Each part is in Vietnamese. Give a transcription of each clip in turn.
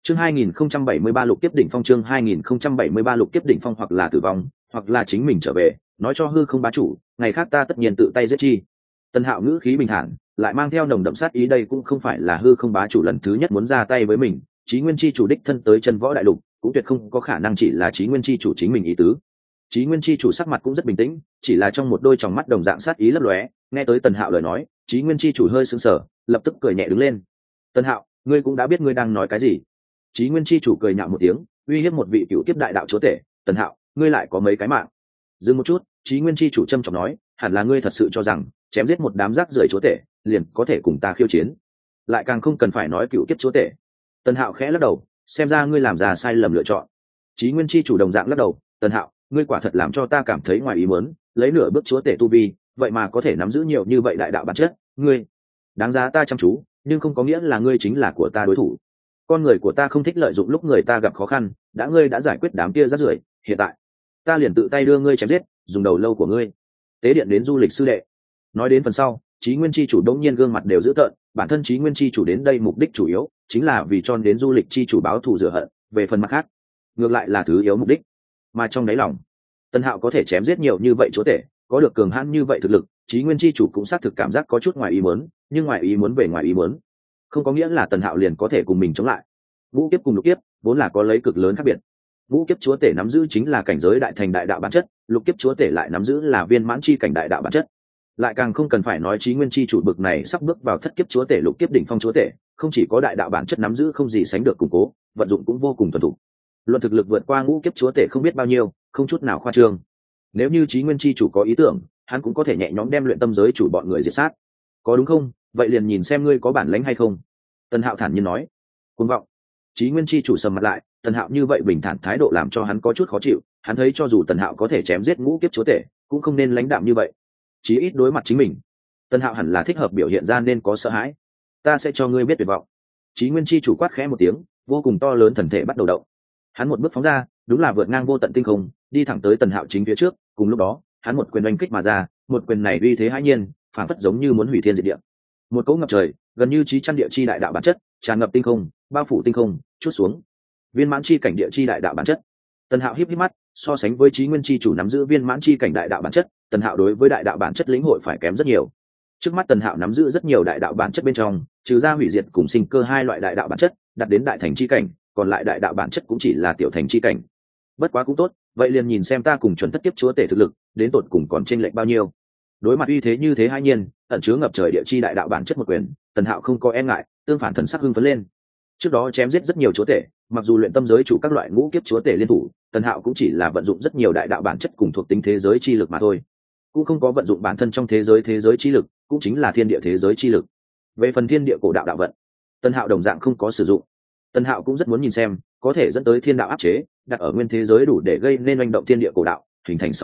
Chương 2073 lục kiếp đỉnh phong, chương 2073 lục kiếp đỉnh phong, hoặc là tử vong, hoặc là chính mình trở về, nói cho hư không bá chủ, ngày khác ta tất nhiên tự tay giết chi. Tần Hạo ngữ khí bình thản, lại mang theo nồng đậm sát ý, đây cũng không phải là hư không bá chủ lần thứ nhất muốn ra tay với mình, Chí Nguyên chi chủ đích thân tới chân võ đại lục, cũng tuyệt không có khả năng chỉ là Chí Nguyên chi chủ chính mình ý tứ. Chí Nguyên chi chủ sắc mặt cũng rất bình tĩnh, chỉ là trong một đôi tròng mắt đồng dạng sát ý lấp lóe, nghe tới Tần Hạo lời nói, Chí Nguyên chi chủ hơi sững sờ, lập tức cười nhẹ đứng lên. "Tần Hạo, ngươi cũng đã biết ngươi đang nói cái gì?" Chí Nguyên chi chủ cười nhạo một tiếng, uy hiếp một vị cựu kiếp đại đạo chúa tể. "Tần Hạo, ngươi lại có mấy cái mạng?" Dừng một chút, Chí Nguyên chi chủ trầm trọng nói, "Hẳn là ngươi thật sự cho rằng chém giết một đám rác rưởi chúa tể liền có thể cùng ta khiêu chiến, lại càng không cần phải nói cựu kiếp chúa tể." Tần Hạo khẽ lắc đầu, xem ra ngươi làm ra sai lầm lựa chọn. Chí Nguyên chi chủ đồng dạng lắc đầu, "Tần Hạo, ngươi quả thật làm cho ta cảm thấy ngoài ý muốn, lấy nửa bước chúa tể tu vi, vậy mà có thể nắm giữ nhiều như vậy đại đạo bản chất, ngươi đáng giá ta chăm chú, nhưng không có nghĩa là ngươi chính là của ta đối thủ. Con người của ta không thích lợi dụng lúc người ta gặp khó khăn, ngươi đã giải quyết đám kia rác rưởi, hiện tại ta liền tự tay đưa ngươi chém giết, dùng đầu lâu của ngươi tế điện đến du lịch sư đệ." Nói đến phần sau, Chí Nguyên chi chủ đống nhiên gương mặt đều dữ tợn, bản thân Chí Nguyên chi chủ đến đây mục đích chủ yếu chính là vì cho đến du lịch chi chủ báo thù rửa hận, về phần mặt khác ngược lại là thứ yếu mục đích. Mà trong đáy lòng, Tần Hạo có thể chém giết nhiều như vậy chúa tể, có được cường hãn như vậy thực lực, Chí Nguyên chi chủ cũng xác thực cảm giác có chút ngoài ý muốn, nhưng ngoài ý muốn về ngoài ý muốn, không có nghĩa là Tần Hạo liền có thể cùng mình chống lại. Ngũ kiếp cùng lục kiếp vốn là có lấy cực lớn khác biệt. Ngũ kiếp chúa tể nắm giữ chính là cảnh giới đại thành đại đạo bản chất, lục kiếp chúa tể lại nắm giữ là viên mãn chi cảnh đại đạo bản chất. Lại càng không cần phải nói Chí Nguyên chi chủ bực này sắp bước vào thất kiếp chúa tể, lục kiếp đỉnh phong chúa tể, không chỉ có đại đạo bản chất nắm giữ không gì sánh được củng cố, vận dụng cũng vô cùng thuần thục. Luận thực lực vượt qua ngũ kiếp chúa tể không biết bao nhiêu, không chút nào khoa trương. Nếu như Chí Nguyên chi chủ có ý tưởng, hắn cũng có thể nhẹ nhõm đem luyện tâm giới chủ bọn người diệt sát. Có đúng không? Vậy liền nhìn xem ngươi có bản lĩnh hay không." Tần Hạo thản nhiên nói. Cuồng vọng. Chí Nguyên chi chủ sầm mặt lại, Tần Hạo như vậy bình thản thái độ làm cho hắn có chút khó chịu, hắn thấy cho dù Tần Hạo có thể chém giết ngũ kiếp chúa tể, cũng không nên lãnh đạm như vậy. Chí ít đối mặt chính mình, Tần Hạo hẳn là thích hợp biểu hiện ra nên có sợ hãi. "Ta sẽ cho ngươi biết tuyệt vọng." Chí Nguyên chi chủ quát khẽ một tiếng, vô cùng to lớn thần thể bắt đầu động. Hắn một bước phóng ra, đúng là vượt ngang vô tận tinh không, đi thẳng tới Tần Hạo chính phía trước, cùng lúc đó, hắn một quyền oanh kích mà ra, một quyền này uy thế hãi nhiên, phản phất giống như muốn hủy thiên diệt địa. Một cỗ ngập trời, gần như chí chăn địa chi đại đạo bản chất, tràn ngập tinh không, bao phủ tinh không, chút xuống. Viên mãn chi cảnh địa chi đại đạo bản chất. Tần Hạo híp híp mắt, so sánh với Chí Nguyên chi chủ nắm giữ viên mãn chi cảnh đại đạo bản chất, Tần Hạo đối với đại đạo bản chất lĩnh hội phải kém rất nhiều. Trước mắt Tần Hạo nắm giữ rất nhiều đại đạo bản chất bên trong, trừ ra hủy diệt cùng sinh cơ hai loại đại đạo bản chất, đạt đến đại thành chi cảnh, còn lại đại đạo bản chất cũng chỉ là tiểu thành chi cảnh. Bất quá cũng tốt, vậy liền nhìn xem ta cùng chuẩn thất kiếp chúa tể thực lực, đến tột cùng còn chênh lệch bao nhiêu. Đối mặt uy thế như thế hai nhiên, ẩn chứa ngập trời địa chi đại đạo bản chất một quyền, Tần Hạo không có e ngại, tương phản thần sắc hưng phấn lên. Trước đó chém giết rất nhiều chúa tể, mặc dù luyện tâm giới chủ các loại ngũ kiếp chúa tể liên thủ, Tần Hạo cũng chỉ là vận dụng rất nhiều đại đạo bản chất cùng thuộc tính thế giới chi lực mà thôi, cũng không có vận dụng bản thân trong thế giới chi lực, cũng chính là thiên địa thế giới chi lực. Về phần thiên địa cổ đạo đạo vận, Tần Hạo đồng dạng không có sử dụng. Tần Hạo cũng rất muốn nhìn xem, có thể dẫn tới thiên đạo áp chế, đặt ở nguyên thế giới đủ để gây nên oanh động thiên địa cổ đạo, hình thành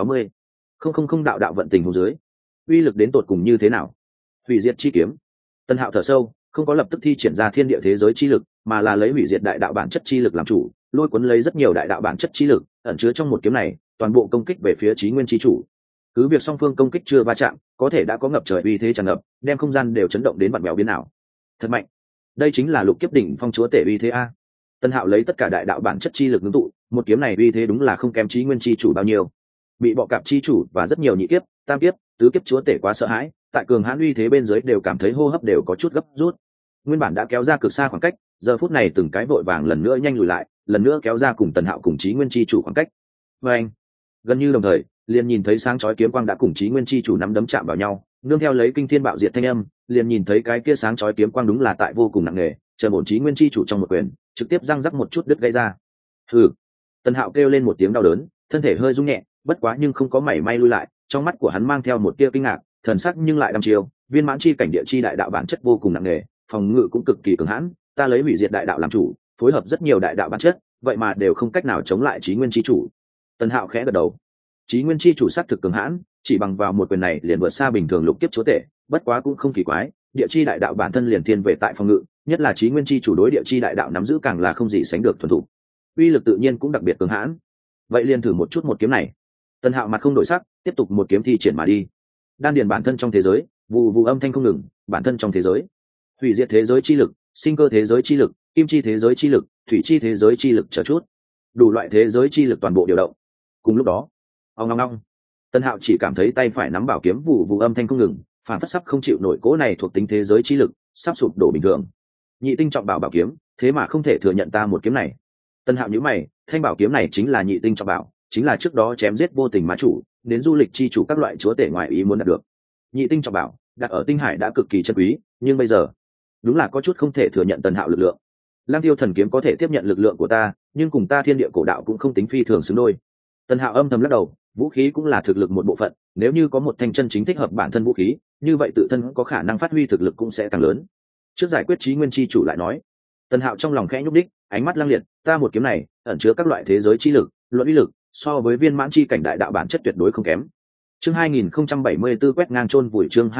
60 đạo đạo vận tình huống dưới, uy lực đến tột cùng như thế nào. Hủy diệt chi kiếm. Tần Hạo thở sâu, không có lập tức thi triển ra thiên địa thế giới chi lực, mà là lấy hủy diệt đại đạo bản chất chi lực làm chủ, lôi cuốn lấy rất nhiều đại đạo bản chất chi lực ẩn chứa trong một kiếm này, toàn bộ công kích về phía Chí Nguyên chi chủ. Cứ việc song phương công kích chưa va chạm, có thể đã có ngập trời uy thế tràn ngập, đem không gian đều chấn động đến vặn vẹo biến ảo. Thật mạnh. Đây chính là lục kiếp đỉnh phong chúa tể uy thế a. Tần Hạo lấy tất cả đại đạo bản chất chi lực ngưng tụ, một kiếm này uy thế đúng là không kém Chí Nguyên chi chủ bao nhiêu. Bị bọ cạp chi chủ và rất nhiều nhị kiếp, tam kiếp, tứ kiếp chúa tể quá sợ hãi, tại cường hãn uy thế bên dưới đều cảm thấy hô hấp đều có chút gấp rút. Nguyên bản đã kéo ra cực xa khoảng cách, giờ phút này từng cái vội vàng lần nữa nhanh lùi lại, lần nữa kéo ra cùng Tần Hạo cùng Chí Nguyên chi chủ khoảng cách. Và anh, gần như đồng thời, liền nhìn thấy sáng chói kiếm quang đã cùng Chí Nguyên chi chủ nắm đấm chạm vào nhau, nương theo lấy kinh thiên bạo diệt thanh âm, liền nhìn thấy cái kia sáng chói kiếm quang đúng là tại vô cùng nặng nề, chờ bổn Chí Nguyên chi chủ trong một quyền, trực tiếp răng rắc một chút đứt gãy ra. Hừ. Tần Hạo kêu lên một tiếng đau đớn, thân thể hơi rung nhẹ, bất quá nhưng không có mảy may lui lại, trong mắt của hắn mang theo một tia kinh ngạc, thần sắc nhưng lại đăm chiêu, viên mãn chi cảnh địa chi đại đạo bản chất vô cùng nặng nề, phòng ngự cũng cực kỳ cường hãn, ta lấy hủy diệt đại đạo làm chủ, phối hợp rất nhiều đại đạo bản chất, vậy mà đều không cách nào chống lại Chí Nguyên chi chủ. Tần Hạo khẽ gật đầu. Chí Nguyên chi chủ sát thực cường hãn, chỉ bằng vào một quyền này liền vượt xa bình thường lục kiếp chúa tể, bất quá cũng không kỳ quái, địa chi đại đạo bản thân liền thiên về tại phòng ngự, nhất là Chí Nguyên chi chủ đối địa chi đại đạo nắm giữ càng là không gì sánh được thuần thục, uy lực tự nhiên cũng đặc biệt cường hãn. Vậy liền thử một chút một kiếm này. Tần Hạo mặt không đổi sắc, tiếp tục một kiếm thi triển mà đi. Đan điền bản thân trong thế giới, vụ vụ âm thanh không ngừng, bản thân trong thế giới, hủy diệt thế giới chi lực, sinh cơ thế giới chi lực, kim chi thế giới chi lực, thủy chi thế giới chi lực chờ chút, đủ loại thế giới chi lực toàn bộ điều động. Cùng lúc đó, ong ong ong, Tân Hạo chỉ cảm thấy tay phải nắm bảo kiếm vụ vụ âm thanh không ngừng, phản phất sắp không chịu nổi cỗ này thuộc tính thế giới chi lực, sắp sụp đổ bình thường. Nhị tinh trọng bảo bảo kiếm, thế mà không thể thừa nhận ta một kiếm này. Tân Hạo nhíu mày, thanh bảo kiếm này chính là nhị tinh trọng bảo, chính là trước đó chém giết vô tình má chủ, đến du lịch chi chủ các loại chúa tể ngoại ý muốn đạt được. Nhị tinh trọng bảo, đặt ở tinh hải đã cực kỳ chân quý, nhưng bây giờ, đúng là có chút không thể thừa nhận Tân Hạo lực lượng. Lang Tiêu thần kiếm có thể tiếp nhận lực lượng của ta, nhưng cùng ta thiên địa cổ đạo cũng không tính phi thường xứng đôi. Tân Hạo âm thầm lắc đầu, vũ khí cũng là thực lực một bộ phận, nếu như có một thanh chân chính thích hợp bản thân vũ khí, như vậy tự thân có khả năng phát huy thực lực cũng sẽ càng lớn. Trước giải quyết Chí Nguyên chi chủ lại nói. Tân Hạo trong lòng khẽ nhúc đích, ánh mắt lăng liệt, ta một kiếm này ẩn chứa các loại thế giới chi lực, luận uy lực, so với viên mãn chi cảnh đại đạo bản chất tuyệt đối không kém. Chương 2074 quét ngang chôn vùi, chương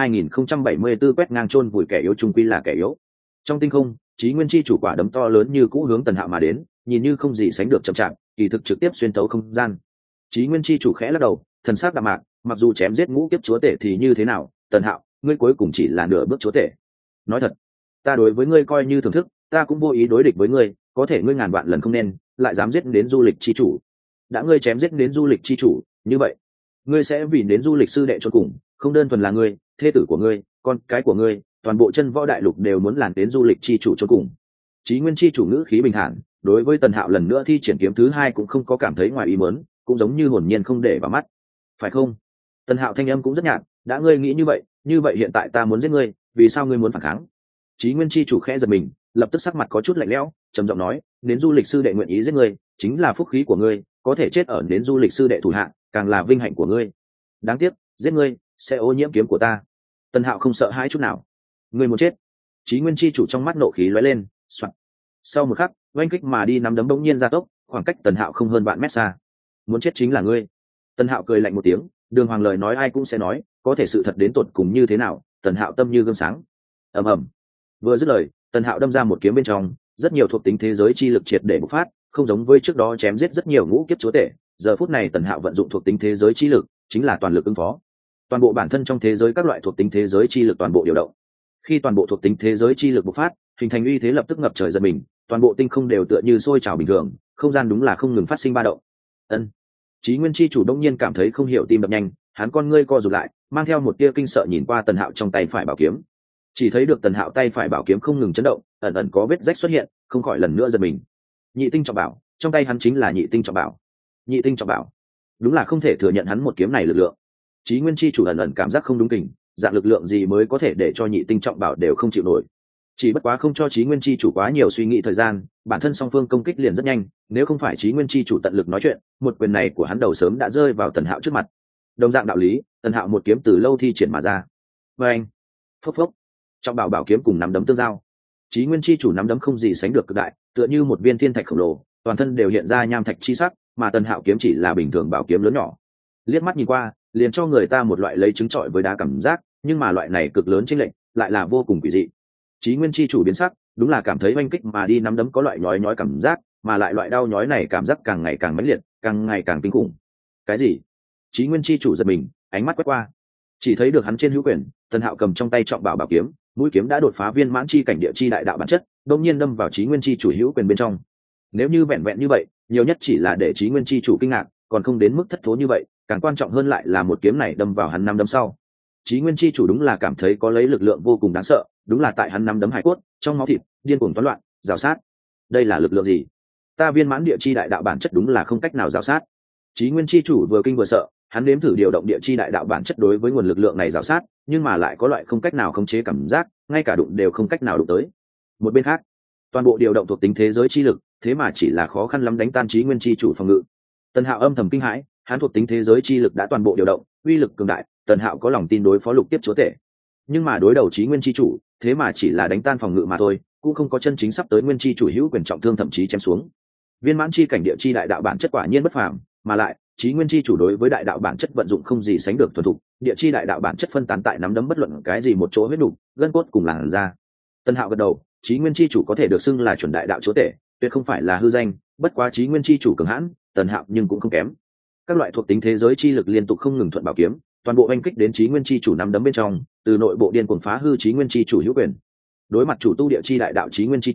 2074 quét ngang chôn vùi, kẻ yếu trung quy là kẻ yếu. Trong tinh không, Chí Nguyên chi chủ quả đấm to lớn như cũ hướng Tần Hạo mà đến, nhìn như không gì sánh được chậm chạp, kỳ thực trực tiếp xuyên thấu không gian. Chí Nguyên chi chủ khẽ lắc đầu, thần sắc đạm mạc, mặc dù chém giết ngũ kiếp chúa tể thì như thế nào, Tần Hạo, ngươi cuối cùng chỉ là nửa bước chúa tể. Nói thật, ta đối với ngươi coi như thưởng thức, ta cũng vô ý đối địch với ngươi, có thể ngươi ngàn vạn lần không nên lại dám giết đến du lịch chi chủ. Đã ngươi chém giết đến du lịch chi chủ, như vậy, ngươi sẽ vì đến du lịch sư đệ chôn cùng, không đơn thuần là ngươi, thê tử của ngươi, con cái của ngươi, toàn bộ chân võ đại lục đều muốn làn đến du lịch chi chủ chôn cùng. Chí Nguyên chi chủ ngữ khí bình thản, đối với Tần Hạo lần nữa thi triển kiếm thứ hai cũng không có cảm thấy ngoài ý muốn, cũng giống như hồn nhiên không để vào mắt. Phải không? Tần Hạo thanh âm cũng rất nhạt, đã ngươi nghĩ như vậy hiện tại ta muốn giết ngươi, vì sao ngươi muốn phản kháng? Chí Nguyên chi chủ khẽ giật mình, lập tức sắc mặt có chút lạnh lẽo, trầm giọng nói, đến du lịch sư đệ nguyện ý giết ngươi, chính là phúc khí của ngươi, có thể chết ở đến du lịch sư đệ thủ hạ, càng là vinh hạnh của ngươi. Đáng tiếc, giết ngươi sẽ ô nhiễm kiếm của ta. Tần Hạo không sợ hãi chút nào. Ngươi muốn chết? Chí Nguyên chi chủ trong mắt nộ khí lóe lên, soạt. Sau một khắc, oanh kích mà đi nắm đấm bỗng nhiên gia tốc, khoảng cách Tần Hạo không hơn vạn mét xa. Muốn chết chính là ngươi. Tần Hạo cười lạnh một tiếng, đường hoàng lời nói ai cũng sẽ nói, có thể sự thật đến tột cùng như thế nào, Tần Hạo tâm như gương sáng. Ầm ầm. Vừa dứt lời, Tần Hạo đâm ra một kiếm bên trong, rất nhiều thuộc tính thế giới chi lực triệt để bộc phát, không giống với trước đó chém giết rất nhiều ngũ kiếp chúa tể, giờ phút này Tần Hạo vận dụng thuộc tính thế giới chi lực, chính là toàn lực ứng phó. Toàn bộ bản thân trong thế giới các loại thuộc tính thế giới chi lực toàn bộ điều động. Khi toàn bộ thuộc tính thế giới chi lực bộc phát, hình thành uy thế lập tức ngập trời giật mình, toàn bộ tinh không đều tựa như sôi trào bình thường, không gian đúng là không ngừng phát sinh ba động. Ân. Chí Nguyên chi chủ đông nhiên cảm thấy không hiểu tim đập nhanh, hắn con ngươi co rụt lại, mang theo một tia kinh sợ nhìn qua Tần Hạo trong tay phải bảo kiếm. Chỉ thấy được Tần Hạo tay phải bảo kiếm không ngừng chấn động, ẩn ẩn có vết rách xuất hiện, không khỏi lần nữa giật mình. Nhị tinh trọng bảo, trong tay hắn chính là nhị tinh trọng bảo. Nhị tinh trọng bảo, đúng là không thể thừa nhận hắn một kiếm này lực lượng. Chí Nguyên chi chủ ẩn ẩn cảm giác không đúng kình, dạng lực lượng gì mới có thể để cho nhị tinh trọng bảo đều không chịu nổi. Chỉ bất quá không cho Chí Nguyên chi chủ quá nhiều suy nghĩ thời gian, bản thân song phương công kích liền rất nhanh, nếu không phải Chí Nguyên chi chủ tận lực nói chuyện, một quyền này của hắn đầu sớm đã rơi vào Tần Hạo trước mặt. Đồng dạng đạo lý, Tần Hạo một kiếm từ lâu thi triển mà ra. Và anh, phốc phốc, trọng bảo bảo kiếm cùng nắm đấm tương giao. Chí Nguyên chi chủ nắm đấm không gì sánh được cực đại, tựa như một viên thiên thạch khổng lồ, toàn thân đều hiện ra nham thạch chi sắc, mà Tần Hạo kiếm chỉ là bình thường bảo kiếm lớn nhỏ. Liếc mắt nhìn qua, liền cho người ta một loại lấy trứng trọi với đá cảm giác, nhưng mà loại này cực lớn chênh lệch lại là vô cùng quỷ dị. Chí Nguyên chi chủ biến sắc, đúng là cảm thấy oanh kích mà đi nắm đấm có loại nhói nhói cảm giác, mà lại loại đau nhói này cảm giác càng ngày càng mãnh liệt, càng ngày càng kinh khủng. Cái gì? Chí Nguyên chi chủ giật mình, ánh mắt quét qua, chỉ thấy được hắn trên hữu quyền, Tần Hạo cầm trong tay trọng bảo bảo kiếm, mũi kiếm đã đột phá viên mãn chi cảnh địa chi đại đạo bản chất, đột nhiên đâm vào Chí Nguyên chi chủ hữu quyền bên trong. Nếu như vẹn vẹn như vậy, nhiều nhất chỉ là để Chí Nguyên chi chủ kinh ngạc, còn không đến mức thất thố như vậy, càng quan trọng hơn lại là một kiếm này đâm vào hắn năm đấm sau. Chí Nguyên chi chủ đúng là cảm thấy có lấy lực lượng vô cùng đáng sợ, đúng là tại hắn năm đấm hải cốt, trong máu thịt, điên cuồng toán loạn, rào sát. Đây là lực lượng gì? Ta viên mãn địa chi đại đạo bản chất đúng là không cách nào rào sát. Chí Nguyên chi chủ vừa kinh vừa sợ, hắn nếm thử điều động địa chi đại đạo bản chất đối với nguồn lực lượng này rào sát, nhưng mà lại có loại không cách nào khống chế cảm giác, ngay cả đụng đều không cách nào đụng tới. Một bên khác, toàn bộ điều động thuộc tính thế giới chi lực, thế mà chỉ là khó khăn lắm đánh tan Chí Nguyên chi chủ phòng ngự. Tần Hạo âm thầm kinh hãi, hắn thuộc tính thế giới chi lực đã toàn bộ điều động, uy lực cường đại, Tần Hạo có lòng tin đối phó lục tiếp chúa tể. Nhưng mà đối đầu Chí Nguyên chi chủ, thế mà chỉ là đánh tan phòng ngự mà thôi, cũng không có chân chính sắp tới Nguyên chi chủ hữu quyền trọng thương thậm chí chém xuống. Viên mãn chi cảnh địa chi đại đạo bản chất quả nhiên bất phàm, mà lại Chí Nguyên chi chủ đối với đại đạo bản chất vận dụng không gì sánh được thuần thục, địa chi đại đạo bản chất phân tán tại nắm đấm bất luận cái gì một chỗ huyết nục, gân cốt cùng làn da. Tần Hạo gật đầu, Chí Nguyên chi chủ có thể được xưng là chuẩn đại đạo chúa tể, tuyệt không phải là hư danh, bất quá Chí Nguyên chi chủ cường hãn, Tần Hạo nhưng cũng không kém. Các loại thuộc tính thế giới chi lực liên tục không ngừng thuận bảo kiếm, toàn bộ oanh kích đến Chí Nguyên chi chủ nắm đấm bên trong, từ nội bộ điên cuồng phá hư Chí Nguyên chi chủ hữu quyền. Đối mặt chủ tu địa chi đại đạo Chí Nguyên chi chủ,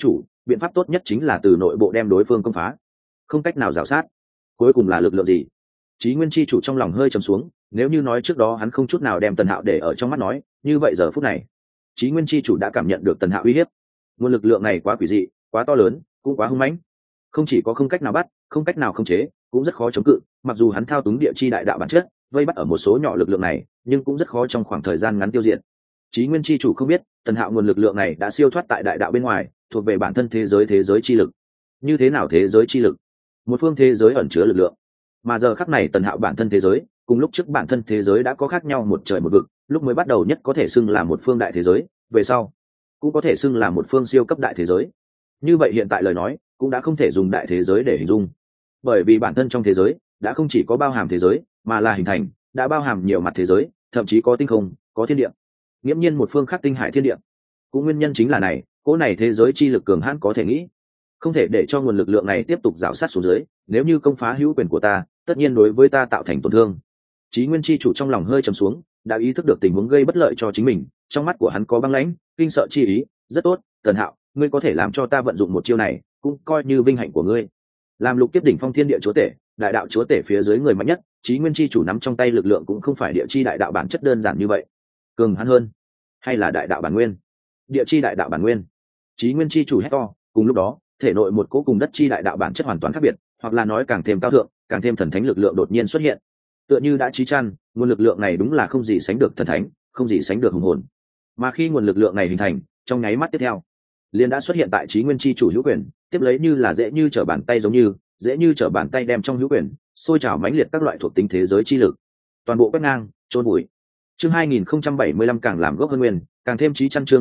biện pháp tốt nhất chính là từ nội bộ đem đối phương công phá, không cách nào rào sát. Cuối cùng là lực lượng gì? Chí Nguyên chi chủ trong lòng hơi trầm xuống, nếu như nói trước đó hắn không chút nào đem Tần Hạo để ở trong mắt nói, như vậy giờ phút này Chí Nguyên chi chủ đã cảm nhận được Tần Hạo uy hiếp. Nguồn lực lượng này quá quỷ dị, quá to lớn, cũng quá hung mãnh, không chỉ có không cách nào bắt, không cách nào khống chế, cũng rất khó chống cự. Mặc dù hắn thao túng địa chi đại đạo bản chất, vây bắt ở một số nhỏ lực lượng này, nhưng cũng rất khó trong khoảng thời gian ngắn tiêu diệt. Chí Nguyên chi chủ không biết, Tần Hạo nguồn lực lượng này đã siêu thoát tại đại đạo bên ngoài, thuộc về bản thân thế giới chi lực. Như thế nào thế giới chi lực? Một phương thế giới ẩn chứa lực lượng. Mà giờ khắc này Tần Hạo bản thân thế giới, cùng lúc trước bản thân thế giới đã có khác nhau một trời một vực, lúc mới bắt đầu nhất có thể xưng là một phương đại thế giới, về sau cũng có thể xưng là một phương siêu cấp đại thế giới. Như vậy hiện tại lời nói, cũng đã không thể dùng đại thế giới để hình dung, bởi vì bản thân trong thế giới đã không chỉ có bao hàm thế giới, mà là hình thành đã bao hàm nhiều mặt thế giới, thậm chí có tinh không, có thiên địa, nghiễm nhiên một phương khác tinh hải thiên địa. Cũng nguyên nhân chính là này, cỗ này thế giới chi lực cường hãn có thể nghĩ, không thể để cho nguồn lực lượng này tiếp tục rào sát xuống dưới, nếu như công phá hữu quyền của ta, tất nhiên đối với ta tạo thành tổn thương. Chí Nguyên chi chủ trong lòng hơi trầm xuống, đã ý thức được tình huống gây bất lợi cho chính mình, trong mắt của hắn có băng lãnh, kinh sợ chi ý. Rất tốt, Tần Hạo, ngươi có thể làm cho ta vận dụng một chiêu này, cũng coi như vinh hạnh của ngươi. Làm lục kiếp đỉnh phong thiên địa chúa tể, đại đạo chúa tể phía dưới người mạnh nhất, Chí Nguyên chi chủ nắm trong tay lực lượng cũng không phải địa chi đại đạo bản chất đơn giản như vậy, cường hắn hơn, hay là đại đạo bản nguyên, địa chi đại đạo bản nguyên. Chí Nguyên chi chủ hét to, cùng lúc đó, thể nội một cỗ cùng đất chi đại đạo bản chất hoàn toàn khác biệt, hoặc là nói càng thêm cao thượng, càng thêm thần thánh lực lượng đột nhiên xuất hiện. Tựa như đã chí chăn, nguồn lực lượng này đúng là không gì sánh được thần thánh, không gì sánh được hùng hồn. Mà khi nguồn lực lượng này hình thành, trong nháy mắt tiếp theo, liền đã xuất hiện tại Chí Nguyên chi chủ hữu quyền, tiếp lấy như là dễ như trở bàn tay, giống như dễ như trở bàn tay đem trong hữu quyền sôi trào mãnh liệt các loại thuộc tính thế giới chi lực, toàn bộ quét ngang, chôn bụi. Chương 2075 càng làm gốc hơn nguyên, càng thêm chí chăn. Chương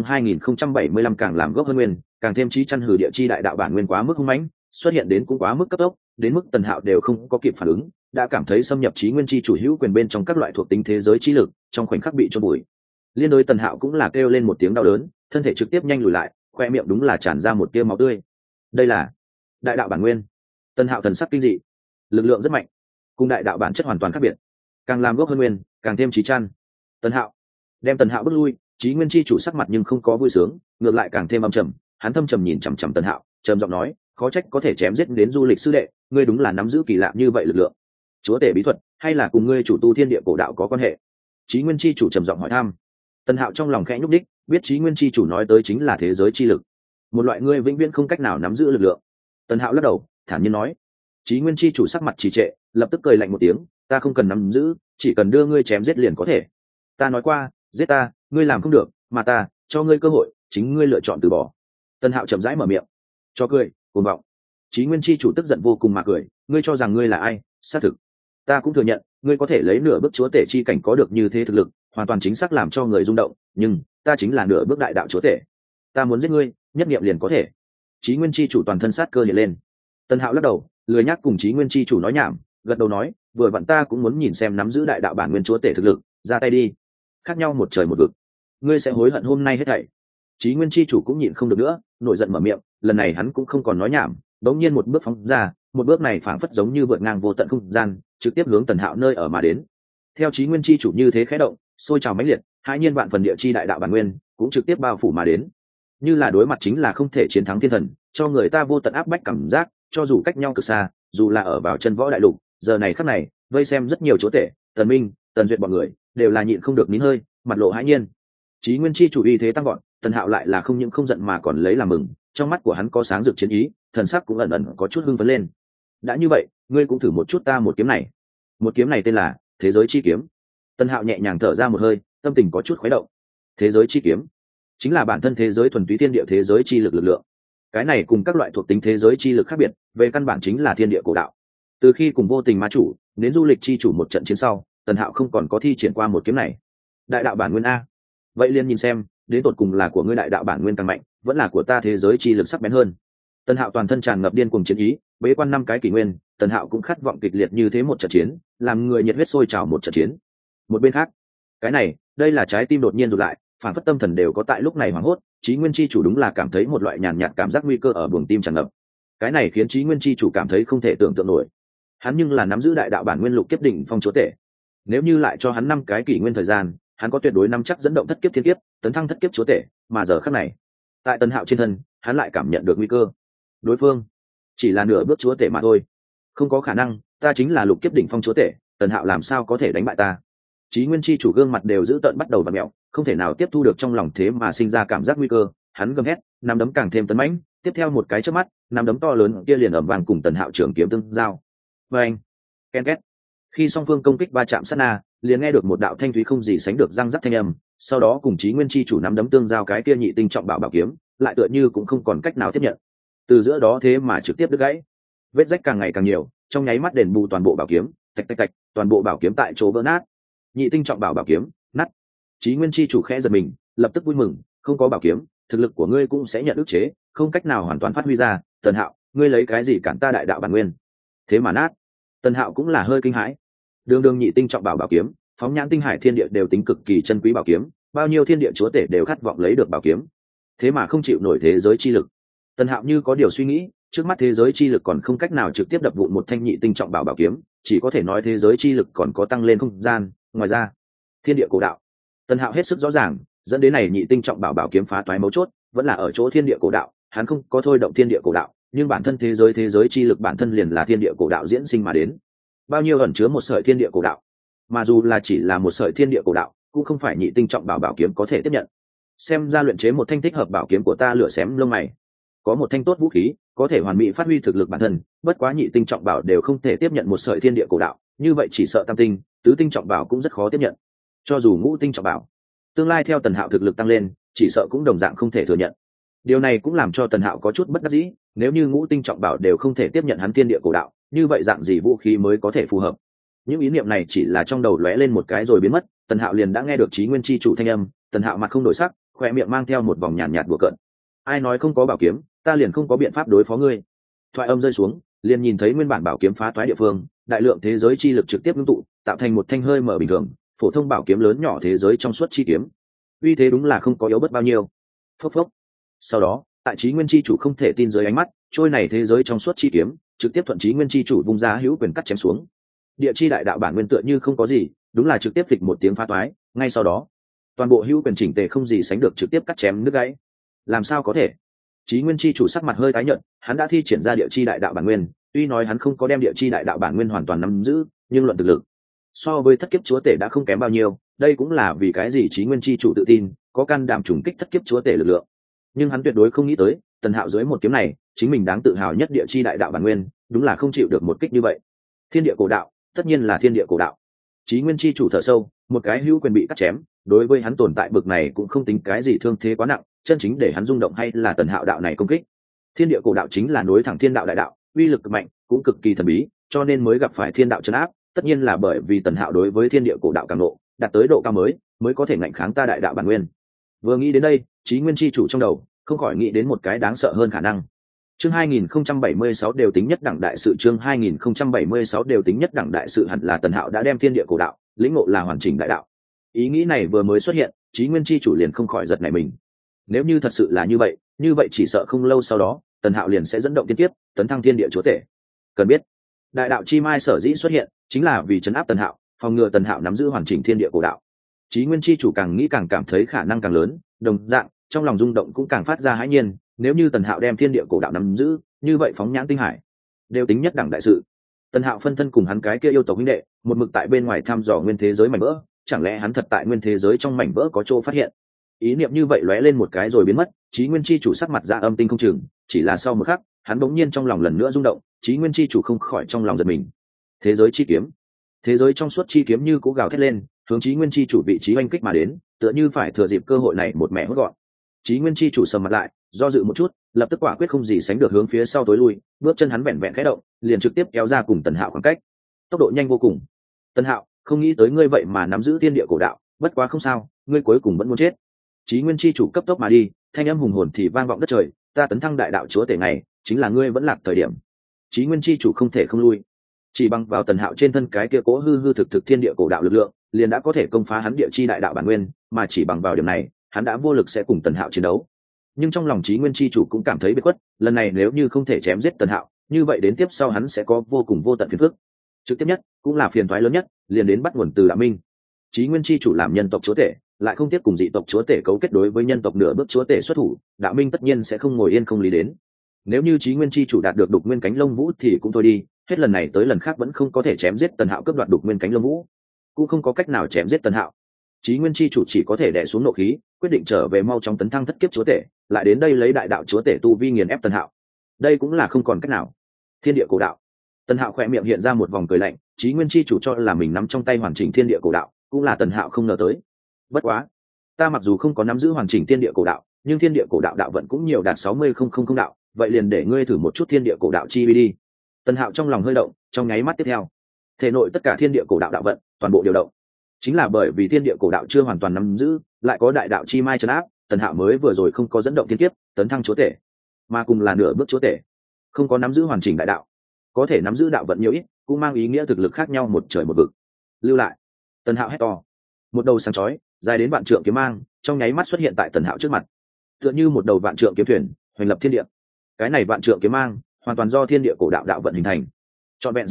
2075 càng làm gốc hơn nguyên, càng thêm chí chăn. Hử, địa chi đại đạo bản nguyên quá mức hung mãnh, xuất hiện đến cũng quá mức cấp tốc, đến mức Tần Hạo đều không có kịp phản ứng, đã cảm thấy xâm nhập Chí Nguyên chi chủ hữu quyền bên trong các loại thuộc tính thế giới chi lực, trong khoảnh khắc bị chôn bụi. Liên đối Tần Hạo cũng là kêu lên một tiếng đau đớn, thân thể trực tiếp nhanh lùi lại, khoe miệng đúng là tràn ra một tia máu tươi. Đây là đại đạo bản nguyên. Tần Hạo thần sắc kinh dị, lực lượng rất mạnh, cùng đại đạo bản chất hoàn toàn khác biệt, càng làm gốc hơn nguyên, càng thêm chí chăn. Tần Hạo đem Tần Hạo bước lui, Chí Nguyên chi chủ sắc mặt nhưng không có vui sướng, ngược lại càng thêm âm trầm. Hắn thâm trầm nhìn chằm chằm Tần Hạo, trầm giọng nói, khó trách có thể chém giết đến du lịch sư đệ, ngươi đúng là nắm giữ kỳ lạ như vậy lực lượng. Chúa tể bí thuật, hay là cùng ngươi chủ tu thiên địa cổ đạo có quan hệ? Chí Nguyên chi chủ trầm giọng hỏi thăm. Tần Hạo trong lòng khẽ nhúc đích, biết Chí Nguyên chi chủ nói tới chính là thế giới chi lực, một loại ngươi vĩnh viễn không cách nào nắm giữ lực lượng. Tần Hạo lắc đầu, thản nhiên nói. Chí Nguyên chi chủ sắc mặt trì trệ, lập tức cười lạnh một tiếng, ta không cần nắm giữ, chỉ cần đưa ngươi chém giết liền có thể. Ta nói qua, giết ta, ngươi làm không được, mà ta cho ngươi cơ hội, chính ngươi lựa chọn từ bỏ. Tần Hạo chậm rãi mở miệng, cho cười, cuồng vọng. Chí Nguyên chi chủ tức giận vô cùng mà cười, ngươi cho rằng ngươi là ai? Xác thực, ta cũng thừa nhận, ngươi có thể lấy nửa bước chúa tể chi cảnh có được như thế thực lực, hoàn toàn chính xác làm cho người rung động, nhưng ta chính là nửa bước đại đạo chúa tể, ta muốn giết ngươi, nhất niệm liền có thể. Chí Nguyên chi chủ toàn thân sát cơ hiện lên. Tần Hạo lắc đầu, lười nhắc cùng Chí Nguyên chi chủ nói nhảm, gật đầu nói, vừa vặn ta cũng muốn nhìn xem nắm giữ đại đạo bản nguyên chúa tể thực lực, ra tay đi. Khác nhau một trời một vực, ngươi sẽ hối hận hôm nay hết thảy. Chí Nguyên chi chủ cũng nhịn không được nữa, nổi giận mở miệng, lần này hắn cũng không còn nói nhảm, đống nhiên một bước phóng ra, một bước này phảng phất giống như vượt ngang vô tận không gian, trực tiếp hướng Tần Hạo nơi ở mà đến. Theo Chí Nguyên chi chủ như thế khẽ động, sôi trào mãnh liệt, hai nhiên vạn phần địa chi đại đạo bản nguyên cũng trực tiếp bao phủ mà đến, như là đối mặt chính là không thể chiến thắng thiên thần, cho người ta vô tận áp bách cảm giác. Cho dù cách nhau cực xa, dù là ở vào chân võ đại lục, giờ này khắc này vây xem rất nhiều chúa tể, Tần Minh, Tần Duyệt bọn người đều là nhịn không được nín hơi, mặt lộ hãi nhiên. Chí Nguyên chi chủ uy thế tăng vọt, Tần Hạo lại là không những không giận mà còn lấy làm mừng, trong mắt của hắn có sáng rực chiến ý, thần sắc cũng ẩn ẩn có chút hưng phấn lên. Đã như vậy, ngươi cũng thử một chút ta một kiếm này. Một kiếm này tên là Thế giới chi kiếm. Tần Hạo nhẹ nhàng thở ra một hơi, tâm tình có chút khuấy động. Thế giới chi kiếm chính là bản thân thế giới thuần túy thiên địa thế giới chi lực lực lượng. Cái này cùng các loại thuộc tính thế giới chi lực khác biệt, về căn bản chính là thiên địa cổ đạo. Từ khi cùng vô tình ma chủ đến du lịch chi chủ một trận chiến sau, Tần Hạo không còn có thi triển qua một kiếm này. Đại đạo bản nguyên a, vậy liền nhìn xem đến tột cùng là của ngươi đại đạo bản nguyên càng mạnh, vẫn là của ta thế giới chi lực sắc bén hơn. Tần Hạo toàn thân tràn ngập điên cuồng chiến ý, bế quan 5 cái kỷ nguyên, Tần Hạo cũng khát vọng kịch liệt như thế một trận chiến, làm người nhiệt huyết sôi trào một trận chiến. Một bên khác, cái này, đây là trái tim đột nhiên rụt lại, phản phất tâm thần đều có tại lúc này hoảng hốt. Chí Nguyên chi chủ đúng là cảm thấy một loại nhàn nhạt cảm giác nguy cơ ở buồng tim tràn ngập. Cái này khiến Chí Nguyên chi chủ cảm thấy không thể tưởng tượng nổi. Hắn nhưng là nắm giữ đại đạo bản nguyên lục kiếp đỉnh phong chúa tể, nếu như lại cho hắn 5 cái kỷ nguyên thời gian, hắn có tuyệt đối nắm chắc dẫn động thất kiếp thiên kiếp, tấn thăng thất kiếp chúa tể. Mà giờ khắc này, tại Tần Hạo trên thân, hắn lại cảm nhận được nguy cơ. Đối phương chỉ là nửa bước chúa tể mà thôi, không có khả năng, ta chính là lục kiếp đỉnh phong chúa tể, Tần Hạo làm sao có thể đánh bại ta? Chí Nguyên chi chủ gương mặt đều giữ tợn bắt đầu vặn mẹo, không thể nào tiếp thu được trong lòng thế mà sinh ra cảm giác nguy cơ, hắn gầm hét, nắm đấm càng thêm tấn mãnh, tiếp theo một cái chớp mắt, nắm đấm to lớn kia liền ầm vang cùng Tần Hạo trường kiếm tương giao. Oeng, ken két. Khi song phương công kích va chạm sát na, liền nghe được một đạo thanh thúy không gì sánh được răng rắc thanh âm, sau đó cùng Chí Nguyên chi chủ nắm đấm tương giao cái kia nhị tinh trọng bảo kiếm, lại tựa như cũng không còn cách nào tiếp nhận. Từ giữa đó thế mà trực tiếp đứt gãy. Vết rách càng ngày càng nhiều, trong nháy mắt đền bù toàn bộ bảo kiếm, tạch tạch tạch, toàn bộ bảo kiếm tại chỗ vỡ nát. Nhị tinh trọng bảo kiếm nát. Chí Nguyên chi chủ khẽ giật mình, lập tức vui mừng, không có bảo kiếm, thực lực của ngươi cũng sẽ nhận ức chế, không cách nào hoàn toàn phát huy ra. Tần Hạo, ngươi lấy cái gì cản ta đại đạo bản nguyên? Thế mà nát. Tần Hạo cũng là hơi kinh hãi. Đường nhị tinh trọng bảo kiếm, phóng nhãn tinh hải thiên địa đều tính cực kỳ chân quý bảo kiếm, bao nhiêu thiên địa chúa tể đều khát vọng lấy được bảo kiếm, thế mà không chịu nổi thế giới chi lực. Tần Hạo như có điều suy nghĩ, trước mắt thế giới chi lực còn không cách nào trực tiếp đập vụn một thanh nhị tinh trọng bảo kiếm, chỉ có thể nói thế giới chi lực còn có tăng lên không gian. Ngoài ra, thiên địa cổ đạo, Tần Hạo hết sức rõ ràng, dẫn đến này nhị tinh trọng bảo kiếm phá toái mấu chốt vẫn là ở chỗ thiên địa cổ đạo. Hắn không có thôi động thiên địa cổ đạo, nhưng bản thân thế giới chi lực bản thân liền là thiên địa cổ đạo diễn sinh mà đến, bao nhiêu ẩn chứa một sợi thiên địa cổ đạo, mà dù là chỉ là một sợi thiên địa cổ đạo cũng không phải nhị tinh trọng bảo kiếm có thể tiếp nhận. Xem ra luyện chế một thanh thích hợp bảo kiếm của ta lửa xém lông mày. Có một thanh tốt vũ khí có thể hoàn mỹ phát huy thực lực bản thân, bất quá nhị tinh trọng bảo đều không thể tiếp nhận một sợi thiên địa cổ đạo, như vậy chỉ sợ tam tinh tứ tinh trọng bảo cũng rất khó tiếp nhận, cho dù ngũ tinh trọng bảo tương lai theo Tần Hạo thực lực tăng lên chỉ sợ cũng đồng dạng không thể thừa nhận. Điều này cũng làm cho Tần Hạo có chút bất đắc dĩ, nếu như ngũ tinh trọng bảo đều không thể tiếp nhận hắn thiên địa cổ đạo, như vậy dạng gì vũ khí mới có thể phù hợp? Những ý niệm này chỉ là trong đầu lóe lên một cái rồi biến mất. Tần Hạo liền đã nghe được Chí Nguyên chi chủ thanh âm. Tần Hạo mặt không đổi sắc, khoe miệng mang theo một vòng nhàn nhạt đùa cợt. Ai nói không có bảo kiếm, ta liền không có biện pháp đối phó ngươi. Thoại âm rơi xuống, liền nhìn thấy nguyên bản bảo kiếm phá toái địa phương, đại lượng thế giới chi lực trực tiếp ngưng tụ, tạo thành một thanh hơi mở bình thường, phổ thông bảo kiếm lớn nhỏ thế giới trong suốt chi kiếm. Uy thế đúng là không có yếu bất bao nhiêu. Phốc phốc. Sau đó, tại Chí Nguyên chi chủ không thể tin dưới ánh mắt, trôi này thế giới trong suốt chi kiếm trực tiếp thuận Chí Nguyên chi chủ vung ra hữu quyền cắt chém xuống. Địa chi đại đạo bản nguyên tựa như không có gì, đúng là trực tiếp phịch một tiếng phá toái, ngay sau đó toàn bộ hữu quyền chỉnh tề không gì sánh được trực tiếp cắt chém nứt gãy. Làm sao có thể? Chí Nguyên chi chủ sắc mặt hơi tái nhợt, hắn đã thi triển ra địa chi đại đạo bản nguyên, tuy nói hắn không có đem địa chi đại đạo bản nguyên hoàn toàn nắm giữ, nhưng luận thực lực so với thất kiếp chúa tể đã không kém bao nhiêu. Đây cũng là vì cái gì Chí Nguyên chi chủ tự tin có can đảm trùng kích thất kiếp chúa tể lực lượng. Nhưng hắn tuyệt đối không nghĩ tới, Tần Hạo dưới một kiếm này, chính mình đáng tự hào nhất địa chi đại đạo bản nguyên, đúng là không chịu được một kích như vậy. Thiên địa cổ đạo, tất nhiên là thiên địa cổ đạo. Chí Nguyên chi chủ thở sâu, một cái hữu quyền bị cắt chém, đối với hắn tồn tại bực này cũng không tính cái gì thương thế quá nặng, chân chính để hắn rung động hay là Tần Hạo đạo này công kích. Thiên địa cổ đạo chính là nối thẳng thiên đạo đại đạo, uy lực cực mạnh, cũng cực kỳ thần bí, cho nên mới gặp phải thiên đạo trấn áp, tất nhiên là bởi vì Tần Hạo đối với thiên địa cổ đạo càng nộ, đạt tới độ cao mới có thể ngạnh kháng ta đại đạo bản nguyên. Vừa nghĩ đến đây, Chí Nguyên chi chủ trong đầu không khỏi nghĩ đến một cái đáng sợ hơn khả năng. Chương 2076 đều tính nhất đẳng đại sự, chương 2076 đều tính nhất đẳng đại sự, hẳn là Tần Hạo đã đem thiên địa cổ đạo lĩnh ngộ là hoàn chỉnh đại đạo. Ý nghĩ này vừa mới xuất hiện, Chí Nguyên chi chủ liền không khỏi giật nảy mình. Nếu như thật sự là như vậy chỉ sợ không lâu sau đó, Tần Hạo liền sẽ dẫn động tiên tiếp, tấn thăng thiên địa chúa tể. Cần biết, đại đạo chi mai sở dĩ xuất hiện, chính là vì trấn áp Tần Hạo, phòng ngừa Tần Hạo nắm giữ hoàn chỉnh thiên địa cổ đạo. Chí Nguyên chi chủ càng nghĩ càng cảm thấy khả năng càng lớn, đồng dạng, trong lòng rung động cũng càng phát ra hãi nhiên. Nếu như Tần Hạo đem thiên địa cổ đạo nắm giữ, như vậy phóng nhãn tinh hải đều tính nhất đẳng đại sự. Tần Hạo phân thân cùng hắn cái kia yêu tộc huynh đệ, một mực tại bên ngoài thăm dò nguyên thế giới mảnh vỡ, chẳng lẽ hắn thật tại nguyên thế giới trong mảnh vỡ có chỗ phát hiện? Ý niệm như vậy lóe lên một cái rồi biến mất. Chí Nguyên chi chủ sắc mặt ra âm tinh không chừng, chỉ là sau một khắc, hắn bỗng nhiên trong lòng lần nữa rung động, Chí Nguyên chi chủ không khỏi trong lòng giật mình. Thế giới chi kiếm, thế giới trong suốt chi kiếm như cú gào thét lên, hướng Chí Nguyên chi chủ vị trí oanh kích mà đến, tựa như phải thừa dịp cơ hội này một mẻ hốt gọn. Chí Nguyên chi chủ sầm mặt lại, do dự một chút, lập tức quả quyết không gì sánh được hướng phía sau tối lui, bước chân hắn vẹn vẹn khẽ động, liền trực tiếp kéo ra cùng Tần Hạo khoảng cách. Tốc độ nhanh vô cùng. Tần Hạo, không nghĩ tới ngươi vậy mà nắm giữ thiên địa cổ đạo, bất quá không sao, ngươi cuối cùng vẫn muốn chết. Chí Nguyên chi chủ cấp tốc mà đi, thanh âm hùng hồn thì vang vọng đất trời, ta tấn thăng đại đạo chúa tể này, chính là ngươi vẫn lạc thời điểm. Chí Nguyên chi chủ không thể không lui, chỉ bằng vào Tần Hạo trên thân cái kia cố hư thực thiên địa cổ đạo lực lượng, liền đã có thể công phá hắn địa chi đại đạo bản nguyên, mà chỉ bằng vào điểm này, hắn đã vô lực sẽ cùng Tần Hạo chiến đấu. Nhưng trong lòng Chí Nguyên chi chủ cũng cảm thấy biệt khuất, lần này nếu như không thể chém giết Tần Hạo, như vậy đến tiếp sau hắn sẽ có vô cùng vô tận phiền phức. Trực tiếp nhất, cũng là phiền toái lớn nhất, liền đến bắt nguồn từ Đạo Minh. Chí Nguyên chi chủ làm nhân tộc chúa tể, lại không tiếp cùng dị tộc chúa tể cấu kết đối với nhân tộc nửa bước chúa tể xuất thủ, đạo minh tất nhiên sẽ không ngồi yên không lý đến. Nếu như Chí Nguyên chi chủ đạt được đục nguyên cánh lông vũ thì cũng thôi đi, hết lần này tới lần khác vẫn không có thể chém giết Tần Hạo cướp đoạt đục nguyên cánh lông vũ, cũng không có cách nào chém giết Tần Hạo. Chí Nguyên chi chủ chỉ có thể đè xuống nộ khí, quyết định trở về mau chóng tấn thăng thất kiếp chúa tể, lại đến đây lấy đại đạo chúa tể tu vi nghiền ép Tần Hạo. Đây cũng là không còn cách nào. Thiên địa cổ đạo. Tần Hạo khẽ miệng hiện ra một vòng cười lạnh, Chí Nguyên chi chủ cho là mình nắm trong tay hoàn chỉnh thiên địa cổ đạo, cũng là Tần Hạo không ngờ tới. Bất quá, ta mặc dù không có nắm giữ hoàn chỉnh thiên địa cổ đạo, nhưng thiên địa cổ đạo đạo vận cũng nhiều đạt 60,000 đạo, vậy liền để ngươi thử một chút thiên địa cổ đạo chi vi đi. Tần Hạo trong lòng hơi động, trong nháy mắt tiếp theo, thể nội tất cả thiên địa cổ đạo đạo vận toàn bộ điều động. Chính là bởi vì thiên địa cổ đạo chưa hoàn toàn nắm giữ, lại có đại đạo chi mai trấn áp, Tần Hạo mới vừa rồi không có dẫn động thiên kiếp, tấn thăng chúa tể, mà cùng là nửa bước chúa tể, không có nắm giữ hoàn chỉnh đại đạo, có thể nắm giữ đạo vận nhiều ít, cũng mang ý nghĩa thực lực khác nhau một trời một vực. Lưu lại, Tần Hạo hét to, một đầu sáng chói dài đến vạn trượng kiếm mang trong nháy mắt xuất hiện tại Tần Hạo trước mặt, tựa như một đầu vạn trượng kiếm thuyền hoành lập thiên địa. Cái này vạn trượng kiếm mang hoàn toàn do thiên địa cổ đạo đạo vận hình thành, trọn vẹn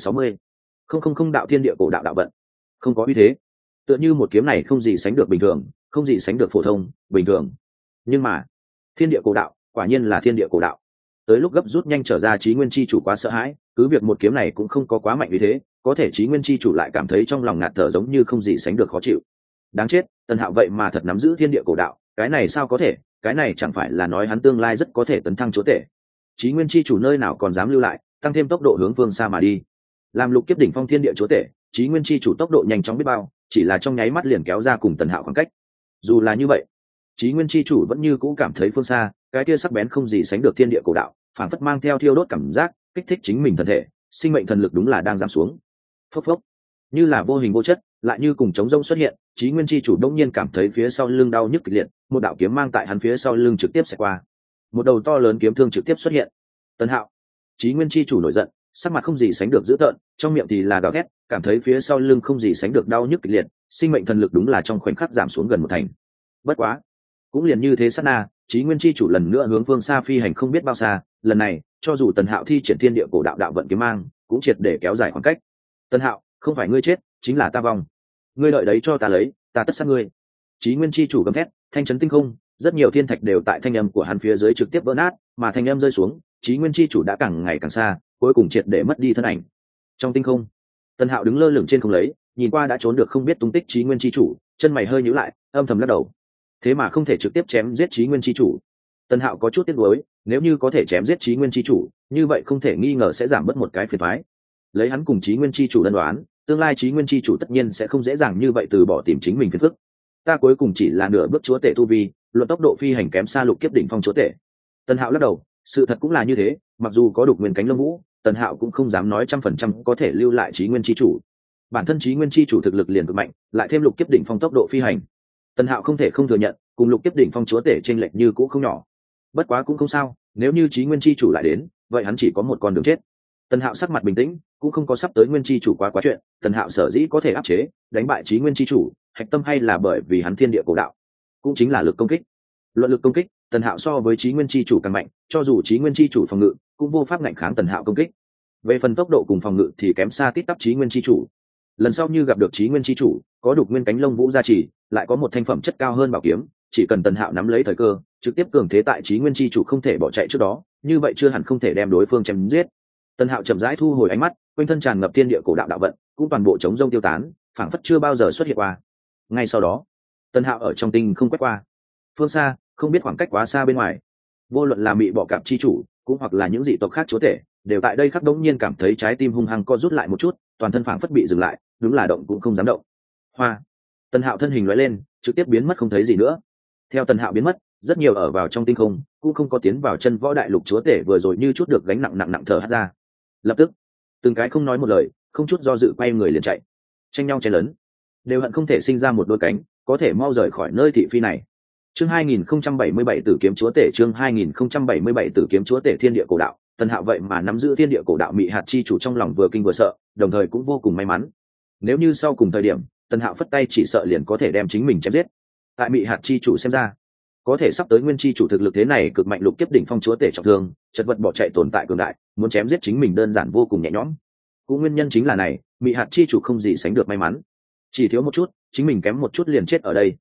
60,000 đạo thiên địa cổ đạo đạo vận, không có uy thế, tựa như một kiếm này không gì sánh được bình thường, không gì sánh được phổ thông bình thường. Nhưng mà thiên địa cổ đạo quả nhiên là thiên địa cổ đạo. Tới lúc gấp rút nhanh trở ra, Chí Nguyên chi chủ quá sợ hãi, cứ việc một kiếm này cũng không có quá mạnh như thế, có thể Chí Nguyên chi chủ lại cảm thấy trong lòng ngạt thở, giống như không gì sánh được khó chịu. Đáng chết, Tần Hạo vậy mà thật nắm giữ thiên địa cổ đạo, cái này sao có thể, cái này chẳng phải là nói hắn tương lai rất có thể tấn thăng chúa tể. Chí Nguyên chi chủ nơi nào còn dám lưu lại, tăng thêm tốc độ hướng phương xa mà đi. Làm lục kiếp đỉnh phong thiên địa chúa tể, Chí Nguyên chi chủ tốc độ nhanh chóng biết bao, chỉ là trong nháy mắt liền kéo ra cùng Tần Hạo khoảng cách. Dù là như vậy, Chí Nguyên chi chủ vẫn như cũ cảm thấy phương xa, cái kia sắc bén không gì sánh được thiên địa cổ đạo, phản phất mang theo thiêu đốt cảm giác, kích thích chính mình thân thể, sinh mệnh thần lực đúng là đang giảm xuống. Phốc phốc, như là vô hình vô chất, lại như cùng trống rông xuất hiện, Chí Nguyên chi chủ đông nhiên cảm thấy phía sau lưng đau nhức kịch liệt, một đạo kiếm mang tại hắn phía sau lưng trực tiếp xẹt qua, một đầu to lớn kiếm thương trực tiếp xuất hiện. Tần Hạo, Chí Nguyên chi chủ nổi giận, sắc mặt không gì sánh được dữ tợn, trong miệng thì là gào thét, cảm thấy phía sau lưng không gì sánh được đau nhức kịch liệt, sinh mệnh thần lực đúng là trong khoảnh khắc giảm xuống gần một thành. Bất quá, cũng liền như thế sát na, Chí Nguyên chi chủ lần nữa hướng phương xa phi hành không biết bao xa, lần này, cho dù Tần Hạo thi triển thiên địa cổ đạo đạo vận kiếm mang, cũng triệt để kéo dài khoảng cách. Tần Hạo, không phải ngươi chết, chính là ta vong. Ngươi đợi đấy cho ta lấy, ta tất sát ngươi. Chí Nguyên chi chủ gầm thét, thanh chấn tinh không, rất nhiều thiên thạch đều tại thanh âm của hắn phía dưới trực tiếp vỡ nát, mà thanh âm rơi xuống, Chí Nguyên chi chủ đã càng ngày càng xa, cuối cùng triệt để mất đi thân ảnh. Trong tinh không, Tần Hạo đứng lơ lửng trên không lấy, nhìn qua đã trốn được không biết tung tích Chí Nguyên chi chủ, chân mày hơi nhíu lại, âm thầm lắc đầu. Thế mà không thể trực tiếp chém giết Chí Nguyên chi chủ. Tần Hạo có chút tiếc nuối, nếu như có thể chém giết Chí Nguyên chi chủ, như vậy không thể nghi ngờ sẽ giảm bớt một cái phiền toái. Lấy hắn cùng Chí Nguyên chi chủ đan đoán, tương lai Chí Nguyên chi chủ tất nhiên sẽ không dễ dàng như vậy từ bỏ tìm chính mình phiền phức. Ta cuối cùng chỉ là nửa bước chúa tể tu vi, luận tốc độ phi hành kém xa lục kiếp đỉnh phong chúa tể. Tần Hạo lắc đầu, sự thật cũng là như thế, mặc dù có đục nguyên cánh lông vũ, Tần Hạo cũng không dám nói 100% có thể lưu lại Chí Nguyên chi chủ. Bản thân Chí Nguyên chi chủ thực lực liền cực mạnh, lại thêm lục kiếp đỉnh phong tốc độ phi hành, Tần Hạo không thể không thừa nhận, cùng lục kiếp đỉnh phong chúa tể chênh lệch như cũ không nhỏ. Bất quá cũng không sao, nếu như Chí Nguyên chi chủ lại đến, vậy hắn chỉ có một con đường chết. Tần Hạo sắc mặt bình tĩnh, cũng không có sắp tới Nguyên chi chủ quá chuyện. Tần Hạo sở dĩ có thể áp chế, đánh bại Chí Nguyên chi chủ, hạch tâm hay là bởi vì hắn thiên địa cổ đạo, cũng chính là lực công kích. Luận lực công kích, Tần Hạo so với Chí Nguyên chi chủ càng mạnh, cho dù Chí Nguyên chi chủ phòng ngự, cũng vô pháp ngạnh kháng Tần Hạo công kích. Về phần tốc độ cùng phòng ngự thì kém xa tít tắp Chí Nguyên chi chủ. Lần sau như gặp được Chí Nguyên chi chủ, có đục nguyên cánh lông vũ gia trì, lại có một thanh phẩm chất cao hơn bảo kiếm, chỉ cần Tần Hạo nắm lấy thời cơ, trực tiếp cường thế tại Chí Nguyên chi chủ không thể bỏ chạy trước đó, như vậy chưa hẳn không thể đem đối phương chém giết. Tần Hạo chậm rãi thu hồi ánh mắt, quanh thân tràn ngập thiên địa cổ đạo đạo vận, cũng toàn bộ chống rông tiêu tán, phảng phất chưa bao giờ xuất hiện qua. Ngay sau đó, Tần Hạo ở trong tinh không quét qua, phương xa, không biết khoảng cách quá xa bên ngoài, vô luận là mị bọ cạp chi chủ, cũng hoặc là những dị tộc khác chúa tể, đều tại đây khắc đống nhiên cảm thấy trái tim hung hăng co rút lại một chút, toàn thân phảng phất bị dừng lại, đúng là động cũng không dám động. Hoa. Tần Hạo thân hình lóe lên, trực tiếp biến mất không thấy gì nữa. Theo Tần Hạo biến mất, rất nhiều ở vào trong tinh không, cũng không có tiến vào chân võ đại lục chúa tể vừa rồi như chút được gánh nặng nặng thở hắt ra. Lập tức, từng cái không nói một lời, không chút do dự quay người liền chạy, tranh nhau chen lớn, đều hận không thể sinh ra một đôi cánh, có thể mau rời khỏi nơi thị phi này. Chương 2077 Tử kiếm chúa tể, chương 2077 Tử kiếm chúa tể thiên địa cổ đạo. Tần Hạo vậy mà nắm giữ thiên địa cổ đạo mị hạt chi chủ, trong lòng vừa kinh vừa sợ, đồng thời cũng vô cùng may mắn. Nếu như sau cùng thời điểm, Tần Hạo phất tay chỉ sợ liền có thể đem chính mình chém giết. Tại mị hạt chi chủ xem ra, có thể sắp tới Nguyên chi chủ thực lực thế này cực mạnh, lục kiếp đỉnh phong chúa tể trọng thương, chật vật bỏ chạy tồn tại cường đại, muốn chém giết chính mình đơn giản vô cùng nhẹ nhõm. Cũng nguyên nhân chính là này, mị hạt chi chủ không gì sánh được may mắn, chỉ thiếu một chút, chính mình kém một chút liền chết ở đây.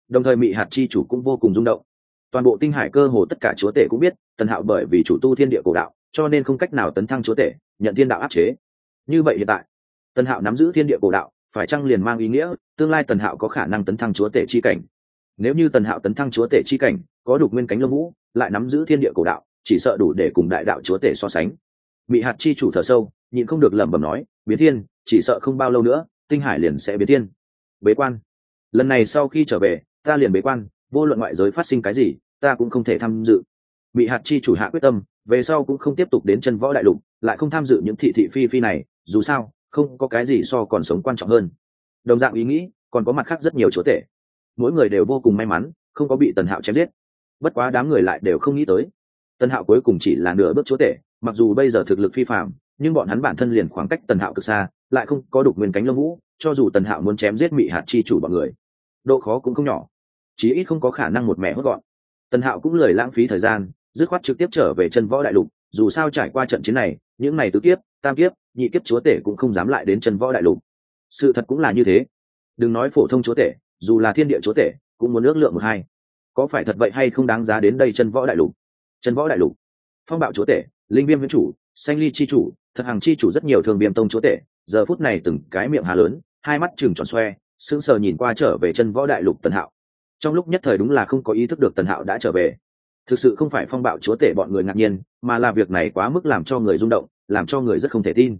Đồng thời Mị Hạt chi chủ cũng vô cùng rung động. Toàn bộ tinh hải cơ hồ tất cả chúa tể cũng biết Tần Hạo bởi vì chủ tu thiên địa cổ đạo cho nên không cách nào tấn thăng chúa tể, nhận thiên đạo áp chế. Như vậy hiện tại Tần Hạo nắm giữ thiên địa cổ đạo phải chăng liền mang ý nghĩa tương lai Tần Hạo có khả năng tấn thăng chúa tể chi cảnh? Nếu như Tần Hạo tấn thăng chúa tể chi cảnh, có đục nguyên cánh lông vũ, lại nắm giữ thiên địa cổ đạo, chỉ sợ đủ để cùng đại đạo chúa tể so sánh. Mị Hạt chi chủ thở sâu, nhịn không được lẩm bẩm nói, biến thiên, chỉ sợ không bao lâu nữa tinh hải liền sẽ biến thiên. Bế quan. Lần này sau khi trở về ta liền bế quan, vô luận ngoại giới phát sinh cái gì ta cũng không thể tham dự. Mị Hạt chi chủ hạ quyết tâm, về sau cũng không tiếp tục đến chân võ đại lục, lại không tham dự những thị thị phi phi này, dù sao không có cái gì so còn sống quan trọng hơn. Đồng dạng ý nghĩ còn có mặt khác rất nhiều chúa tể, mỗi người đều vô cùng may mắn không có bị Tần Hạo chém giết. Bất quá đám người lại đều không nghĩ tới Tần Hạo cuối cùng chỉ là nửa bước chúa tể, mặc dù bây giờ thực lực phi phàm, nhưng bọn hắn bản thân liền khoảng cách Tần Hạo cực xa, lại không có đục nguyên cánh lông vũ, cho dù Tần Hạo muốn chém giết Mị Hạt chi chủ bọn người, độ khó cũng không nhỏ, chí ít không có khả năng một mẻ hốt gọn. Tần Hạo cũng lười lãng phí thời gian, dứt khoát trực tiếp trở về chân võ đại lục, dù sao trải qua trận chiến này, những này tứ kiếp, tam kiếp, nhị kiếp chúa tể cũng không dám lại đến chân võ đại lục. Sự thật cũng là như thế, đừng nói phổ thông chúa tể, dù là thiên địa chúa tể cũng muốn ước lượng một hai, có phải thật vậy hay không đáng giá đến đây chân võ đại lục. Chân võ đại lục, phong bạo chúa tể, linh viêm viễn chủ, xanh ly chi chủ, thật hàng chi chủ, rất nhiều thường viêm tông chúa tể giờ phút này từng cái miệng hà lớn, hai mắt trừng tròn xoe, sững sờ nhìn qua trở về chân võ đại lục Tần Hạo. Trong lúc nhất thời đúng là không có ý thức được Tần Hạo đã trở về. Thực sự không phải phong bạo chúa tể bọn người ngạc nhiên, mà là việc này quá mức làm cho người rung động, làm cho người rất không thể tin.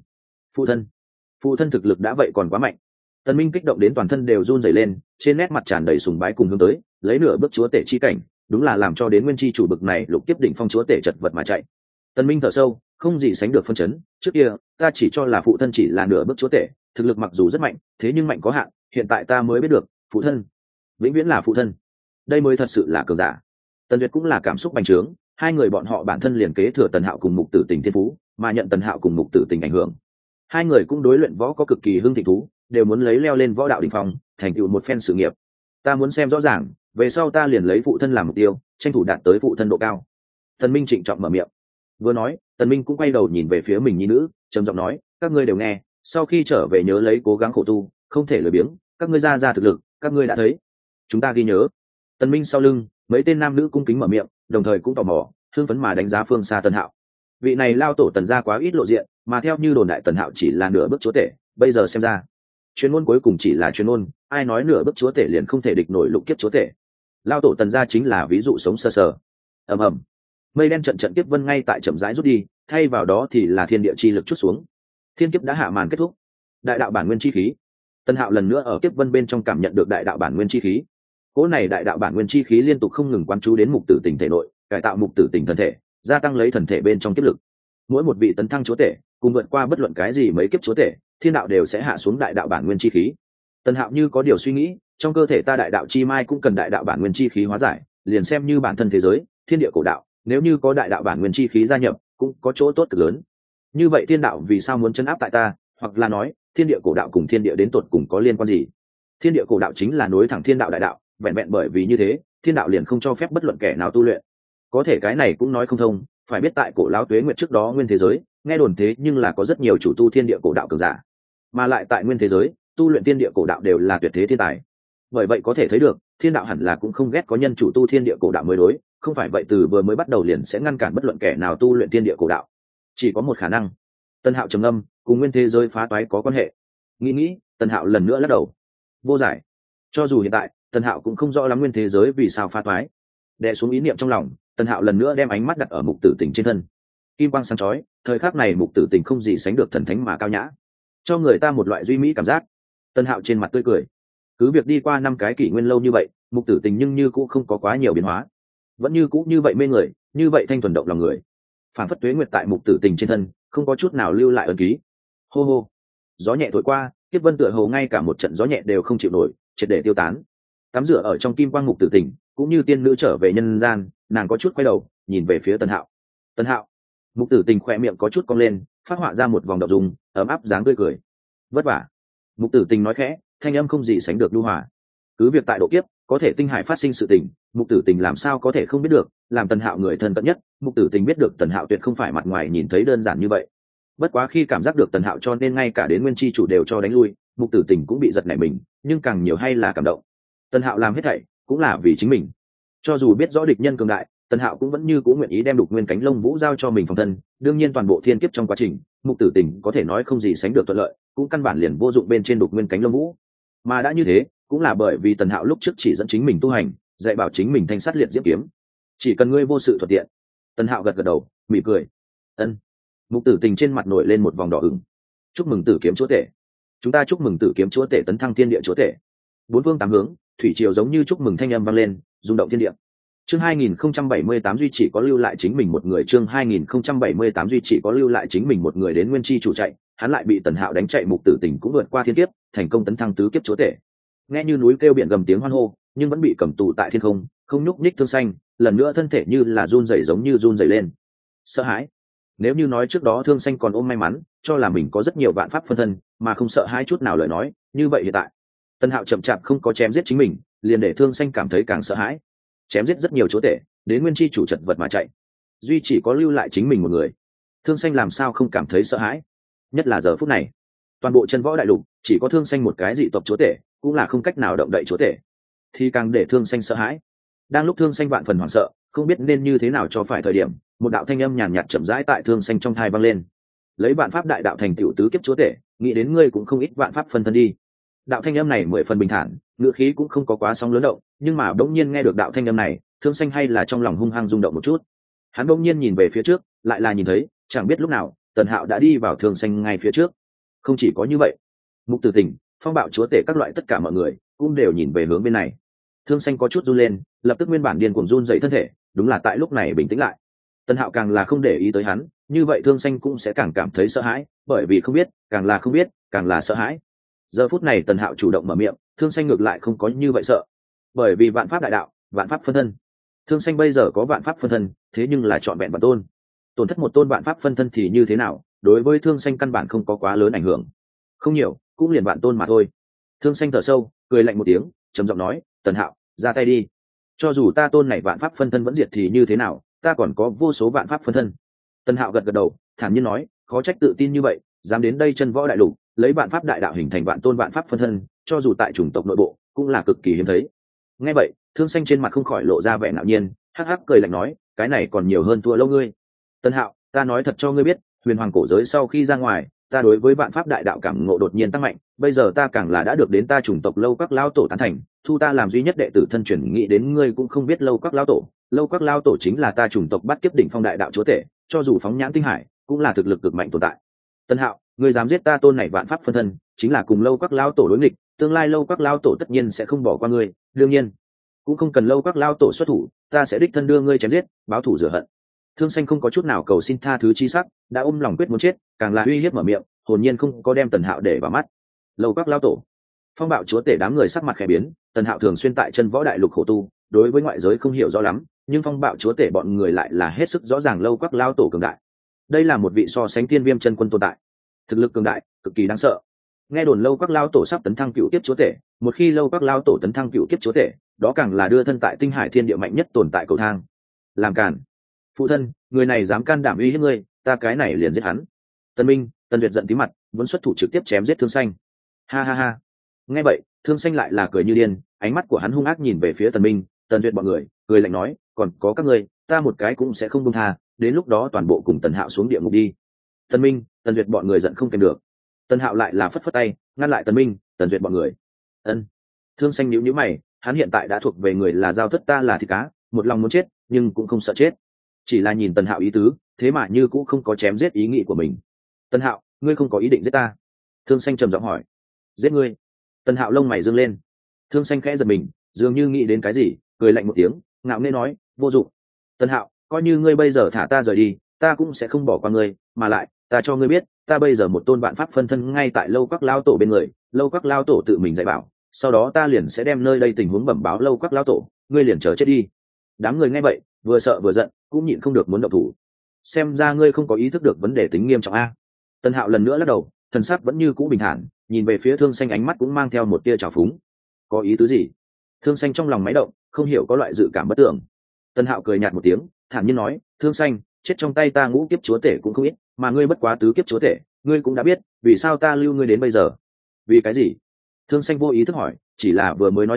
Phụ thân thực lực đã vậy còn quá mạnh. Tần Minh kích động đến toàn thân đều run rẩy lên, trên nét mặt tràn đầy sùng bái cùng hướng tới, lấy nửa bước chúa tể chi cảnh, đúng là làm cho đến nguyên chi chủ bực này lục tiếp đỉnh phong chúa tể chật vật mà chạy. Tần Minh thở sâu, không gì sánh được phân chấn, trước kia ta chỉ cho là phụ thân chỉ là nửa bước chúa tể, thực lực mặc dù rất mạnh, thế nhưng mạnh có hạn, hiện tại ta mới biết được, phụ thân vĩnh viễn là phụ thân, đây mới thật sự là cường giả. Tần Duyệt cũng là cảm xúc bành trướng, hai người bọn họ bản thân liền kế thừa Tần Hạo cùng Mục Tử Tình thiên phú, mà nhận Tần Hạo cùng Mục Tử Tình ảnh hưởng, hai người cũng đối luyện võ có cực kỳ hưng thịnh thú, đều muốn lấy leo lên võ đạo đỉnh phong, thành tựu một phen sự nghiệp. Ta muốn xem rõ ràng, về sau ta liền lấy phụ thân làm mục tiêu, tranh thủ đạt tới phụ thân độ cao. Tần Minh trịnh trọng mở miệng. Vừa nói, Tần Minh cũng quay đầu nhìn về phía mình nhi nữ, trầm giọng nói, các ngươi đều nghe, sau khi trở về nhớ lấy cố gắng khổ tu, không thể lười biếng, các ngươi ra thực lực, các ngươi đã thấy, chúng ta ghi nhớ. Tần Minh sau lưng, mấy tên nam nữ cung kính mở miệng, đồng thời cũng tò mò, hưng phấn mà đánh giá phương xa Tần Hạo. Vị này lao tổ Tần gia quá ít lộ diện, mà theo như đồn đại Tần Hạo chỉ là nửa bước chúa tể, bây giờ xem ra, chuyên môn cuối cùng chỉ là chuyên môn, ai nói nửa bước chúa tể liền không thể địch nổi lục kiếp chúa tể. Lao tổ Tần gia chính là ví dụ sống sơ sờ. Ầm ầm, mây đen trận kiếp vân ngay tại chậm rãi rút đi, thay vào đó thì là thiên địa chi lực chút xuống. Thiên kiếp đã hạ màn kết thúc. Đại đạo bản nguyên chi khí. Tần Hạo lần nữa ở kiếp vân bên trong cảm nhận được đại đạo bản nguyên chi khí. Cỗ này đại đạo bản nguyên chi khí liên tục không ngừng quán chú đến Mục Tử Tình thể nội, cải tạo Mục Tử Tình thân thể, gia tăng lấy thần thể bên trong kiếp lực. Mỗi một vị tấn thăng chúa tể, cùng vượt qua bất luận cái gì mấy kiếp chúa tể, thiên đạo đều sẽ hạ xuống đại đạo bản nguyên chi khí. Tần Hạo như có điều suy nghĩ, trong cơ thể ta đại đạo chi mai cũng cần đại đạo bản nguyên chi khí hóa giải, liền xem như bản thân thế giới, thiên địa cổ đạo, nếu như có đại đạo bản nguyên chi khí gia nhập, cũng có chỗ tốt cực lớn. Như vậy thiên đạo vì sao muốn trấn áp tại ta, hoặc là nói, thiên địa cổ đạo cùng thiên địa đến tột cùng có liên quan gì? Thiên địa cổ đạo chính là nối thẳng thiên đạo đại đạo, vẹn vẹn bởi vì như thế, thiên đạo liền không cho phép bất luận kẻ nào tu luyện. Có thể cái này cũng nói không thông, phải biết tại cổ lão tuế nguyệt trước đó nguyên thế giới, nghe đồn thế nhưng là có rất nhiều chủ tu thiên địa cổ đạo cường giả, mà lại tại nguyên thế giới, tu luyện thiên địa cổ đạo đều là tuyệt thế thiên tài. Bởi vậy có thể thấy được, thiên đạo hẳn là cũng không ghét có nhân chủ tu thiên địa cổ đạo mới đối, không phải vậy từ vừa mới bắt đầu liền sẽ ngăn cản bất luận kẻ nào tu luyện thiên địa cổ đạo. Chỉ có một khả năng. Tần Hạo trầm ngâm, cùng nguyên thế giới phá toái có quan hệ. Nghĩ, Tần Hạo lần nữa lắc đầu. Vô giải. Cho dù hiện tại, Tần Hạo cũng không rõ lắm nguyên thế giới vì sao phá toái. Đè xuống ý niệm trong lòng, Tần Hạo lần nữa đem ánh mắt đặt ở Mục Tử Tình trên thân. Kim quang sáng chói, thời khắc này Mục Tử Tình không gì sánh được thần thánh mà cao nhã, cho người ta một loại duy mỹ cảm giác. Tần Hạo trên mặt tươi cười. Cứ việc đi qua 5 cái kỷ nguyên lâu như vậy, Mục Tử Tình nhưng như cũng không có quá nhiều biến hóa, vẫn như cũ như vậy mê người, như vậy thanh thuần động lòng người. Phản phất tuế nguyệt tại Mục Tử Tình trên thân, không có chút nào lưu lại ấn ký. Hô hô, gió nhẹ thổi qua, kiếp vân tựa hồ ngay cả một trận gió nhẹ đều không chịu nổi, triệt để tiêu tán. Tắm rửa ở trong kim quang Mục Tử Tình, cũng như tiên nữ trở về nhân gian, nàng có chút quay đầu, nhìn về phía Tần Hạo. Tần Hạo. Mục Tử Tình khỏe miệng có chút cong lên, phát họa ra một vòng đậu dung, ấm áp dáng tươi cười. Vất vả. Mục Tử Tình nói khẽ, thanh âm không gì sánh được nhu hòa. Cứ việc tại độ kiếp, có thể tinh hải phát sinh sự tình, Mục Tử Tình làm sao có thể không biết được, làm Tần Hạo người thân cận nhất, Mục Tử Tình biết được Tần Hạo tuyệt không phải mặt ngoài nhìn thấy đơn giản như vậy. Bất quá khi cảm giác được Tần Hạo cho nên ngay cả đến nguyên chi chủ đều cho đánh lui, Mục Tử Tình cũng bị giật nảy mình, nhưng càng nhiều hay là cảm động. Tần Hạo làm hết thảy, cũng là vì chính mình. Cho dù biết rõ địch nhân cường đại, Tần Hạo cũng vẫn như cũ nguyện ý đem Đục Nguyên Cánh Lông Vũ giao cho mình phòng thân. Đương nhiên toàn bộ thiên kiếp trong quá trình, Mục Tử Tình có thể nói không gì sánh được thuận lợi, cũng căn bản liền vô dụng bên trên Đục Nguyên Cánh Lông Vũ. Mà đã như thế, cũng là bởi vì Tần Hạo lúc trước chỉ dẫn chính mình tu hành, dạy bảo chính mình thanh sát liệt diễm kiếm. Chỉ cần ngươi vô sự thuận tiện. Tần Hạo gật gật đầu, mỉm cười. Ân. Mục Tử Tình trên mặt nổi lên một vòng đỏ ửng. Chúc mừng Tử Kiếm Chúa Tể. Chúng ta chúc mừng Tử Kiếm Chúa Tể tấn thăng thiên địa chúa tể. Bốn phương tám hướng, thủy triều giống như chúc mừng thanh âm vang lên, rung động thiên địa. Chương 2078 duy chỉ có lưu lại chính mình một người, chương 2078 duy chỉ có lưu lại chính mình một người đến Nguyên Chi chủ chạy, hắn lại bị Tần Hạo đánh chạy. Mục Tử Tình cũng vượt qua thiên kiếp, thành công tấn thăng tứ kiếp chúa tể. Nghe như núi kêu biển gầm tiếng hoan hô, nhưng vẫn bị cầm tù tại thiên không, không nhúc nhích. Thương Xanh lần nữa thân thể như là run rẩy, giống như run rẩy lên. Sợ hãi. Nếu như nói trước đó Thương Xanh còn ôm may mắn, cho là mình có rất nhiều vạn pháp phân thân, mà không sợ hãi chút nào lời nói, như vậy hiện tại, Tần Hạo chậm chạp không có chém giết chính mình, liền để Thương Xanh cảm thấy càng sợ hãi. Chém giết rất nhiều chúa tể, đến Nguyên Chi chủ chật vật mà chạy, duy chỉ có lưu lại chính mình một người. Thương Xanh làm sao không cảm thấy sợ hãi? Nhất là giờ phút này, toàn bộ chân võ đại lục chỉ có Thương Xanh một cái dị tộc chúa tể, cũng là không cách nào động đậy chúa tể, thì càng để Thương Xanh sợ hãi. Đang lúc Thương Xanh vạn phần hoảng sợ, không biết nên như thế nào cho phải thời điểm, một đạo thanh âm nhàn nhạt chậm rãi tại Thương Xanh trong thai vang lên. Lấy vạn pháp đại đạo thành tiểu tứ kiếp chúa tể, nghĩ đến ngươi cũng không ít vạn pháp phân thân đi. Đạo thanh âm này mười phần bình thản, ngữ khí cũng không có quá sóng lớn động, nhưng mà bỗng nhiên nghe được đạo thanh âm này, Thương Xanh hay là trong lòng hung hăng rung động một chút. Hắn bỗng nhiên nhìn về phía trước, lại là nhìn thấy, chẳng biết lúc nào, Tần Hạo đã đi vào Thương Xanh ngay phía trước. Không chỉ có như vậy, Mục Tử Tình, Phong Bạo chúa tể các loại tất cả mọi người cũng đều nhìn về hướng bên này. Thương Xanh có chút run lên, lập tức nguyên bản điên cuồng run dậy thân thể, đúng là tại lúc này bình tĩnh lại. Tần Hạo càng là không để ý tới hắn, như vậy Thương Xanh cũng sẽ càng cảm thấy sợ hãi, bởi vì không biết, càng là không biết, càng là sợ hãi. Giờ phút này Tần Hạo chủ động mở miệng, Thương Xanh ngược lại không có như vậy sợ, bởi vì vạn pháp đại đạo, vạn pháp phân thân. Thương Xanh bây giờ có vạn pháp phân thân, thế nhưng là chọn vẹn bản tôn. Tổn thất một tôn vạn pháp phân thân thì như thế nào, đối với Thương Xanh căn bản không có quá lớn ảnh hưởng. Không nhiều, cũng liền vạn tôn mà thôi. Thương Xanh thở sâu, cười lạnh một tiếng, trầm giọng nói, Tần Hạo, ra tay đi. Cho dù ta tôn này vạn pháp phân thân vẫn diệt thì như thế nào, ta còn có vô số vạn pháp phân thân. Tần Hạo gật gật đầu, thản nhiên nói, khó trách tự tin như vậy, dám đến đây chân võ đại lục, lấy vạn pháp đại đạo hình thành vạn tôn vạn pháp phân thân, cho dù tại chủng tộc nội bộ cũng là cực kỳ hiếm thấy. Nghe vậy, Thương Xanh trên mặt không khỏi lộ ra vẻ ngạo nhiên, hắc hắc cười lạnh nói, cái này còn nhiều hơn thua lâu ngươi. Tần Hạo, ta nói thật cho ngươi biết, huyền hoàng cổ giới sau khi ra ngoài, ta đối với vạn pháp đại đạo cảm ngộ đột nhiên tăng mạnh, bây giờ ta càng là đã được đến ta chủng tộc Lâu Các lão tổ tán thành, thu ta làm duy nhất đệ tử thân truyền. Nghĩ đến ngươi cũng không biết Lâu Các lão tổ, Lâu Các lão tổ chính là ta chủng tộc Bát Kiếp đỉnh phong đại đạo chúa tể, cho dù phóng nhãn tinh hải, cũng là thực lực cực mạnh tồn tại. Tần Hạo, ngươi dám giết ta tôn này vạn pháp phân thân, chính là cùng Lâu Các lão tổ đối nghịch, tương lai Lâu Các lão tổ tất nhiên sẽ không bỏ qua ngươi, đương nhiên, cũng không cần Lâu Các lão tổ xuất thủ, ta sẽ đích thân đưa ngươi chém giết, báo thù rửa hận. Thương Xanh không có chút nào cầu xin tha thứ chi sắc, đã ôm lòng quyết muốn chết, càng là uy hiếp mở miệng, hồn nhiên không có đem Tần Hạo để vào mắt. Lâu Các lão tổ, Phong Bạo chúa tể đám người sắc mặt khẽ biến. Tần Hạo thường xuyên tại chân võ đại lục khổ tu, đối với ngoại giới không hiểu rõ lắm, nhưng Phong Bạo chúa tể bọn người lại là hết sức rõ ràng Lâu Các lão tổ cường đại. Đây là một vị so sánh Thiên Viêm chân quân tồn tại, thực lực cường đại, cực kỳ đáng sợ. Nghe đồn Lâu Các lão tổ sắp tấn thăng cựu kiếp chúa tể, một khi Lâu Các lão tổ tấn thăng cựu kiếp chúa tể, đó càng là đưa thân tại tinh hải thiên địa mạnh nhất tồn tại cầu thang. Làm cản, phụ thân, người này dám can đảm uy hiếp ngươi, ta cái này liền giết hắn. Tân Minh, Tần Duyệt giận tí mặt, muốn xuất thủ trực tiếp chém giết Thương Xanh. Ha ha ha. Nghe vậy, Thương Xanh lại là cười như điên, ánh mắt của hắn hung ác nhìn về phía Tần Minh, Tần Duyệt bọn người, cười lạnh nói, còn có các ngươi, ta một cái cũng sẽ không buông tha, đến lúc đó toàn bộ cùng Tần Hạo xuống địa ngục đi. Tần Minh, Tần Duyệt bọn người giận không kèm được. Tần Hạo lại là phất phất tay, ngăn lại Tần Minh, Tần Duyệt bọn người. Ân. Thương Xanh nhíu nhíu mày, hắn hiện tại đã thuộc về người là giao thất, ta là thịt cá, một lòng muốn chết, nhưng cũng không sợ chết. Chỉ là nhìn Tần Hạo ý tứ, thế mà như cũng không có chém giết ý nghĩ của mình. Tần Hạo, ngươi không có ý định giết ta? Thương Xanh trầm giọng hỏi. Giết ngươi? Tần Hạo lông mày dương lên. Thương Xanh khẽ giật mình, dường như nghĩ đến cái gì, cười lạnh một tiếng, ngạo nghễ nói, vô dụng. Tần Hạo, coi như ngươi bây giờ thả ta rời đi, ta cũng sẽ không bỏ qua ngươi, mà lại, ta cho ngươi biết, ta bây giờ một tôn vạn pháp phân thân ngay tại Lâu Các lão tổ bên người, Lâu Các lão tổ tự mình dạy bảo, sau đó ta liền sẽ đem nơi đây tình huống bẩm báo Lâu Các lão tổ, ngươi liền chờ chết đi. Đám người nghe vậy, vừa sợ vừa giận, cũng nhịn không được muốn động thủ. Xem ra ngươi không có ý thức được vấn đề tính nghiêm trọng a. Tần Hạo lần nữa lắc đầu, thần sắc vẫn như cũ bình thản, nhìn về phía Thương Xanh ánh mắt cũng mang theo một tia trào phúng. Có ý tứ gì? Thương Xanh trong lòng máy động, không hiểu có loại dự cảm bất tưởng. Tần Hạo cười nhạt một tiếng, thản nhiên nói, Thương Xanh, chết trong tay ta ngũ kiếp chúa tể cũng không ít, mà ngươi bất quá tứ kiếp chúa tể, ngươi cũng đã biết, vì sao ta lưu ngươi đến bây giờ? Vì cái gì? Thương Xanh vô ý thức hỏi, chỉ là vừa mới nói xong,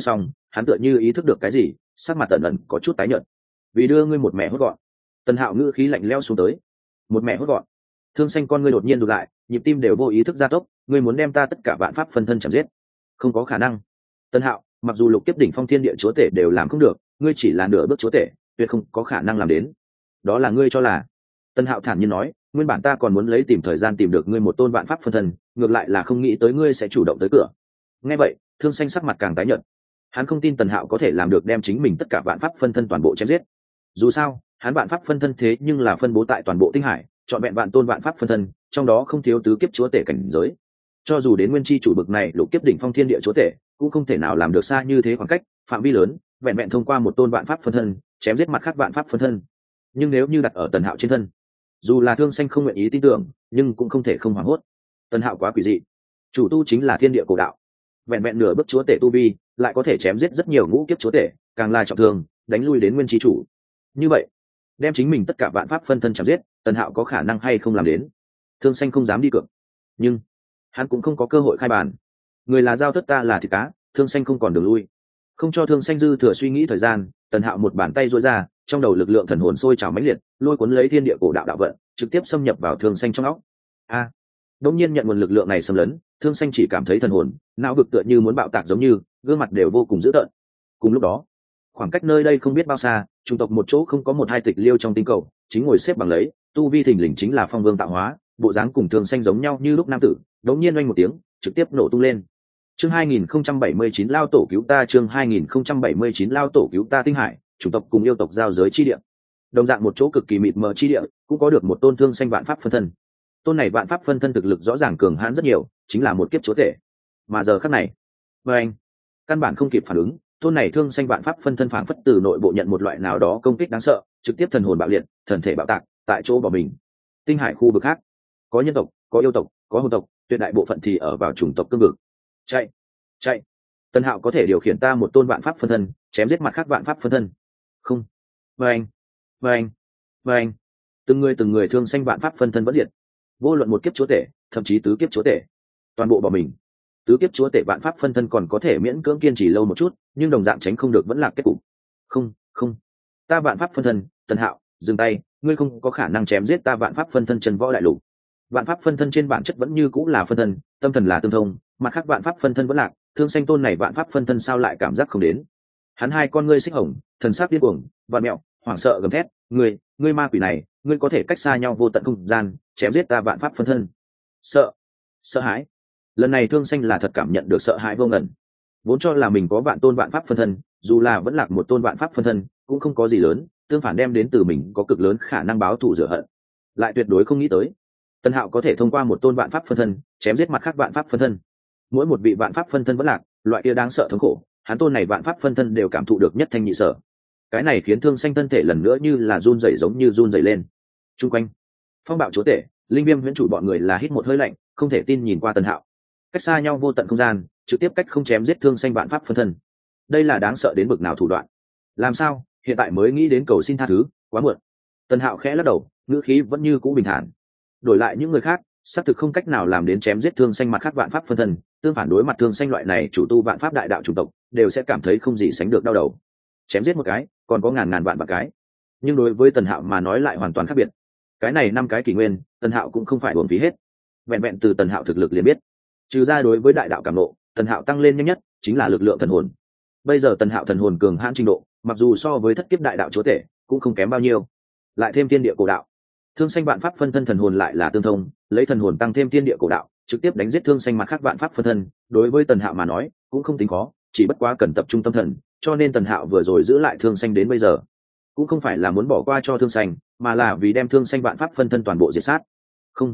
hắn tựa như ý thức được cái gì, sắc mặt ẩn ẩn có chút tái nhợt. Vì đưa ngươi một mẹ hốt gọn. Tần Hạo ngữ khí lạnh lẽo xuống tới. Một mẹ hốt gọn. Thương Xanh con ngươi đột nhiên rụt lại, nhịp tim đều vô ý thức gia tốc. Ngươi muốn đem ta tất cả vạn pháp phân thân chém giết? Không có khả năng. Tần Hạo, mặc dù lục kiếp đỉnh phong thiên địa chúa tể đều làm không được, ngươi chỉ là nửa bước chúa tể, tuyệt không có khả năng làm đến. Đó là ngươi cho là. Tần Hạo thản nhiên nói, nguyên bản ta còn muốn lấy tìm thời gian tìm được ngươi một tôn vạn pháp phân thân, ngược lại là không nghĩ tới ngươi sẽ chủ động tới cửa. Nghe vậy, Thương Xanh sắc mặt càng tái nhợt. Hắn không tin Tần Hạo có thể làm được đem chính mình tất cả vạn pháp phân thân toàn bộ chém giết. Dù sao, hắn vạn pháp phân thân thế nhưng là phân bố tại toàn bộ tinh hải, chọn vẹn vạn tôn vạn pháp phân thân, trong đó không thiếu tứ kiếp chúa tể cảnh giới. Cho dù đến nguyên chi chủ bực này lục kiếp đỉnh phong thiên địa chúa tể, cũng không thể nào làm được xa như thế khoảng cách, phạm vi lớn, vẹn vẹn thông qua một tôn vạn pháp phân thân, chém giết mặt khác vạn pháp phân thân. Nhưng nếu như đặt ở Tần Hạo trên thân, dù là Thương Xanh không nguyện ý tin tưởng, nhưng cũng không thể không hoảng hốt. Tần Hạo quá quỷ dị, chủ tu chính là thiên địa cổ đạo, vẹn vẹn nửa bước chúa tể tu vi, lại có thể chém giết rất nhiều ngũ kiếp chúa tể, càng là trọng thương, đánh lui đến nguyên chi chủ. Như vậy, đem chính mình tất cả vạn pháp phân thân chém giết, Tần Hạo có khả năng hay không làm đến? Thương Xanh không dám đi cược, nhưng hắn cũng không có cơ hội khai bàn. Người là dao, tất ta là thịt cá, Thương Xanh không còn đường lui. Không cho Thương Xanh dư thừa suy nghĩ thời gian, Tần Hạo một bàn tay duỗi ra, trong đầu lực lượng thần hồn sôi trào mãnh liệt, lôi cuốn lấy thiên địa cổ đạo đạo vận, trực tiếp xâm nhập vào Thương Xanh trong óc. Đột nhiên nhận nguồn lực lượng này xâm lấn, Thương Xanh chỉ cảm thấy thần hồn, não vực tựa như muốn bạo tạc giống như, gương mặt đều vô cùng dữ tợn. Cùng lúc đó, khoảng cách nơi đây không biết bao xa, chủng tộc một chỗ không có một hai tịch liêu trong tinh cầu, chính ngồi xếp bằng lấy, tu vi thình lình chính là Phong Vương tạo hóa, bộ dáng cùng Thương Xanh giống nhau như lúc nam tử, đột nhiên oanh một tiếng, trực tiếp nổ tung lên. Chương 2079 lao tổ cứu ta, chương 2079 lao tổ cứu ta tinh hải, chủng tộc cùng yêu tộc giao giới chi địa. Đồng dạng một chỗ cực kỳ mịt mờ chi địa, cũng có được một tôn Thương Xanh vạn pháp phân thân. Tôn này vạn pháp phân thân thực lực rõ ràng cường hãn rất nhiều, chính là một kiếp chúa tể. Mà giờ khắc này, anh căn bản không kịp phản ứng, tôn này Thương Xanh vạn pháp phân thân phảng phất từ nội bộ nhận một loại nào đó công kích đáng sợ, trực tiếp thần hồn bạo liệt, thần thể bạo tạc, tại chỗ bỏ mình. Tinh hải khu vực khác, có nhân tộc, có yêu tộc, có hồn tộc, tuyệt đại bộ phận thì ở vào chủng tộc cương vực. Chạy. Tần Hạo có thể điều khiển ta một tôn vạn pháp phân thân, chém giết mặt khác vạn pháp phân thân. Không. Vâng. Từng người Thương Xanh vạn pháp phân thân vẫn diệt. Vô luận một kiếp chúa tể, thậm chí tứ kiếp chúa tể, toàn bộ bỏ mình. Tứ kiếp chúa tể vạn pháp phân thân còn có thể miễn cưỡng kiên trì lâu một chút, nhưng đồng dạng tránh không được vẫn là kết cục. Không. Ta vạn pháp phân thân, Tần Hạo, dừng tay, ngươi không có khả năng chém giết ta vạn pháp phân thân Trần Võ đại lục. Vạn pháp phân thân trên bản chất vẫn như cũng là phân thân, tâm thần là tương thông, mặt khác vạn pháp phân thân vẫn lạc, Thương Xanh tôn này vạn pháp phân thân sao lại cảm giác không đến? Hắn hai con ngươi xích hồng, thần sắc điên cuồng, vạn mẹo, hoảng sợ gầm thét, ngươi ma quỷ này, ngươi có thể cách xa nhau vô tận không gian, chém giết ta vạn pháp phân thân. Sợ hãi. Lần này Thương Xanh là thật cảm nhận được sợ hãi vô ngần. Vốn cho là mình có vạn tôn vạn pháp phân thân, dù là vẫn lạc một tôn vạn pháp phân thân, cũng không có gì lớn, tương phản đem đến từ mình có cực lớn khả năng báo thù rửa hận. Lại tuyệt đối không nghĩ tới, Tần Hạo có thể thông qua một tôn vạn pháp phân thân, chém giết mặt khác vạn pháp phân thân. Mỗi một vị vạn pháp phân thân vẫn lạc, loại kia đáng sợ thống khổ, hắn tôn này vạn pháp phân thân đều cảm thụ được nhất thanh nhị sở. Cái này khiến Thương Xanh thân thể lần nữa như là run rẩy giống như run rẩy lên. Trung quanh, Phong Bạo chúa tể, Linh Viêm huyễn chủ bọn người là hít một hơi lạnh, không thể tin nhìn qua Tần Hạo. Cách xa nhau vô tận không gian, trực tiếp cách không chém giết Thương Xanh vạn pháp phân thân. Đây là đáng sợ đến bực nào thủ đoạn? Làm sao, hiện tại mới nghĩ đến cầu xin tha thứ, quá muộn. Tần Hạo khẽ lắc đầu, ngữ khí vẫn như cũ bình thản. Đổi lại những người khác, xác thực không cách nào làm đến chém giết Thương Xanh mặt khác vạn pháp phân thân, tương phản đối mặt Thương Xanh loại này chủ tu vạn pháp đại đạo chủng tộc, đều sẽ cảm thấy không gì sánh được đau đầu. Chém giết một cái, còn có ngàn vạn cái. Nhưng đối với Tần Hạo mà nói lại hoàn toàn khác biệt. Cái này 5 cái kỷ nguyên, Tần Hạo cũng không phải uổng phí hết. Vẹn từ Tần Hạo thực lực liền biết, trừ ra đối với đại đạo cảm ngộ, Tần Hạo tăng lên nhanh nhất chính là lực lượng thần hồn. Bây giờ Tần Hạo thần hồn cường hãn trình độ, mặc dù so với thất kiếp đại đạo chúa tể, cũng không kém bao nhiêu. Lại thêm thiên địa cổ đạo, Thương Xanh vạn pháp phân thân thần hồn lại là tương thông, lấy thần hồn tăng thêm thiên địa cổ đạo, trực tiếp đánh giết Thương Xanh mặt khác vạn pháp phân thân, đối với Tần Hạo mà nói, cũng không tính khó, chỉ bất quá cần tập trung tâm thần, cho nên Tần Hạo vừa rồi giữ lại Thương Xanh đến bây giờ, cũng không phải là muốn bỏ qua cho Thương Xanh, mà là vì đem Thương Xanh vạn pháp phân thân toàn bộ diệt sát. Không.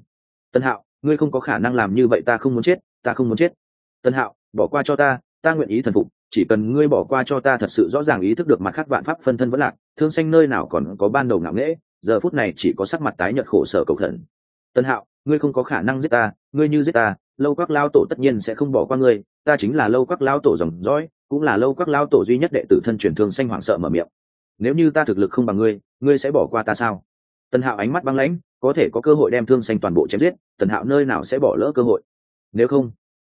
Tần Hạo, ngươi không có khả năng làm như vậy, ta không muốn chết. Tần Hạo, bỏ qua cho ta nguyện ý thần phục, chỉ cần ngươi bỏ qua cho ta thật sự rõ ràng ý thức được mặt khác vạn pháp phân thân vẫn lạc, Thương Xanh nơi nào còn có ban đầu ngạo nghễ, giờ phút này chỉ có sắc mặt tái nhợt khổ sở cầu khẩn. Tần Hạo, ngươi không có khả năng giết ta, ngươi như giết ta, Lâu Quắc lao tổ tất nhiên sẽ không bỏ qua ngươi, ta chính là Lâu Quắc lao tổ dòng dõi, cũng là Lâu Quắc lao tổ duy nhất đệ tử thân truyền. Thương Xanh hoảng sợ mở miệng. Nếu như ta thực lực không bằng ngươi sẽ bỏ qua ta sao? Tần Hạo ánh mắt băng lãnh, có thể có cơ hội đem Thương Xanh toàn bộ chém giết, Tần Hạo nơi nào sẽ bỏ lỡ cơ hội? Nếu không,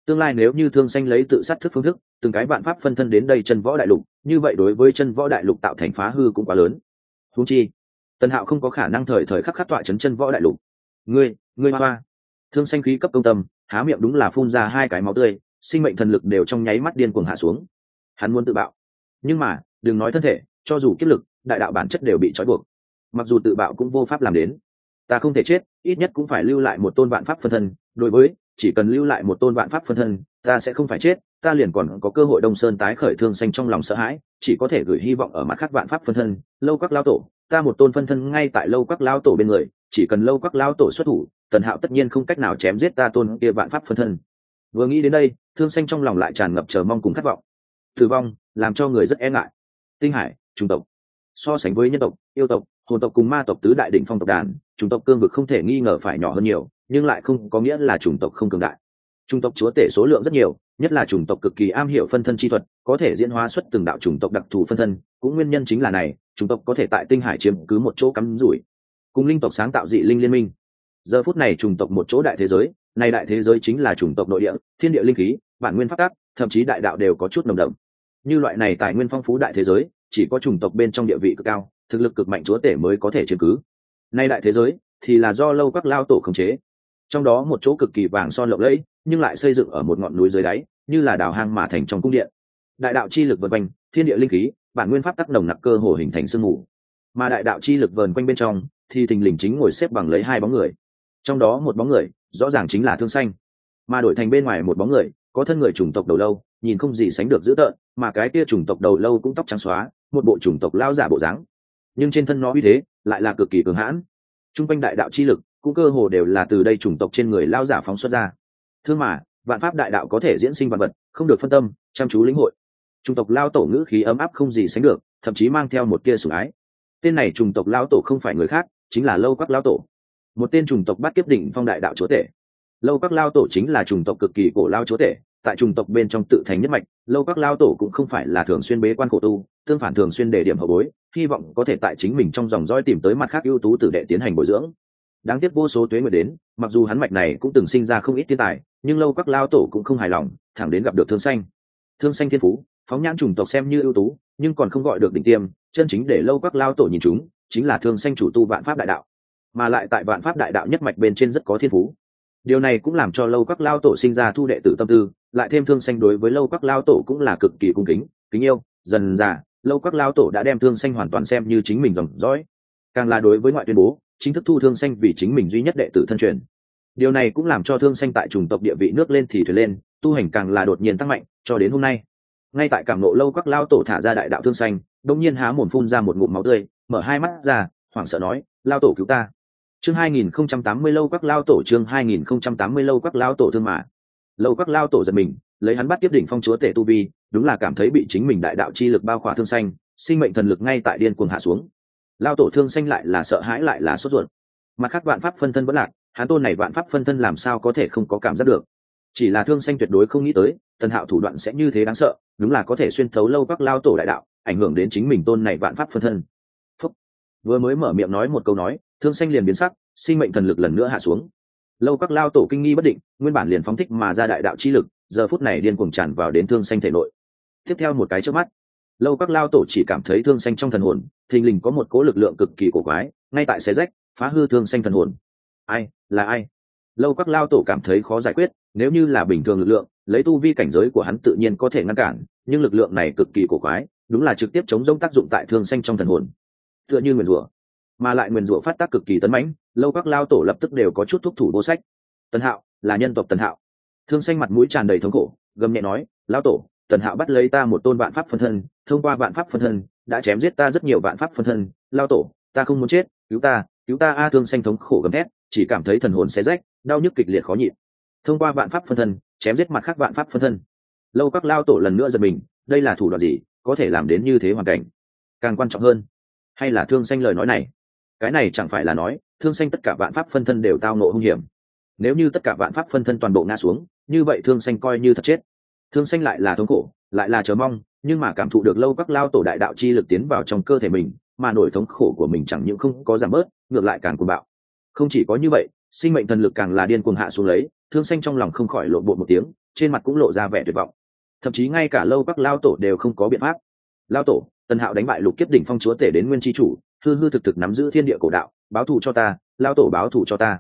Tương lai nếu như Thương Xanh lấy tự sát thức phương thức từng cái vạn pháp phân thân đến đây chân võ đại lục, như vậy đối với chân võ đại lục tạo thành phá hư cũng quá lớn. Huống chi Tần Hạo không có khả năng thời thời khắc khắc tọa chấn chân võ đại lục. Ngươi hoa. Thương Xanh khí cấp công tâm, há miệng đúng là phun ra hai cái máu tươi, sinh mệnh thần lực đều trong nháy mắt điên cuồng hạ xuống. Hắn muốn tự bạo, nhưng mà đừng nói thân thể, cho dù kiếp lực, đại đạo bản chất đều bị trói buộc. Mặc dù tự bạo cũng vô pháp làm đến. Ta không thể chết, ít nhất cũng phải lưu lại một tôn vạn pháp phân thân. Đối với chỉ cần lưu lại một tôn vạn pháp phân thân, ta sẽ không phải chết, ta liền còn có cơ hội Đông Sơn tái khởi. Thương Xanh trong lòng sợ hãi, chỉ có thể gửi hy vọng ở mặt khác vạn pháp phân thân. Lâu Quắc lão tổ, ta một tôn phân thân ngay tại Lâu Quắc lão tổ bên người, chỉ cần Lâu Quắc lão tổ xuất thủ, Tần Hạo tất nhiên không cách nào chém giết ta tôn kia vạn pháp phân thân. Vừa nghĩ đến đây, Thương Xanh trong lòng lại tràn ngập chờ mong cùng khát vọng. Tử vong làm cho người rất e ngại. Tinh hải, chủng tộc, so sánh với nhân tộc, yêu tộc, hồn tộc cùng ma tộc tứ đại đỉnh phong tộc đàn, chủng tộc cương vực không thể nghi ngờ phải nhỏ hơn nhiều, nhưng lại không có nghĩa là chủng tộc không cường đại. Chủng tộc chúa tể số lượng rất nhiều, nhất là chủng tộc cực kỳ am hiểu phân thân chi thuật, có thể diễn hóa xuất từng đạo chủng tộc đặc thù phân thân, cũng nguyên nhân chính là này, chủng tộc có thể tại tinh hải chiếm cứ một chỗ cắm rủi, cùng linh tộc sáng tạo dị linh liên minh. Giờ phút này chủng tộc một chỗ đại thế giới, này đại thế giới chính là chủng tộc nội địa, thiên địa linh khí, bản nguyên pháp tắc, thậm chí đại đạo đều có chút nồng đậm. Như loại này tài nguyên phong phú đại thế giới, chỉ có chủng tộc bên trong địa vị cực cao, thực lực cực mạnh chúa tể mới có thể chiếm cứ. Nay đại thế giới thì là do Lâu Quắc lão tổ khống chế, trong đó một chỗ cực kỳ vàng son lộng lẫy, nhưng lại xây dựng ở một ngọn núi dưới đáy, như là đào hang mà thành trong cung điện. Đại đạo chi lực vần quanh, thiên địa linh khí, bản nguyên pháp tắc nồng nặc cơ hồ hình thành sương mù. Mà đại đạo chi lực vần quanh bên trong, thì thình lình chính ngồi xếp bằng lấy hai bóng người. Trong đó một bóng người, rõ ràng chính là Thương Xanh, mà đổi thành bên ngoài một bóng người, có thân người chủng tộc đầu lâu, nhìn không gì sánh được dữ tợn, mà cái kia chủng tộc đầu lâu cũng tóc trắng xóa, một bộ chủng tộc lao giả bộ dáng, nhưng trên thân nó uy thế lại là cực kỳ cường hãn. Trung quanh đại đạo chi lực cũng cơ hồ đều là từ đây chủng tộc trên người lao giả phóng xuất ra. Thương mà vạn pháp đại đạo có thể diễn sinh vạn vật, không được phân tâm, chăm chú lĩnh hội. Chủng tộc lao tổ ngữ khí ấm áp không gì sánh được, thậm chí mang theo một tia sủng ái. Tên này chủng tộc lao tổ không phải người khác, chính là Lâu Quắc lao tổ, một tên chủng tộc bát kiếp đỉnh phong đại đạo chúa tể. Lâu Quắc lao tổ chính là chủng tộc cực kỳ cổ lao chúa tể, tại chủng tộc bên trong tự thành nhất mạch. Lâu Quắc lao tổ cũng không phải là thường xuyên bế quan khổ tu, tương phản thường xuyên đề điểm hậu bối, hy vọng có thể tại chính mình trong dòng dõi tìm tới mặt khác ưu tú tử đệ tiến hành bồi dưỡng. Đáng tiếc vô số tuế nguyệt đến, mặc dù hắn mạch này cũng từng sinh ra không ít thiên tài, nhưng Lâu Quắc lao tổ cũng không hài lòng, thẳng đến gặp được Thương Xanh. Thương Xanh thiên phú, phóng nhãn chủng tộc xem như ưu tú, nhưng còn không gọi được đỉnh tiêm, chân chính để Lâu Quắc lao tổ nhìn chúng, chính là Thương Xanh chủ tu vạn pháp đại đạo, mà lại tại vạn pháp đại đạo nhất mạch bên trên rất có thiên phú. Điều này cũng làm cho Lâu Quắc lao tổ sinh ra thu đệ tử tâm tư, lại thêm Thương Xanh đối với Lâu Quắc lao tổ cũng là cực kỳ cung kính, kính yêu. Dần dà, Lâu Quắc lao tổ đã đem Thương Xanh hoàn toàn xem như chính mình dòng dõi, càng là đối với ngoại tuyên bố chính thức thu Thương Xanh vì chính mình duy nhất đệ tử thân truyền. Điều này cũng làm cho Thương Xanh tại chủng tộc địa vị nước lên thì thuyền lên, tu hành càng là đột nhiên tăng mạnh, cho đến hôm nay. Ngay tại cảm nộ, Lâu Quắc lao tổ thả ra đại đạo Thương Xanh, đột nhiên há mồm phun ra một ngụm máu tươi, mở hai mắt ra, hoảng sợ nói: "Lao tổ cứu ta!" Chương 2080 Lâu Quắc lao tổ, chương 2080 Lâu Quắc lao tổ thương mà. Lâu Quắc lao tổ giật mình, lấy hắn bắt tiếp đỉnh phong chúa tể tu vi, đúng là cảm thấy bị chính mình đại đạo chi lực bao khỏa Thương Xanh, sinh mệnh thần lực ngay tại điên cuồng hạ xuống. Lao tổ Thương Xanh lại là sợ hãi lại là sốt ruột. Mặt khác vạn pháp phân thân vẫn lạc, hắn tôn này vạn pháp phân thân làm sao có thể không có cảm giác được. Chỉ là Thương Xanh tuyệt đối không nghĩ tới, Tần Hạo thủ đoạn sẽ như thế đáng sợ, đúng là có thể xuyên thấu Lâu Quắc lao tổ đại đạo, ảnh hưởng đến chính mình tôn này vạn pháp phân thân. Phúc. Vừa mới mở miệng nói một câu nói, Thương Xanh liền biến sắc, sinh mệnh thần lực lần nữa hạ xuống. Lâu Quắc lao tổ kinh nghi bất định, nguyên bản liền phóng thích mà ra đại đạo chi lực, giờ phút này điên cuồng tràn vào đến Thương Xanh thể nội. Tiếp theo một cái chớp mắt, Lâu Quắc lao tổ chỉ cảm thấy Thương Xanh trong thần hồn thình lình có một cỗ lực lượng cực kỳ cổ quái, ngay tại xé rách, phá hư Thương Xanh thần hồn. Ai, là ai? Lâu Quắc lao tổ cảm thấy khó giải quyết, nếu như là bình thường lực lượng, lấy tu vi cảnh giới của hắn tự nhiên có thể ngăn cản, nhưng lực lượng này cực kỳ cổ quái, đúng là trực tiếp chống rông tác dụng tại Thương Xanh trong thần hồn, tựa như nguyền rủa, mà lại nguyền rủa phát tác cực kỳ tấn mãnh. Lâu Quắc lao tổ lập tức đều có chút thúc thủ vô sách. Tần Hạo là nhân tộc Tần Hạo. Thương Xanh mặt mũi tràn đầy thống khổ, gầm nhẹ nói: "Lão tổ, Tần Hạo bắt lấy ta một tôn vạn pháp phân thân, thông qua vạn pháp phân thân đã chém giết ta rất nhiều vạn pháp phân thân. Lão tổ, ta không muốn chết, cứu ta, cứu ta a!" Thương Xanh thống khổ gầm thét, chỉ cảm thấy thần hồn xé rách, đau nhức kịch liệt khó nhịn. Thông qua vạn pháp phân thân chém giết mặt khác vạn pháp phân thân. Lâu Quắc lao tổ lần nữa giật mình, đây là thủ đoạn gì có thể làm đến như thế hoàn cảnh? Càng quan trọng hơn, hay là Thương Xanh lời nói này, cái này chẳng phải là nói Thương Xanh tất cả vạn pháp phân thân đều tao ngộ hung hiểm? Nếu như tất cả vạn pháp phân thân toàn bộ ngã xuống, như vậy Thương Xanh coi như thật chết. Thương Xanh lại là thống khổ, lại là chờ mong, nhưng mà cảm thụ được Lâu Quắc lao tổ đại đạo chi lực tiến vào trong cơ thể mình, mà nỗi thống khổ của mình chẳng những không có giảm bớt, ngược lại càng cuồng bạo. Không chỉ có như vậy, sinh mệnh thần lực càng là điên cuồng hạ xuống lấy. Thương Xanh trong lòng không khỏi lộn bộ một tiếng, trên mặt cũng lộ ra vẻ tuyệt vọng. Thậm chí ngay cả lâu các lao tổ đều không có biện pháp. Lao tổ, Tần Hạo đánh bại lục kiếp đỉnh phong chúa tể đến nguyên chi chủ, hư hư thực thực nắm giữ thiên địa cổ đạo, báo thù cho ta, lao tổ báo thù cho ta.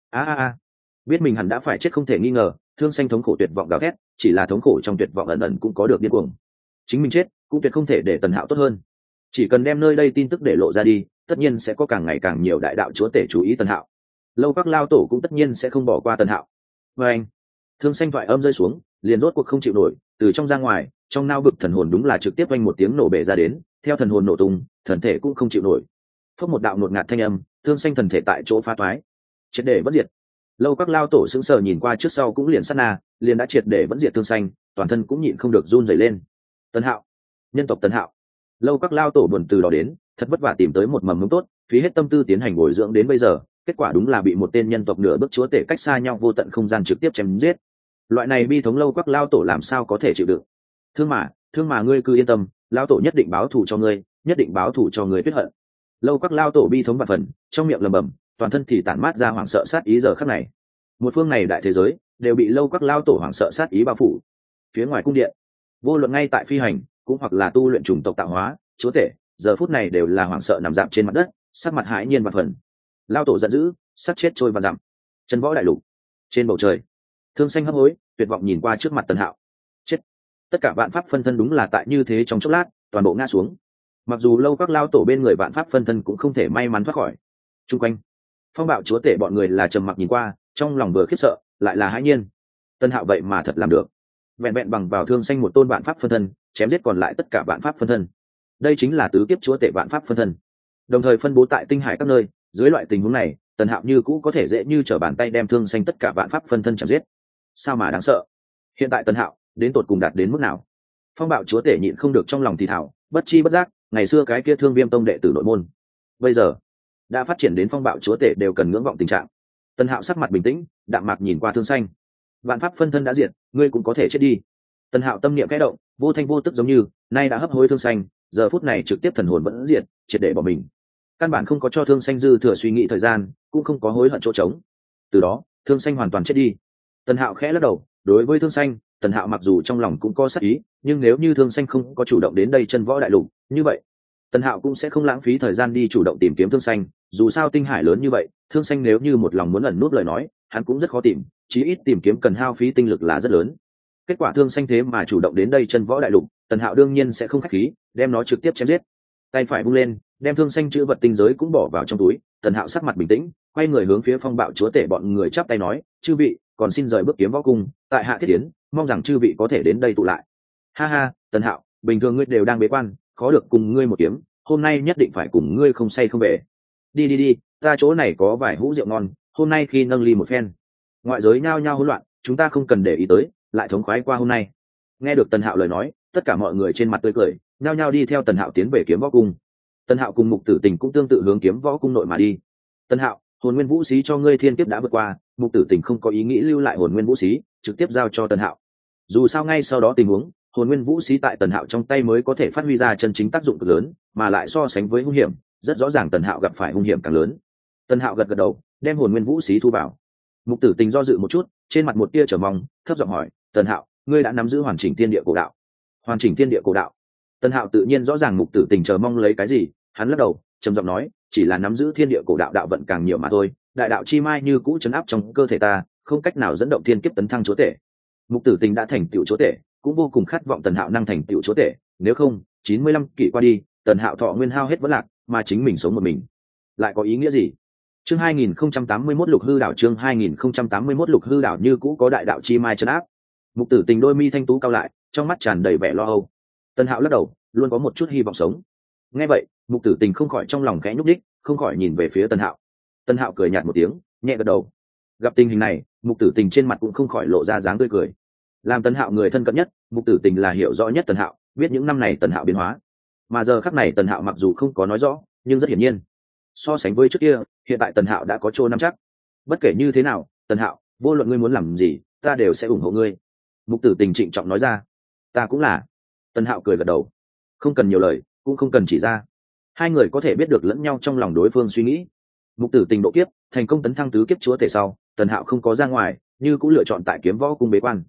A. Biết mình hẳn đã phải chết không thể nghi ngờ, Thương Xanh thống khổ tuyệt vọng gào thét, chỉ là thống khổ trong tuyệt vọng ẩn ẩn cũng có được điên cuồng. Chính mình chết, cũng tuyệt không thể để Tần Hạo tốt hơn. Chỉ cần đem nơi đây tin tức để lộ ra đi, tất nhiên sẽ có càng ngày càng nhiều đại đạo chúa tể chú ý Tần Hạo. Lâu các lao tổ cũng tất nhiên sẽ không bỏ qua Tần Hạo. Và anh, Thương Xanh thoại âm rơi xuống, liền rốt cuộc không chịu nổi, từ trong ra ngoài, trong nao vực thần hồn đúng là trực tiếp vang một tiếng nổ bể ra đến, theo thần hồn nổ tung, thần thể cũng không chịu nổi. Phốc một đạo nột ngạt thanh âm, Thương Xanh thần thể tại chỗ phá toái, triệt để bất diệt. Lâu các lao tổ sững sờ nhìn qua trước sau cũng liền sát na, liền đã triệt để vẫn diệt Thương Xanh, toàn thân cũng nhịn không được run rẩy lên. Tần Hạo, nhân tộc Tần Hạo. Lâu các lao tổ buồn từ đó đến, thật vất vả tìm tới một mầm mống tốt, phí hết tâm tư tiến hành bồi dưỡng đến bây giờ, kết quả đúng là bị một tên nhân tộc nửa bước chúa tể cách xa nhau vô tận không gian trực tiếp chém giết. Loại này bi thống lâu các lao tổ làm sao có thể chịu đựng. Thương mà ngươi cứ yên tâm, lao tổ nhất định báo thù cho ngươi, nhất định báo thù cho ngươi tuyết hận. Lâu các lao tổ bi thống và phần, trong miệng lầm bầm, toàn thân thì tản mát ra hoảng sợ sát ý giờ khắc này. Một phương này đại thế giới đều bị lâu các lao tổ hoảng sợ sát ý bao phủ. Phía ngoài cung điện, vô luận ngay tại phi hành cũng hoặc là tu luyện chủng tộc tạo hóa chúa tể, giờ phút này đều là hoảng sợ nằm dạp trên mặt đất, sắc mặt hãi nhiên và phần. Lao tổ giận dữ, sắc chết trôi và dặm. Chân võ đại lục, trên bầu trời, Thương Xanh hấp hối tuyệt vọng nhìn qua trước mặt Tần Hạo. Chết. Tất cả vạn pháp phân thân đúng là tại như thế trong chốc lát toàn bộ ngã xuống. Mặc dù lâu các lao tổ bên người vạn pháp phân thân cũng không thể may mắn thoát khỏi. Trung quanh phong bạo chúa tể bọn người là trầm mặc nhìn qua, trong lòng vừa khiếp sợ lại là hãi nhiên. Tần Hạo vậy mà thật làm được, vẹn vẹn bằng vào Thương Xanh một tôn vạn pháp phân thân chém giết còn lại tất cả vạn pháp phân thân. Đây chính là tứ kiếp chúa tể vạn pháp phân thân, đồng thời phân bố tại tinh hải các nơi. Dưới loại tình huống này, Tần Hạo như cũ có thể dễ như trở bàn tay đem Thương Xanh tất cả vạn pháp phân thân chém giết. Sao mà đáng sợ. Hiện tại Tần Hạo đến tột cùng đạt đến mức nào? Phong bạo chúa tể nhịn không được trong lòng thì thảo, bất chi bất giác, ngày xưa cái kia Thương Viêm tông đệ tử nội môn, bây giờ đã phát triển đến phong bạo chúa tể đều cần ngưỡng vọng tình trạng. Tần Hạo sắc mặt bình tĩnh, đạm mạc nhìn qua Thương Xanh. Vạn pháp phân thân đã diệt, ngươi cũng có thể chết đi. Tần Hạo tâm niệm khẽ động, vô thanh vô tức giống như nay đã hấp hối Thương Xanh, giờ phút này trực tiếp thần hồn vẫn diệt, triệt để bỏ mình. Căn bản không có cho Thương Xanh dư thừa suy nghĩ thời gian, cũng không có hối hận chỗ trống. Từ đó, Thương Xanh hoàn toàn chết đi. Tần Hạo khẽ lắc đầu, đối với Thương Xanh, Tần Hạo mặc dù trong lòng cũng có sát ý, nhưng nếu như Thương Xanh không có chủ động đến đây chân võ đại lục, như vậy Tần Hạo cũng sẽ không lãng phí thời gian đi chủ động tìm kiếm Thương Xanh. Dù sao tinh hải lớn như vậy, Thương Xanh nếu như một lòng muốn ẩn nút lời nói, hắn cũng rất khó tìm, chí ít tìm kiếm cần hao phí tinh lực là rất lớn. Kết quả Thương Xanh thế mà chủ động đến đây chân võ đại lục, Tần Hạo đương nhiên sẽ không khách khí, đem nó trực tiếp chém giết. Tay phải vung lên, đem Thương Xanh chữ vật tinh giới cũng bỏ vào trong túi. Tần Hạo sắc mặt bình tĩnh, quay người hướng phía phong bạo chúa tể bọn người chắp tay nói, chư vị còn xin rời bước kiếm võ cung, tại hạ thiết tiến, mong rằng chư vị có thể đến đây tụ lại. Ha ha, Tần Hạo, bình thường ngươi đều đang bế quan, khó được cùng ngươi một kiếm, hôm nay nhất định phải cùng ngươi không say không về. Đi, ta chỗ này có vài hũ rượu ngon, hôm nay khi nâng ly một phen. Ngoại giới nhao nhao hỗn loạn, chúng ta không cần để ý tới, lại thống khoái qua hôm nay. Nghe được Tần Hạo lời nói, tất cả mọi người trên mặt tươi cười, nhao nhao đi theo Tần Hạo tiến về kiếm võ cung. Tần Hạo cùng Mục Tử Tình cũng tương tự hướng kiếm võ cung nội mà đi. Tần Hạo, hồn nguyên vũ xí cho ngươi thiên kiếp đã vượt qua. Mục Tử Tình không có ý nghĩ lưu lại hồn nguyên vũ xí, trực tiếp giao cho Tần Hạo. Dù sao ngay sau đó tình huống, hồn nguyên vũ xí tại Tần Hạo trong tay mới có thể phát huy ra chân chính tác dụng cực lớn, mà lại so sánh với hung hiểm, rất rõ ràng Tần Hạo gặp phải hung hiểm càng lớn. Tần Hạo gật đầu, đem hồn nguyên vũ xí thu vào. Mục Tử Tình do dự một chút, trên mặt một tia chờ mong, thấp giọng hỏi, Tần Hạo, ngươi đã nắm giữ hoàn chỉnh thiên địa cổ đạo? Hoàn chỉnh thiên địa cổ đạo? Tần Hạo tự nhiên rõ ràng Mục Tử Tình chờ mong lấy cái gì, hắn lắc đầu, trầm giọng nói, chỉ là nắm giữ thiên địa cổ đạo đạo vận càng nhiều mà thôi, đại đạo chi mai như cũ trấn áp trong cơ thể ta, không cách nào dẫn động thiên kiếp tấn thăng chúa tể. Mục Tử Tình đã thành tựu chúa tể, cũng vô cùng khát vọng Tần Hạo năng thành tựu chúa tể, nếu không, 95 kỷ qua đi, Tần Hạo thọ nguyên hao hết vẫn lạc, mà chính mình sống một mình, lại có ý nghĩa gì? Chương 2081 Lục Hư Đảo, chương 2081 Lục Hư Đảo như cũ có đại đạo chi mai trấn áp. Mục Tử Tình đôi mi thanh tú cao lại, trong mắt tràn đầy vẻ lo âu. Tần Hạo lắc đầu, luôn có một chút hy vọng sống. Nghe vậy, Mục Tử Tình không khỏi trong lòng khẽ nhúc nhích, không khỏi nhìn về phía Tần Hạo. Tần Hạo cười nhạt một tiếng, nhẹ gật đầu. Gặp tình hình này, Mục Tử Tình trên mặt cũng không khỏi lộ ra dáng tươi cười. Làm Tần Hạo người thân cận nhất, Mục Tử Tình là hiểu rõ nhất Tần Hạo, biết những năm này Tần Hạo biến hóa. Mà giờ khắc này Tần Hạo mặc dù không có nói rõ, nhưng rất hiển nhiên, so sánh với trước kia, hiện tại Tần Hạo đã có chỗ nắm chắc. Bất kể như thế nào, Tần Hạo, vô luận ngươi muốn làm gì, ta đều sẽ ủng hộ ngươi. Mục Tử Tình trịnh trọng nói ra. Ta cũng là. Tần Hạo cười gật đầu, không cần nhiều lời, cũng không cần chỉ ra. Hai người có thể biết được lẫn nhau trong lòng đối phương suy nghĩ. Mục Tử Tình độ kiếp, thành công tấn thăng tứ kiếp chúa tể sau, Tần Hạo không có ra ngoài, như cũng lựa chọn tại kiếm võ cung bế quan.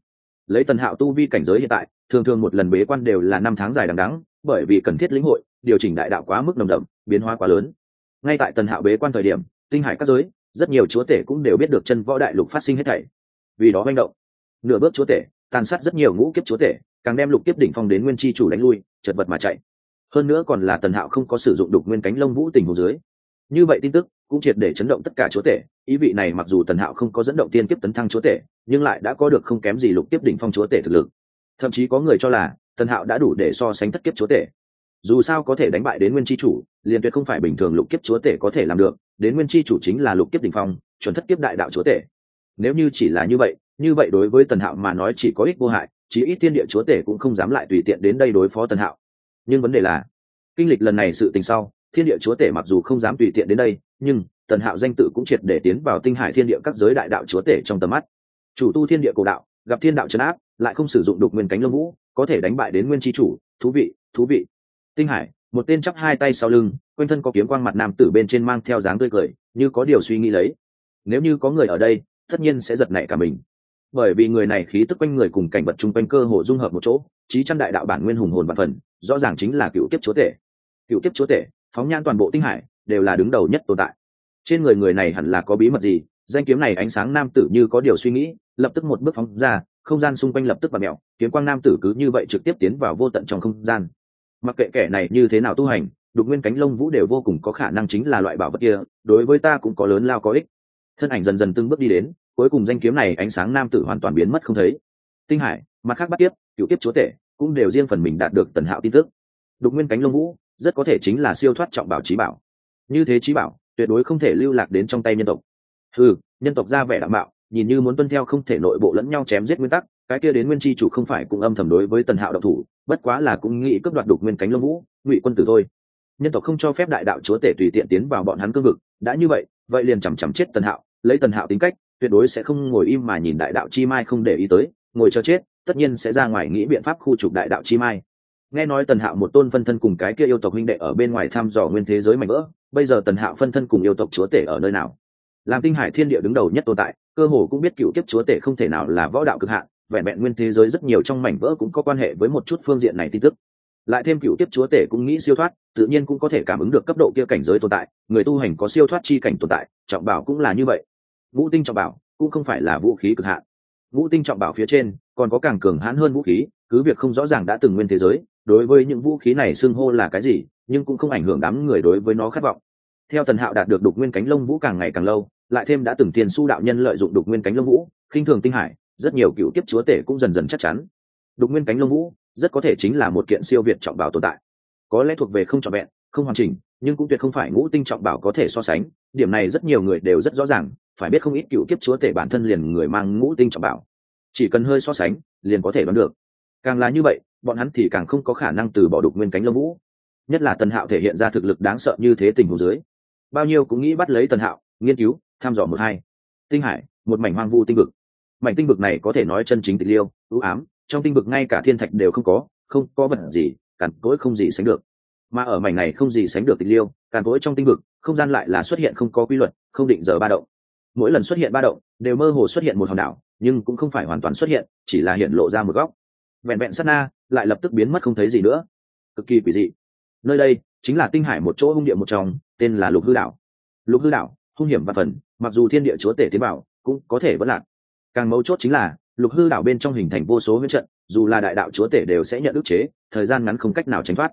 lấy Tần Hạo tu vi cảnh giới hiện tại, thường thường một lần bế quan đều là 5 tháng dài đằng đẵng, bởi vì cần thiết lĩnh hội, điều chỉnh đại đạo quá mức nồng đậm, biến hóa quá lớn. Ngay tại Tần Hạo bế quan thời điểm, tinh hải các giới, rất nhiều chúa tể cũng đều biết được chân võ đại lục phát sinh hết thảy. Vì đó manh động, nửa bước chúa tể, tàn sát rất nhiều ngũ kiếp chúa tể, càng đem lục kiếp đỉnh phong đến nguyên chi chủ đánh lui, chật vật mà chạy. Hơn nữa còn là Tần Hạo không có sử dụng đục nguyên cánh lông vũ tình huống dưới. Như vậy tin tức cũng triệt để chấn động tất cả chúa tể, ý vị này mặc dù Tần Hạo không có dẫn động tiên kiếp tấn thăng chúa tể, nhưng lại đã có được không kém gì lục kiếp đỉnh phong chúa tể thực lực. Thậm chí có người cho là Tần Hạo đã đủ để so sánh thất kiếp chúa tể. Dù sao có thể đánh bại đến nguyên chi chủ, liền tuyệt không phải bình thường lục kiếp chúa tể có thể làm được, đến nguyên chi chủ chính là lục kiếp đỉnh phong, chuẩn thất kiếp đại đạo chúa tể. Nếu như chỉ là như vậy đối với Tần Hạo mà nói chỉ có ích vô hại, chí ít thiên địa chúa tể cũng không dám lại tùy tiện đến đây đối phó Tần Hạo. Nhưng vấn đề là, kinh lịch lần này sự tình sau, thiên địa chúa tể mặc dù không dám tùy tiện đến đây, nhưng Tần Hạo danh tự cũng triệt để tiến vào tinh hải thiên địa các giới đại đạo chúa tể trong tầm mắt. Chủ tu thiên địa cổ đạo, gặp thiên đạo trấn áp, lại không sử dụng đục nguyên cánh lông vũ, có thể đánh bại đến nguyên chi chủ, thú vị. Tinh hải, một tên chắp hai tay sau lưng, quanh thân có kiếm quang mặt nam tử bên trên mang theo dáng tươi cười, như có điều suy nghĩ lấy. Nếu như có người ở đây, tất nhiên sẽ giật nảy cả mình, bởi vì người này khí tức quanh người cùng cảnh vật chung quanh cơ hồ dung hợp một chỗ, chí trăm đại đạo bản nguyên hùng hồn vạn phần, rõ ràng chính là cựu kiếp chúa tể. Cựu kiếp chúa tể, phóng nhan toàn bộ tinh hải, đều là đứng đầu nhất tồn tại. Trên người này hẳn là có bí mật gì? Danh kiếm này ánh sáng nam tử như có điều suy nghĩ, lập tức một bước phóng ra, không gian xung quanh lập tức bạt mèo, kiếm quang nam tử cứ như vậy trực tiếp tiến vào vô tận trong không gian. Mặc kệ kẻ này như thế nào tu hành, đục nguyên cánh lông vũ đều vô cùng có khả năng chính là loại bảo vật kia, đối với ta cũng có lớn lao có ích. Thân ảnh dần dần từng bước đi đến, cuối cùng danh kiếm này ánh sáng nam tử hoàn toàn biến mất không thấy. Tinh hải, mặt khác bắt tiếp, cựu kiếp chúa tể cũng đều riêng phần mình đạt được Tần Hạo tin tức. Đục nguyên cánh lông vũ rất có thể chính là siêu thoát trọng bảo chí bảo. Như thế chí bảo tuyệt đối không thể lưu lạc đến trong tay nhân tộc. Nhân tộc ra vẻ đạo mạo, nhìn như muốn tuân theo không thể nội bộ lẫn nhau chém giết nguyên tắc, cái kia đến nguyên chi chủ không phải cũng âm thầm đối với Tần Hạo động thủ, bất quá là cũng nghĩ cướp đoạt đục nguyên cánh lông vũ, ngụy quân tử thôi. Nhân tộc không cho phép đại đạo chúa tể tùy tiện tiến vào bọn hắn cương vực, đã như vậy liền chằm chết Tần Hạo, lấy Tần Hạo tính cách, tuyệt đối sẽ không ngồi im mà nhìn đại đạo chi mai không để ý tới, ngồi chờ chết, tất nhiên sẽ ra ngoài nghĩ biện pháp khu trục đại đạo chi mai. Nghe nói Tần Hạo một tôn phân thân cùng cái kia yêu tộc huynh đệ ở bên ngoài thăm dò nguyên thế giới mảnh vỡ, bây giờ Tần Hạo phân thân cùng yêu tộc chúa tể ở nơi nào? Làm tinh hải thiên địa đứng đầu nhất tồn tại, cơ hồ cũng biết cựu kiếp chúa tể không thể nào là võ đạo cực hạn, vẹn vẹn nguyên thế giới rất nhiều trong mảnh vỡ cũng có quan hệ với một chút phương diện này tin tức. Lại thêm cựu kiếp chúa tể cũng nghĩ siêu thoát, tự nhiên cũng có thể cảm ứng được cấp độ kia cảnh giới tồn tại, người tu hành có siêu thoát chi cảnh tồn tại, trọng bảo cũng là như vậy. Ngũ tinh trọng bảo cũng không phải là vũ khí cực hạn. Ngũ tinh trọng bảo phía trên còn có càng cường hãn hơn vũ khí, cứ việc không rõ ràng đã từng nguyên thế giới đối với những vũ khí này xưng hô là cái gì, nhưng cũng không ảnh hưởng đám người đối với nó khát vọng. Theo Tần Hạo đạt được đục nguyên cánh lông vũ càng ngày càng lâu, lại thêm đã từng tiền su đạo nhân lợi dụng đục nguyên cánh lông vũ khinh thường tinh hải, rất nhiều cựu kiếp chúa tể cũng dần dần chắc chắn đục nguyên cánh lông vũ rất có thể chính là một kiện siêu việt trọng bảo tồn tại, có lẽ thuộc về không trọn vẹn, không hoàn chỉnh, nhưng cũng tuyệt không phải ngũ tinh trọng bảo có thể so sánh. Điểm này rất nhiều người đều rất rõ ràng, phải biết không ít cựu kiếp chúa tể bản thân liền người mang ngũ tinh trọng bảo, chỉ cần hơi so sánh liền có thể đoán được. Càng là như vậy, bọn hắn thì càng không có khả năng từ bỏ đục nguyên cánh lông vũ, nhất là Tần Hạo thể hiện ra thực lực đáng sợ như thế tình huống dưới, bao nhiêu cũng nghĩ bắt lấy Tần Hạo nghiên cứu thăm dò một hai. Tinh hải, một mảnh hoang vu tinh vực. Mảnh tinh vực này có thể nói chân chính tịch liêu, u ám, trong tinh vực ngay cả thiên thạch đều không có vật gì, càn cỗi không gì sánh được. Mà ở mảnh này không gì sánh được tịch liêu, càn cỗi trong tinh vực, không gian lại là xuất hiện không có quy luật, không định giờ ba động. Mỗi lần xuất hiện ba động, đều mơ hồ xuất hiện một hòn đảo, nhưng cũng không phải hoàn toàn xuất hiện, chỉ là hiện lộ ra một góc. Vẹn vẹn sát na, lại lập tức biến mất không thấy gì nữa. Cực kỳ quỷ dị. Nơi đây chính là tinh hải một chỗ hung địa một trong, tên là Lục Hư đảo. Lục Hư đảo hung hiểm và phần, mặc dù thiên địa chúa tể tiến bảo cũng có thể vẫn lạc. Càng mấu chốt chính là Lục Hư đảo bên trong hình thành vô số huyễn trận, dù là đại đạo chúa tể đều sẽ nhận ức chế, thời gian ngắn không cách nào tránh thoát.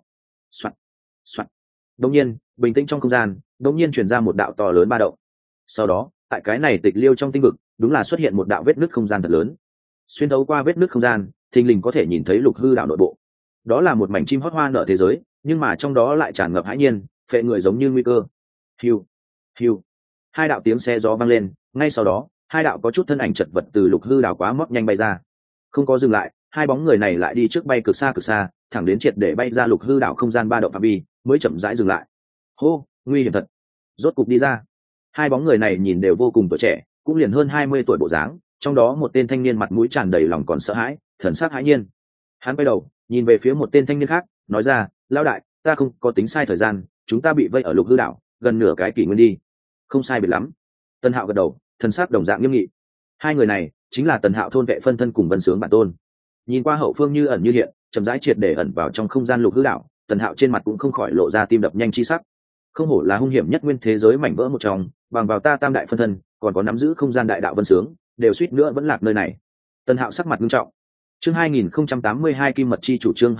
Soạt. Đột nhiên, bình tĩnh trong không gian, đột nhiên truyền ra một đạo to lớn ba động. Sau đó, tại cái này tịch liêu trong tinh vực, đúng là xuất hiện một đạo vết nứt không gian thật lớn. Xuyên thấu qua vết nứt không gian, thình lình có thể nhìn thấy Lục Hư đảo nội bộ. Đó là một mảnh chim hót hoa nở thế giới, nhưng mà trong đó lại tràn ngập hãi nhiên, phệ người giống như nguy cơ. Hiu. Hai đạo tiếng xe gió vang lên, ngay sau đó, hai đạo có chút thân ảnh chật vật từ Lục Hư đảo quá mót nhanh bay ra. Không có dừng lại, hai bóng người này lại đi trước bay cực xa, thẳng đến triệt để bay ra Lục Hư đảo không gian ba động phạm vi, mới chậm rãi dừng lại. Hô, nguy hiểm thật. Rốt cục đi ra. Hai bóng người này nhìn đều vô cùng tuổi trẻ, cũng liền hơn 20 tuổi bộ dáng, trong đó một tên thanh niên mặt mũi tràn đầy lòng còn sợ hãi, thần sắc hãi nhiên. Hắn quay đầu, nhìn về phía một tên thanh niên khác, nói ra, lão đại, ta không có tính sai thời gian, chúng ta bị vây ở Lục Hư đảo gần nửa cái kỷ nguyên đi. Không sai biệt lắm. Tân Hạo gật đầu, thần sắc đồng dạng nghiêm nghị. Hai người này chính là Tần Hạo thôn vệ phân thân cùng Vân Sướng bản tôn. Nhìn qua hậu phương như ẩn như hiện, chậm rãi triệt để ẩn vào trong không gian lục hư đảo, Tần Hạo trên mặt cũng không khỏi lộ ra tim đập nhanh chi sắc. Không hổ là hung hiểm nhất nguyên thế giới mảnh vỡ một trong, bằng vào ta tam đại phân thân, còn có nắm giữ không gian đại đạo Vân Sướng, đều suýt nữa vẫn lạc nơi này. Tần Hạo sắc mặt nghiêm trọng. Chương 2082 Kim Mật Chi Chủ. Chương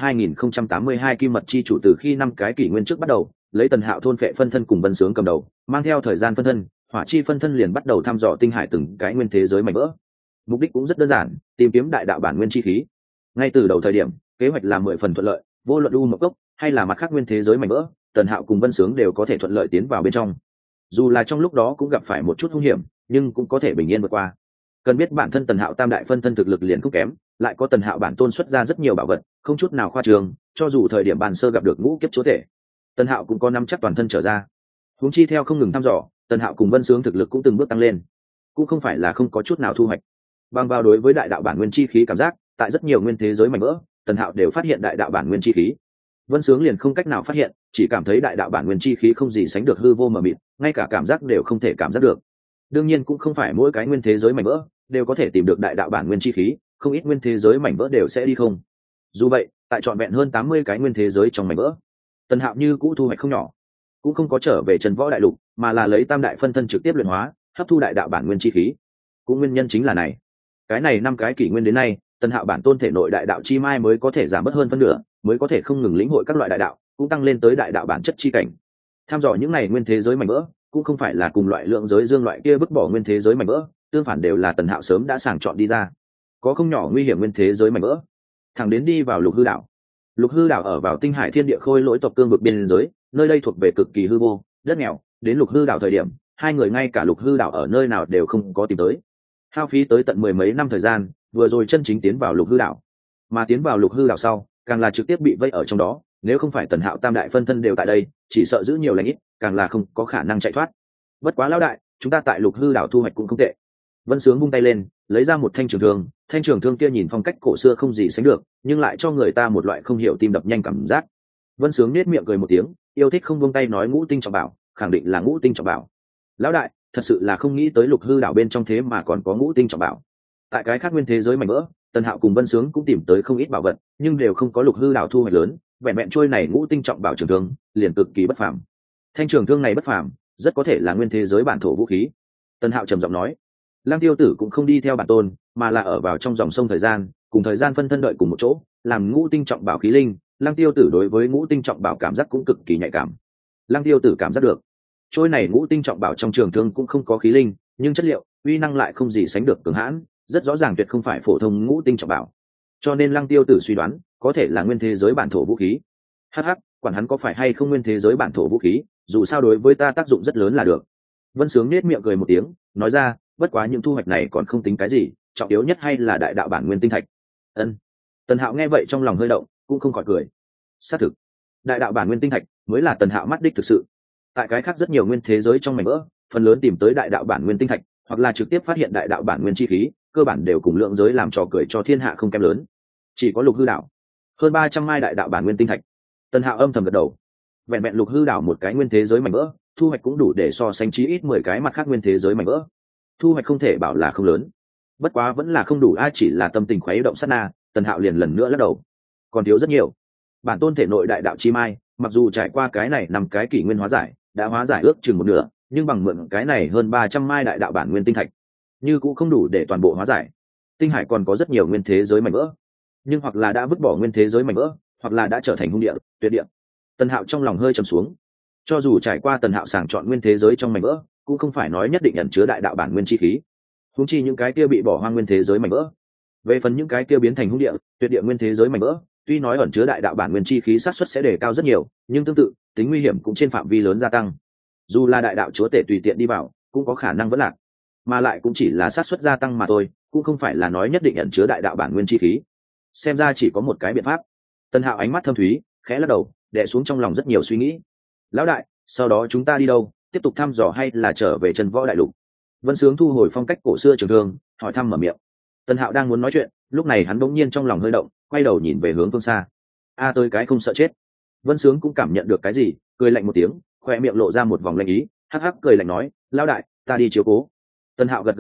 2082 Kim Mật Chi Chủ. Từ khi 5 cái kỷ nguyên trước bắt đầu, lấy Tần Hạo thôn phệ phân thân cùng Vân Sướng cầm đầu, mang theo thời gian phân thân, hỏa chi phân thân liền bắt đầu thăm dò tinh hải từng cái nguyên thế giới mảnh vỡ. Mục đích cũng rất đơn giản, tìm kiếm đại đạo bản nguyên chi khí. Ngay từ đầu thời điểm, kế hoạch là 10 phần thuận lợi, vô luận U Mộc Cốc hay là mặt khác nguyên thế giới mảnh vỡ, Tần Hạo cùng Vân Sướng đều có thể thuận lợi tiến vào bên trong. Dù là trong lúc đó cũng gặp phải một chút hung hiểm, nhưng cũng có thể bình yên vượt qua. Cần biết bản thân Tần Hạo tam đại phân thân thực lực liền không kém, lại có Tần Hạo bản tôn xuất ra rất nhiều bảo vật, không chút nào khoa trương, cho dù thời điểm bàn sơ gặp được ngũ kiếp chúa tể, Tần Hạo cũng có nắm chắc toàn thân trở ra. Huống chi theo không ngừng thăm dò, Tần Hạo cùng Vân Sướng thực lực cũng từng bước tăng lên, cũng không phải là không có chút nào thu hoạch. Bằng vào đối với đại đạo bản nguyên chi khí cảm giác, tại rất nhiều nguyên thế giới mảnh vỡ, Tần Hạo đều phát hiện đại đạo bản nguyên chi khí. Vân Sướng liền không cách nào phát hiện, chỉ cảm thấy đại đạo bản nguyên chi khí không gì sánh được hư vô mờ mịt, ngay cả cảm giác đều không thể cảm giác được. Đương nhiên cũng không phải mỗi cái nguyên thế giới mảnh vỡ đều có thể tìm được đại đạo bản nguyên chi khí, không ít nguyên thế giới mảnh vỡ đều sẽ đi không. Dù vậy, tại trọn vẹn hơn 80 cái nguyên thế giới trong mảnh vỡ, Tần Hạo như cũ thu hoạch không nhỏ, cũng không có trở về Trần Võ Đại Lục, mà là lấy tam đại phân thân trực tiếp luyện hóa, hấp thu đại đạo bản nguyên chi khí. Cũng nguyên nhân chính là này, cái này 5 cái kỷ nguyên đến nay, Tần Hạo bản tôn thể nội đại đạo chi mai mới có thể giảm bớt hơn phân nửa, mới có thể không ngừng lĩnh hội các loại đại đạo, cũng tăng lên tới đại đạo bản chất chi cảnh. Tham dò những này nguyên thế giới mảnh vỡ, cũng không phải là cùng loại lượng giới dương loại kia vứt bỏ nguyên thế giới mảnh vỡ, tương phản đều là Tần Hạo sớm đã sàng chọn đi ra, có không nhỏ nguy hiểm nguyên thế giới mảnh vỡ. Thẳng đến đi vào Lục Hư đảo. Lục Hư đảo ở vào tinh hải thiên địa khôi lỗi tộc cương vực biên giới, nơi đây thuộc về cực kỳ hư vô, đất nghèo. Đến Lục Hư đảo thời điểm, hai người ngay cả Lục Hư đảo ở nơi nào đều không có tìm tới, hao phí tới tận 10 mấy năm thời gian, vừa rồi chân chính tiến vào Lục Hư đảo. Mà tiến vào Lục Hư đảo sau, càng là trực tiếp bị vây ở trong đó, nếu không phải Tần Hạo tam đại phân thân đều tại đây, chỉ sợ giữ nhiều lành ít, càng là không có khả năng chạy thoát. Bất quá lão đại, chúng ta tại Lục Hư đảo thu hoạch cũng không tệ. Vân Sướng vung tay lên, lấy ra một thanh trường thương, thanh trường thương kia nhìn phong cách cổ xưa không gì sánh được, nhưng lại cho người ta một loại không hiểu tim đập nhanh cảm giác. Vân Sướng nhếch miệng cười một tiếng, yêu thích không buông tay nói ngũ tinh trọng bảo, khẳng định là ngũ tinh trọng bảo. Lão đại, thật sự là không nghĩ tới Lục Hư đảo bên trong thế mà còn có ngũ tinh trọng bảo. Tại cái khác nguyên thế giới mảnh vỡ, Tần Hạo cùng Vân Sướng cũng tìm tới không ít bảo vật, nhưng đều không có Lục Hư đảo thu hoạch lớn, vẹn vẹn trôi này ngũ tinh trọng bảo trường thương, liền cực kỳ bất phàm. Thanh trường thương này bất phàm, rất có thể là nguyên thế giới bản thổ vũ khí. Tần Hạo trầm giọng nói. Lăng Tiêu Tử cũng không đi theo bản tôn, mà là ở vào trong dòng sông thời gian, cùng thời gian phân thân đợi cùng một chỗ, làm ngũ tinh trọng bảo khí linh. Lăng Tiêu Tử đối với ngũ tinh trọng bảo cảm giác cũng cực kỳ nhạy cảm. Lăng Tiêu Tử cảm giác được, trôi này ngũ tinh trọng bảo trong trường thương cũng không có khí linh, nhưng chất liệu, uy năng lại không gì sánh được cường hãn, rất rõ ràng tuyệt không phải phổ thông ngũ tinh trọng bảo. Cho nên Lăng Tiêu Tử suy đoán, có thể là nguyên thế giới bản thổ vũ khí. Hắc hắc, quản hắn có phải hay không nguyên thế giới bản thổ vũ khí, dù sao đối với ta tác dụng rất lớn là được. Vân Sướng nết miệng cười một tiếng, nói ra, bất quá những thu hoạch này còn không tính cái gì, trọng yếu nhất hay là đại đạo bản nguyên tinh thạch. Ân. Tần Hạo nghe vậy trong lòng hơi động, cũng không khỏi cười. Xác thực, đại đạo bản nguyên tinh thạch mới là Tần Hạo mắt đích thực sự. Tại cái khác rất nhiều nguyên thế giới trong mảnh vỡ, phần lớn tìm tới đại đạo bản nguyên tinh thạch, hoặc là trực tiếp phát hiện đại đạo bản nguyên chi khí, cơ bản đều cùng lượng giới làm trò cười cho thiên hạ không kém lớn. Chỉ có Lục Hư đảo, hơn 300 mai đại đạo bản nguyên tinh thạch. Tần Hạo âm thầm gật đầu. Vẹn vẹn Lục Hư đảo một cái nguyên thế giới mảnh vỡ, thu hoạch cũng đủ để so sánh chí ít 10 cái mặt khác nguyên thế giới mảnh vỡ. Thu hoạch không thể bảo là không lớn, bất quá vẫn là không đủ. Ai chỉ là tâm tình khuấy động sát na, Tần Hạo liền lần nữa lắc đầu, còn thiếu rất nhiều. Bản tôn thể nội đại đạo chi mai, mặc dù trải qua cái này 5 cái kỷ nguyên hóa giải, đã hóa giải ước chừng một nửa, nhưng bằng mượn cái này hơn 300 mai đại đạo bản nguyên tinh thạch, như cũng không đủ để toàn bộ hóa giải. Tinh hải còn có rất nhiều nguyên thế giới mảnh vỡ, nhưng hoặc là đã vứt bỏ nguyên thế giới mảnh vỡ, hoặc là đã trở thành hung địa, tuyệt địa. Tần Hạo trong lòng hơi trầm xuống. Cho dù trải qua Tần Hạo sàng chọn nguyên thế giới trong mảnh vỡ, cũng không phải nói nhất định ẩn chứa đại đạo bản nguyên chi khí. Huống chi những cái kia bị bỏ hoang nguyên thế giới mảnh vỡ, về phần những cái kia biến thành hung địa, tuyệt địa nguyên thế giới mảnh vỡ, tuy nói ẩn chứa đại đạo bản nguyên chi khí xác suất sẽ đề cao rất nhiều, nhưng tương tự, tính nguy hiểm cũng trên phạm vi lớn gia tăng. Dù là đại đạo chúa tể tùy tiện đi vào, cũng có khả năng vẫn lạc, mà lại cũng chỉ là xác suất gia tăng mà thôi, cũng không phải là nói nhất định ẩn chứa đại đạo bản nguyên chi khí. Xem ra chỉ có một cái biện pháp. Tần Hạo ánh mắt thâm thúy, khẽ lắc đầu, đè xuống trong lòng rất nhiều suy nghĩ. Lão đại, sau đó chúng ta đi đâu, tiếp tục thăm dò hay là trở về Trần Võ Đại Lục? Vân Sướng thu hồi phong cách cổ xưa trường thương, hỏi thăm mở miệng. Tần Hạo đang muốn nói chuyện, lúc này hắn bỗng nhiên trong lòng hơi động, quay đầu nhìn về hướng phương xa. A tôi cái không sợ chết. Vân Sướng cũng cảm nhận được cái gì, cười lạnh một tiếng, khoe miệng lộ ra một vòng lạnh ý, hắc hắc cười lạnh nói, lão đại, ta đi chiếu cố. Tần Hạo gật gật đầu,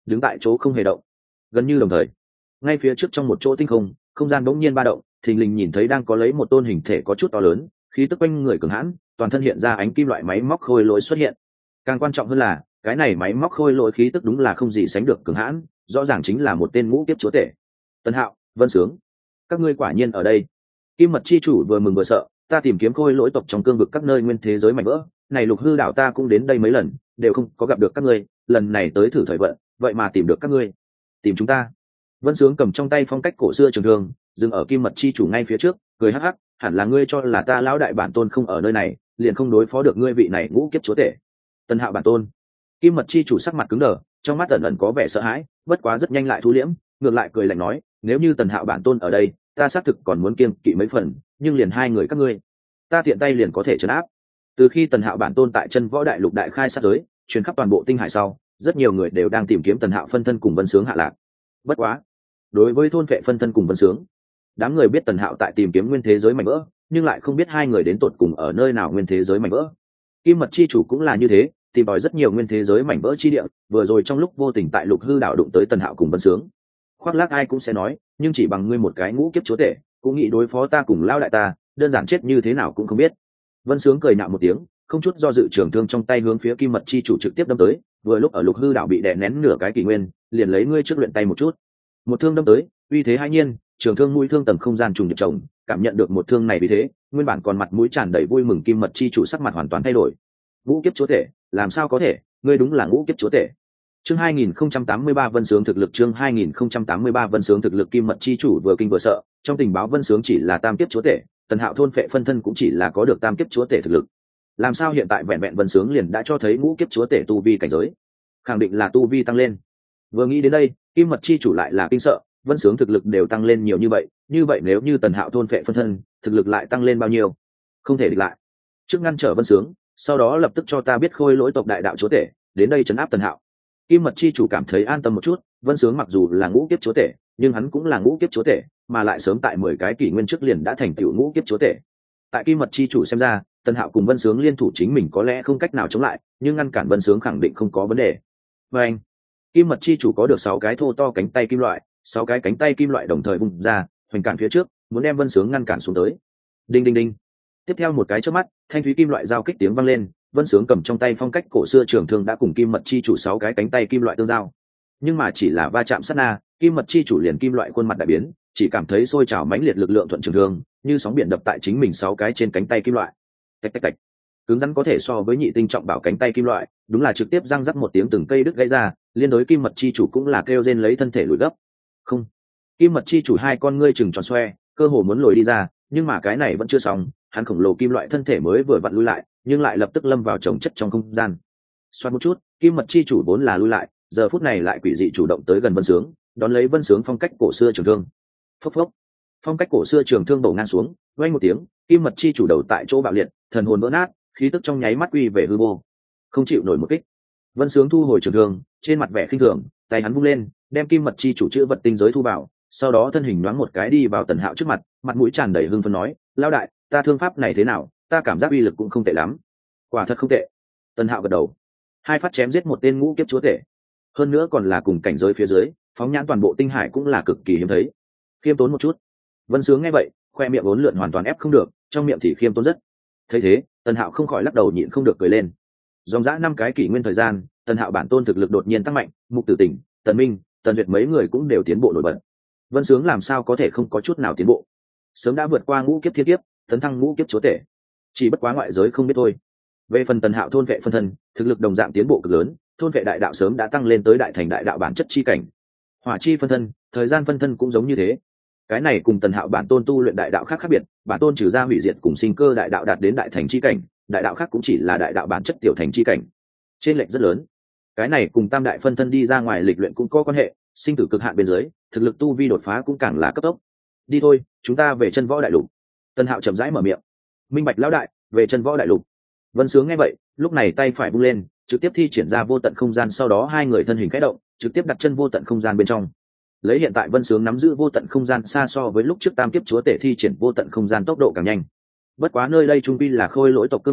đứng tại chỗ không hề động. Gần như đồng thời, ngay phía trước trong một chỗ tinh không, không gian bỗng nhiên ba động, thình lình nhìn thấy đang có lấy một tôn hình thể có chút to lớn, khí tức quanh người cường hãn, toàn thân hiện ra ánh kim loại máy móc khôi lỗi xuất hiện. Càng quan trọng hơn là cái này máy móc khôi lỗi khí tức đúng là không gì sánh được cường hãn, rõ ràng chính là một tên ngũ kiếp chúa tể. Tân Hạo, Vân Sướng, các ngươi quả nhiên ở đây. Kim mật chi chủ vừa mừng vừa sợ, ta tìm kiếm khôi lỗi tộc trong cương vực các nơi nguyên thế giới mảnh vỡ, này lục hư đảo ta cũng đến đây mấy lần, đều không có gặp được các ngươi, lần này tới thử thời vận, vậy mà tìm được các ngươi. Tìm chúng ta? Vân Sướng cầm trong tay phong cách cổ xưa trường thương, dừng ở kim mật chi chủ ngay phía trước, cười hắc hắc, hẳn là ngươi cho là ta lão đại bản tôn không ở nơi này, liền không đối phó được ngươi vị này ngũ kiếp chúa tể. Tân Hạo bản tôn. Kim mật chi chủ sắc mặt cứng đờ, trong mắt ẩn ẩn có vẻ sợ hãi, bất quá rất nhanh lại thu liễm, ngược lại cười lạnh nói, nếu như Tần Hạo bản tôn ở đây, ta xác thực còn muốn kiêng kỵ mấy phần, nhưng liền hai người các ngươi, ta tiện tay liền có thể trấn áp. Từ khi Tần Hạo bản tôn tại chân võ đại lục đại khai sát giới, truyền khắp toàn bộ tinh hải sau, rất nhiều người đều đang tìm kiếm Tần Hạo phân thân cùng Vân Sướng hạ lạc. Bất quá, đối với thôn vệ phân thân cùng Vân Sướng, đám người biết Tần Hạo tại tìm kiếm nguyên thế giới mảnh vỡ, nhưng lại không biết hai người đến tột cùng ở nơi nào nguyên thế giới mảnh vỡ. Kim mật chi chủ cũng là như thế, tìm tòi rất nhiều nguyên thế giới mảnh vỡ chi địa, vừa rồi trong lúc vô tình tại lục hư đảo đụng tới Tần Hạo cùng Vân Sướng. Khoác lác ai cũng sẽ nói, nhưng chỉ bằng ngươi một cái ngũ kiếp chúa tể, cũng nghĩ đối phó ta cùng lao đại ta, đơn giản chết như thế nào cũng không biết. Vân Sướng cười nhạo một tiếng, không chút do dự trường thương trong tay hướng phía kim mật chi chủ trực tiếp đâm tới, vừa lúc ở lục hư đảo bị đè nén nửa cái kỷ nguyên, liền lấy ngươi trước luyện tay một chút. Một thương đâm tới, uy thế hai nhiên, trường thương mũi thương tầng không gian trùng nhập chồng, cảm nhận được một thương này vì thế, nguyên bản còn mặt mũi tràn đầy vui mừng kim mật chi chủ sắc mặt hoàn toàn thay đổi. Ngũ kiếp chúa tể, làm sao có thể, ngươi đúng là ngũ kiếp chúa tể. Chương 2083 Vân Sướng thực lực, chương 2083 Vân Sướng thực lực. Kim mật chi chủ vừa kinh vừa sợ, trong tình báo Vân Sướng chỉ là tam kiếp chúa tể, Tần Hạo thôn phệ phân thân cũng chỉ là có được tam kiếp chúa tể thực lực. Làm sao hiện tại vẹn vẹn Vân Sướng liền đã cho thấy ngũ kiếp chúa tể tu vi cảnh giới? Khẳng định là tu vi tăng lên. Vừa nghĩ đến đây, Kim mật chi chủ lại là kinh sợ, Vân Sướng thực lực đều tăng lên nhiều như vậy nếu như Tần Hạo thôn phệ phân thân, thực lực lại tăng lên bao nhiêu? Không thể địch lại. Trước ngăn trở Vân Sướng, sau đó lập tức cho ta biết khôi lỗi tộc đại đạo chúa tể, đến đây trấn áp Tần Hạo. Kim mật chi chủ cảm thấy an tâm một chút, Vân Sướng mặc dù là ngũ kiếp chúa tể, nhưng hắn cũng là ngũ kiếp chúa tể, mà lại sớm tại 10 cái kỷ nguyên trước liền đã thành tựu ngũ kiếp chúa tể. Tại Kim mật chi chủ xem ra, Tần Hạo cùng Vân Sướng liên thủ chính mình có lẽ không cách nào chống lại, nhưng ngăn cản Vân Sướng khẳng định không có vấn đề. Và anh, Kim mật chi chủ có được 6 cái thô to cánh tay kim loại, 6 cái cánh tay kim loại đồng thời vung ra, hoành cản phía trước, muốn đem Vân Sướng ngăn cản xuống tới. Đinh đinh đinh. Tiếp theo một cái chớp mắt, thanh thúy kim loại giao kích tiếng vang lên, Vân Sướng cầm trong tay phong cách cổ xưa trường thương đã cùng kim mật chi chủ 6 cái cánh tay kim loại tương giao. Nhưng mà chỉ là va chạm sát na, kim mật chi chủ liền kim loại khuôn mặt đại biến, chỉ cảm thấy sôi trào mãnh liệt lực lượng thuận trường thương, như sóng biển đập tại chính mình 6 cái trên cánh tay kim loại. Tạch tạch tạch. Cứng rắn có thể so với nhị tinh trọng bảo cánh tay kim loại, đúng là trực tiếp răng rắc một tiếng từng cây đứt gãy ra, liên đối kim mật chi chủ cũng là kêu rên lấy thân thể lùi gấp. Không. Kim mật chi chủ hai con ngươi trừng tròn xoe, cơ hồ muốn lồi đi ra, nhưng mà cái này vẫn chưa xong, hắn khổng lồ kim loại thân thể mới vừa vặn lui lại, nhưng lại lập tức lâm vào chồng chất trong không gian. Xoát một chút, kim mật chi chủ vốn là lui lại, giờ phút này lại quỷ dị chủ động tới gần Vân Sướng, đón lấy Vân Sướng phong cách cổ xưa trường thương. Phốc phốc. Phong cách cổ xưa trường thương bổ ngang xuống, vang một tiếng, kim mật chi chủ đầu tại chỗ bạo liệt, thần hồn vỡ nát, khí tức trong nháy mắt quy về hư vô. Không chịu nổi một kích. Vân Sướng thu hồi trường thương, trên mặt vẻ khinh thường, tay hắn vung lên, đem kim mật chi chủ chữ vật tinh giới thu vào, sau đó thân hình nhoáng một cái đi vào Tần Hạo trước mặt, mặt mũi tràn đầy hưng phấn nói, lão đại, ta thương pháp này thế nào, ta cảm giác uy lực cũng không tệ lắm. Quả thật không tệ. Tần Hạo gật đầu. Hai phát chém giết một tên ngũ kiếp chúa tể, hơn nữa còn là cùng cảnh giới phía dưới, phóng nhãn toàn bộ tinh hải cũng là cực kỳ hiếm thấy. Khiêm tốn một chút. Vân Sướng nghe vậy, khoe miệng uốn lượn hoàn toàn ép không được, trong miệng thì khiêm tốn rất. Thấy thế, Tần Hạo không khỏi lắc đầu nhịn không được cười lên. Dòng dã 5 cái kỷ nguyên thời gian, Tần Hạo bản tôn thực lực đột nhiên tăng mạnh, Mục Tử Tỉnh, Tần Minh, Tần Duyệt mấy người cũng đều tiến bộ nổi bật. Vân Sướng làm sao có thể không có chút nào tiến bộ? Sớm đã vượt qua ngũ kiếp thiên kiếp, tấn thăng ngũ kiếp chúa tể. Chỉ bất quá ngoại giới không biết thôi. Về phần Tần Hạo thôn vệ phân thân, thực lực đồng dạng tiến bộ cực lớn, thôn vệ đại đạo sớm đã tăng lên tới đại thành đại đạo bản chất chi cảnh. Hỏa chi phân thân, thời gian phân thân cũng giống như thế. Cái này cùng Tần Hạo bản tôn tu luyện đại đạo khác biệt, bản tôn trừ ra hủy diệt cùng sinh cơ đại đạo đạt đến đại thành chi cảnh, đại đạo khác cũng chỉ là đại đạo bản chất tiểu thành chi cảnh. Trên lệch rất lớn. Cái này cùng tam đại phân thân đi ra ngoài lịch luyện cũng có quan hệ, sinh tử cực hạn bên dưới, thực lực tu vi đột phá cũng càng là cấp tốc. Đi thôi, chúng ta về chân võ đại lục. Tần Hạo chậm rãi mở miệng. Minh bạch lão đại, về chân võ đại lục. Vân Sướng nghe vậy, lúc này tay phải vung lên, trực tiếp thi triển ra vô tận không gian, sau đó hai người thân hình khẽ động, trực tiếp đặt chân vô tận không gian bên trong. Lấy hiện tại Vân Sướng nắm giữ vô tận không gian xa so với lúc trước tam kiếp chúa tể thi triển vô tận không gian tốc độ càng nhanh. Bất quá nơi đây trung quy là khôi lỗi tộc cương vực,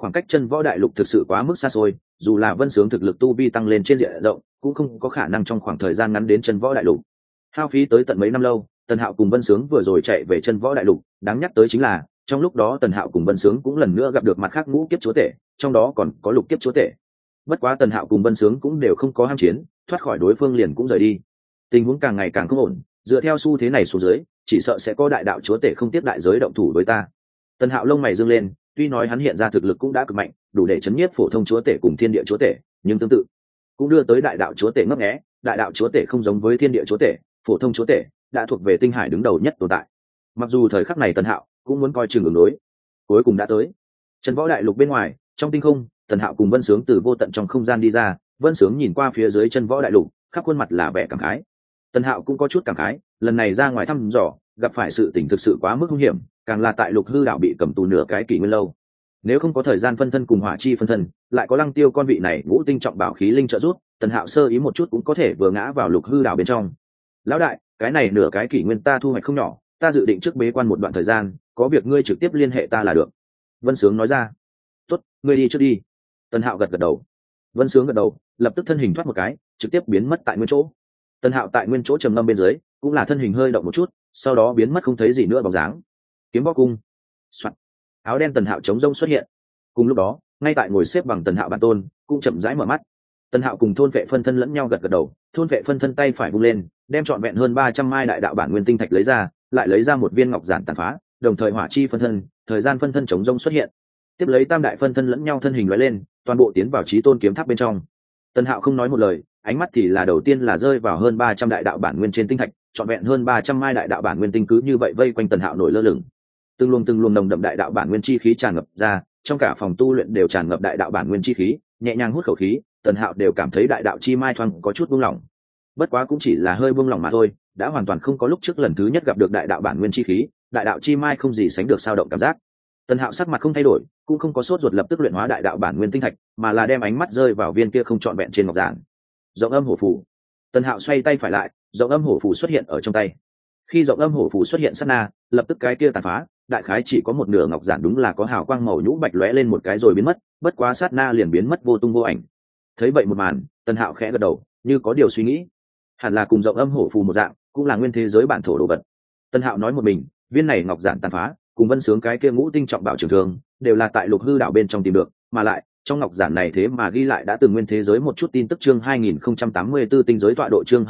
khoảng cách chân võ đại lục thực sự quá mức xa xôi, dù là Vân Sướng thực lực tu vi tăng lên trên diện rộng cũng không có khả năng trong khoảng thời gian ngắn đến chân võ đại lục. Hao phí tới tận mấy năm lâu, Tần Hạo cùng Vân Sướng vừa rồi chạy về chân võ đại lục, đáng nhắc tới chính là trong lúc đó Tần Hạo cùng Vân Sướng cũng lần nữa gặp được mặt khác ngũ kiếp chúa tể, trong đó còn có lục kiếp chúa tể. Bất quá Tần Hạo cùng Vân Sướng cũng đều không có ham chiến, thoát khỏi đối phương liền cũng rời đi. Tình huống càng ngày càng không ổn, dựa theo xu thế này xuống dưới, chỉ sợ sẽ có đại đạo chúa tể không tiếp đại giới động thủ với ta. Tần Hạo lông mày dương lên, tuy nói hắn hiện ra thực lực cũng đã cực mạnh, đủ để chấn nhiếp phổ thông chúa tể cùng thiên địa chúa tể, nhưng tương tự cũng đưa tới đại đạo chúa tể ngấp nghé. Đại đạo chúa tể không giống với thiên địa chúa tể, phổ thông chúa tể đã thuộc về tinh hải đứng đầu nhất tồn tại. Mặc dù thời khắc này Tần Hạo cũng muốn coi chừng ứng đối. Cuối cùng đã tới chân võ đại lục bên ngoài, trong tinh không, Tần Hạo cùng Vân Sướng từ vô tận trong không gian đi ra. Vân Sướng nhìn qua phía dưới chân võ đại lục, khắp khuôn mặt là vẻ cảm khái. Tần Hạo cũng có chút cảm khái, lần này ra ngoài thăm dò gặp phải sự tình thực sự quá mức nguy hiểm, càng là tại Lục Hư đảo bị cầm tù nửa cái kỷ nguyên lâu. Nếu không có thời gian phân thân cùng hỏa chi phân thân, lại có Lăng Tiêu con vị này ngũ tinh trọng bảo khí linh trợ giúp, Tần Hạo sơ ý một chút cũng có thể vừa ngã vào Lục Hư đảo bên trong. Lão đại, cái này nửa cái kỷ nguyên ta thu hoạch không nhỏ, ta dự định trước bế quan một đoạn thời gian, có việc ngươi trực tiếp liên hệ ta là được. Vân Sướng nói ra. Tốt, ngươi đi trước đi. Tần Hạo gật gật đầu. Vân Sướng gật đầu, lập tức thân hình thoát một cái, trực tiếp biến mất tại nguyên chỗ. Tần Hạo tại nguyên chỗ trầm ngâm bên dưới, cũng là thân hình hơi động một chút, sau đó biến mất không thấy gì nữa bóng dáng. Kiếm võ cung. Soạn. Áo đen Tần Hạo chống rông xuất hiện. Cùng lúc đó, ngay tại ngồi xếp bằng Tần Hạo bản tôn cũng chậm rãi mở mắt. Tần Hạo cùng thôn vệ phân thân lẫn nhau gật gật đầu, thôn vệ phân thân tay phải vung lên, đem trọn vẹn hơn 300 mai đại đạo bản nguyên tinh thạch lấy ra, lại lấy ra một viên ngọc giản tàn phá, đồng thời hỏa chi phân thân, thời gian phân thân chống rông xuất hiện. Tiếp lấy tam đại phân thân lẫn nhau thân hình lóe lên, toàn bộ tiến vào Chí Tôn kiếm tháp bên trong. Tần Hạo không nói một lời, ánh mắt thì là đầu tiên là rơi vào hơn 300 đại đạo bản nguyên trên tinh thạch, trọn vẹn hơn 300 mai đại đạo bản nguyên tinh cứ như vậy vây quanh Tần Hạo nổi lơ lửng. Từng luồng nồng đậm đại đạo bản nguyên chi khí tràn ngập ra, trong cả phòng tu luyện đều tràn ngập đại đạo bản nguyên chi khí, nhẹ nhàng hút khẩu khí, Tần Hạo đều cảm thấy đại đạo chi mai thoáng có chút buông lỏng. Bất quá cũng chỉ là hơi buông lỏng mà thôi, đã hoàn toàn không có lúc trước lần thứ nhất gặp được đại đạo bản nguyên chi khí, đại đạo chi mai không gì sánh được sao động cảm giác. Tần Hạo sắc mặt không thay đổi, cũng không có sốt ruột lập tức luyện hóa đại đạo bản nguyên tinh thạch, mà là đem ánh mắt rơi vào viên kia không trọn vẹn trên ngọc giản. Rộng âm hổ phù. Tần Hạo xoay tay phải lại, rộng âm hổ phù xuất hiện ở trong tay. Khi rộng âm hổ phù xuất hiện sát na, lập tức cái kia tàn phá, đại khái chỉ có một nửa ngọc giản đúng là có hào quang màu nhũ bạch lóe lên một cái rồi biến mất, bất quá sát na liền biến mất vô tung vô ảnh. Thấy vậy một màn, Tần Hạo khẽ gật đầu, như có điều suy nghĩ. Hẳn là cùng rộng âm hổ phù một dạng, cũng là nguyên thế giới bản thổ đồ vật. Tần Hạo nói một mình, viên này ngọc giản tàn phá, cùng Vân Sướng cái kia ngũ tinh trọng bảo trường thường, đều là tại Lục Hư đảo bên trong tìm được, mà lại trong ngọc giản này thế mà ghi lại đã từng nguyên thế giới một chút tin tức. Chương 2084 tinh giới tọa độ, chương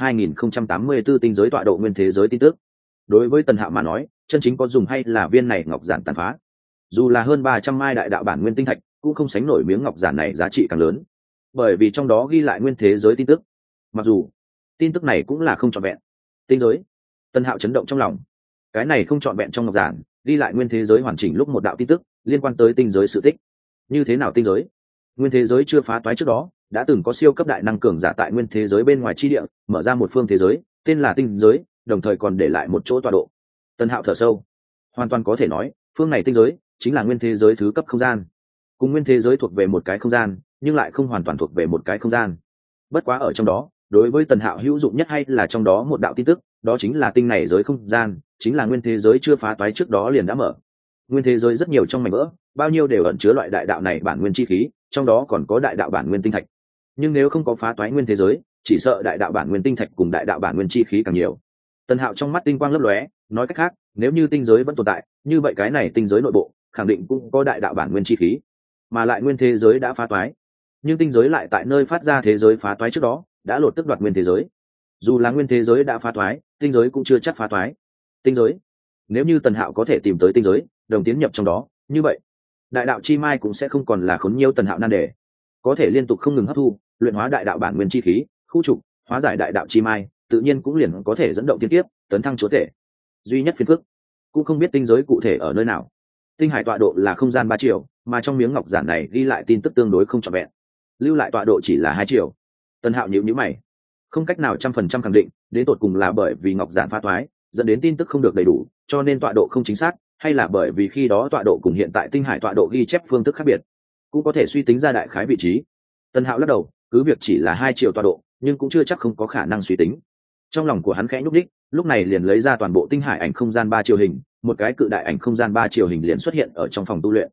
2084 tinh giới tọa độ nguyên thế giới tin tức. Đối với Tần Hạo mà nói, chân chính có dùng hay là viên này ngọc giản tàn phá. Dù là hơn 300 mai đại đạo bản nguyên tinh thạch, cũng không sánh nổi miếng ngọc giản này giá trị càng lớn, bởi vì trong đó ghi lại nguyên thế giới tin tức. Mặc dù tin tức này cũng là không trọn vẹn. Tinh giới. Tần Hạo chấn động trong lòng. Cái này không trọn vẹn trong ngọc giản, ghi lại nguyên thế giới hoàn chỉnh lúc một đạo tin tức liên quan tới tinh giới sự tích. Như thế nào tinh giới? Nguyên thế giới chưa phá toái trước đó, đã từng có siêu cấp đại năng cường giả tại nguyên thế giới bên ngoài chi địa mở ra một phương thế giới, tên là tinh giới, đồng thời còn để lại một chỗ tọa độ. Tần Hạo thở sâu, hoàn toàn có thể nói, phương này tinh giới chính là nguyên thế giới thứ cấp không gian. Cùng nguyên thế giới thuộc về một cái không gian, nhưng lại không hoàn toàn thuộc về một cái không gian. Bất quá ở trong đó, đối với Tần Hạo hữu dụng nhất hay là trong đó một đạo tin tức, đó chính là tinh này giới không gian, chính là nguyên thế giới chưa phá toái trước đó liền đã mở. Nguyên thế giới rất nhiều trong mảnh vỡ, bao nhiêu đều ẩn chứa loại đại đạo này bản nguyên chi khí, trong đó còn có đại đạo bản nguyên tinh thạch. Nhưng nếu không có phá toái nguyên thế giới, chỉ sợ đại đạo bản nguyên tinh thạch cùng đại đạo bản nguyên chi khí càng nhiều. Tần Hạo trong mắt tinh quang lấp lóe, nói cách khác, nếu như tinh giới vẫn tồn tại, như vậy cái này tinh giới nội bộ khẳng định cũng có đại đạo bản nguyên chi khí, mà lại nguyên thế giới đã phá toái, nhưng tinh giới lại tại nơi phát ra thế giới phá toái trước đó đã lột tức đoạt nguyên thế giới. Dù là nguyên thế giới đã phá toái, tinh giới cũng chưa chắc phá toái. Tinh giới, nếu như Tần Hạo có thể tìm tới tinh giới, đồng tiến nhập trong đó, như vậy đại đạo chi mai cũng sẽ không còn là khốn nhiêu Tần Hạo nan đề, có thể liên tục không ngừng hấp thu, luyện hóa đại đạo bản nguyên chi khí, khu trục, hóa giải đại đạo chi mai, tự nhiên cũng liền có thể dẫn động tiên kiếp, tấn thăng chúa tể. Duy nhất phiền phức, cũng không biết tinh giới cụ thể ở nơi nào. Tinh hải tọa độ là không gian 3 triệu, mà trong miếng ngọc giản này ghi lại tin tức tương đối không trọn vẹn, lưu lại tọa độ chỉ là 2 triệu. Tần Hạo nhíu mày, không cách nào 100% khẳng định đến tột cùng là bởi vì ngọc giản phá toái dẫn đến tin tức không được đầy đủ, cho nên tọa độ không chính xác, hay là bởi vì khi đó tọa độ cùng hiện tại tinh hải tọa độ ghi chép phương thức khác biệt, cũng có thể suy tính ra đại khái vị trí. Tần Hạo lắc đầu, cứ việc chỉ là 2 triệu tọa độ, nhưng cũng chưa chắc không có khả năng suy tính. Trong lòng của hắn khẽ nhúc đích, lúc này liền lấy ra toàn bộ tinh hải ảnh không gian 3 chiều hình, một cái cự đại ảnh không gian 3 chiều hình liền xuất hiện ở trong phòng tu luyện.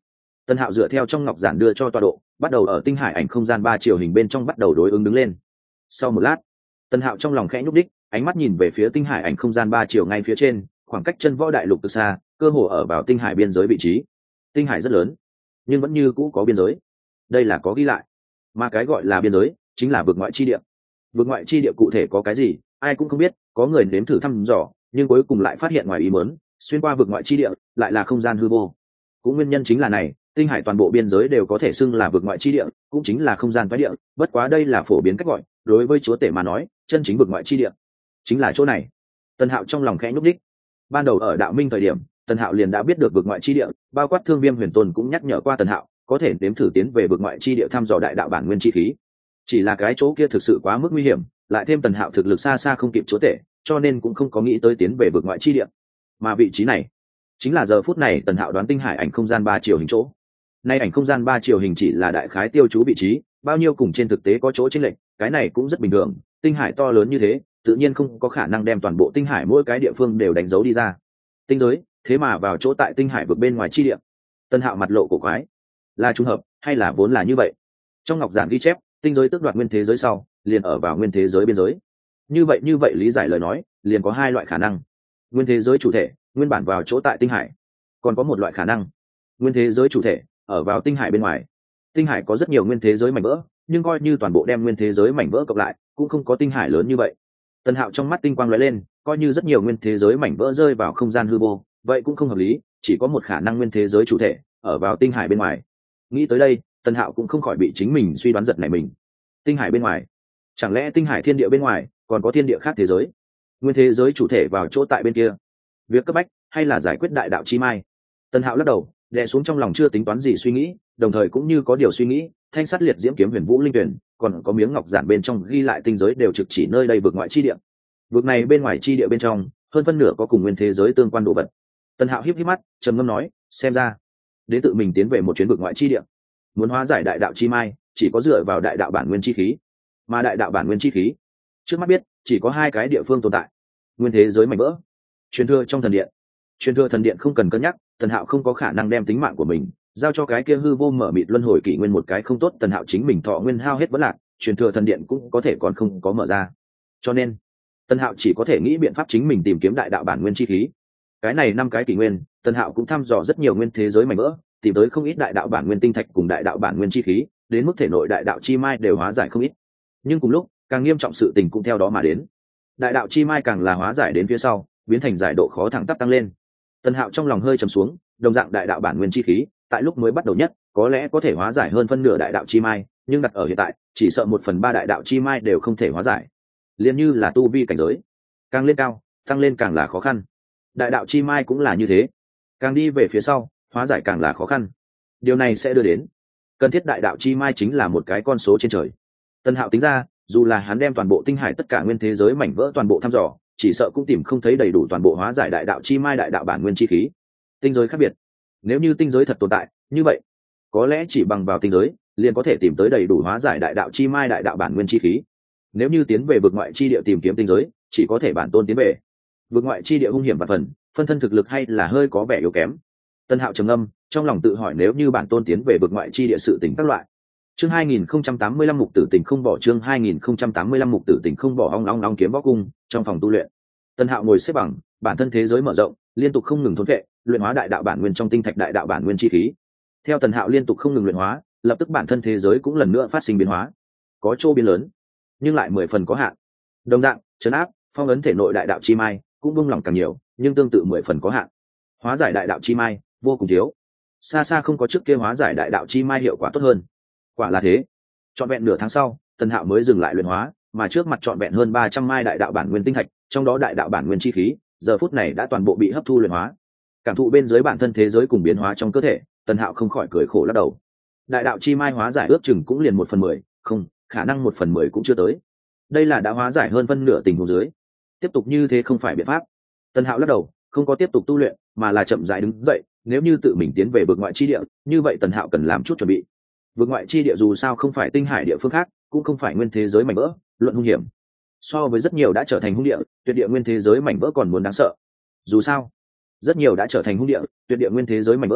Tần Hạo dựa theo trong ngọc giản đưa cho tọa độ, bắt đầu ở tinh hải ảnh không gian 3 chiều hình bên trong bắt đầu đối ứng đứng lên. Sau một lát, Tần Hạo trong lòng khẽ nhúc đích, ánh mắt nhìn về phía tinh hải ảnh không gian 3 chiều ngay phía trên, khoảng cách chân võ đại lục từ xa, cơ hồ ở vào tinh hải biên giới vị trí. Tinh hải rất lớn, nhưng vẫn như cũ có biên giới. Đây là có ghi lại. Mà cái gọi là biên giới, chính là vực ngoại chi địa. Vực ngoại chi địa cụ thể có cái gì, ai cũng không biết, có người nếm thử thăm dò, nhưng cuối cùng lại phát hiện ngoài ý muốn, xuyên qua vực ngoại chi địa, lại là không gian hư vô. Cũng nguyên nhân chính là này, tinh hải toàn bộ biên giới đều có thể xưng là vực ngoại chi địa, cũng chính là không gian phái địa, bất quá đây là phổ biến cách gọi, đối với chúa tể mà nói, chân chính vực ngoại chi địa chính là chỗ này. Tần Hạo trong lòng khẽ nhúc nhích. Ban đầu ở Đạo Minh thời điểm, Tần Hạo liền đã biết được vực ngoại chi địa, bao quát Thương Viêm Huyền Tôn cũng nhắc nhở qua Tần Hạo, có thể đếm thử tiến về vực ngoại chi địa thăm dò đại đạo bản nguyên chi khí. Chỉ là cái chỗ kia thực sự quá mức nguy hiểm, lại thêm Tần Hạo thực lực xa xa không kịp chúa tể, cho nên cũng không có nghĩ tới tiến về vực ngoại chi địa. Mà vị trí này, chính là giờ phút này Tần Hạo đoán tinh hải ảnh không gian 3 chiều hình chỗ. Nay ảnh không gian 3 chiều hình chỉ là đại khái tiêu chú vị trí, bao nhiêu cùng trên thực tế có chỗ chênh lệch, cái này cũng rất bình thường, tinh hải to lớn như thế, tự nhiên không có khả năng đem toàn bộ tinh hải mỗi cái địa phương đều đánh dấu đi ra. Tinh giới, thế mà vào chỗ tại tinh hải vực bên ngoài chi địa. Tần Hạo mặt lộ cổ quái, là trùng hợp hay là vốn là như vậy? Trong ngọc giản ghi chép, tinh giới tước đoạt nguyên thế giới sau, liền ở vào nguyên thế giới biên giới. Như vậy lý giải lời nói, liền có hai loại khả năng. Nguyên thế giới chủ thể, nguyên bản vào chỗ tại tinh hải. Còn có một loại khả năng, nguyên thế giới chủ thể ở vào tinh hải bên ngoài. Tinh hải có rất nhiều nguyên thế giới mảnh vỡ, nhưng coi như toàn bộ đem nguyên thế giới mảnh vỡ cộng lại, cũng không có tinh hải lớn như vậy. Tần Hạo trong mắt tinh quang lóe lên, coi như rất nhiều nguyên thế giới mảnh vỡ rơi vào không gian hư vô, vậy cũng không hợp lý, chỉ có một khả năng nguyên thế giới chủ thể ở vào tinh hải bên ngoài. Nghĩ tới đây, Tần Hạo cũng không khỏi bị chính mình suy đoán giật nảy mình. Tinh hải bên ngoài, chẳng lẽ tinh hải thiên địa bên ngoài còn có thiên địa khác thế giới? Nguyên thế giới chủ thể vào chỗ tại bên kia, việc cấp bách hay là giải quyết đại đạo chi mai? Tần Hạo lắc đầu, đè xuống trong lòng chưa tính toán gì suy nghĩ, đồng thời cũng như có điều suy nghĩ, thanh sắt liệt diễm kiếm huyền vũ linh tuyển, còn có miếng ngọc giản bên trong ghi lại tinh giới đều trực chỉ nơi đây vực ngoại chi địa. Vực này bên ngoài chi địa bên trong, hơn phân nửa có cùng nguyên thế giới tương quan đồ vật. Tần Hạo híp híp mắt, trầm ngâm nói, xem ra đến tự mình tiến về một chuyến vực ngoại chi địa. Muốn hóa giải đại đạo chi mai, chỉ có dựa vào đại đạo bản nguyên chi khí. Mà đại đạo bản nguyên chi khí, trước mắt biết, chỉ có hai cái địa phương tồn tại. Nguyên thế giới mảnh vỡ, truyền thừa trong thần điện. Truyền thừa thần điện không cần cân nhắc, Tần Hạo không có khả năng đem tính mạng của mình giao cho cái kia hư vô mở mịt luân hồi kỷ nguyên một cái không tốt. Tần Hạo chính mình thọ nguyên hao hết vẫn lạc, truyền thừa thần điện cũng có thể còn không có mở ra. Cho nên, Tần Hạo chỉ có thể nghĩ biện pháp chính mình tìm kiếm đại đạo bản nguyên chi khí. Cái này 5 cái kỷ nguyên, Tần Hạo cũng thăm dò rất nhiều nguyên thế giới mảnh vỡ, tìm tới không ít đại đạo bản nguyên tinh thạch cùng đại đạo bản nguyên chi khí, đến mức thể nội đại đạo chi mai đều hóa giải không ít. Nhưng cùng lúc, càng nghiêm trọng sự tình cũng theo đó mà đến. Đại đạo chi mai càng là hóa giải đến phía sau, biến thành giải độ khó thẳng tắp tăng lên. Tần Hạo trong lòng hơi trầm xuống, đồng dạng đại đạo bản nguyên chi khí, tại lúc mới bắt đầu nhất, có lẽ có thể hóa giải hơn phân nửa đại đạo chi mai, nhưng đặt ở hiện tại, chỉ sợ 1/3 đại đạo chi mai đều không thể hóa giải. Liên như là tu vi cảnh giới, càng lên cao, tăng lên càng là khó khăn. Đại đạo chi mai cũng là như thế, càng đi về phía sau, hóa giải càng là khó khăn. Điều này sẽ đưa đến cần thiết đại đạo chi mai chính là một cái con số trên trời. Tần Hạo tính ra, dù là hắn đem toàn bộ tinh hải tất cả nguyên thế giới mảnh vỡ toàn bộ thăm dò, chỉ sợ cũng tìm không thấy đầy đủ toàn bộ hóa giải đại đạo chi mai đại đạo bản nguyên chi khí. Tinh giới khác biệt, nếu như tinh giới thật tồn tại, như vậy có lẽ chỉ bằng vào tinh giới liền có thể tìm tới đầy đủ hóa giải đại đạo chi mai đại đạo bản nguyên chi khí. Nếu như tiến về vực ngoại chi địa tìm kiếm tinh giới, chỉ có thể bản tôn tiến về. Vực ngoại chi địa hung hiểm và phân thân thực lực hay là hơi có vẻ yếu kém. Tân Hạo trầm ngâm, trong lòng tự hỏi nếu như bản tôn tiến về vực ngoại chi địa sự tình các loại. Chương 2085 mục tử tình không bỏ, chương 2085 mục tử tình không bỏ. Ong ong kiếm võ cung, trong phòng tu luyện. Tân Hạo ngồi xếp bằng, bản thân thế giới mở rộng, liên tục không ngừng thôn vệ, luyện hóa đại đạo bản nguyên trong tinh thạch đại đạo bản nguyên chi khí. Theo Tần Hạo liên tục không ngừng luyện hóa, lập tức bản thân thế giới cũng lần nữa phát sinh biến hóa. Có chỗ biến lớn, nhưng lại 10 phần có hạn. Đồng dạng, trấn áp, phong ấn thể nội đại đạo chi mai, cũng buông lỏng càng nhiều, nhưng tương tự 10 phần có hạn. Hóa giải đại đạo chi mai, vô cùng thiếu. Xa xa không có trước kia hóa giải đại đạo chi mai hiệu quả tốt hơn. Quả là thế. Trọn vẹn nửa tháng sau, Tần Hạo mới dừng lại luyện hóa, mà trước mặt trọn vẹn hơn 300 mai đại đạo bản nguyên tinh thạch, trong đó đại đạo bản nguyên chi khí, giờ phút này đã toàn bộ bị hấp thu luyện hóa. Cảm thụ bên dưới bản thân thế giới cùng biến hóa trong cơ thể, Tần Hạo không khỏi cười khổ lắc đầu. Đại đạo chi mai hóa giải ước chừng cũng liền 1/10, không, khả năng 1/10 cũng chưa tới. Đây là đã hóa giải hơn phân nửa tình huống dưới. Tiếp tục như thế không phải biện pháp. Tần Hạo lắc đầu, không có tiếp tục tu luyện, mà là chậm rãi đứng dậy. Nếu như tự mình tiến về vực ngoại chi địa, như vậy Tần Hạo cần làm chút chuẩn bị. Vực ngoại chi địa dù sao không phải tinh hải địa phương khác, cũng không phải nguyên thế giới mảnh vỡ, luận hung hiểm. So với rất nhiều đã trở thành hung địa, tuyệt địa nguyên thế giới mảnh vỡ còn muốn đáng sợ. Dù sao, rất nhiều đã trở thành hung địa, tuyệt địa nguyên thế giới mảnh vỡ,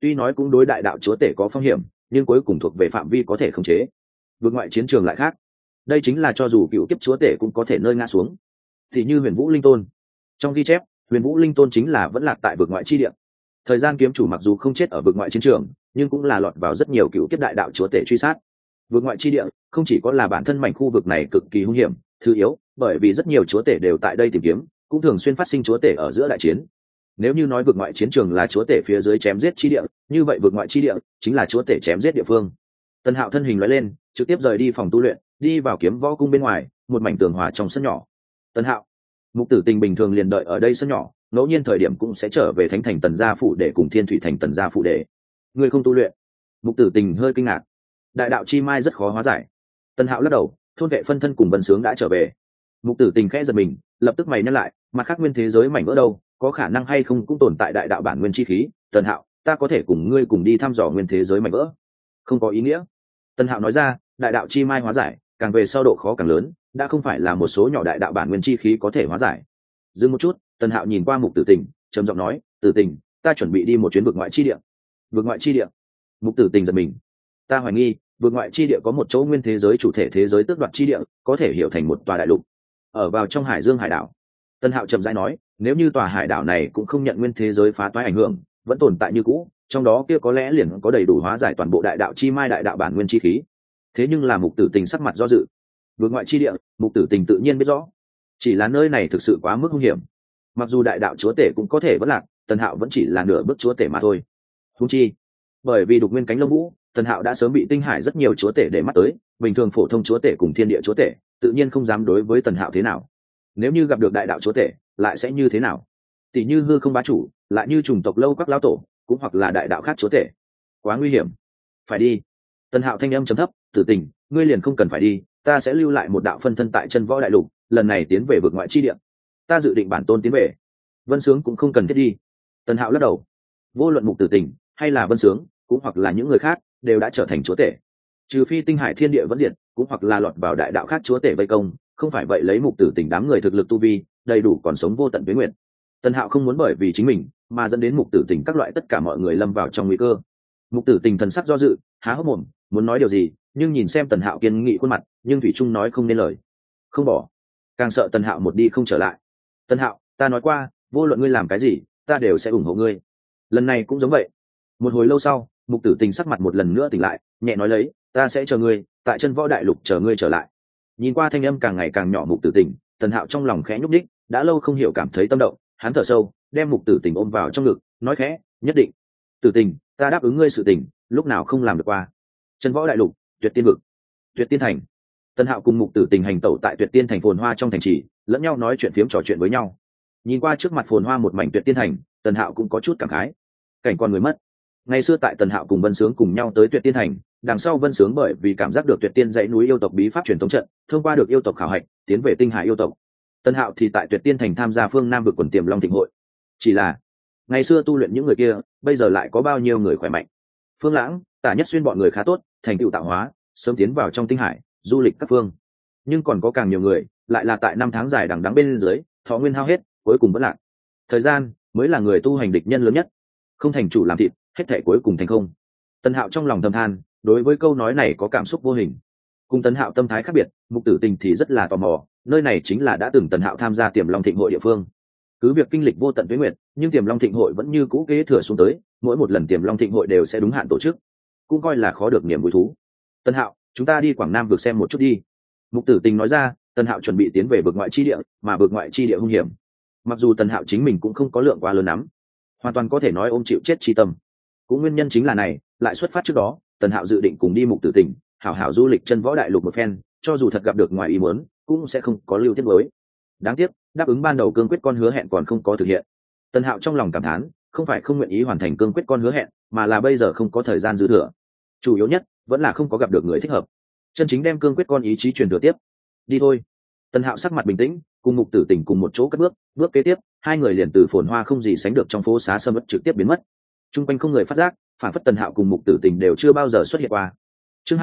tuy nói cũng đối đại đạo chúa tể có phong hiểm, nhưng cuối cùng thuộc về phạm vi có thể khống chế. Vượt ngoại chiến trường lại khác, đây chính là cho dù cựu kiếp chúa tể cũng có thể nơi ngã xuống. Thì như Huyền Vũ Linh Tôn, trong ghi chép Huyền Vũ Linh Tôn chính là vẫn lạc tại vượt ngoại chi địa. Thời gian kiếm chủ mặc dù không chết ở vượt ngoại chiến trường, nhưng cũng là lọt vào rất nhiều cựu kiếp đại đạo chúa tể truy sát. Vượt ngoại chi địa không chỉ có là bản thân mảnh khu vực này cực kỳ hung hiểm, thứ yếu, bởi vì rất nhiều chúa tể đều tại đây tìm kiếm, cũng thường xuyên phát sinh chúa tể ở giữa đại chiến. Nếu như nói vượt ngoại chiến trường là chúa tể phía dưới chém giết chi địa, như vậy vượt ngoại chi địa chính là chúa tể chém giết địa phương. Tần Hạo thân hình lóe lên, trực tiếp rời đi phòng tu luyện, đi vào kiếm võ cung bên ngoài, một mảnh tường hòa trong sân nhỏ. Tần Hạo, Mục Tử Tình bình thường liền đợi ở đây sân nhỏ, ngẫu nhiên thời điểm cũng sẽ trở về Thánh Thành Tần gia phủ để cùng Thiên Thủy Thành Tần gia phủ để. Ngươi không tu luyện? Mục Tử Tình hơi kinh ngạc. Đại đạo chi mai rất khó hóa giải. Tần Hạo lắc đầu, thôn vệ phân thân cùng Vân Sướng đã trở về. Mục Tử Tình khẽ giật mình, lập tức mày nhắc lại, mặt khác nguyên thế giới mảnh vỡ đâu, có khả năng hay không cũng tồn tại đại đạo bản nguyên chi khí. Tần Hạo, ta có thể cùng ngươi cùng đi thăm dò nguyên thế giới mảnh vỡ. Không có ý nghĩa. Tần Hạo nói ra, đại đạo chi mai hóa giải, càng về sau độ khó càng lớn, đã không phải là một số nhỏ đại đạo bản nguyên chi khí có thể hóa giải. Dừng một chút, Tần Hạo nhìn qua Mục Tử Tình, trầm giọng nói, Tử Tình, ta chuẩn bị đi một chuyến vực ngoại chi địa. Vực ngoại chi địa? Mục Tử Tình giật mình. Ta hoài nghi, vực ngoại chi địa có một chỗ nguyên thế giới chủ thể thế giới tước đoạt chi địa, có thể hiểu thành một tòa đại lục, ở vào trong Hải Dương hải đảo. Tần Hạo trầm rãi nói, nếu như tòa hải đảo này cũng không nhận nguyên thế giới phá toái ảnh hưởng, vẫn tồn tại như cũ, trong đó kia có lẽ liền có đầy đủ hóa giải toàn bộ đại đạo chi mai đại đạo bản nguyên chi khí. Thế nhưng là Mục Tử Tình sắc mặt do dự. Vực ngoại chi địa, Mục Tử Tình tự nhiên biết rõ, chỉ là nơi này thực sự quá mức hung hiểm. Mặc dù đại đạo chúa tể cũng có thể vẫn lạc, Tần Hạo vẫn chỉ là nửa bước chúa tể mà thôi. Huống chi, bởi vì đục nguyên cánh lông vũ, Tần Hạo đã sớm bị tinh hải rất nhiều chúa tể để mắt tới, bình thường phổ thông chúa tể cùng thiên địa chúa tể tự nhiên không dám đối với Tần Hạo thế nào. Nếu như gặp được đại đạo chúa tể, lại sẽ như thế nào? Tỷ như hư không bá chủ, lại như chủng tộc lâu các lão tổ, cũng hoặc là đại đạo khác chúa tể. Quá nguy hiểm. Phải đi. Tần Hạo thanh âm trầm thấp, Tử Tình, ngươi liền không cần phải đi, ta sẽ lưu lại một đạo phân thân tại chân võ đại lục, lần này tiến về vực ngoại chi địa. Ta dự định bản tôn tiến về. Vân Sướng cũng không cần thiết đi. Tần Hạo lắc đầu. Vô luận Mục Tử Tình hay là Vân Sướng, cũng hoặc là những người khác, đều đã trở thành chúa tể. Trừ phi tinh hải thiên địa vẫn diệt, cũng hoặc là lọt vào đại đạo khác chúa tể vây công, không phải vậy lấy Mục Tử Tình đám người thực lực tu vi, đầy đủ còn sống vô tận với nguyện. Tần Hạo không muốn bởi vì chính mình mà dẫn đến Mục Tử Tình các loại tất cả mọi người lâm vào trong nguy cơ. Mục Tử Tình thần sắc do dự, há hốc mồm, muốn nói điều gì, nhưng nhìn xem Tần Hạo kiên nghị khuôn mặt, nhưng thủy chung nói không nên lời. Không bỏ. Càng sợ Tần Hạo một đi không trở lại. Tần Hạo, ta nói qua, vô luận ngươi làm cái gì, ta đều sẽ ủng hộ ngươi. Lần này cũng giống vậy. Một hồi lâu sau, Mục Tử Tình sắc mặt một lần nữa tỉnh lại, nhẹ nói lấy, ta sẽ chờ ngươi, tại chân võ đại lục chờ ngươi trở lại. Nhìn qua thanh âm càng ngày càng nhỏ Mục Tử Tình, Tần Hạo trong lòng khẽ nhúc nhích, đã lâu không hiểu cảm thấy tâm động, hắn thở sâu, đem Mục Tử Tình ôm vào trong ngực, nói khẽ, nhất định. Tử Tình, ta đáp ứng ngươi sự tình, lúc nào không làm được qua. Chân võ đại lục, Tuyệt Tiên vực, Tuyệt Tiên thành. Tần Hạo cùng Mục Tử Tình hành tẩu tại Tuyệt Tiên thành phồn hoa trong thành trì, lẫn nhau nói chuyện phiếm trò chuyện với nhau. Nhìn qua trước mặt phồn hoa một mảnh Tuyệt Tiên thành, Tần Hạo cũng có chút cảm khái. Cảnh con người mất. Ngày xưa tại Tần Hạo cùng Vân Sướng cùng nhau tới Tuyệt Tiên thành, đằng sau Vân Sướng bởi vì cảm giác được Tuyệt Tiên dãy núi yêu tộc bí pháp truyền thống trận, thông qua được yêu tộc khảo hạch, tiến về Tinh Hải yêu tộc. Tần Hạo thì tại Tuyệt Tiên thành tham gia phương Nam vực quần Tiềm Long thịnh hội. Chỉ là, ngày xưa tu luyện những người kia, bây giờ lại có bao nhiêu người khỏe mạnh. Phương Lãng, Tả Nhất Xuyên bọn người khá tốt, thành tựu tạo hóa, sớm tiến vào trong Tinh Hải, du lịch các phương. Nhưng còn có càng nhiều người, lại là tại năm tháng dài đằng đẵng bên dưới, thọ nguyên hao hết, cuối cùng vẫn lạc. Thời gian mới là người tu hành địch nhân lớn nhất. Không thành chủ làm thịt, hết thảy cuối cùng thành không. Tần Hạo trong lòng thầm than, đối với câu nói này có cảm xúc vô hình. Cùng Tần Hạo tâm thái khác biệt, Mục Tử Tình thì rất là tò mò, nơi này chính là đã từng Tần Hạo tham gia Tiềm Long thịnh hội địa phương. Cứ việc kinh lịch vô tận tuế nguyệt, nhưng Tiềm Long thịnh hội vẫn như cũ kế thừa xuống tới, mỗi một lần Tiềm Long thịnh hội đều sẽ đúng hạn tổ chức, cũng coi là khó được niềm vui thú. Tần Hạo, chúng ta đi Quảng Nam vực xem một chút đi. Mục Tử Tình nói ra, Tần Hạo chuẩn bị tiến về vực ngoại chi địa, mà vực ngoại chi địa hung hiểm. Mặc dù Tần Hạo chính mình cũng không có lượng quá lớn lắm, hoàn toàn có thể nói ôm chịu chết chi tâm. Cũng nguyên nhân chính là này, lại xuất phát trước đó, Tần Hạo dự định cùng đi Mục Tử Tình, hảo hảo du lịch chân võ đại lục một phen, cho dù thật gặp được ngoài ý muốn, cũng sẽ không có lưu tiết mới. Đáng tiếc, đáp ứng ban đầu cương quyết con hứa hẹn còn không có thực hiện. Tần Hạo trong lòng cảm thán, không phải không nguyện ý hoàn thành cương quyết con hứa hẹn, mà là bây giờ không có thời gian dư thừa. Chủ yếu nhất vẫn là không có gặp được người thích hợp, chân chính đem cương quyết con ý chí truyền thừa tiếp. Đi thôi. Tần Hạo sắc mặt bình tĩnh, cùng Mục Tử Tình cùng một chỗ cất bước, bước kế tiếp, hai người liền từ phồn hoa không gì sánh được trong phố xá sầm uất trực tiếp biến mất. Trung quanh không người phát giác, phản phất Tần Hạo cùng Mục Tử Tình đều chưa bao giờ xuất hiện qua. Chương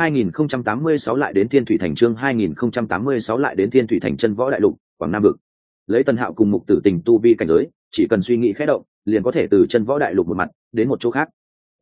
2086 lại đến Thiên Thủy Thành, chương 2086 lại đến Thiên Thủy Thành chân võ đại lục, Quảng Nam vực. Lấy Tần Hạo cùng Mục Tử Tình tu vi cảnh giới, chỉ cần suy nghĩ khẽ động, liền có thể từ chân võ đại lục một mặt đến một chỗ khác.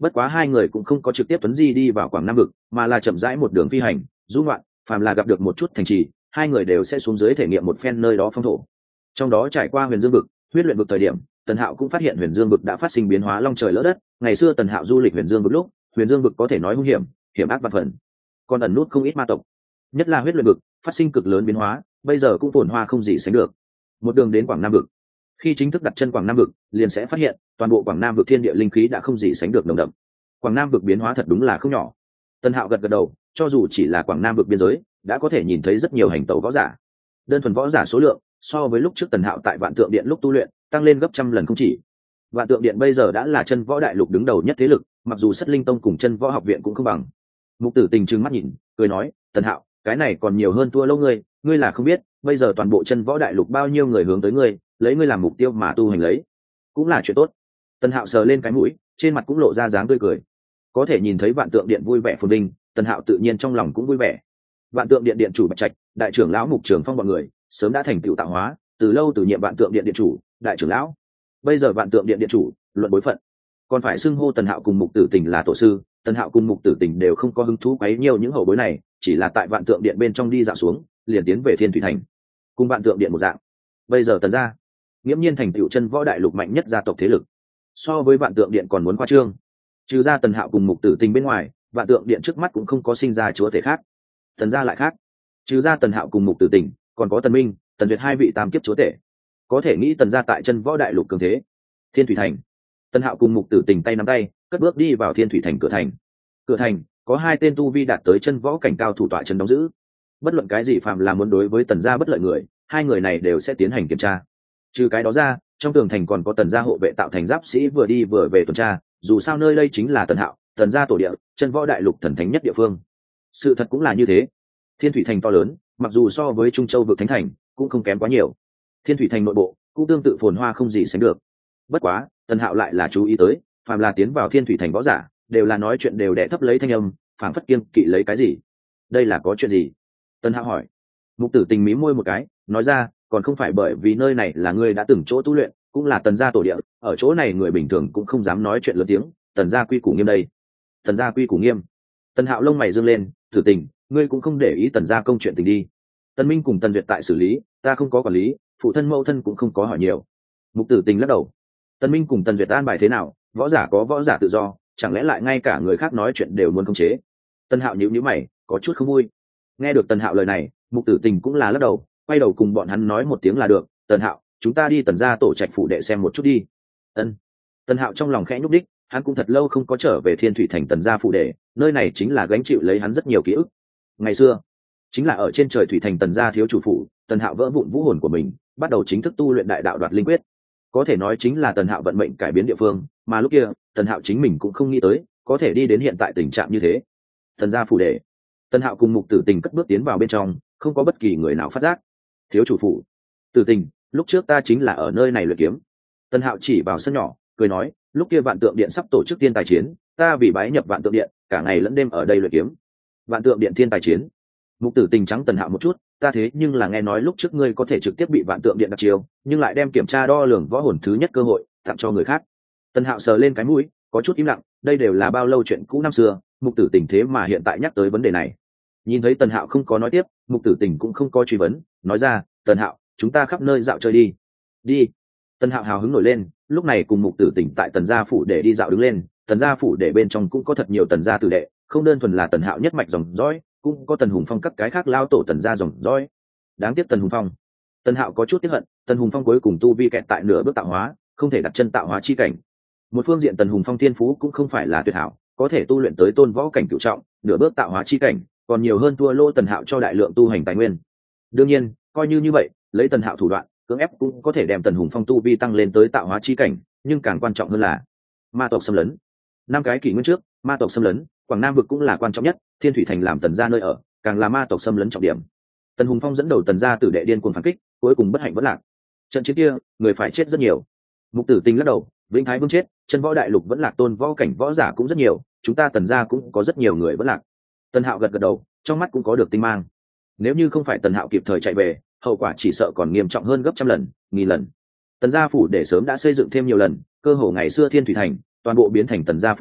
Bất quá hai người cũng không có trực tiếp tuấn di đi vào Quảng Nam vực, mà là chậm rãi một đường phi hành du ngoạn, phàm là gặp được một chút thành trì, hai người đều sẽ xuống dưới thể nghiệm một phen nơi đó phong thổ. Trong đó trải qua Huyền Dương vực, Huyết Luyện vực thời điểm, Tần Hạo cũng phát hiện Huyền Dương vực đã phát sinh biến hóa long trời lỡ đất. Ngày xưa Tần Hạo du lịch Huyền Dương vực lúc, Huyền Dương vực có thể nói hung hiểm, hiểm ác vạn phần, còn ẩn nút không ít ma tộc. Nhất là Huyết Luyện vực phát sinh cực lớn biến hóa, bây giờ cũng phồn hoa không gì sánh được. Một đường đến Quảng Nam vực, khi chính thức đặt chân Quảng Nam vực, liền sẽ phát hiện toàn bộ Quảng Nam vực thiên địa linh khí đã không gì sánh được nồng đậm. Quảng Nam vực biến hóa thật đúng là không nhỏ. Tần Hạo gật gật đầu, cho dù chỉ là Quảng Nam vực biên giới, đã có thể nhìn thấy rất nhiều hành tẩu võ giả. Đơn thuần võ giả số lượng, so với lúc trước Tần Hạo tại Vạn Tượng Điện lúc tu luyện, tăng lên gấp trăm lần không chỉ. Vạn Tượng Điện bây giờ đã là chân võ đại lục đứng đầu nhất thế lực, mặc dù Sắt Linh Tông cùng chân võ học viện cũng không bằng. Mục Tử Tình trừng mắt nhìn, cười nói, "Tần Hạo, cái này còn nhiều hơn thua lâu ngươi, ngươi là không biết, bây giờ toàn bộ chân võ đại lục bao nhiêu người hướng tới ngươi, lấy ngươi làm mục tiêu mà tu hành lấy, cũng là chuyện tốt." Tần Hạo sờ lên cái mũi, trên mặt cũng lộ ra dáng tươi cười. Có thể nhìn thấy Vạn Tượng Điện vui vẻ phồn vinh, Tần Hạo tự nhiên trong lòng cũng vui vẻ. Vạn Tượng Điện điện chủ Bạch Trạch, đại trưởng lão Mục Trường Phong bọn người, sớm đã thành tựu tạo hóa, từ lâu từ nhiệm Vạn Tượng Điện điện chủ, đại trưởng lão. Bây giờ Vạn Tượng Điện điện chủ, luận bối phận, còn phải xưng hô Tần Hạo cùng Mục Tử Tình là tổ sư. Tần Hạo cùng Mục Tử Tình đều không có hứng thú quấy nhiều những hậu bối này, chỉ là tại Vạn Tượng Điện bên trong đi dạo xuống, liền tiến về Thiên Thủy Thành. Cùng Vạn Tượng Điện một dạng, bây giờ Tần gia, nghiễm nhiên thành tựu chân võ đại lục mạnh nhất gia tộc thế lực. So với Vạn Tượng Điện còn muốn khoa trương. Trừ ra Tần Hạo cùng Mục Tử Tình bên ngoài, Vạn Tượng Điện trước mắt cũng không có sinh ra chúa thể khác. Tần gia lại khác, trừ ra Tần Hạo cùng Mục Tử Tình, còn có Tần Minh, Tần Duyệt hai vị tam kiếp chúa tể. Có thể nghĩ Tần gia tại chân võ đại lục cường thế. Thiên Thủy Thành, Tần Hạo cùng Mục Tử Tình tay nắm tay, cất bước đi vào Thiên Thủy Thành cửa thành. Cửa thành có hai tên tu vi đạt tới chân võ cảnh cao thủ tọa chân đóng giữ. Bất luận cái gì phạm là muốn đối với Tần gia bất lợi người, hai người này đều sẽ tiến hành kiểm tra. Trừ cái đó ra, trong tường thành còn có Tần gia hộ vệ tạo thành giáp sĩ vừa đi vừa về tuần tra, dù sao nơi đây chính là Tần Hạo, Tần gia tổ địa, chân võ đại lục thần thánh nhất địa phương. Sự thật cũng là như thế. Thiên Thủy Thành to lớn, mặc dù so với Trung Châu vực thánh thành cũng không kém quá nhiều. Thiên Thủy Thành nội bộ cũng tương tự phồn hoa không gì sánh được. Bất quá, Tần Hạo lại là chú ý tới, phàm là tiến vào Thiên Thủy Thành võ giả, đều là nói chuyện đều đè thấp lấy thanh âm, phảng phất kiêng kỵ lấy cái gì. Đây là có chuyện gì? Tần Hạo hỏi. Mục Tử Tình mím môi một cái, nói ra, còn không phải bởi vì nơi này là ngươi đã từng chỗ tu luyện, cũng là Tần gia tổ địa, ở chỗ này người bình thường cũng không dám nói chuyện lớn tiếng, Tần gia quy củ nghiêm đây. Tần gia quy củ nghiêm. Tần Hạo lông mày dương lên, Tử Tình, ngươi cũng không để ý Tần gia công chuyện tình đi. Tần Minh cùng Tần Duyệt tại xử lý, ta không có quản lý, phụ thân mẫu thân cũng không có hỏi nhiều. Mục Tử Tình lắc đầu. Tần Minh cùng Tần Duyệt an bài thế nào, võ giả có võ giả tự do, chẳng lẽ lại ngay cả người khác nói chuyện đều muốn khống chế? Tần Hạo nhíu nhíu mày, có chút không vui. Nghe được Tần Hạo lời này, Mục Tử Tình cũng là lắc đầu, quay đầu cùng bọn hắn nói một tiếng là được. Tần Hạo, chúng ta đi Tần gia tổ trạch phủ đệ xem một chút đi. Ân. Tần Hạo trong lòng khẽ nhúc đích, hắn cũng thật lâu không có trở về Thiên Thủy Thành Tần gia phủ đệ, nơi này chính là gánh chịu lấy hắn rất nhiều ký ức. Ngày xưa, chính là ở trên trời Thủy Thành Tần gia thiếu chủ phủ, Tần Hạo vỡ vụn vũ hồn của mình, bắt đầu chính thức tu luyện đại đạo đoạt linh quyết. Có thể nói chính là Tần Hạo vận mệnh cải biến địa phương, mà lúc kia, Tần Hạo chính mình cũng không nghĩ tới, có thể đi đến hiện tại tình trạng như thế. Tần gia phủ đệ, Tần Hạo cùng Mục Tử Tình cất bước tiến vào bên trong, không có bất kỳ người nào phát giác. Thiếu chủ phủ, Tử Tình, lúc trước ta chính là ở nơi này luyện kiếm. Tần Hạo chỉ vào sân nhỏ, cười nói, lúc kia Vạn Tượng Điện sắp tổ chức thiên tài chiến, ta vì bái nhập Vạn Tượng Điện, cả ngày lẫn đêm ở đây luyện kiếm. Vạn Tượng Điện thiên tài chiến. Mục Tử Tình trắng Tần Hạo một chút, ta thế nhưng là nghe nói lúc trước ngươi có thể trực tiếp bị Vạn Tượng Điện đặc chiêu, nhưng lại đem kiểm tra đo lường võ hồn thứ nhất cơ hội tặng cho người khác. Tần Hạo sờ lên cái mũi, có chút im lặng, đây đều là bao lâu chuyện cũ năm xưa, Mục Tử Tình thế mà hiện tại nhắc tới vấn đề này. Nhìn thấy Tần Hạo không có nói tiếp, Mục Tử Tình cũng không có truy vấn, nói ra, Tần Hạo, chúng ta khắp nơi dạo chơi đi. Đi. Tần Hạo hào hứng nổi lên, lúc này cùng Mục Tử Tình tại Tần gia phủ để đi dạo đứng lên. Tần gia phủ để bên trong cũng có thật nhiều Tần gia tử đệ, không đơn thuần là Tần Hạo nhất mạch dòng dõi, cũng có Tần Hùng Phong các cái khác lao tổ Tần gia dòng dõi. Đáng tiếc Tần Hùng Phong. Tần Hạo có chút tiếc hận, Tần Hùng Phong cuối cùng tu vi kẹt tại nửa bước tạo hóa, không thể đặt chân tạo hóa chi cảnh. Một phương diện Tần Hùng Phong thiên phú cũng không phải là tuyệt hảo, có thể tu luyện tới tôn võ cảnh cửu trọng, nửa bước tạo hóa chi cảnh, còn nhiều hơn thua lô Tần Hạo cho đại lượng tu hành tài nguyên. Đương nhiên, coi như vậy, lấy Tần Hạo thủ đoạn, cưỡng ép cũng có thể đem Tần Hùng Phong tu vi tăng lên tới tạo hóa chi cảnh, nhưng càng quan trọng hơn là ma tộc xâm lấn. Năm cái kỷ nguyên trước, ma tộc xâm lấn, Quảng Nam vực cũng là quan trọng nhất, Thiên Thủy Thành làm Tần gia nơi ở, càng là ma tộc xâm lấn trọng điểm. Tần Hùng Phong dẫn đầu Tần gia tử đệ điên cuồng phản kích, cuối cùng bất hạnh vẫn lạc. Trận chiến kia, người phải chết rất nhiều. Mục Tử Tình lắc đầu, Vĩnh Thái Vương chết, chân võ đại lục vẫn lạc tôn võ cảnh võ giả cũng rất nhiều, chúng ta Tần gia cũng có rất nhiều người vẫn lạc. Tần Hạo gật gật đầu, trong mắt cũng có được tinh mang. Nếu như không phải Tần Hạo kịp thời chạy về, hậu quả chỉ sợ còn nghiêm trọng hơn gấp trăm lần, nghìn lần. Tần gia phủ để sớm đã xây dựng thêm nhiều lần, cơ hồ ngày xưa Thiên Thủy Thành toàn bộ biến thành Tần gia phủ để,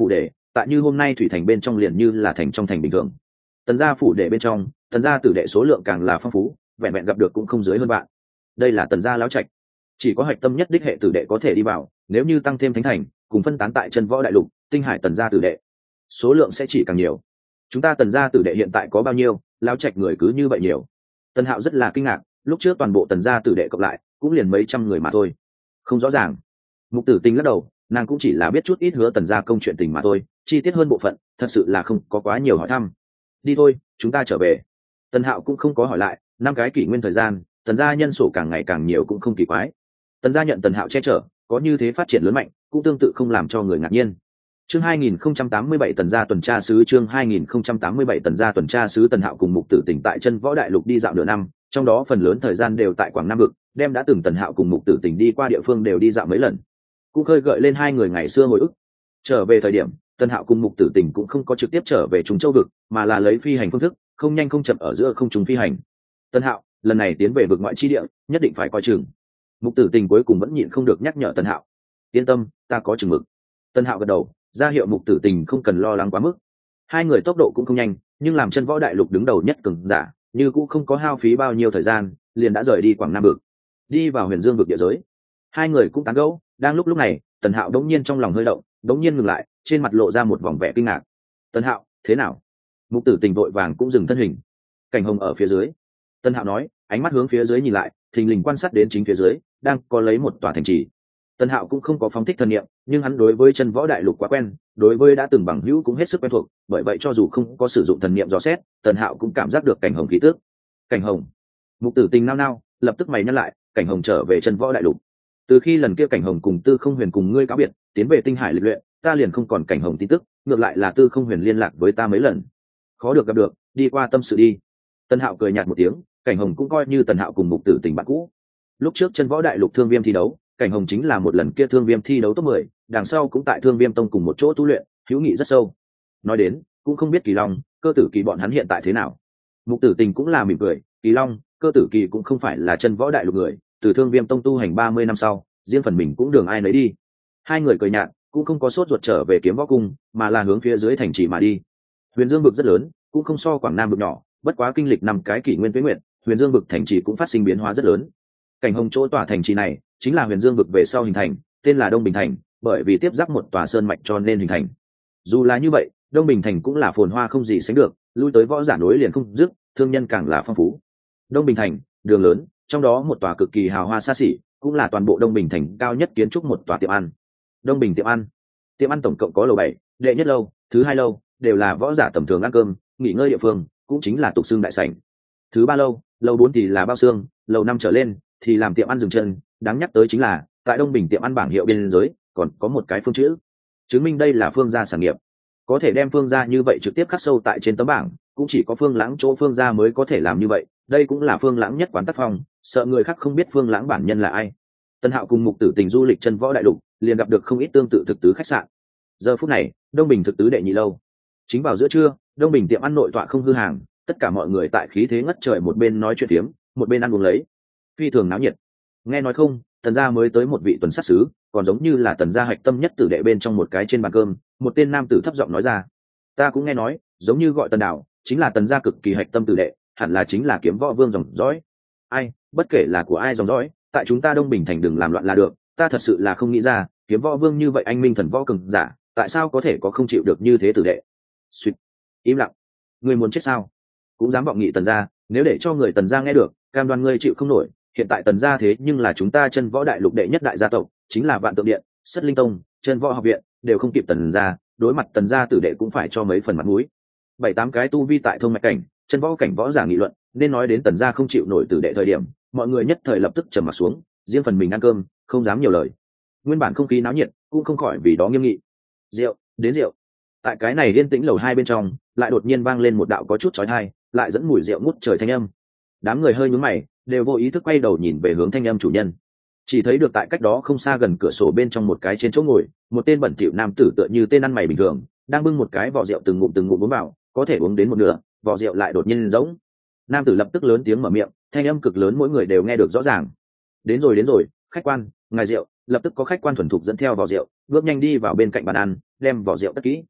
tại như hôm nay thủy thành bên trong liền như là thành trong thành bình thường. Tần gia phủ đệ bên trong, tần gia tử đệ số lượng càng là phong phú, vẹn vẹn gặp được cũng không dưới hơn bạn. Đây là tần gia lão trạch, chỉ có hạch tâm nhất đích hệ tử đệ có thể đi vào, nếu như tăng thêm thánh thành cùng phân tán tại chân võ đại lục, tinh hải tần gia tử đệ số lượng sẽ chỉ càng nhiều. Chúng ta tần gia tử đệ hiện tại có bao nhiêu, lão trạch người cứ như vậy nhiều? Tần Hạo rất là kinh ngạc, lúc trước toàn bộ tần gia tử đệ cộng lại cũng liền mấy trăm người mà thôi, không rõ ràng. Mục Tử Tình lắc đầu, nàng cũng chỉ là biết chút ít Hứa Tần gia công chuyện tình mà thôi, chi tiết hơn bộ phận thật sự là không có quá nhiều hỏi thăm. Đi thôi, chúng ta trở về. Tần Hạo cũng không có hỏi lại, 5 cái kỷ nguyên thời gian, tần gia nhân số càng ngày càng nhiều cũng không kỳ quái. Tần gia nhận Tần Hạo che chở, có như thế phát triển lớn mạnh, cũng tương tự không làm cho người ngạc nhiên. Chương 2087 tần gia tuần tra sứ, chương 2087 tần gia tuần tra sứ. Tần Hạo cùng Mục Tử Tình tại Chân Võ Đại Lục đi dạo nửa năm, trong đó phần lớn thời gian đều tại Quảng Nam vực, đem đã từng Tần Hạo cùng Mục Tử Tình đi qua địa phương đều đi dạo mấy lần, cũng khơi gợi lên hai người ngày xưa hồi ức. Trở về thời điểm, Tần Hạo cùng Mục Tử Tình cũng không có trực tiếp trở về Trùng Châu vực, mà là lấy phi hành phương thức, không nhanh không chậm ở giữa không trung phi hành. Tần Hạo, lần này tiến về vực ngoại chi địa, nhất định phải coi chừng. Mục Tử Tình cuối cùng vẫn nhịn không được nhắc nhở Tần Hạo. Yên tâm, ta có chừng mực. Tần Hạo gật đầu, ra hiệu Mục Tử Tình không cần lo lắng quá mức. Hai người tốc độ cũng không nhanh, nhưng làm Chân Võ Đại Lục đứng đầu nhất cường giả, như cũng không có hao phí bao nhiêu thời gian, liền đã rời đi Quảng Nam vực, đi vào Huyền Dương vực địa giới. Hai người cũng tán gẫu, đang lúc này, Tần Hạo đống nhiên trong lòng hơi động, đống nhiên ngừng lại, trên mặt lộ ra một vòng vẻ kinh ngạc. Tần Hạo, thế nào? Mục Tử Tình vội vàng cũng dừng thân hình. Cảnh Hồng ở phía dưới. Tần Hạo nói, ánh mắt hướng phía dưới nhìn lại, thình lình quan sát đến chính phía dưới, đang có lấy một tòa thành trì. Tần Hạo cũng không có phóng thích thần niệm, nhưng hắn đối với Chân Võ Đại Lục quá quen, đối với đã từng bằng hữu cũng hết sức quen thuộc, bởi vậy cho dù không có sử dụng thần niệm dò xét, Tần Hạo cũng cảm giác được Cảnh Hồng khí tức. Cảnh Hồng. Mục Tử Tình nao nao, lập tức mày nhăn lại, Cảnh Hồng trở về Chân Võ Đại Lục. Từ khi lần kia Cảnh Hồng cùng Tư Không Huyền cùng ngươi cáo biệt, tiến về Tinh Hải lịch luyện, ta liền không còn Cảnh Hồng tin tức, ngược lại là Tư Không Huyền liên lạc với ta mấy lần. Khó được gặp được, đi qua tâm sự đi. Tần Hạo cười nhạt một tiếng, Cảnh Hồng cũng coi như Tần Hạo cùng Mục Tử Tình bạn cũ. Lúc trước Chân Võ Đại Lục Thương Viêm thi đấu, Cảnh Hồng chính là một lần kia Thương Viêm thi đấu top 10, đằng sau cũng tại Thương Viêm tông cùng một chỗ tu luyện, hữu nghị rất sâu. Nói đến, cũng không biết Kỳ Long, Cơ Tử Kỳ bọn hắn hiện tại thế nào. Mục Tử Tình cũng là mỉm cười, Kỳ Long, Cơ Tử Kỳ cũng không phải là Chân Võ Đại Lục người, từ Thương Viêm tông tu hành 30 năm sau, riêng phần mình cũng đường ai nấy đi. Hai người cười nhạt, cũng không có sốt ruột trở về Kiếm Võ cung, mà là hướng phía dưới thành trì mà đi. Huyền Dương vực rất lớn, cũng không so Quảng Nam vực nhỏ, bất quá kinh lịch 5 cái kỷ nguyên tuế nguyệt, Huyền Dương vực thành trì cũng phát sinh biến hóa rất lớn. Cảnh Hồng chỗ tòa thành trì này chính là Huyền Dương vực về sau hình thành, tên là Đông Bình thành, bởi vì tiếp giáp một tòa sơn mạch cho nên hình thành. Dù là như vậy, Đông Bình thành cũng là phồn hoa không gì sánh được, lui tới võ giả nối liền không dứt, thương nhân càng là phong phú. Đông Bình thành, đường lớn, trong đó một tòa cực kỳ hào hoa xa xỉ, cũng là toàn bộ Đông Bình thành cao nhất kiến trúc một tòa tiệm ăn. Đông Bình tiệm ăn. Tiệm ăn tổng cộng có lầu 7, đệ nhất lâu, thứ hai lâu đều là võ giả tầm thường ăn cơm, nghỉ ngơi địa phương, cũng chính là tục xương đại sảnh. Thứ ba lâu, lầu 4 thì là bao xương, lầu 5 trở lên thì làm tiệm ăn dừng chân. Đáng nhắc tới chính là tại Đông Bình tiệm ăn bảng hiệu biên giới còn có một cái phương chữ, chứng minh đây là Phương gia sản nghiệp. Có thể đem Phương gia như vậy trực tiếp khắc sâu tại trên tấm bảng, cũng chỉ có Phương Lãng chỗ Phương gia mới có thể làm như vậy. Đây cũng là Phương Lãng nhất quán tác phong, sợ người khác không biết Phương Lãng bản nhân là ai. Tần Hạo cùng Mục Tử Tình du lịch Chân Võ Đại Lục, liền gặp được không ít tương tự thực tứ khách sạn. Giờ phút này, Đông Bình thực tứ đệ nhị lâu, chính vào giữa trưa, Đông Bình tiệm ăn nội tọa không hư hàng, tất cả mọi người tại khí thế ngất trời, một bên nói chuyện phiếm, một bên ăn uống lấy, phi thường náo nhiệt. Nghe nói không, Tần gia mới tới một vị tuần sát sứ, còn giống như là Tần gia hạch tâm nhất tử đệ bên trong một cái trên bàn cơm, một tên nam tử thấp giọng nói ra. Ta cũng nghe nói, giống như gọi Tần Đảo, chính là Tần gia cực kỳ hạch tâm tử đệ, hẳn là chính là Kiếm Võ Vương dòng dõi. Ai, bất kể là của ai dòng dõi, tại chúng ta Đông Bình thành đừng làm loạn là được. Ta thật sự là không nghĩ ra, Kiếm Võ Vương như vậy anh minh thần võ cường giả, tại sao có thể có không chịu được như thế tử đệ. Xuyệt. Im lặng. Ngươi muốn chết sao? Cũng dám vọng nghị Tần gia, nếu để cho người Tần gia nghe được, cam đoan ngươi chịu không nổi. Hiện tại Tần gia thế nhưng là chúng ta Chân Võ Đại Lục đệ nhất đại gia tộc, chính là Vạn Tượng Điện, Sất Linh Tông, Chân Võ học viện đều không kịp Tần gia, đối mặt Tần gia tử đệ cũng phải cho mấy phần mặt mũi. 7-8 cái tu vi tại thông mạch cảnh, chân võ cảnh võ giả nghị luận, nên nói đến Tần gia không chịu nổi tử đệ thời điểm, mọi người nhất thời lập tức trầm mặt xuống, riêng phần mình ăn cơm, không dám nhiều lời. Nguyên bản không khí náo nhiệt, cũng không khỏi vì đó nghiêm nghị. Rượu, đến rượu. Tại cái này yên tĩnh lầu 2 bên trong, lại đột nhiên vang lên một đạo có chút chói tai, lại dẫn mùi rượu ngút trời thanh âm. Đám người hơi nhướng mày, đều vô ý thức quay đầu nhìn về hướng thanh âm chủ nhân. Chỉ thấy được tại cách đó không xa gần cửa sổ bên trong một cái trên chỗ ngồi, một tên bẩn thỉu nam tử tựa như tên ăn mày bình thường, đang bưng một cái vỏ rượu từng ngụm uống vào, có thể uống đến một nửa, vỏ rượu lại đột nhiên rỗng. Nam tử lập tức lớn tiếng mở miệng, thanh âm cực lớn mỗi người đều nghe được rõ ràng. Đến rồi, khách quan, ngài rượu. Lập tức có khách quan thuần thục dẫn theo vỏ rượu, bước nhanh đi vào bên cạnh bàn ăn, đem vỏ rượu cất kỹ.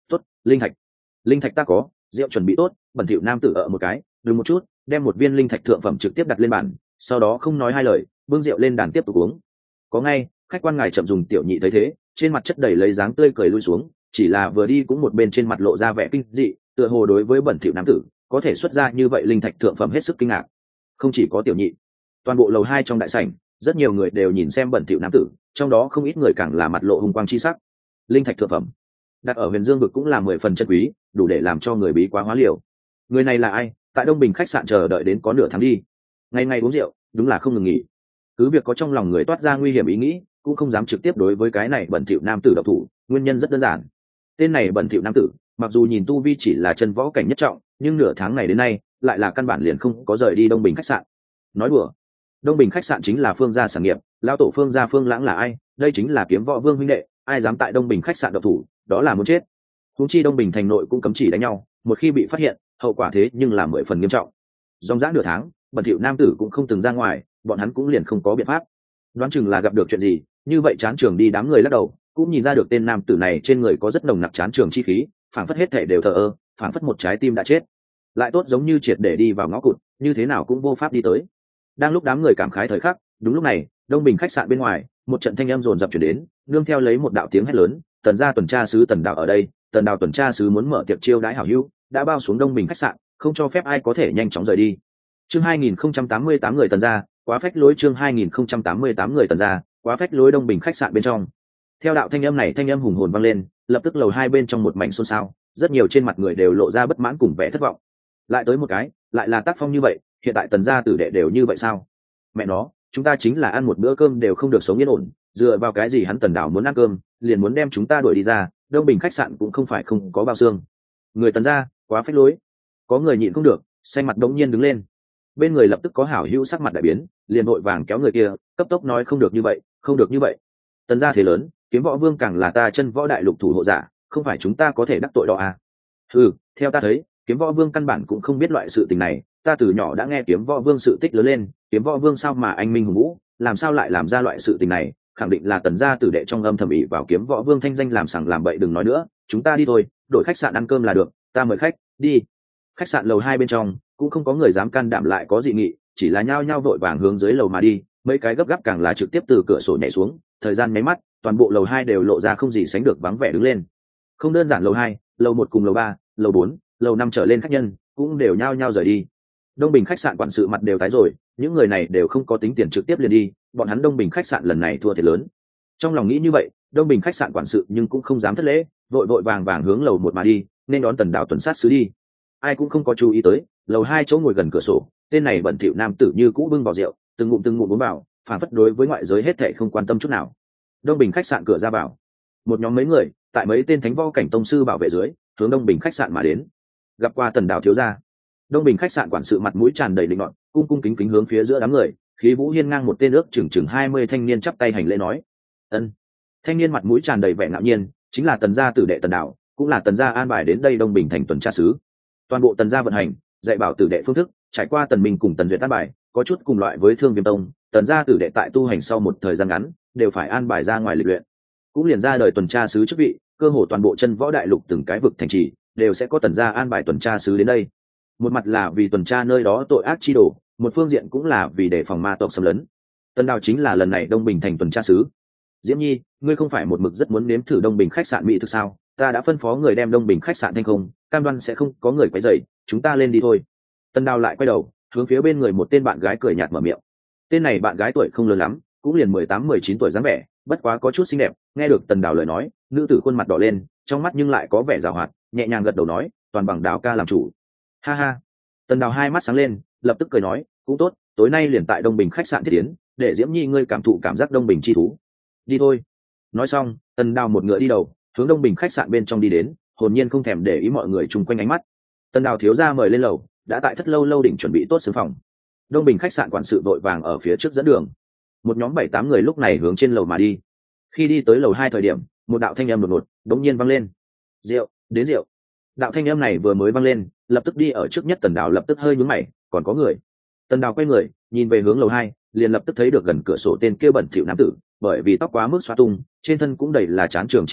Tốt, linh thạch. Linh thạch ta có, rượu chuẩn bị tốt. Bẩn thỉu nam tử ở một cái, đừng một chút, đem một viên linh thạch thượng phẩm trực tiếp đặt lên bàn, sau đó không nói hai lời, bưng rượu lên đàn tiếp tục uống. Có ngay, khách quan ngài chậm dùng. Tiểu nhị thấy thế, trên mặt chất đầy lấy dáng tươi cười lui xuống, chỉ là vừa đi cũng một bên trên mặt lộ ra vẻ kinh dị, tựa hồ đối với bẩn thỉu nam tử có thể xuất ra như vậy linh thạch thượng phẩm hết sức kinh ngạc. Không chỉ có tiểu nhị, toàn bộ lầu 2 trong đại sảnh, rất nhiều người đều nhìn xem bẩn thỉu nam tử, trong đó không ít người càng là mặt lộ hùng quang chi sắc. Linh thạch thượng phẩm đặt ở Huyền Dương vực cũng là 10 phần chân quý, đủ để làm cho người bí quá hóa liều. Người này là ai? Tại Đông Bình khách sạn chờ đợi đến có nửa tháng đi, ngày ngày uống rượu, đúng là không ngừng nghỉ. Cứ việc có trong lòng người toát ra nguy hiểm ý nghĩ, cũng không dám trực tiếp đối với cái này bẩn thỉu nam tử độc thủ. Nguyên nhân rất đơn giản, tên này bẩn thỉu nam tử mặc dù nhìn tu vi chỉ là chân võ cảnh nhất trọng, nhưng nửa tháng này đến nay lại là căn bản liền không có rời đi Đông Bình khách sạn. Nói đùa, Đông Bình khách sạn chính là Phương gia sản nghiệp, lão tổ Phương gia Phương Lãng là ai? Đây chính là Kiếm Võ Vương huynh đệ, ai dám tại Đông Bình khách sạn độc thủ, đó là muốn chết. Huống chi Đông Bình thành nội cũng cấm chỉ đánh nhau, một khi bị phát hiện, hậu quả thế nhưng là 10 phần nghiêm trọng. Dòng dã nửa tháng, bẩn thỉu nam tử cũng không từng ra ngoài, bọn hắn cũng liền không có biện pháp. Đoán chừng là gặp được chuyện gì, như vậy chán trường đi. Đám người lắc đầu, cũng nhìn ra được tên nam tử này trên người có rất nồng nặc chán trường chi khí, phảng phất hết thể đều thờ ơ, phảng phất một trái tim đã chết, lại tốt giống như triệt để đi vào ngõ cụt, như thế nào cũng vô pháp đi tới. Đang lúc đám người cảm khái thời khắc, đúng lúc này, Đông Bình khách sạn bên ngoài, một trận thanh âm rồn rập chuyển đến, nương theo lấy một đạo tiếng hét lớn: Tần gia tuần tra sứ Tần Đạo ở đây. Tần Đạo tuần tra sứ muốn mở tiệc chiêu đãi hảo hữu, đã bao xuống Đông Bình khách sạn, không cho phép ai có thể nhanh chóng rời đi. Chương 2088 người Tần gia, quá phách lối. Chương 2088 người Tần gia, quá phách lối. Đông Bình khách sạn bên trong, theo đạo thanh âm này thanh âm hùng hồn vang lên, lập tức lầu 2 bên trong một mảnh xôn xao, rất nhiều trên mặt người đều lộ ra bất mãn cùng vẻ thất vọng. Lại tới một cái, lại là tác phong như vậy, hiện tại Tần gia tử đệ đều như vậy sao? Mẹ nó, chúng ta chính là ăn một bữa cơm đều không được sống yên ổn, dựa vào cái gì hắn Tần Đảo muốn ăn cơm liền muốn đem chúng ta đuổi đi ra? Đông Bình khách sạn cũng không phải không có bao xương. Người Tần gia quá phách lối. Có người nhịn không được, xanh mặt đống nhiên đứng lên. Bên người lập tức có hảo hữu sắc mặt đại biến, liền vội vàng kéo người kia, cấp tốc nói không được như vậy, không được như vậy. Tần gia thế lớn, Kiếm Võ Vương càng là ta chân võ đại lục thủ hộ giả, không phải chúng ta có thể đắc tội đó à? Ừ, theo ta thấy, Kiếm Võ Vương căn bản cũng không biết loại sự tình này, ta từ nhỏ đã nghe Kiếm Võ Vương sự tích lớn lên, Kiếm Võ Vương sao mà anh minh hùng vũ, làm sao lại làm ra loại sự tình này, khẳng định là Tần gia tử đệ trong âm thầm ỷ vào Kiếm Võ Vương thanh danh làm sằng làm bậy. Đừng nói nữa, chúng ta đi thôi, đổi khách sạn ăn cơm là được, ta mời khách, đi. Khách sạn lầu 2 bên trong cũng không có người dám can đảm lại có dị nghị, chỉ là nhao nhao vội vàng hướng dưới lầu mà đi, mấy cái gấp gáp càng là trực tiếp từ cửa sổ nhảy xuống. Thời gian nháy mắt, toàn bộ lầu 2 đều lộ ra không gì sánh được vắng vẻ đứng lên. Không đơn giản lầu 2, lầu 1 cùng lầu 3, lầu 4, lầu 5 trở lên khách nhân cũng đều nhao nhao rời đi. Đông Bình khách sạn quản sự mặt đều tái rồi, những người này đều không có tính tiền trực tiếp liền đi, bọn hắn Đông Bình khách sạn lần này thua thiệt lớn. Trong lòng nghĩ như vậy, Đông Bình khách sạn quản sự nhưng cũng không dám thất lễ, vội vội vàng vàng hướng lầu 1 mà đi, nên đón Tần Đạo tuần sát sứ đi. Ai cũng không có chú ý tới, lầu 2 chỗ ngồi gần cửa sổ, tên này bẩn thỉu nam tử như cũ bưng vào rượu, từng ngụm uống vào, phản phất đối với ngoại giới hết thảy không quan tâm chút nào. Đông Bình khách sạn cửa ra vào, một nhóm mấy người tại mấy tên thánh võ cảnh tông sư bảo vệ dưới, hướng Đông Bình khách sạn mà đến. Gặp qua Tần Đạo thiếu gia. Đông Bình khách sạn quản sự mặt mũi tràn đầy định nọt, cung cung kính kính hướng phía giữa đám người, khí vũ hiên ngang một tên ước chừng 20 thanh niên chắp tay hành lễ nói: "Ân." Thanh niên mặt mũi tràn đầy vẻ ngạo nhiên, chính là Tần gia tử đệ Tần Đạo, cũng là Tần gia an bài đến đây Đông Bình thành tuần tra sứ. Toàn bộ Tần gia vận hành, dạy bảo tử đệ phương thức, trải qua Tần Minh cùng Tần Duyệt an bài, có chút cùng loại với Thương Viêm Tông, Tần gia tử đệ tại tu hành sau một thời gian ngắn, đều phải an bài ra ngoài lịch luyện. Cũng liền ra đời tuần tra sứ chức vị, cơ hồ toàn bộ chân võ đại lục từng cái vực thành trì đều sẽ có Tần gia an bài tuần tra sứ đến đây. Một mặt là vì tuần tra nơi đó tội ác chi đồ, một phương diện cũng là vì đề phòng ma tộc xâm lấn. Tần Đào chính là lần này Đông Bình thành tuần tra sứ. Diễm Nhi, ngươi không phải một mực rất muốn nếm thử Đông Bình khách sạn mỹ thực sao? Ta đã phân phó người đem Đông Bình khách sạn thanh không, cam đoan sẽ không có người quấy rầy, chúng ta lên đi thôi. Tần Đào lại quay đầu, hướng phía bên người một tên bạn gái cười nhạt mở miệng. Tên này bạn gái tuổi không lớn lắm, cũng liền 18-19 tuổi dáng vẻ, bất quá có chút xinh đẹp. Nghe được Tần Đào lời nói, nữ tử khuôn mặt đỏ lên, trong mắt nhưng lại có vẻ giàu hoạt, nhẹ nhàng gật đầu nói: "Toàn bằng Đào ca làm chủ." Ha ha. Tần Đào hai mắt sáng lên, lập tức cười nói: "Cũng tốt, tối nay liền tại Đông Bình khách sạn thiết tiến, để Diễm Nhi ngươi cảm thụ cảm giác Đông Bình chi thú. Đi thôi." Nói xong, Tần Đào một ngựa đi đầu, hướng Đông Bình khách sạn bên trong đi đến, hồn nhiên không thèm để ý mọi người chung quanh ánh mắt. Tần Đào thiếu gia mời lên lầu, đã tại thất lâu lâu đỉnh chuẩn bị tốt sướng phòng. Đông Bình khách sạn quản sự vội vàng ở phía trước dẫn đường. Một nhóm 7-8 người lúc này hướng trên lầu mà đi. Khi đi tới lầu 2 thời điểm, một đạo thanh âm đột ngột đống nhiên vang lên: "Rượu, đến rượu." Đạo thanh âm này vừa mới vang lên, lập tức đi ở trước nhất Tần Đào lập tức hơi nhướng mày, còn có người. Tần Đào quay người, nhìn về hướng lầu 2, liền lập tức thấy được gần cửa sổ tên kia bẩn thỉu nam tử, bởi vì tóc quá mức xóa tung, trên thân cũng đầy là chán trường chi sắc,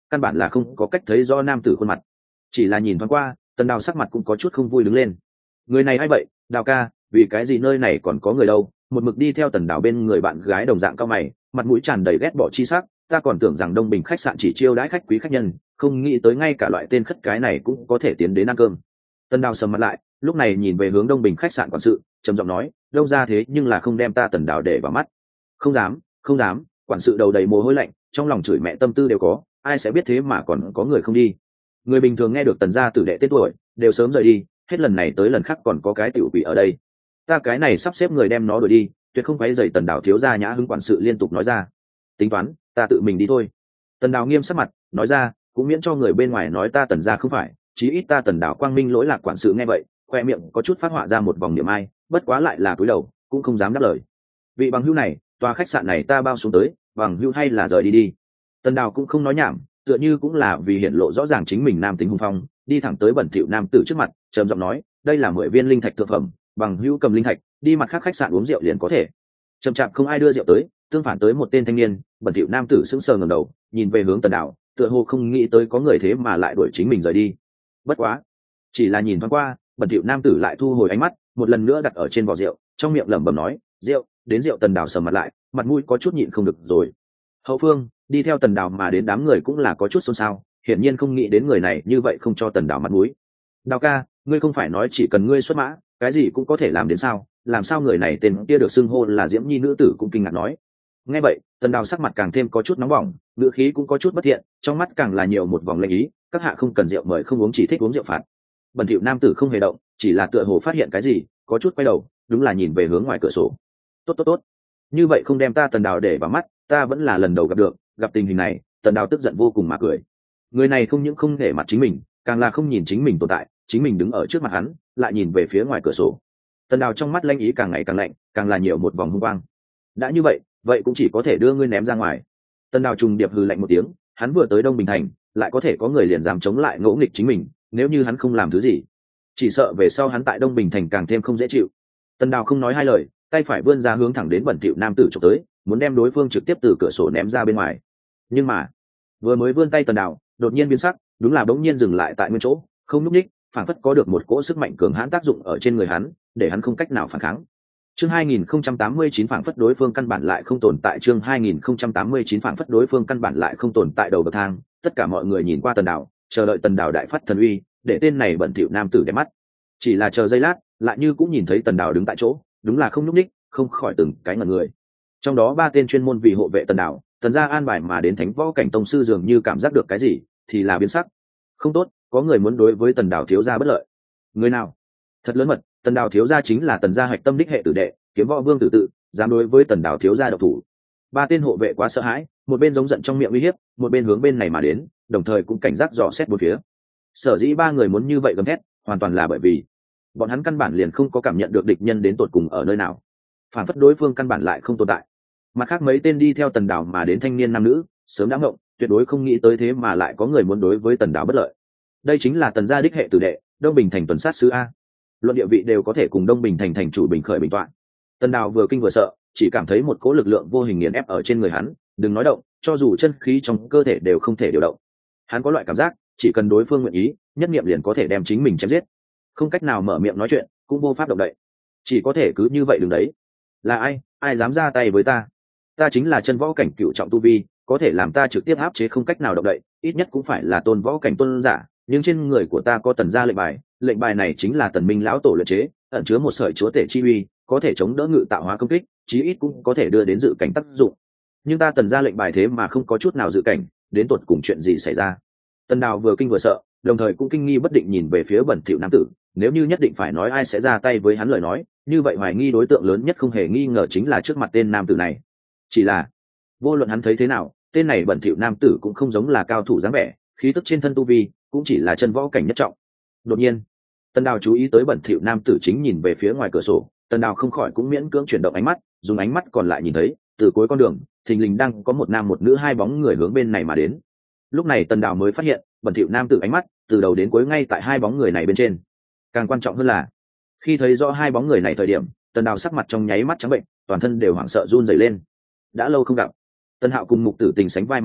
căn bản là không có cách thấy do nam tử khuôn mặt. Chỉ là nhìn thoáng qua, Tần Đào sắc mặt cũng có chút không vui đứng lên. Người này ai vậy, Đào ca, vì cái gì nơi này còn có người đâu? Một mực đi theo Tần Đào bên người bạn gái đồng dạng cao mày, mặt mũi tràn đầy ghét bỏ chi sắc. Ta còn tưởng rằng Đông Bình khách sạn chỉ chiêu đãi khách quý khách nhân, không nghĩ tới ngay cả loại tên khất cái này cũng có thể tiến đến ăn cơm. Tần Đào sầm mặt lại, lúc này nhìn về hướng Đông Bình khách sạn quản sự, trầm giọng nói, đâu ra thế nhưng là không đem ta Tần Đào để vào mắt. Không dám, không dám. Quản sự đầu đầy mồ hôi lạnh, trong lòng chửi mẹ tâm tư đều có, ai sẽ biết thế mà còn có người không đi. Người bình thường nghe được Tần gia tử đệ tên tuổi đều sớm rời đi, hết lần này tới lần khác còn có cái tiểu quỷ ở đây. Ta cái này sắp xếp người đem nó đuổi đi, tuyệt không phải dày. Tần Đào thiếu gia nhã hứng quản sự liên tục nói ra. Tính toán, ta tự mình đi thôi. Tần Đào nghiêm sắc mặt nói ra, cũng miễn cho người bên ngoài nói ta Tần gia không phải, chí ít ta Tần Đào quang minh lỗi lạc. Quản sự nghe vậy khoe miệng có chút phát họa ra một vòng niệm ai, bất quá lại là cúi đầu cũng không dám đáp lời. Vị bằng hữu này, tòa khách sạn này ta bao xuống tới, bằng hữu hay là rời đi đi. Tần Đào cũng không nói nhảm, tựa như cũng là vì hiện lộ rõ ràng chính mình nam tính hùng phong, đi thẳng tới bẩn thỉu nam tử trước mặt, trầm giọng nói, đây là 10 viên linh thạch thượng phẩm, bằng hữu cầm linh thạch đi mặt khác khách sạn uống rượu liền có thể. Chậm chạp không ai đưa rượu tới, tương phản tới một tên thanh niên, bẩn thỉu nam tử sững sờ ngẩng đầu nhìn về hướng Tần Đào, tựa hồ không nghĩ tới có người thế mà lại đuổi chính mình rời đi. Bất quá chỉ là nhìn thoáng qua, bẩn thỉu nam tử lại thu hồi ánh mắt, một lần nữa đặt ở trên vò rượu, trong miệng lẩm bẩm nói, rượu đến rượu. Tần Đào sầm mặt lại, mặt mũi có chút nhịn không được rồi. Hậu phương đi theo Tần Đào mà đến đám người cũng là có chút xôn xao, hiển nhiên không nghĩ đến người này như vậy không cho Tần Đào mặt mũi. Đào ca, ngươi không phải nói chỉ cần ngươi xuất mã cái gì cũng có thể làm đến sao? Làm sao người này tên kia được xưng hô là Diễm Nhi nữ tử cũng kinh ngạc nói. Nghe vậy Tần Đào sắc mặt càng thêm có chút nóng bỏng, ngữ khí cũng có chút bất thiện, trong mắt càng là nhiều một vòng lệnh ý, các hạ không cần rượu mời không uống, chỉ thích uống rượu phạt. Bần thỉu nam tử không hề động, chỉ là tựa hồ phát hiện cái gì, có chút quay đầu, đúng là nhìn về hướng ngoài cửa sổ. Tốt, như vậy không đem ta Tần Đào để vào mắt, ta vẫn là lần đầu gặp được, gặp tình hình này Tần Đào tức giận vô cùng mà cười. Người này không những không để mặt chính mình, càng là không nhìn chính mình tồn tại, chính mình đứng ở trước mặt hắn lại nhìn về phía ngoài cửa sổ. Tần Đào trong mắt lanh ý càng ngày càng lạnh, càng là nhiều một vòng hung quang. Đã như vậy vậy cũng chỉ có thể đưa ngươi ném ra ngoài. Tần Đào trùng điệp hừ lạnh một tiếng, hắn vừa tới Đông Bình thành lại có thể có người liền dám chống lại ngỗ nghịch chính mình, nếu như hắn không làm thứ gì chỉ sợ về sau hắn tại Đông Bình thành càng thêm không dễ chịu. Tần Đào không nói hai lời, tay phải vươn ra hướng thẳng đến bẩn thỉu nam tử chụp tới, muốn đem đối phương trực tiếp từ cửa sổ ném ra bên ngoài. Nhưng mà vừa mới vươn tay Tần Đào đột nhiên biến sắc, đúng là bỗng nhiên dừng lại tại nguyên chỗ, không nhúc nhích, phản phất có được một cỗ sức mạnh cường hãn tác dụng ở trên người hắn, để hắn không cách nào phản kháng. Chương 2089 phản phất đối phương căn bản lại không tồn tại. Chương 2089 phản phất đối phương căn bản lại không tồn tại. Đầu bậc thang, tất cả mọi người nhìn qua Tần Đào, chờ đợi Tần Đào đại phát thần uy, để tên này bẩn thỉu nam tử để mắt. Chỉ là chờ giây lát, lại như cũng nhìn thấy Tần Đào đứng tại chỗ, đúng là không nhúc nhích, không khỏi từng cái ngẩn người. Trong đó 3 tên chuyên môn vì hộ vệ Tần Đào, Tần gia an bài mà đến Thánh Võ Cảnh tông sư dường như cảm giác được cái gì, thì là biến sắc. Không tốt, có người muốn đối với Tần Đào thiếu gia bất lợi. Người nào? Thật lớn mật, Tần Đào thiếu gia chính là Tần gia hạch tâm đích hệ tử đệ, Kiếm Võ Vương Tử Tự, dám đối với Tần Đào thiếu gia độc thủ. 3 tên hộ vệ quá sợ hãi, một bên giống giận trong miệng uy hiếp, một bên hướng bên này mà đến, đồng thời cũng cảnh giác dò xét bốn phía. Sở dĩ 3 người muốn như vậy gầm thét, hoàn toàn là bởi vì bọn hắn căn bản liền không có cảm nhận được địch nhân đến tột cùng ở nơi nào, phản phất đối phương căn bản lại không tồn tại. Mặt khác mấy tên đi theo Tần Đào mà đến thanh niên nam nữ sớm đã ngộng, tuyệt đối không nghĩ tới thế mà lại có người muốn đối với Tần Đào bất lợi. Đây chính là Tần gia đích hệ tử đệ, Đông Bình thành tuần sát sứ a, luận địa vị đều có thể cùng Đông Bình thành thành chủ bình khởi bình toạn. Tần Đào vừa kinh vừa sợ, chỉ cảm thấy một cỗ lực lượng vô hình nghiền ép ở trên người hắn, đừng nói động, cho dù chân khí trong cơ thể đều không thể điều động. Hắn có loại cảm giác, chỉ cần đối phương nguyện ý, nhất niệm liền có thể đem chính mình chém giết. Không cách nào mở miệng nói chuyện, cũng vô pháp động đậy, chỉ có thể cứ như vậy đứng đấy. Là ai dám ra tay với ta? Ta chính là chân võ cảnh cựu trọng tu vi, có thể làm ta trực tiếp áp chế không cách nào động đậy, ít nhất cũng phải là tôn võ cảnh tôn giả, nhưng trên người của ta có Tần gia lệnh bài này chính là Tần Minh lão tổ luyện chế, ẩn chứa một sợi chúa tể chi uy, có thể chống đỡ ngự tạo hóa công kích, chí ít cũng có thể đưa đến dự cảnh tác dụng. Nhưng ta Tần gia lệnh bài thế mà không có chút nào dự cảnh, đến tột cùng chuyện gì xảy ra? Tần Đào vừa kinh vừa sợ, đồng thời cũng kinh nghi bất định nhìn về phía bẩn thỉu nam tử, nếu như nhất định phải nói ai sẽ ra tay với hắn lời nói, như vậy hoài nghi đối tượng lớn nhất không hề nghi ngờ chính là trước mặt tên nam tử này. Chỉ là vô luận hắn thấy thế nào, tên này bẩn thỉu nam tử cũng không giống là cao thủ dáng vẻ, khí tức trên thân tu vi cũng chỉ là chân võ cảnh nhất trọng. Đột nhiên Tần Đào chú ý tới bẩn thỉu nam tử chính nhìn về phía ngoài cửa sổ, Tần Đào không khỏi cũng miễn cưỡng chuyển động ánh mắt, dùng ánh mắt còn lại nhìn thấy từ cuối con đường thình lình đang có một nam một nữ 2 bóng người hướng bên này mà đến. Lúc này Tần Đào mới phát hiện bẩn thỉu nam tử ánh mắt từ đầu đến cuối ngay tại 2 bóng người này bên trên. Càng quan trọng hơn là khi thấy rõ 2 bóng người này thời điểm, Tần Đào sắc mặt trong nháy mắt trắng bệnh, toàn thân đều hoảng sợ run rẩy lên. Đã lâu không gặp, Tần Hạo cùng Mục Tử Tình sánh vai mà đi,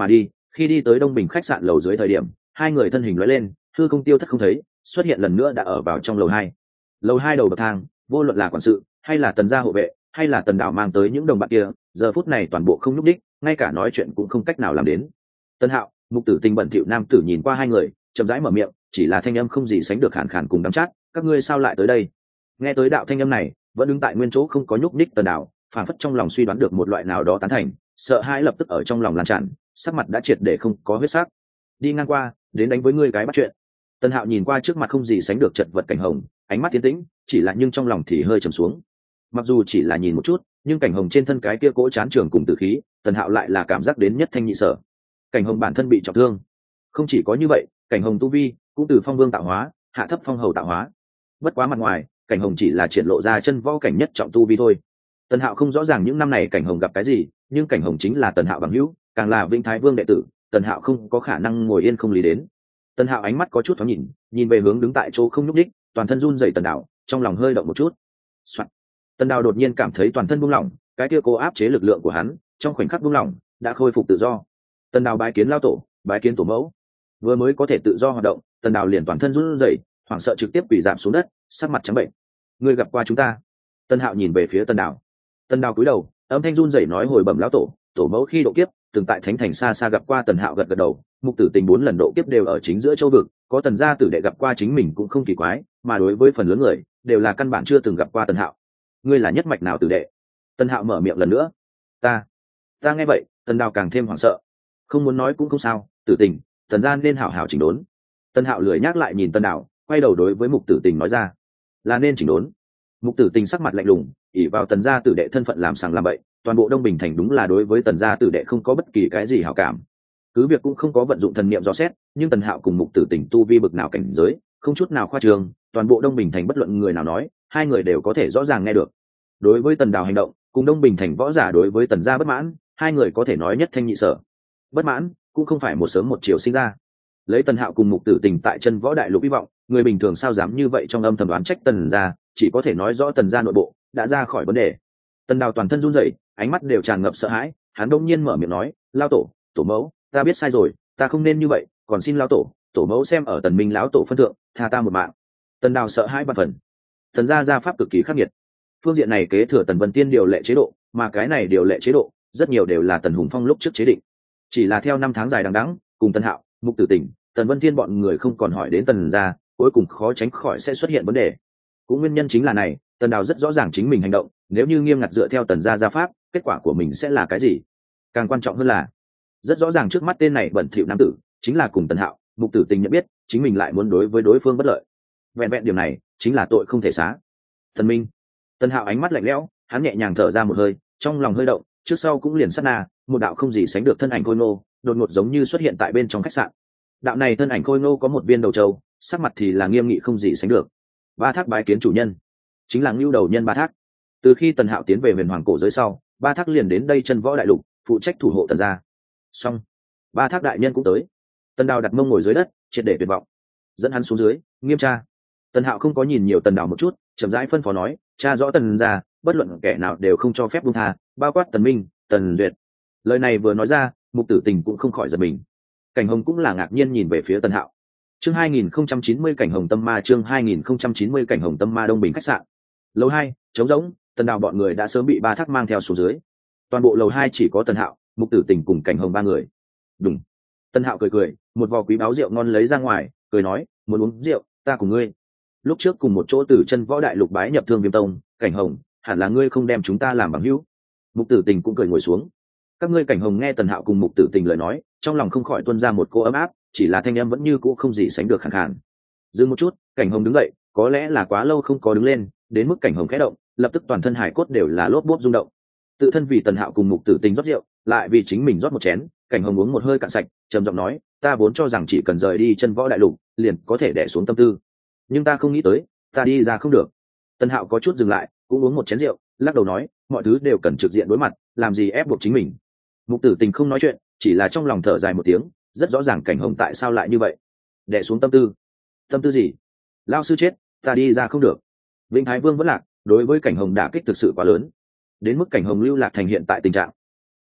Khi đi tới Đông Bình khách sạn lầu dưới thời điểm, hai người thân hình lóe lên, hư không tiêu thất không thấy, xuất hiện lần nữa đã ở vào trong lầu 2. Lầu 2 đầu bậc thang, vô luận là quản sự hay là tần gia hộ vệ hay là tần đạo mang tới những đồng bạn kia, giờ phút này toàn bộ không nhúc đích, ngay cả nói chuyện cũng không cách nào làm đến. Tân Hạo, Mục Tử Tình bẩn thỉu nam tử nhìn qua hai người, chậm rãi mở miệng, chỉ là thanh âm không gì sánh được khàn khàn cùng đắng chát, các ngươi sao lại tới đây? Nghe tới đạo thanh âm này, vẫn đứng tại nguyên chỗ không có nhúc nhích tần đạo, phản phất trong lòng suy đoán được một loại nào đó tán thành, sợ hãi lập tức ở trong lòng lan tràn, sắc mặt đã triệt để không có huyết sắc. Đi ngang qua, đến đánh với ngươi cái bắt chuyện. Tân Hạo nhìn qua trước mặt không gì sánh được chật vật Cảnh Hồng, ánh mắt tiến tĩnh, chỉ là nhưng trong lòng thì hơi trầm xuống. Mặc dù chỉ là nhìn một chút, nhưng Cảnh Hồng trên thân cái kia cỗ chán trường cùng tử khí, Tần Hạo lại là cảm giác đến nhất thanh nhị sở. Cảnh Hồng bản thân bị trọng thương, không chỉ có như vậy, Cảnh Hồng tu vi cũng từ phong vương tạo hóa, hạ thấp phong hầu tạo hóa. Bất quá mặt ngoài, Cảnh Hồng chỉ là triển lộ ra chân võ cảnh nhất trọng tu vi thôi. Tần Hạo không rõ ràng những năm này Cảnh Hồng gặp cái gì, nhưng Cảnh Hồng chính là Tần Hạo bằng hữu, càng là Vĩnh Thái Vương đệ tử, Tần Hạo không có khả năng ngồi yên không lý đến. Tần Hạo ánh mắt có chút thoáng nhìn về hướng đứng tại chỗ không nhúc nhích, toàn thân run rẩy Tần Đạo, trong lòng hơi động một chút. Soạn. Tần Đạo đột nhiên cảm thấy toàn thân buông lỏng, cái kia cố áp chế lực lượng của hắn, trong khoảnh khắc buông lỏng, đã khôi phục tự do. Tần Đạo bái kiến lao tổ, bái kiến tổ mẫu. Vừa mới có thể tự do hoạt động, Tần Đạo liền toàn thân run rẩy, hoảng sợ trực tiếp quỳ rạp xuống đất, sắc mặt trắng bệnh. Ngươi gặp qua chúng ta. Tần Hạo nhìn về phía Tần Đạo. Tần Đạo cúi đầu, âm thanh run rẩy nói hồi bẩm lão tổ, tổ mẫu khi độ kiếp, từng tại Thánh Thành xa xa gặp qua Tần Hạo gật gật đầu. Mục Tử Tình 4 lần độ kiếp đều ở chính giữa châu vực, có Tần gia tử đệ gặp qua chính mình cũng không kỳ quái, mà đối với phần lớn người, đều là căn bản chưa từng gặp qua Tần Hạo. Ngươi là nhất mạch nào tử đệ? Tần Hạo mở miệng lần nữa. Ta nghe vậy, Tần Đào càng thêm hoảng sợ. Không muốn nói cũng không sao, Tử Tình, Tần gia nên hảo hảo chỉnh đốn. Tần Hạo lười nhắc lại nhìn Tần Đào, quay đầu đối với Mục Tử Tình nói ra, là nên chỉnh đốn. Mục Tử Tình sắc mặt lạnh lùng, ỷ vào Tần gia tử đệ thân phận làm sàng làm bậy, toàn bộ Đông Bình thành đúng là đối với Tần gia tử đệ không có bất kỳ cái gì hảo cảm. Cứ việc cũng không có vận dụng thần niệm dò xét, nhưng Tần Hạo cùng Mục Tử Tình tu vi bực nào cảnh giới, không chút nào khoa trương, toàn bộ Đông Bình thành bất luận người nào nói, hai người đều có thể rõ ràng nghe được. Đối với Tần Đào hành động, cùng Đông Bình thành võ giả đối với Tần gia bất mãn, hai người có thể nói nhất thanh nhị sở. Bất mãn cũng không phải một sớm một chiều sinh ra. Lấy Tần Hạo cùng Mục Tử Tình tại chân võ đại lục hy vọng, người bình thường sao dám như vậy trong âm thầm đoán trách Tần gia, chỉ có thể nói rõ Tần gia nội bộ đã ra khỏi vấn đề. Tần Đào toàn thân run rẩy, ánh mắt đều tràn ngập sợ hãi, hắn đột nhiên mở miệng nói, lao tổ, tổ mẫu, ta biết sai rồi, ta không nên như vậy, còn xin lao tổ mẫu xem ở Tần Minh lão tổ phân thượng, tha ta một mạng. Tần Đào sợ hãi ba phần. Tần gia gia pháp cực kỳ khắc nghiệt, phương diện này kế thừa Tần Vân Tiên điều lệ chế độ, mà cái này điều lệ chế độ rất nhiều đều là Tần Hùng Phong lúc trước chế định. Chỉ là theo năm tháng dài đằng đẵng, cùng Tần Hạo, Mục Tử Tình, Tần Vân Thiên bọn người không còn hỏi đến Tần gia, cuối cùng khó tránh khỏi sẽ xuất hiện vấn đề. Cũng nguyên nhân chính là này, Tần Đào rất rõ ràng chính mình hành động, nếu như nghiêm ngặt dựa theo Tần gia gia pháp, kết quả của mình sẽ là cái gì? Càng quan trọng hơn là, rất rõ ràng trước mắt tên này bẩn thỉu nam tử, chính là cùng Tần Hạo, Mục Tử Tình nhận biết, chính mình lại muốn đối với đối phương bất lợi. Vẹn vẹn điều này, chính là tội không thể xá. Tần Minh. Tần Hạo ánh mắt lạnh lẽo, hắn nhẹ nhàng thở ra một hơi, trong lòng hơi động, trước sau cũng liền sát na, một đạo không gì sánh được thân ảnh khôi ngô, đột ngột giống như xuất hiện tại bên trong khách sạn. Đạo này thân ảnh khôi ngô có một viên đầu trâu, sắc mặt thì là nghiêm nghị không gì sánh được. Ba Thác bái kiến chủ nhân, chính là Ngưu Đầu Nhân Ba Thác. Từ khi Tần Hạo tiến về Huyền Hoàng cổ giới sau, Ba Thác liền đến đây chân võ đại lục, phụ trách thủ hộ Tần gia. Xong, Ba Thác đại nhân cũng tới. Tần Đào đặt mông ngồi dưới đất, triệt để tuyệt vọng, dẫn hắn xuống dưới, nghiêm tra. Tần Hạo không có nhìn nhiều Tần Đào một chút, chậm rãi phân phó nói, tra rõ Tần gia, bất luận kẻ nào đều không cho phép buông tha, bao quát Tần Minh, Tần Duyệt. Lời này vừa nói ra, Mục Tử Tình cũng không khỏi giật mình. Cảnh Hồng cũng là ngạc nhiên nhìn về phía Tần Hạo. Chương 2090 Cảnh Hồng Tâm Ma, chương 2090 Cảnh Hồng Tâm Ma. Đông Bình khách sạn. Lầu 2, trống rỗng, Tần Đào bọn người đã sớm bị Ba Thác mang theo xuống dưới. Toàn bộ lầu 2 chỉ có Tần Hạo, Mục Tử Tình cùng Cảnh Hồng ba người. Đúng. Tần Hạo cười, một vò quý báo rượu ngon lấy ra ngoài, cười nói, muốn uống rượu, ta cùng ngươi. Lúc trước cùng một chỗ từ chân võ đại lục bái nhập Thương Viêm Tông, Cảnh Hồng, hẳn là ngươi không đem chúng ta làm bằng hữu. Mục Tử Tình cũng cười ngồi xuống. Các ngươi. Cảnh Hồng nghe Tần Hạo cùng Mục Tử Tình lời nói, trong lòng không khỏi tuôn ra một cô ấm áp, chỉ là thanh âm vẫn như cũ không gì sánh được khàn khàn. Dừng một chút, Cảnh Hồng đứng dậy, có lẽ là quá lâu không có đứng lên, đến mức Cảnh Hồng khẽ động, lập tức toàn thân hải cốt đều là lốp bốp rung động. Tự thân vì Tần Hạo cùng Mục Tử Tình rót rượu, lại vì chính mình rót một chén, Cảnh Hồng uống một hơi cạn sạch, trầm giọng nói, ta vốn cho rằng chỉ cần rời đi chân võ đại lục, liền có thể đè xuống tâm tư, nhưng ta không nghĩ tới, ta đi ra không được. Tần Hạo có chút dừng lại, cũng uống một chén rượu, lắc đầu nói, mọi thứ đều cần trực diện đối mặt, làm gì ép buộc chính mình. Mục Tử Tình không nói chuyện, chỉ là trong lòng thở dài một tiếng, rất rõ ràng Cảnh Hồng tại sao lại như vậy. Đè xuống tâm tư. Tâm tư gì? Lao sư chết, ta đi ra không được. Vĩnh Thái Vương vẫn lạc, đối với Cảnh Hồng đả kích thực sự quá lớn, đến mức Cảnh Hồng lưu lạc thành hiện tại tình trạng. Tần Hạo,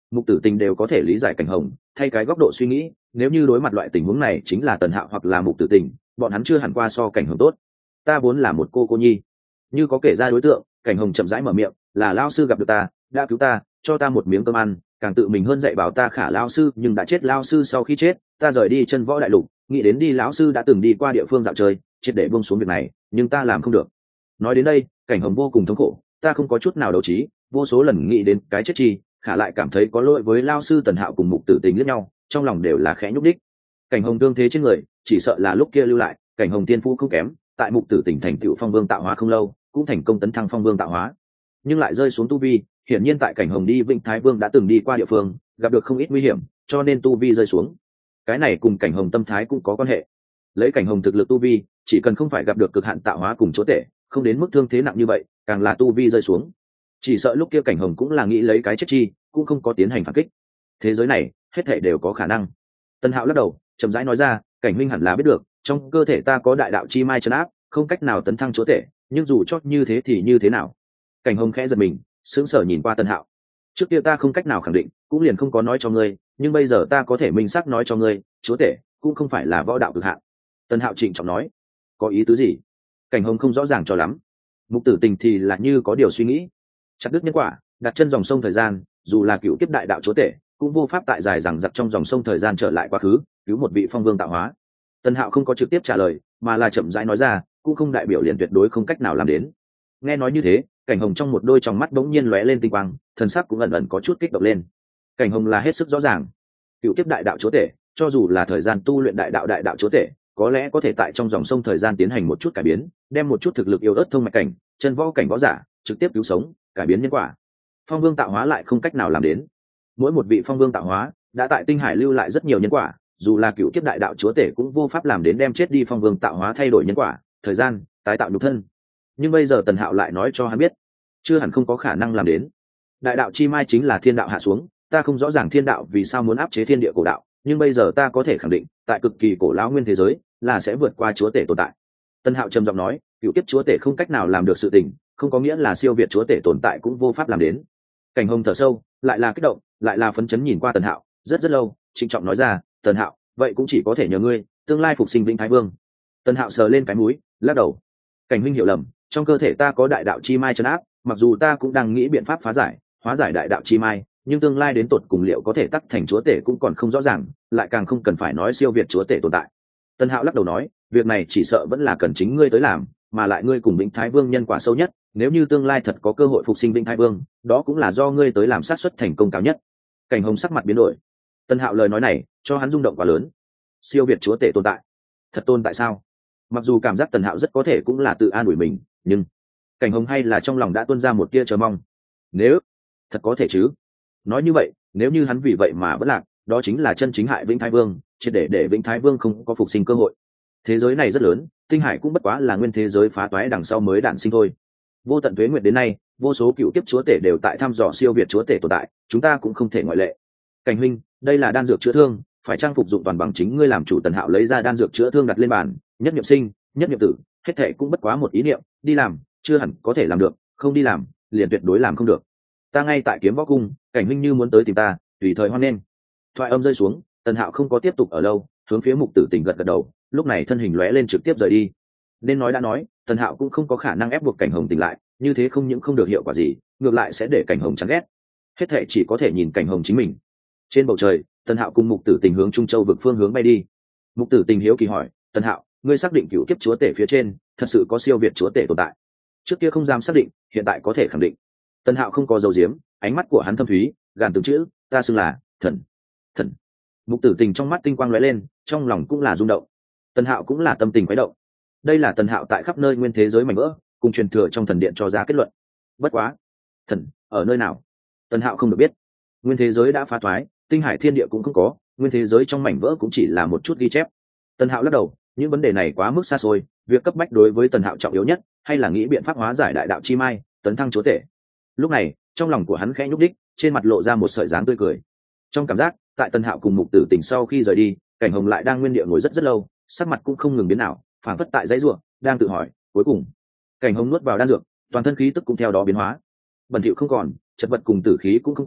Mục Tử Tình đều có thể lý giải Cảnh Hồng, thay cái góc độ suy nghĩ, nếu như đối mặt loại tình huống này chính là Tần Hạo hoặc là Mục Tử Tình, bọn hắn chưa hẳn qua so Cảnh Hồng tốt. Ta vốn là một cô nhi. Như có kể ra đối tượng, Cảnh Hồng chậm rãi mở miệng, là lao sư gặp được ta, đã cứu ta, cho ta một miếng cơm ăn, càng tự mình hơn dạy bảo ta Khả lao sư, nhưng đã chết. Lao sư sau khi chết, ta rời đi chân võ đại lục, nghĩ đến đi lão sư đã từng đi qua địa phương dạo chơi, triệt để buông xuống việc này, nhưng ta làm không được. Nói đến đây, Cảnh Hồng vô cùng thống khổ, ta không có chút nào đấu trí, vô số lần nghĩ đến cái chết chi, Khả lại cảm thấy có lỗi với lao sư Tần Hạo cùng Mục Tử Tình liếc nhau, trong lòng đều là khẽ nhúc đích. Cảnh Hồng thương thế trên người, chỉ sợ là lúc kia lưu lại, Cảnh Hồng tiên phú không kém, tại Mục Tử Tình thành tựu phong vương tạo hóa không lâu, cũng thành công tấn thăng phong vương tạo hóa, nhưng lại rơi xuống tu vi. Hiển nhiên tại Cảnh Hồng đi Vĩnh Thái Vương đã từng đi qua địa phương, gặp được không ít nguy hiểm, cho nên tu vi rơi xuống. Cái này cùng Cảnh Hồng tâm thái cũng có quan hệ. Lấy Cảnh Hồng thực lực tu vi, chỉ cần không phải gặp được cực hạn tạo hóa cùng chỗ tể, không đến mức thương thế nặng như vậy, càng là tu vi rơi xuống. Chỉ sợ lúc kia Cảnh Hồng cũng là nghĩ lấy cái chết chi, cũng không có tiến hành phản kích. Thế giới này, hết thảy đều có khả năng. Tân Hạo lắc đầu, chậm rãi nói ra, Cảnh huynh hẳn là biết được, trong cơ thể ta có đại đạo chi mai trấn áp, không cách nào tấn thăng chúa tể, nhưng dù cho như thế thì như thế nào? Cảnh Hồng khẽ giật mình, sững sờ nhìn qua Tân Hạo. Trước kia ta không cách nào khẳng định, cũng liền không có nói cho ngươi, nhưng bây giờ ta có thể minh xác nói cho ngươi, chúa tể cũng không phải là võ đạo cực hạn. Tân Hạo trịnh trọng nói. Có ý tứ gì? Cảnh Hồng không rõ ràng cho lắm. Mục Tử Tình thì là như có điều suy nghĩ. Chặt đứt nhân quả, đặt chân dòng sông thời gian, dù là cựu kiếp đại đạo chúa tể, cũng vô pháp tại dài rằng giặc trong dòng sông thời gian trở lại quá khứ, cứu một vị phong vương tạo hóa. Tân Hạo không có trực tiếp trả lời, mà là chậm rãi nói ra, cũng không đại biểu liền tuyệt đối không cách nào làm đến. Nghe nói như thế, Cảnh Hồng trong một đôi tròng mắt bỗng nhiên lóe lên tinh quang, thần sắc cũng ẩn ẩn có chút kích động lên. Cảnh Hồng là hết sức rõ ràng, cựu kiếp đại đạo chúa tể, cho dù là thời gian tu luyện đại đạo chúa tể, có lẽ có thể tại trong dòng sông thời gian tiến hành một chút cải biến, đem một chút thực lực yếu ớt thông mạch cảnh, chân võ cảnh võ giả trực tiếp cứu sống, cải biến nhân quả. Phong vương tạo hóa lại không cách nào làm đến. Mỗi một vị phong vương tạo hóa đã tại tinh hải lưu lại rất nhiều nhân quả, dù là cựu kiếp đại đạo chúa tể cũng vô pháp làm đến đem chết đi phong vương tạo hóa thay đổi nhân quả, thời gian tái tạo nhục thân. Nhưng bây giờ Tần Hạo lại nói cho hắn biết, chưa hẳn không có khả năng làm đến. Đại đạo chi mai chính là thiên đạo hạ xuống, ta không rõ ràng thiên đạo vì sao muốn áp chế thiên địa cổ đạo, nhưng bây giờ ta có thể khẳng định, tại cực kỳ cổ lão nguyên thế giới là sẽ vượt qua chúa tể tồn tại. Tân Hạo trầm giọng nói, cựu kiếp chúa tể không cách nào làm được sự tình, không có nghĩa là siêu việt chúa tể tồn tại cũng vô pháp làm đến. Cảnh Hồng thở sâu, lại là kích động, lại là phấn chấn nhìn qua Tần Hạo, rất lâu, trịnh trọng nói ra, Tần Hạo, vậy cũng chỉ có thể nhờ ngươi, tương lai phục sinh Vĩnh Thái Vương. Tần Hạo sờ lên cái mũi, lắc đầu. Cảnh huynh hiểu lầm, trong cơ thể ta có đại đạo chi mai trấn áp, mặc dù ta cũng đang nghĩ biện pháp phá giải, hóa giải đại đạo chi mai, nhưng tương lai đến tột cùng liệu có thể tắc thành chúa tể cũng còn không rõ ràng, lại càng không cần phải nói siêu việt chúa tể tồn tại. Tân Hạo lắc đầu nói, việc này chỉ sợ vẫn là cần chính ngươi tới làm, mà lại ngươi cùng Vĩnh Thái Vương nhân quả sâu nhất, nếu như tương lai thật có cơ hội phục sinh Vĩnh Thái Vương, đó cũng là do ngươi tới làm xác suất thành công cao nhất. Cảnh Hồng sắc mặt biến đổi. Tân Hạo lời nói này cho hắn rung động quá lớn. Siêu việt chúa tể tồn tại, thật tồn tại sao? Mặc dù cảm giác Tần Hạo rất có thể cũng là tự an ủi mình, nhưng Cảnh Hồng hay là trong lòng đã tuôn ra một tia chờ mong. Nếu thật có thể chứ? Nói như vậy, nếu như hắn vì vậy mà vẫn lạc, đó chính là chân chính hại Vĩnh Thái Vương, triệt để Vĩnh Thái Vương không có phục sinh cơ hội. Thế giới này rất lớn, tinh hải cũng bất quá là nguyên thế giới phá toái đằng sau mới đản sinh thôi. Vô tận tuế nguyệt đến nay, vô số cựu kiếp chúa tể đều tại thăm dò siêu việt chúa tể tồn tại, chúng ta cũng không thể ngoại lệ. Cảnh huynh, đây là đan dược chữa thương, phải trang phục dụng toàn bằng chính ngươi làm chủ. Tần Hạo lấy ra đan dược chữa thương đặt lên bàn, nhất niệm sinh, nhất niệm tử, hết thệ cũng bất quá một ý niệm, đi làm, chưa hẳn có thể làm được, không đi làm, liền tuyệt đối làm không được. Ta ngay tại Kiếm Võ Cung, Cảnh huynh như muốn tới tìm ta, tùy thời hoan nghênh. Thoại âm rơi xuống, Tần Hạo không có tiếp tục ở lâu, hướng phía Mục Tử Tình gật đầu, lúc này thân hình lóe lên trực tiếp rời đi. Nên nói đã nói, Tần Hạo cũng không có khả năng ép buộc Cảnh Hồng tỉnh lại, như thế không những không được hiệu quả gì, ngược lại sẽ để Cảnh Hồng chán ghét. Hết thệ chỉ có thể nhìn Cảnh Hồng chính mình. Trên bầu trời, Tần Hạo cùng Mục Tử Tình hướng Trung Châu vực phương hướng bay đi. Mục Tử Tình hiếu kỳ hỏi, Tần Hạo, ngươi xác định cựu kiếp chúa tể phía trên thật sự có siêu việt chúa tể tồn tại? Trước kia không dám xác định, hiện tại có thể khẳng định. Tần Hạo không có dấu diếm, ánh mắt của hắn thâm thúy, gàn từng chữ, ta xưng là thần. Thần. Mục Tử Tình trong mắt tinh quang lóe lên, trong lòng cũng là rung động. Tần Hạo cũng là tâm tình quấy động. Đây là Tần Hạo tại khắp nơi nguyên thế giới mảnh vỡ cùng truyền thừa trong thần điện cho ra kết luận. Bất quá, thần ở nơi nào? Tần Hạo không được biết. Nguyên thế giới đã phá thoái, tinh hải thiên địa cũng không có, nguyên thế giới trong mảnh vỡ cũng chỉ là một chút ghi chép. Tần Hạo lắc đầu, những vấn đề này quá mức xa xôi, việc cấp bách đối với Tần Hạo trọng yếu nhất hay là nghĩ biện pháp hóa giải đại đạo chi mai, tấn thăng chúa tể. Lúc này, trong lòng của hắn khẽ nhúc đích, trên mặt lộ ra một sợi dáng tươi cười. Trong cảm giác, tại Tần Hạo cùng Mục Tử Tình sau khi rời đi, Cảnh Hồng lại đang nguyên địa ngồi rất lâu, sắc mặt cũng không ngừng biến nào, phảng phất tại dãy rủa, đang tự hỏi, cuối cùng, Cảnh Hồng nuốt vào đan dược, toàn thân khí tức cũng theo đó biến hóa. Bẩn thỉu không còn, chật vật cùng tử khí cũng không có,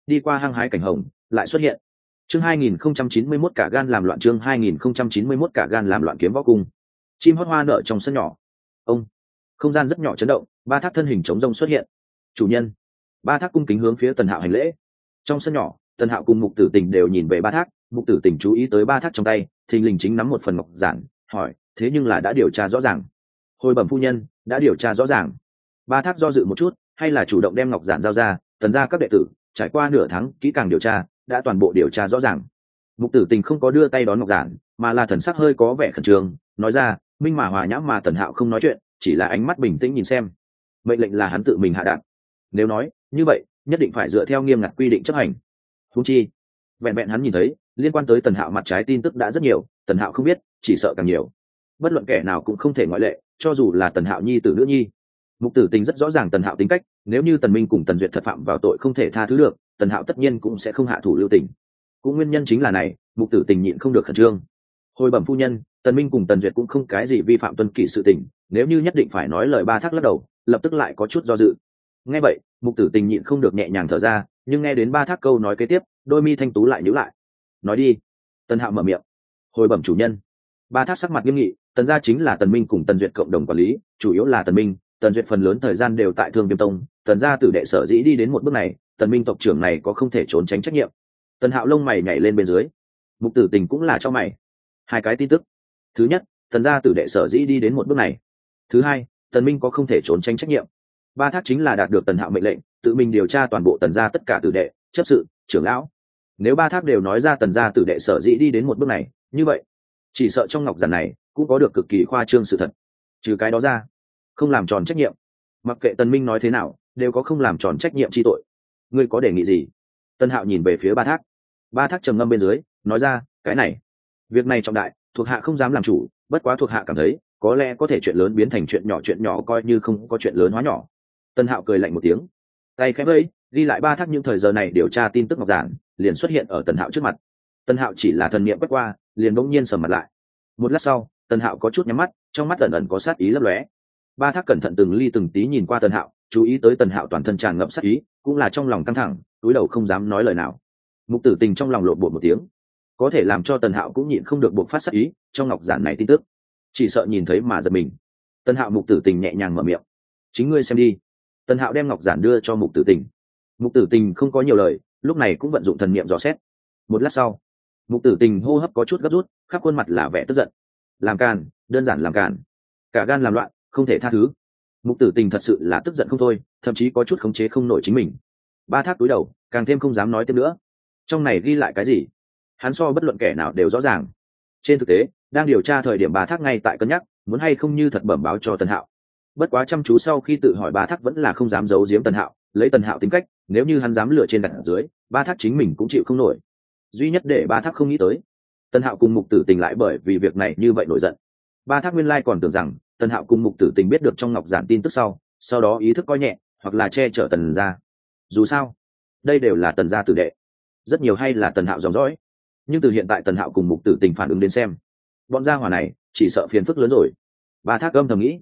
đi qua hăng hái cảnh hồng lại xuất hiện. Chương 2091 cả gan làm loạn, chương 2091 cả gan làm loạn kiếm võ cung. Chim hót hoa nở trong sân nhỏ. Ông, không gian rất nhỏ chấn động, ba thác thân hình chống rông xuất hiện. Chủ nhân. Ba thác cung kính hướng phía Tần Hạo hành lễ. Trong sân nhỏ, Tần Hạo cùng Mục Tử Tình đều nhìn về ba thác, Mục Tử Tình chú ý tới ba thác trong tay, thình lình chính nắm một phần ngọc giản, hỏi, thế nhưng là đã điều tra rõ ràng. Hồi bẩm phu nhân, đã điều tra rõ ràng. Ba thác do dự một chút, hay là chủ động đem ngọc giản giao ra, Tần gia các đệ tử trải qua nửa tháng kỹ càng điều tra, đã toàn bộ điều tra rõ ràng. Mục Tử Tình không có đưa tay đón ngọc giản, mà là thần sắc hơi có vẻ khẩn trương, nói ra, minh mà hòa nhã mà Tần Hạo không nói chuyện, chỉ là ánh mắt bình tĩnh nhìn xem. Mệnh lệnh là hắn tự mình hạ đạt. Nếu nói như vậy, nhất định phải dựa theo nghiêm ngặt quy định chấp hành. Huống chi, vẹn vẹn hắn nhìn thấy liên quan tới Tần Hạo mặt trái tin tức đã rất nhiều, Tần Hạo không biết, chỉ sợ càng nhiều. Bất luận kẻ nào cũng không thể ngoại lệ, cho dù là Tần Hạo nhi tử nữ nhi. Mục Tử Tình rất rõ ràng Tần Hạo tính cách, nếu như Tần Minh cùng Tần Duyệt thật phạm vào tội không thể tha thứ được, Tần Hạo tất nhiên cũng sẽ không hạ thủ lưu tình. Cũng nguyên nhân chính là này, Mục Tử Tình nhịn không được khẩn trương. Hồi bẩm phu nhân, Tần Minh cùng Tần Duyệt cũng không cái gì vi phạm tuân kỷ sự tình, nếu như nhất định phải nói lời ba thác lắc đầu, lập tức lại có chút do dự. Nghe vậy, Mục Tử Tình nhịn không được nhẹ nhàng thở ra, nhưng nghe đến ba thác câu nói kế tiếp, đôi mi thanh tú lại nhíu lại. Nói đi. Tần Hạo mở miệng. Hồi bẩm chủ nhân. Ba thác sắc mặt nghiêm nghị, Tần gia chính là Tần Minh cùng Tần Duyệt cộng đồng quản lý, chủ yếu là Tần Minh, Tần Duyệt phần lớn thời gian đều tại Thương Viêm Tông, Tần gia tử đệ sở dĩ đi đến một bước này, Tần Minh tộc trưởng này có không thể trốn tránh trách nhiệm. Tần Hạo lông mày nhảy lên bên dưới. Mục Tử Tình cũng là cho mày. Hai cái tin tức. Thứ nhất, Tần gia tử đệ sở dĩ đi đến một bước này. Thứ hai, Tần Minh có không thể trốn tránh trách nhiệm. Ba thác chính là đạt được Tần Hạo mệnh lệnh, tự mình điều tra toàn bộ Tần gia tất cả tử đệ, chấp sự, trưởng lão. Nếu ba thác đều nói ra Tần gia tử đệ sở dĩ đi đến một bước này, như vậy, chỉ sợ trong ngọc giản này cũng có được cực kỳ khoa trương sự thật. Trừ cái đó ra, không làm tròn trách nhiệm. Mặc kệ Tần Minh nói thế nào, đều có không làm tròn trách nhiệm chi tội. Ngươi có đề nghị gì? Tần Hạo nhìn về phía ba thác. Ba thác trầm ngâm bên dưới, nói ra, cái này, việc này trọng đại, thuộc hạ không dám làm chủ, bất quá thuộc hạ cảm thấy, có lẽ có thể chuyện lớn biến thành chuyện nhỏ coi như không có chuyện lớn hóa nhỏ. Tần Hạo cười lạnh một tiếng, tay khẽ vẫy, ghi lại ba thác những thời giờ này điều tra tin tức ngọc giản, liền xuất hiện ở Tần Hạo trước mặt. Tần Hạo chỉ là thần niệm quét qua, liền bỗng nhiên sầm mặt lại. Một lát sau, Tần Hạo có chút nhắm mắt, trong mắt ẩn ẩn có sát ý lấp lóe. Ba thác cẩn thận từng ly từng tí nhìn qua Tần Hạo, chú ý tới Tần Hạo toàn thân tràn ngập sát ý, cũng là trong lòng căng thẳng, cúi đầu không dám nói lời nào. Mục Tử Tình trong lòng lộn bột một tiếng, có thể làm cho Tần Hạo cũng nhịn không được buộc phát sát ý, trong ngọc giản này tin tức, chỉ sợ nhìn thấy mà giật mình. Tần Hạo Mục Tử Tình nhẹ nhàng mở miệng, chính ngươi xem đi. Tần Hạo đem ngọc giản đưa cho Mục Tử Tình. Mục Tử Tình không có nhiều lời, lúc này cũng vận dụng thần niệm dò xét. Một lát sau, Mục Tử Tình hô hấp có chút gấp rút, khắp khuôn mặt là vẻ tức giận. Làm càn, đơn giản làm càn, cả gan làm loạn, không thể tha thứ. Mục Tử Tình thật sự là tức giận không thôi, thậm chí có chút khống chế không nổi chính mình. Ba thác cúi đầu, càng thêm không dám nói tiếp nữa. Trong này ghi lại cái gì, hắn so bất luận kẻ nào đều rõ ràng. Trên thực tế, đang điều tra thời điểm ba thác ngay tại cân nhắc muốn hay không như thật bẩm báo cho Tần Hạo. Bất quá chăm chú sau khi tự hỏi ba thác vẫn là không dám giấu giếm Tần Hạo, lấy Tần Hạo tính cách, nếu như hắn dám lựa trên đặt ở dưới, ba thác chính mình cũng chịu không nổi. Duy nhất để ba thác không nghĩ tới, Tần Hạo cùng Mục Tử Tình lại bởi vì việc này như vậy nổi giận. Ba thác nguyên lai còn tưởng rằng Tần Hạo cùng Mục Tử Tình biết được trong ngọc giản tin tức sau đó ý thức coi nhẹ hoặc là che chở Tần gia. Dù sao, đây đều là Tần gia tử đệ, rất nhiều hay là Tần Hạo dòng dõi. Nhưng từ hiện tại Tần Hạo cùng Mục Tử Tình phản ứng đến xem, bọn gia hỏa này chỉ sợ phiền phức lớn rồi. Ba thác âm thầm nghĩ,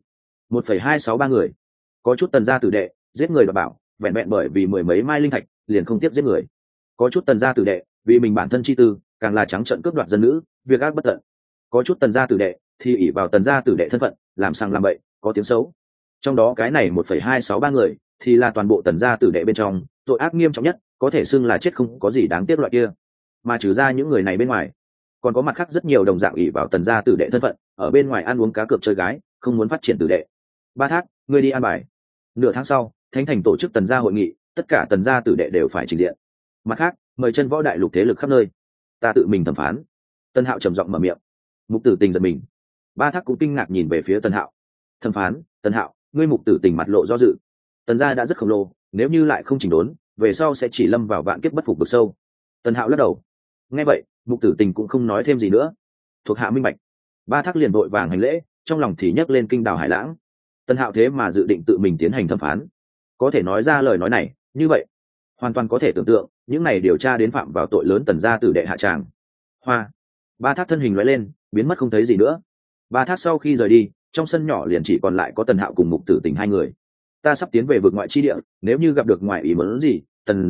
1,263 người, có chút Tần gia tử đệ giết người đoạt bảo, vẹn vẹn bởi vì mười mấy mai linh thạch liền không tiếp giết người. Có chút Tần gia tử đệ vì mình bản thân chi tư, càng là trắng trợn cướp đoạt dân nữ, việc ác bất tận. Có chút Tần gia tử đệ thì ỷ vào Tần gia tử đệ thân phận, làm sang làm bậy, có tiếng xấu. Trong đó cái này 1,263 người thì là toàn bộ Tần gia tử đệ bên trong tội ác nghiêm trọng nhất, có thể xưng là chết không có gì đáng tiếc loại kia. Mà trừ ra những người này bên ngoài, còn có mặt khác rất nhiều đồng dạng ỷ vào Tần gia tử đệ thân phận, ở bên ngoài ăn uống cá cược chơi gái, không muốn phát triển tử đệ. Ba thác, ngươi đi an bài. Nửa tháng sau, Thánh Thành tổ chức Tần gia hội nghị, tất cả Tần gia tử đệ đều phải trình diện. Mặt khác, mời chân võ đại lục thế lực khắp nơi, ta tự mình thẩm phán. Tần Hạo trầm giọng mở miệng. Mục Tử Tình giật mình. Ba thác cũng kinh ngạc nhìn về phía Tần Hạo. Thẩm phán? Tần Hạo, ngươi Mục Tử Tình mặt lộ do dự. Tần gia đã rất khổng lồ, nếu như lại không chỉnh đốn, về sau sẽ chỉ lâm vào vạn kiếp bất phục vực sâu. Tần Hạo lắc đầu. Nghe vậy, Mục Tử Tình cũng không nói thêm gì nữa. Thuộc hạ minh bạch. Ba thác liền vội vàng hành lễ, trong lòng thì nhấc lên kinh đào hải lãng. Tần Hạo thế mà dự định tự mình tiến hành thẩm phán, có thể nói ra lời nói này, như vậy hoàn toàn có thể tưởng tượng những này điều tra đến phạm vào tội lớn Tần gia tử đệ hạ tràng. Hoa. Ba thác thân hình lóe lên, biến mất không thấy gì nữa. Ba thác sau khi rời đi, trong sân nhỏ liền chỉ còn lại có Tần Hạo cùng Mục Tử Tình hai người. Ta sắp tiến về vực ngoại chi địa, nếu như gặp được ngoại ý muốn gì, Tần gia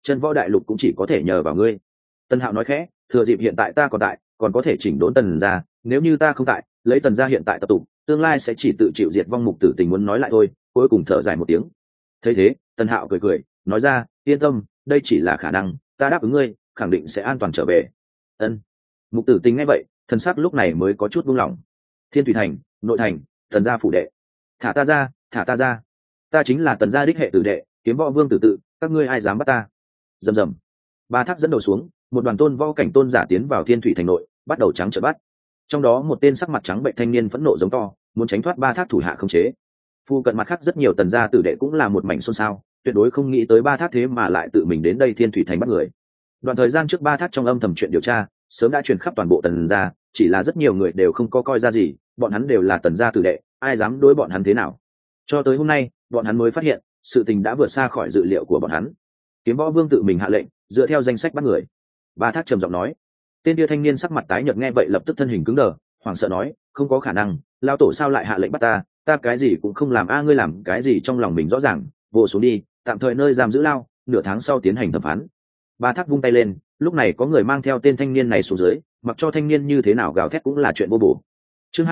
chân võ đại lục cũng chỉ có thể nhờ vào ngươi. Tần Hạo nói khẽ, thừa dịp hiện tại ta còn tại, còn có thể chỉnh đốn Tần gia, nếu như ta không tại, lấy Tần gia hiện tại tập tụ, tương lai sẽ chỉ tự chịu diệt vong. Mục Tử Tình muốn nói lại thôi, cuối cùng thở dài một tiếng. Thấy thế, Tần Hạo cười cười, nói ra, yên tâm, đây chỉ là khả năng, ta đáp ứng ngươi, khẳng định sẽ an toàn trở về. Ân. Mục Tử Tình nghe vậy, thần sắc lúc này mới có chút buông lỏng. Thiên Thủy Thành, nội thành, Tần gia phủ đệ. Thả ta ra, thả ta ra. Ta chính là Tần gia đích hệ tử đệ, Kiếm Võ Vương Tử Tự, các ngươi ai dám bắt ta? Rầm rầm. Ba thác dẫn đầu xuống, một đoàn tôn võ cảnh tôn giả tiến vào Thiên Thủy Thành nội, bắt đầu trắng trợn bắt. Trong đó một tên sắc mặt trắng bệnh thanh niên phẫn nộ giống to, muốn tránh thoát ba thác thủ hạ khống chế. Phu cận mặt khác rất nhiều Tần gia tử đệ cũng là một mảnh xôn xao, tuyệt đối không nghĩ tới ba thác thế mà lại tự mình đến đây Thiên Thủy Thành bắt người. Đoạn thời gian trước ba thác trong âm thầm chuyện điều tra, sớm đã truyền khắp toàn bộ Tần gia, chỉ là rất nhiều người đều không có coi ra gì, bọn hắn đều là Tần gia tử đệ, ai dám đối bọn hắn thế nào. Cho tới hôm nay, bọn hắn mới phát hiện, sự tình đã vượt xa khỏi dự liệu của bọn hắn. Kiếm Võ Vương tự mình hạ lệnh, dựa theo danh sách bắt người. Ba thác trầm giọng nói. Tên kia thanh niên sắc mặt tái nhợt nghe vậy lập tức thân hình cứng đờ, hoảng sợ nói, không có khả năng, lao tổ sao lại hạ lệnh bắt ta, ta cái gì cũng không làm. Ngươi làm cái gì trong lòng mình rõ ràng, vồ xuống đi, tạm thời nơi giam giữ lao, nửa tháng sau tiến hành thẩm phán. Ba thác vung tay lên, lúc này có người mang theo tên thanh niên này xuống dưới, mặc cho thanh niên như thế nào gào thét cũng là chuyện vô bổ. Chương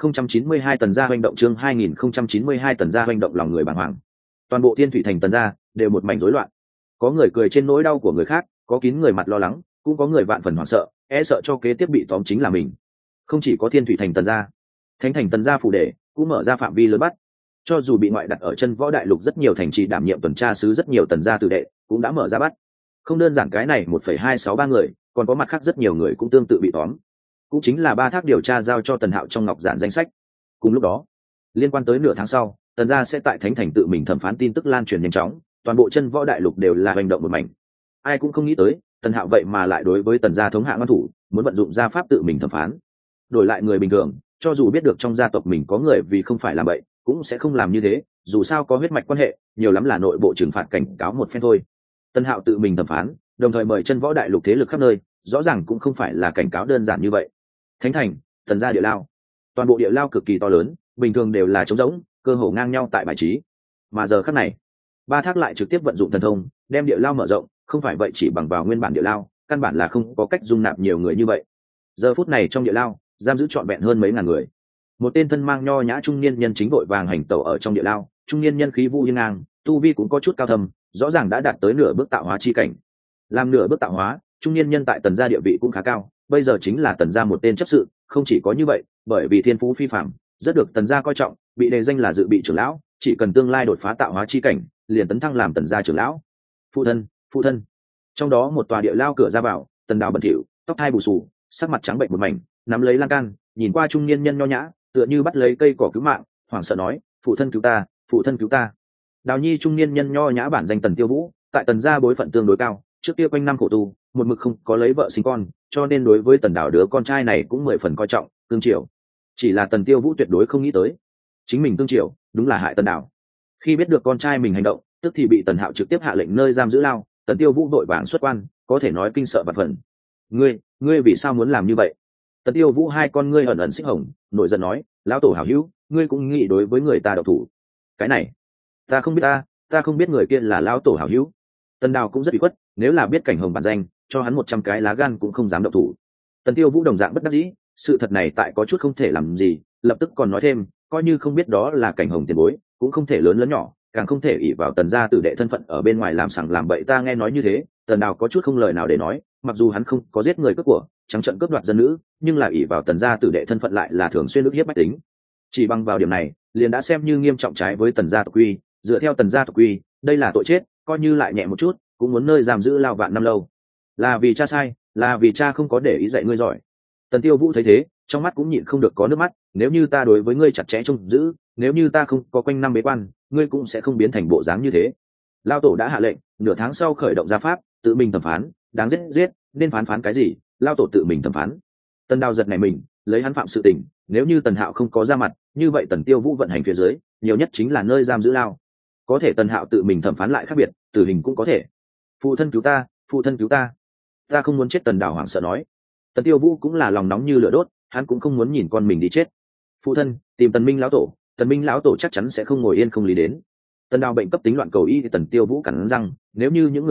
2092 Tần gia hoành động, chương 2092 Tần gia hoành động. Lòng người bàng hoàng. Toàn bộ Thiên Thủy Thành Tần gia đều một mảnh rối loạn. Có người cười trên nỗi đau của người khác, có kín người mặt lo lắng, cũng có người vạn phần hoảng sợ, e sợ cho kế tiếp bị tóm chính là mình. Không chỉ có Thiên Thủy Thành Tần gia, Thánh Thành Tần gia phủ đệ cũng mở ra phạm vi lớn bắt. Cho dù bị ngoại đặt ở chân võ đại lục rất nhiều thành trì đảm nhiệm tuần tra sứ, rất nhiều Tần gia tử đệ cũng đã mở ra bắt. Không đơn giản cái này 1,263 người, còn có mặt khác rất nhiều người cũng tương tự bị tóm. Cũng chính là ba thác điều tra giao cho Tần Hạo trong ngọc giản danh sách. Cùng lúc đó, liên quan tới nửa tháng sau, Tần gia sẽ tại Thánh Thành tự mình thẩm phán tin tức lan truyền nhanh chóng, toàn bộ chân võ đại lục đều là hành động một mảnh. Ai cũng không nghĩ tới, Tần Hạo vậy mà lại đối với Tần gia thống hạ ngăn thủ, muốn vận dụng gia pháp tự mình thẩm phán. Đổi lại người bình thường, cho dù biết được trong gia tộc mình có người vì không phải làm vậy, cũng sẽ không làm như thế, dù sao có huyết mạch quan hệ, nhiều lắm là nội bộ trừng phạt cảnh cáo một phen thôi. Tần Hạo tự mình thẩm phán, đồng thời mời chân võ đại lục thế lực khắp nơi, rõ ràng cũng không phải là cảnh cáo đơn giản như vậy. Thánh Thành, Tần gia địa lao. Toàn bộ địa lao cực kỳ to lớn, bình thường đều là trống rỗng, cơ hồ ngang nhau tại bài trí. Mà giờ khắc này, ba thác lại trực tiếp vận dụng thần thông, đem địa lao mở rộng, không phải vậy chỉ bằng vào nguyên bản địa lao, căn bản là không có cách dung nạp nhiều người như vậy. Giờ phút này trong địa lao, giam giữ trọn vẹn hơn mấy ngàn người. Một tên thân mang nho nhã trung niên nhân chính vội vàng hành tẩu ở trong địa lao, trung niên nhân khí vũ hiên ngang, tu vi cũng có chút cao thâm, rõ ràng đã đạt tới nửa bước tạo hóa chi cảnh. Làm nửa bước tạo hóa, trung niên nhân tại Tần gia địa vị cũng khá cao, bây giờ chính là Tần gia một tên chấp sự. Không chỉ có như vậy, bởi vì thiên phú phi phàm, rất được Tần gia coi trọng, bị đề danh là dự bị trưởng lão, chỉ cần tương lai đột phá tạo hóa chi cảnh, liền tấn thăng làm Tần gia trưởng lão. Phụ thân, phụ thân. Trong đó một tòa địa lao cửa ra vào, Tần Đào bẩn thỉu, tóc hai bù xù, sắc mặt trắng bệnh một mảnh, nắm lấy lan can, nhìn qua trung niên nhân nho nhã, tựa như bắt lấy cây cỏ cứu mạng, hoảng sợ nói, phụ thân cứu ta, phụ thân cứu ta. Đào Nhi trung niên nhân nho nhã bản danh Tần Tiêu Vũ, tại Tần gia bối phận tương đối cao, trước kia quanh năm khổ tu, một mực không có lấy vợ sinh con, cho nên đối với Tần Đào đứa con trai này cũng 10 phần coi trọng, cương triều. Chỉ là Tần Tiêu Vũ tuyệt đối không nghĩ tới, chính mình cương triều, đúng là hại Tần Đào. Khi biết được con trai mình hành động, tức thì bị Tần Hạo trực tiếp hạ lệnh nơi giam giữ lao, Tần Tiêu Vũ vội vàng xuất quan, có thể nói kinh sợ vạn phần. Ngươi vì sao muốn làm như vậy? Tần Tiêu Vũ hai con ngươi ẩn ẩn xích hồng, nổi giận nói, lão tổ hảo hữu, ngươi cũng nghĩ đối với người ta độc thủ? Cái này, ta không biết, ta không biết người kia là lão tổ hảo hữu. Tần Đào cũng rất bị khuất, nếu là biết Cảnh Hồng bản danh, cho hắn 100 cái lá gan cũng không dám động thủ. Tần Tiêu Vũ đồng dạng bất đắc dĩ, sự thật này tại có chút không thể làm gì, lập tức còn nói thêm, coi như không biết đó là Cảnh Hồng tiền bối, cũng không thể lớn nhỏ, càng không thể ỷ vào Tần gia tử đệ thân phận ở bên ngoài làm sằng làm bậy. Ta nghe nói như thế, Tần Đào có chút không lời nào để nói, mặc dù hắn không có giết người cướp của, trắng trợn cướp đoạt dân nữ, nhưng là ỷ vào Tần gia tử đệ thân phận lại là thường xuyên ức hiếp bách tính. Chỉ bằng vào điểm này, liền đã xem như nghiêm trọng trái với Tần gia tộc quy, dựa theo Tần gia tộc quy, đây là tội chết, coi như lại nhẹ một chút, cũng muốn nơi giam giữ lao vạn năm lâu. Là vì cha sai, là vì cha không có để ý dạy ngươi giỏi. Tần Tiêu Vũ thấy thế, trong mắt cũng nhịn không được có nước mắt, nếu như ta đối với ngươi chặt chẽ trông giữ, nếu như ta không có quanh năm bế quan, ngươi cũng sẽ không biến thành bộ dáng như thế. Lao tổ đã hạ lệnh, nửa tháng sau khởi động gia pháp, tự mình thẩm phán, đáng giết, nên phán cái gì, Lao tổ tự mình thẩm phán. Tần Đào giật này mình, lấy hắn phạm sự tình, nếu như Tần Hạo không có ra mặt, như vậy Tần Tiêu Vũ vận hành phía dưới, nhiều nhất chính là nơi giam giữ lao. Có thể Tần Hạo tự mình thẩm phán lại khác biệt, tử hình cũng có thể. Phụ thân cứu ta, phụ thân cứu ta. Ta không muốn chết. Tần Đào hoảng sợ nói. Tần Tiêu Vũ cũng là lòng nóng như lửa đốt, hắn cũng không muốn nhìn con mình đi chết. Phụ thân, tìm Tần Minh lão tổ, Tần Minh lão tổ chắc chắn sẽ không ngồi yên không lý đến. Tần Đào bệnh cấp tính loạn cầu y thì Tần Tiêu Vũ cắn răng, nếu như những người khác,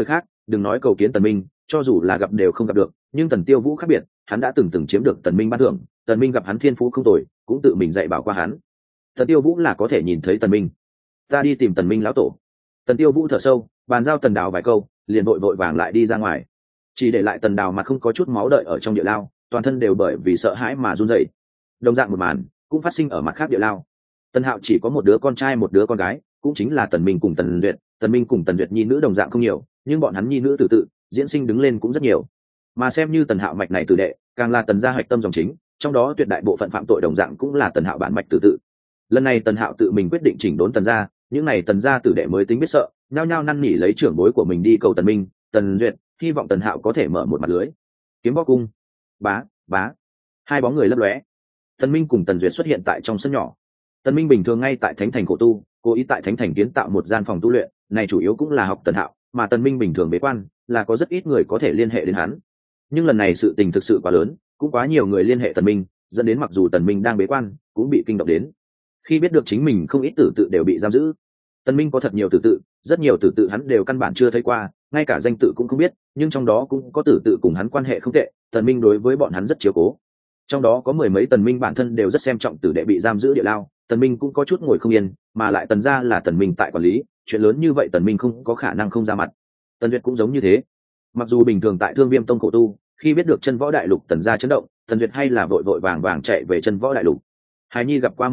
đừng nói cầu kiến Tần Minh, cho dù là gặp đều không gặp được, nhưng Tần Tiêu Vũ khác biệt, hắn đã từng chiếm được Tần Minh ban thưởng, Tần Minh gặp hắn thiên phú không tồi, cũng tự mình dạy bảo qua hắn. Tần Tiêu Vũ là có thể nhìn thấy Tần Minh. Ta đi tìm Tần Minh lão tổ. Tần Tiêu Vũ thở sâu, bàn giao Tần Đào vài câu, liền vội vàng lại đi ra ngoài, chỉ để lại Tần Đào mặt không có chút máu đợi ở trong địa lao, toàn thân đều bởi vì sợ hãi mà run rẩy. Đồng dạng một màn cũng phát sinh ở mặt khác địa lao. Tần Hạo chỉ có một đứa con trai một đứa con gái, cũng chính là Tần Minh cùng Tần Duyệt. Tần Minh cùng Tần Duyệt nhi nữ đồng dạng không nhiều, nhưng bọn hắn nhi nữ tự diễn sinh đứng lên cũng rất nhiều. Mà xem như Tần Hạo mạch này tử đệ, càng là Tần gia hạch tâm dòng chính, trong đó tuyệt đại bộ phận phạm tội đồng dạng cũng là Tần Hạo bản mạch tự. Lần này Tần Hạo tự mình quyết định chỉnh đốn Tần gia, những này Tần gia tử đệ mới tính biết sợ, nhao nhao năn nỉ lấy trưởng bối của mình đi cầu Tần Minh, Tần Duyệt, hy vọng Tần Hạo có thể mở một mặt lưới. Kiếm võ cung, bá, hai bóng người lấp lóe. Tần Minh cùng Tần Duyệt xuất hiện tại trong sân nhỏ. Tần Minh bình thường ngay tại Thánh Thành khổ tu, cố ý tại Thánh Thành kiến tạo một gian phòng tu luyện, này chủ yếu cũng là học Tần Hạo, mà Tần Minh bình thường bế quan, là có rất ít người có thể liên hệ đến hắn. Nhưng lần này sự tình thực sự quá lớn, cũng quá nhiều người liên hệ Tần Minh, dẫn đến mặc dù Tần Minh đang bế quan, cũng bị kinh động đến. Khi biết được chính mình không ít tử tự đều bị giam giữ, Tần Minh có thật nhiều tử tự, rất nhiều tử tự hắn đều căn bản chưa thấy qua, ngay cả danh tự cũng không biết, nhưng trong đó cũng có tử tự cùng hắn quan hệ không tệ, Tần Minh đối với bọn hắn rất chiếu cố. Trong đó có mười mấy Tần Minh bản thân đều rất xem trọng tử đệ bị giam giữ địa lao, Tần Minh cũng có chút ngồi không yên, mà lại Tần gia là Tần Minh tại quản lý, chuyện lớn như vậy Tần Minh không có khả năng không ra mặt. Tần Duyệt cũng giống như thế. Mặc dù bình thường tại Thương Viêm Tông khổ tu, khi biết được Chân Võ Đại Lục Tần gia chấn động, Tần Duyệt hay là vội vàng chạy về Chân Võ Đại Lục. Hải Nhi gặp qua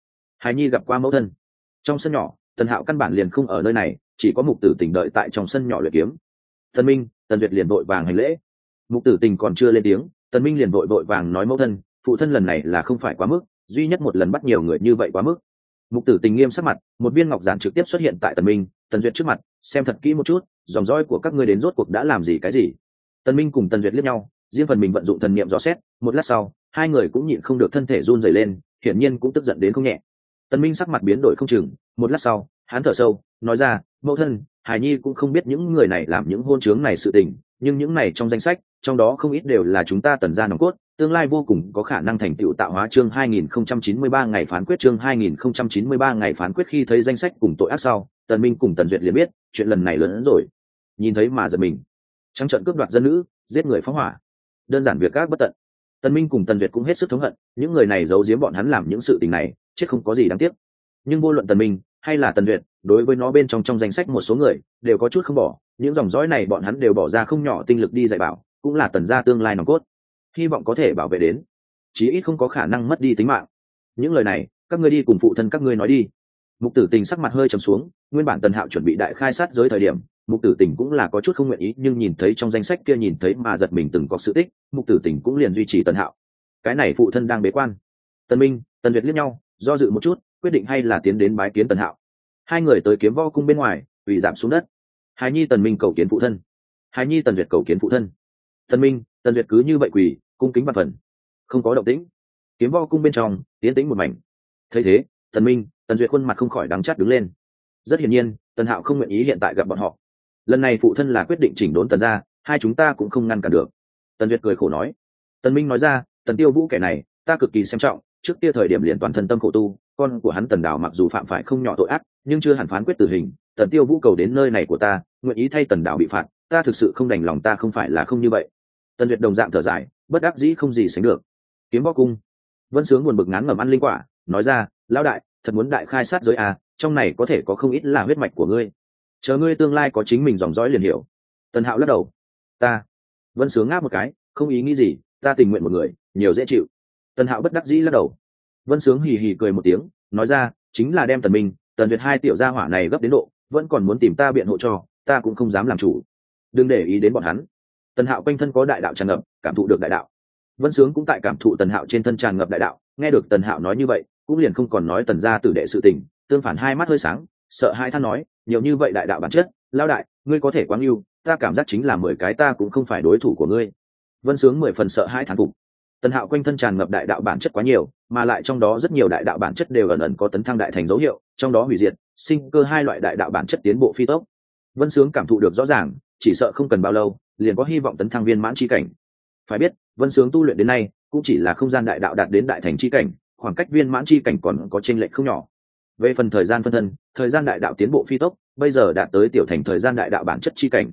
mẫu thân. Trong sân nhỏ, Tần Hạo căn bản liền không ở nơi này, chỉ có Mục Tử Tình đợi tại trong sân nhỏ luyện kiếm. Tần Minh, Tần Duyệt liền vội vàng hành lễ. Mục Tử Tình còn chưa lên tiếng, Tần Minh liền vội vàng nói mẫu thân, phụ thân lần này là không phải quá mức, duy nhất một lần bắt nhiều người như vậy quá mức. Mục Tử Tình nghiêm sắc mặt, một viên ngọc giản trực tiếp xuất hiện tại Tần Minh, Tần Duyệt trước mặt, xem thật kỹ một chút, dòng dõi của các ngươi đến rốt cuộc đã làm gì cái gì. Tần Minh cùng Tần Duyệt liếc nhau, riêng phần mình vận dụng thần niệm dò xét, một lát sau, hai người cũng nhịn không được thân thể run rẩy lên, hiển nhiên cũng tức giận đến không nhẹ. Tần Minh sắc mặt biến đổi không chừng, một lát sau, hắn thở sâu, nói ra, mẫu thân, Hải Nhi cũng không biết những người này làm những hôn chướng này sự tình, nhưng những này trong danh sách, trong đó không ít đều là chúng ta Tần gia nòng cốt, tương lai vô cùng có khả năng thành tựu tạo hóa. Chương 2093 ngày phán quyết. Chương 2093 ngày phán quyết. Khi thấy danh sách cùng tội ác sau, Tần Minh cùng Tần Duyệt liền biết chuyện lần này lớn hơn rồi. Nhìn thấy mà giật mình, trắng trợn cướp đoạt dân nữ, giết người phóng hỏa, đơn giản việc các bất tận. Tần Minh cùng Tần Duyệt cũng hết sức thống hận, những người này giấu giếm bọn hắn làm những sự tình này, chết không có gì đáng tiếc. Nhưng vô luận Tần Minh hay là Tần Duyệt, đối với nó bên trong danh sách một số người đều có chút không bỏ, những dòng dõi này bọn hắn đều bỏ ra không nhỏ tinh lực đi dạy bảo, cũng là Tần gia tương lai nòng cốt, hy vọng có thể bảo vệ đến, chí ít không có khả năng mất đi tính mạng. Những lời này các ngươi đi cùng phụ thân các ngươi nói đi. Mục Tử Tình sắc mặt hơi trầm xuống, nguyên bản Tần Hạo chuẩn bị đại khai sát giới thời điểm, Mục Tử Tình cũng là có chút không nguyện ý, nhưng nhìn thấy trong danh sách kia nhìn thấy mà giật mình từng có sự tích, Mục Tử Tình cũng liền duy trì Tần Hạo. Cái này phụ thân đang bế quan. Tần Minh, Tần Duyệt liếc nhau, do dự một chút, quyết định hay là tiến đến bái kiến Tần Hạo. Hai người tới Kiếm Võ cung bên ngoài, quỳ giảm xuống đất. Hải Nhi Tần Minh cầu kiến phụ thân. Hải Nhi Tần Duyệt cầu kiến phụ thân. Tần Minh, Tần Duyệt cứ như vậy quỳ, cung kính vạn phần. Không có động tĩnh. Kiếm Võ cung bên trong tiến tĩnh một mảnh. Thấy thế, Tần Minh, Tần Duyệt khuôn mặt không khỏi đắng chát đứng lên. Rất hiển nhiên, Tần Hạo không nguyện ý hiện tại gặp bọn họ. Lần này phụ thân là quyết định chỉnh đốn Tần gia, hai chúng ta cũng không ngăn cản được. Tần Duyệt cười khổ nói. Tần Minh nói ra, Tần Tiêu Vũ kẻ này, ta cực kỳ xem trọng, trước kia thời điểm liền toàn thân tâm khổ tu, con của hắn Tần Đào mặc dù phạm phải không nhỏ tội ác, nhưng chưa hẳn phán quyết tử hình. Tần Tiêu Vũ cầu đến nơi này của ta, nguyện ý thay Tần Đào bị phạt, ta thực sự không đành lòng, ta không phải là không như vậy. Tần Duyệt đồng dạng thở dài, bất đắc dĩ không gì sánh được. Kiếm Võ cung, Vân Sướng buồn bực ngán ngẩm ăn linh quả, nói ra, lão đại, thật muốn đại khai sát giới à, trong này có thể có không ít là huyết mạch của ngươi, chờ ngươi tương lai có chính mình dòng dõi liền hiểu. Tần Hạo lắc đầu, ta. Vân Sướng ngáp một cái, không ý nghĩ gì, ta tình nguyện một người, nhiều dễ chịu. Tần Hạo bất đắc dĩ lắc đầu. Vân Sướng hì hì cười một tiếng, nói ra, chính là đem Tần Minh, Tần Duyệt hai tiểu gia hỏa này gấp đến độ, vẫn còn muốn tìm ta biện hộ cho, ta cũng không dám làm chủ. Đừng để ý đến bọn hắn. Tần Hạo quanh thân có đại đạo tràn ngập, cảm thụ được đại đạo. Vân Sướng cũng tại cảm thụ Tần Hạo trên thân tràn ngập đại đạo, nghe được Tần Hạo nói như vậy, cũng liền không còn nói Tần gia tử đệ sự tình, tương phản hai mắt hơi sáng, sợ hai than nói, nhiều như vậy đại đạo bản chất, lão đại, ngươi có thể quáng yêu, ta cảm giác chính là 10 cái ta cũng không phải đối thủ của ngươi. Vân Sướng 10 phần sợ hai thán phục. Tần Hạo quanh thân tràn ngập đại đạo bản chất quá nhiều, mà lại trong đó rất nhiều đại đạo bản chất đều ẩn ẩn có tấn thăng đại thành dấu hiệu, trong đó hủy diệt, sinh cơ hai loại đại đạo bản chất tiến bộ phi tốc. Vân Sướng cảm thụ được rõ ràng, chỉ sợ không cần bao lâu, liền có hy vọng tấn thăng viên mãn chi cảnh. Phải biết, Vân Sướng tu luyện đến nay, cũng chỉ là không gian đại đạo đạt đến đại thành chi cảnh, khoảng cách viên mãn chi cảnh còn có chênh lệch không nhỏ. Về phần thời gian phân thân, thời gian đại đạo tiến bộ phi tốc, bây giờ đạt tới tiểu thành thời gian đại đạo bản chất chi cảnh.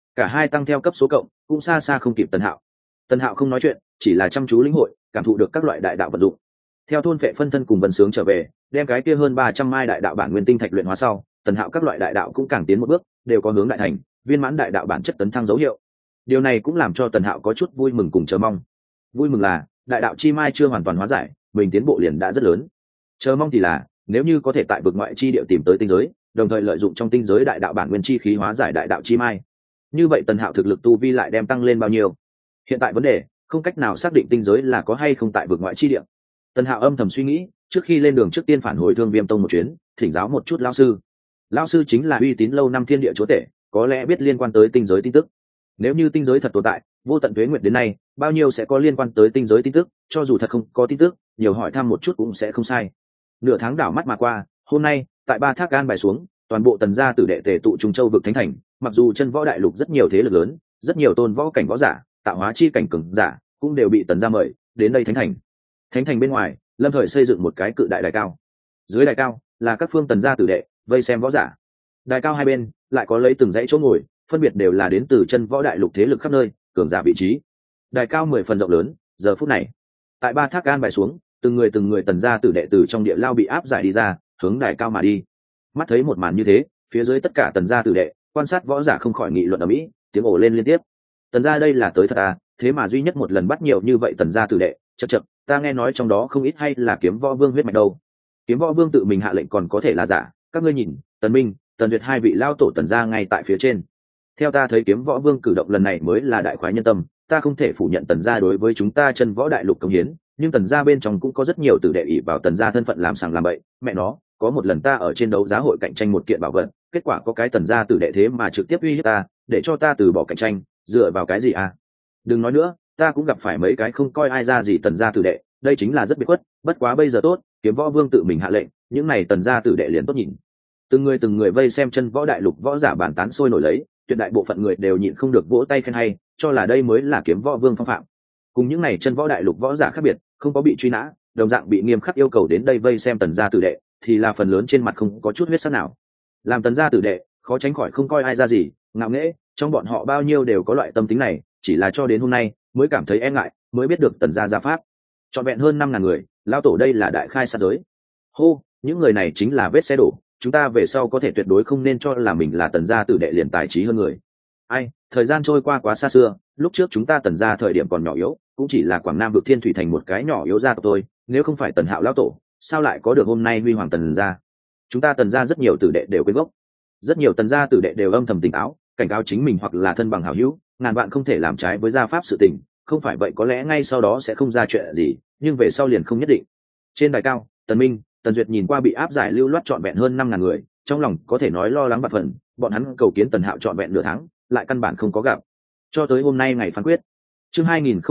cả hai tăng theo cấp số cộng cũng xa xa không kịp Tần Hạo không nói chuyện, chỉ là chăm chú lĩnh hội, cảm thụ được các loại đại đạo vận dụng. Theo thôn vệ phân thân cùng Vân Sướng trở về, đem cái kia hơn 300 mai đại đạo bản nguyên tinh thạch luyện hóa sau, Tần Hạo các loại đại đạo cũng càng tiến một bước, đều có hướng đại thành, viên mãn đại đạo bản chất tấn thăng dấu hiệu. Điều này cũng làm cho Tần Hạo có chút vui mừng cùng chờ mong. Vui mừng là đại đạo chi mai chưa hoàn toàn hóa giải, mình tiến bộ liền đã rất lớn. Chờ mong thì là nếu như có thể tại vực ngoại chi địa tìm tới tinh giới, đồng thời lợi dụng trong tinh giới đại đạo bản nguyên chi khí hóa giải đại đạo chi mai, như vậy Tần Hạo thực lực tu vi lại đem tăng lên bao nhiêu. Hiện tại vấn đề không cách nào xác định tinh giới là có hay không tại vực ngoại chi địa. Tần Hạo âm thầm suy nghĩ, trước khi lên đường trước tiên phản hồi Thương Viêm Tông một chuyến, thỉnh giáo một chút lão sư. Lão sư chính là uy tín lâu năm thiên địa chúa tể, có lẽ biết liên quan tới tinh giới tin tức. Nếu như tinh giới thật tồn tại, vô tận tuế nguyệt đến nay, bao nhiêu sẽ có liên quan tới tinh giới tin tức, cho dù thật không có tin tức, nhiều hỏi thăm một chút cũng sẽ không sai. Nửa tháng đảo mắt mà qua, hôm nay, tại Ba Thác Gan bài xuống, toàn bộ Tần gia tử đệ tề tụ Trung Châu vực thánh thành, mặc dù chân võ đại lục rất nhiều thế lực lớn, rất nhiều tôn võ cảnh võ giả, tạo hóa chi cảnh cường giả, cũng đều bị Tần gia mời đến đây thánh thành. Thánh thành bên ngoài, Lâm Thời xây dựng một cái cự đại đài cao. Dưới đài cao là các phương Tần gia tử đệ vây xem võ giả. Đài cao hai bên lại có lấy từng dãy chỗ ngồi, phân biệt đều là đến từ chân võ đại lục thế lực khắp nơi, cường giả vị trí. Đài cao 10 phần rộng lớn, giờ phút này, tại Ba Thác Gan bài xuống, từng người Tần gia tử đệ từ trong địa lao bị áp giải đi ra, hướng đài cao mà đi. Mắt thấy một màn như thế, phía dưới tất cả Tần gia tử đệ, quan sát võ giả không khỏi nghị luận ở mỹ, tiếng ồ lên liên tiếp. Tần gia đây là tới thật à, thế mà duy nhất một lần bắt nhiều như vậy Tần gia tử đệ, chậc, ta nghe nói trong đó không ít hay là Kiếm Võ Vương huyết mạch đâu. Kiếm Võ Vương tự mình hạ lệnh còn có thể là giả, các ngươi nhìn, Tần Minh, Tần Duyệt hai vị lao tổ Tần gia ngay tại phía trên. Theo ta thấy Kiếm Võ Vương cử động lần này mới là đại khoái nhân tâm, ta không thể phủ nhận Tần gia đối với chúng ta chân võ đại lục công hiến, nhưng Tần gia bên trong cũng có rất nhiều tử đệ ỷ vào Tần gia thân phận làm sàng làm bậy, mẹ nó, có một lần ta ở trên đấu giá hội cạnh tranh một kiện bảo vật, kết quả có cái Tần gia tử đệ thế mà trực tiếp uy hiếp ta, để cho ta từ bỏ cạnh tranh, dựa vào cái gì à? Đừng nói nữa, ta cũng gặp phải mấy cái không coi ai ra gì Tần gia tử đệ, đây chính là rất biệt khuất, bất quá bây giờ tốt, Kiếm Võ Vương tự mình hạ lệnh, những này Tần gia tử đệ liền tốt nhìn. Từng người vây xem chân võ đại lục võ giả bàn tán sôi nổi lấy, tuyệt đại bộ phận người đều nhịn không được vỗ tay khen hay, cho là đây mới là Kiếm Võ Vương phong phạm. Cùng những này chân võ đại lục võ giả khác biệt, không có bị truy nã, đồng dạng bị nghiêm khắc yêu cầu đến đây vây xem Tần gia tử đệ, thì là phần lớn trên mặt không có chút huyết sắc nào. Làm Tần gia tử đệ, khó tránh khỏi không coi ai ra gì, ngạo nghễ, trong bọn họ bao nhiêu đều có loại tâm tính này, chỉ là cho đến hôm nay mới cảm thấy e ngại, mới biết được Tần gia gia pháp. Trọn vẹn hơn 5.000 người, lao tổ đây là đại khai sát giới. Hô, những người này chính là vết xe đổ, chúng ta về sau có thể tuyệt đối không nên cho là mình là Tần gia tử đệ liền tài trí hơn người. Ai, thời gian trôi qua quá xa xưa, lúc trước chúng ta Tần gia thời điểm còn nhỏ yếu, cũng chỉ là Quảng Nam vực Thiên Thủy thành một cái nhỏ yếu gia tộc thôi, nếu không phải Tần Hạo lão tổ, sao lại có được hôm nay huy hoàng Tần gia? Chúng ta Tần gia rất nhiều tử đệ đều quên gốc, rất nhiều Tần gia tử đệ đều âm thầm tỉnh táo, cảnh cáo chính mình hoặc là thân bằng hảo hữu, ngàn vạn không thể làm trái với gia pháp sự tình, không phải vậy có lẽ ngay sau đó sẽ không ra chuyện gì, nhưng về sau liền không nhất định. Trên đài cao, Tần Minh, Tần Duyệt nhìn qua bị áp giải lưu loát trọn vẹn hơn 5.000 người, trong lòng có thể nói lo lắng vạn phần, bọn hắn cầu kiến Tần Hạo trọn vẹn nửa tháng, lại căn bản không có gặp. Cho tới hôm nay ngày phán quyết. Chương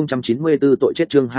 2094 tội chết, chương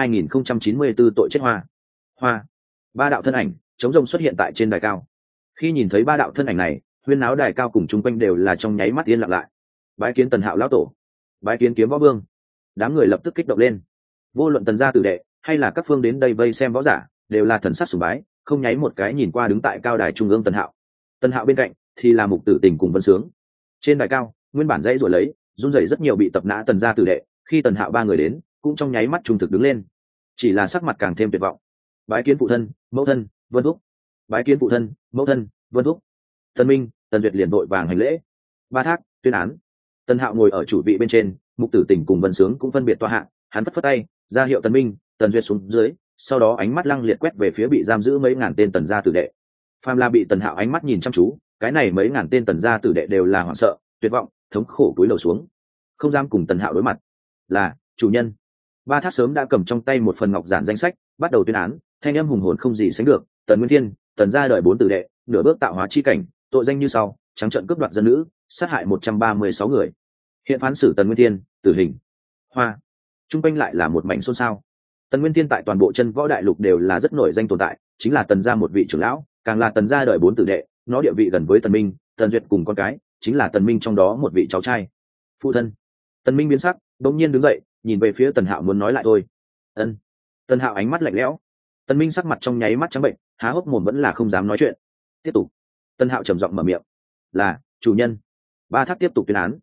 2094 tội chết. Hoa. Ba đạo thân ảnh chống rông xuất hiện tại trên đài cao. Khi nhìn thấy ba đạo thân ảnh này, huyên náo đài cao cùng chung quanh đều là trong nháy mắt yên lặng lại. Bái kiến Tần Hạo lão tổ, bái kiến Kiếm Võ Vương. Đám người lập tức kích động lên. Vô luận Tần gia tử đệ hay là các phương đến đây vây xem võ giả, đều là thần sắc sùng bái, không nháy một cái nhìn qua đứng tại cao đài trung ương Tần Hạo. Tần Hạo bên cạnh thì là Mục Tử Tình cùng Vân Sướng. Trên đài cao, nguyên bản dãy rồi lấy, run rẩy rất nhiều bị tập nã Tần gia tử đệ, khi Tần Hạo ba người đến, cũng trong nháy mắt trung thực đứng lên, chỉ là sắc mặt càng thêm tuyệt vọng. Bái kiến phụ thân, mẫu thân, Vân Thúc. Bái kiến phụ thân, mẫu thân, Vân Thúc. Tần Minh, Tần Duyệt liền vội vàng hành lễ. Ba Thác tuyên án. Tần Hạo ngồi ở chủ vị bên trên, Mục Tử Tình cùng Vân Sướng cũng phân biệt tọa hạng, hắn phất phất tay ra hiệu Tần Minh, Tần Duyệt xuống dưới, sau đó ánh mắt lăng liệt quét về phía bị giam giữ mấy ngàn tên Tần gia tử đệ. Phàm là bị Tần Hạo ánh mắt nhìn chăm chú, cái này mấy ngàn tên Tần gia tử đệ đều là hoảng sợ, tuyệt vọng, thống khổ cúi đầu xuống, không dám cùng Tần Hạo đối mặt. Là chủ nhân. Ba Thác sớm đã cầm trong tay một phần ngọc giản danh sách, bắt đầu tuyên án, thanh âm hùng hồn không gì sánh được. Tần Nguyên Thiên, Tần gia đời 4 tử đệ, nửa bước tạo hóa chi cảnh, tội danh như sau: trắng trợn cướp đoạt dân nữ, sát hại 136 người. Hiện phán xử Tần Nguyên Thiên tử hình. Hoa. Trung quanh lại là một mảnh xôn xao. Tần Nguyên Thiên tại toàn bộ chân võ đại lục đều là rất nổi danh tồn tại, chính là Tần gia một vị trưởng lão, càng là Tần gia đời 4 tử đệ, nó địa vị gần với Tần Minh, Tần Duyệt cùng con cái, chính là Tần Minh trong đó một vị cháu trai. Phụ thân. Tần Minh biến sắc, đột nhiên đứng dậy, nhìn về phía Tần Hạo muốn nói lại thôi. Ân. Tần Hạo ánh mắt lạnh lẽo. Tần Minh sắc mặt trong nháy mắt trắng bệnh, há hốc mồm vẫn là không dám nói chuyện. Tiếp tục. Tần Hạo trầm giọng mở miệng. Là chủ nhân. Ba Thác tiếp tục tuyên án.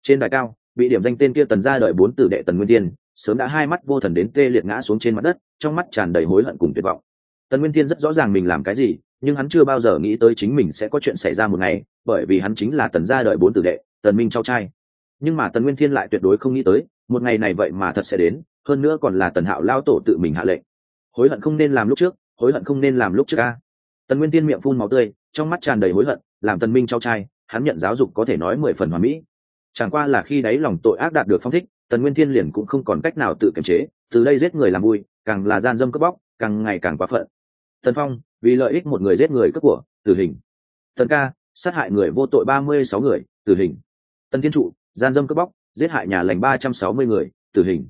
Trên đài cao bị điểm danh tên kia tần gia đợi 4 tử đệ Tần Nguyên Thiên sớm đã hai mắt vô thần đến tê liệt ngã xuống trên mặt đất, trong mắt tràn đầy hối hận cùng tuyệt vọng. Tần Nguyên Thiên rất rõ ràng mình làm cái gì, nhưng hắn chưa bao giờ nghĩ tới chính mình sẽ có chuyện xảy ra một ngày, bởi vì hắn chính là tần gia đợi 4 tử đệ Tần Minh cháu trai. Nhưng mà Tần Nguyên Thiên lại tuyệt đối không nghĩ tới một ngày này vậy mà thật sẽ đến, hơn nữa còn là Tần Hạo lao tổ tự mình hạ lệnh. Hối hận không nên làm lúc trước, hối hận không nên làm lúc trước a. Tần Nguyên Thiên miệng phun máu tươi, trong mắt tràn đầy hối hận, làm Tần Minh cháu trai, hắn nhận giáo dục có thể nói 10 phần hoàn mỹ. Chẳng qua là khi đáy lòng tội ác đạt được phong thích, Tần Nguyên Thiên liền cũng không còn cách nào tự kiềm chế, từ đây giết người làm vui, càng là gian dâm cướp bóc, càng ngày càng quá phận. Tần Phong, vì lợi ích một người giết người cướp của, tử hình. Tần Ca, sát hại người vô tội 36 người, tử hình. Tần Thiên Trụ, gian dâm cướp bóc, giết hại nhà lành 360 người, tử hình.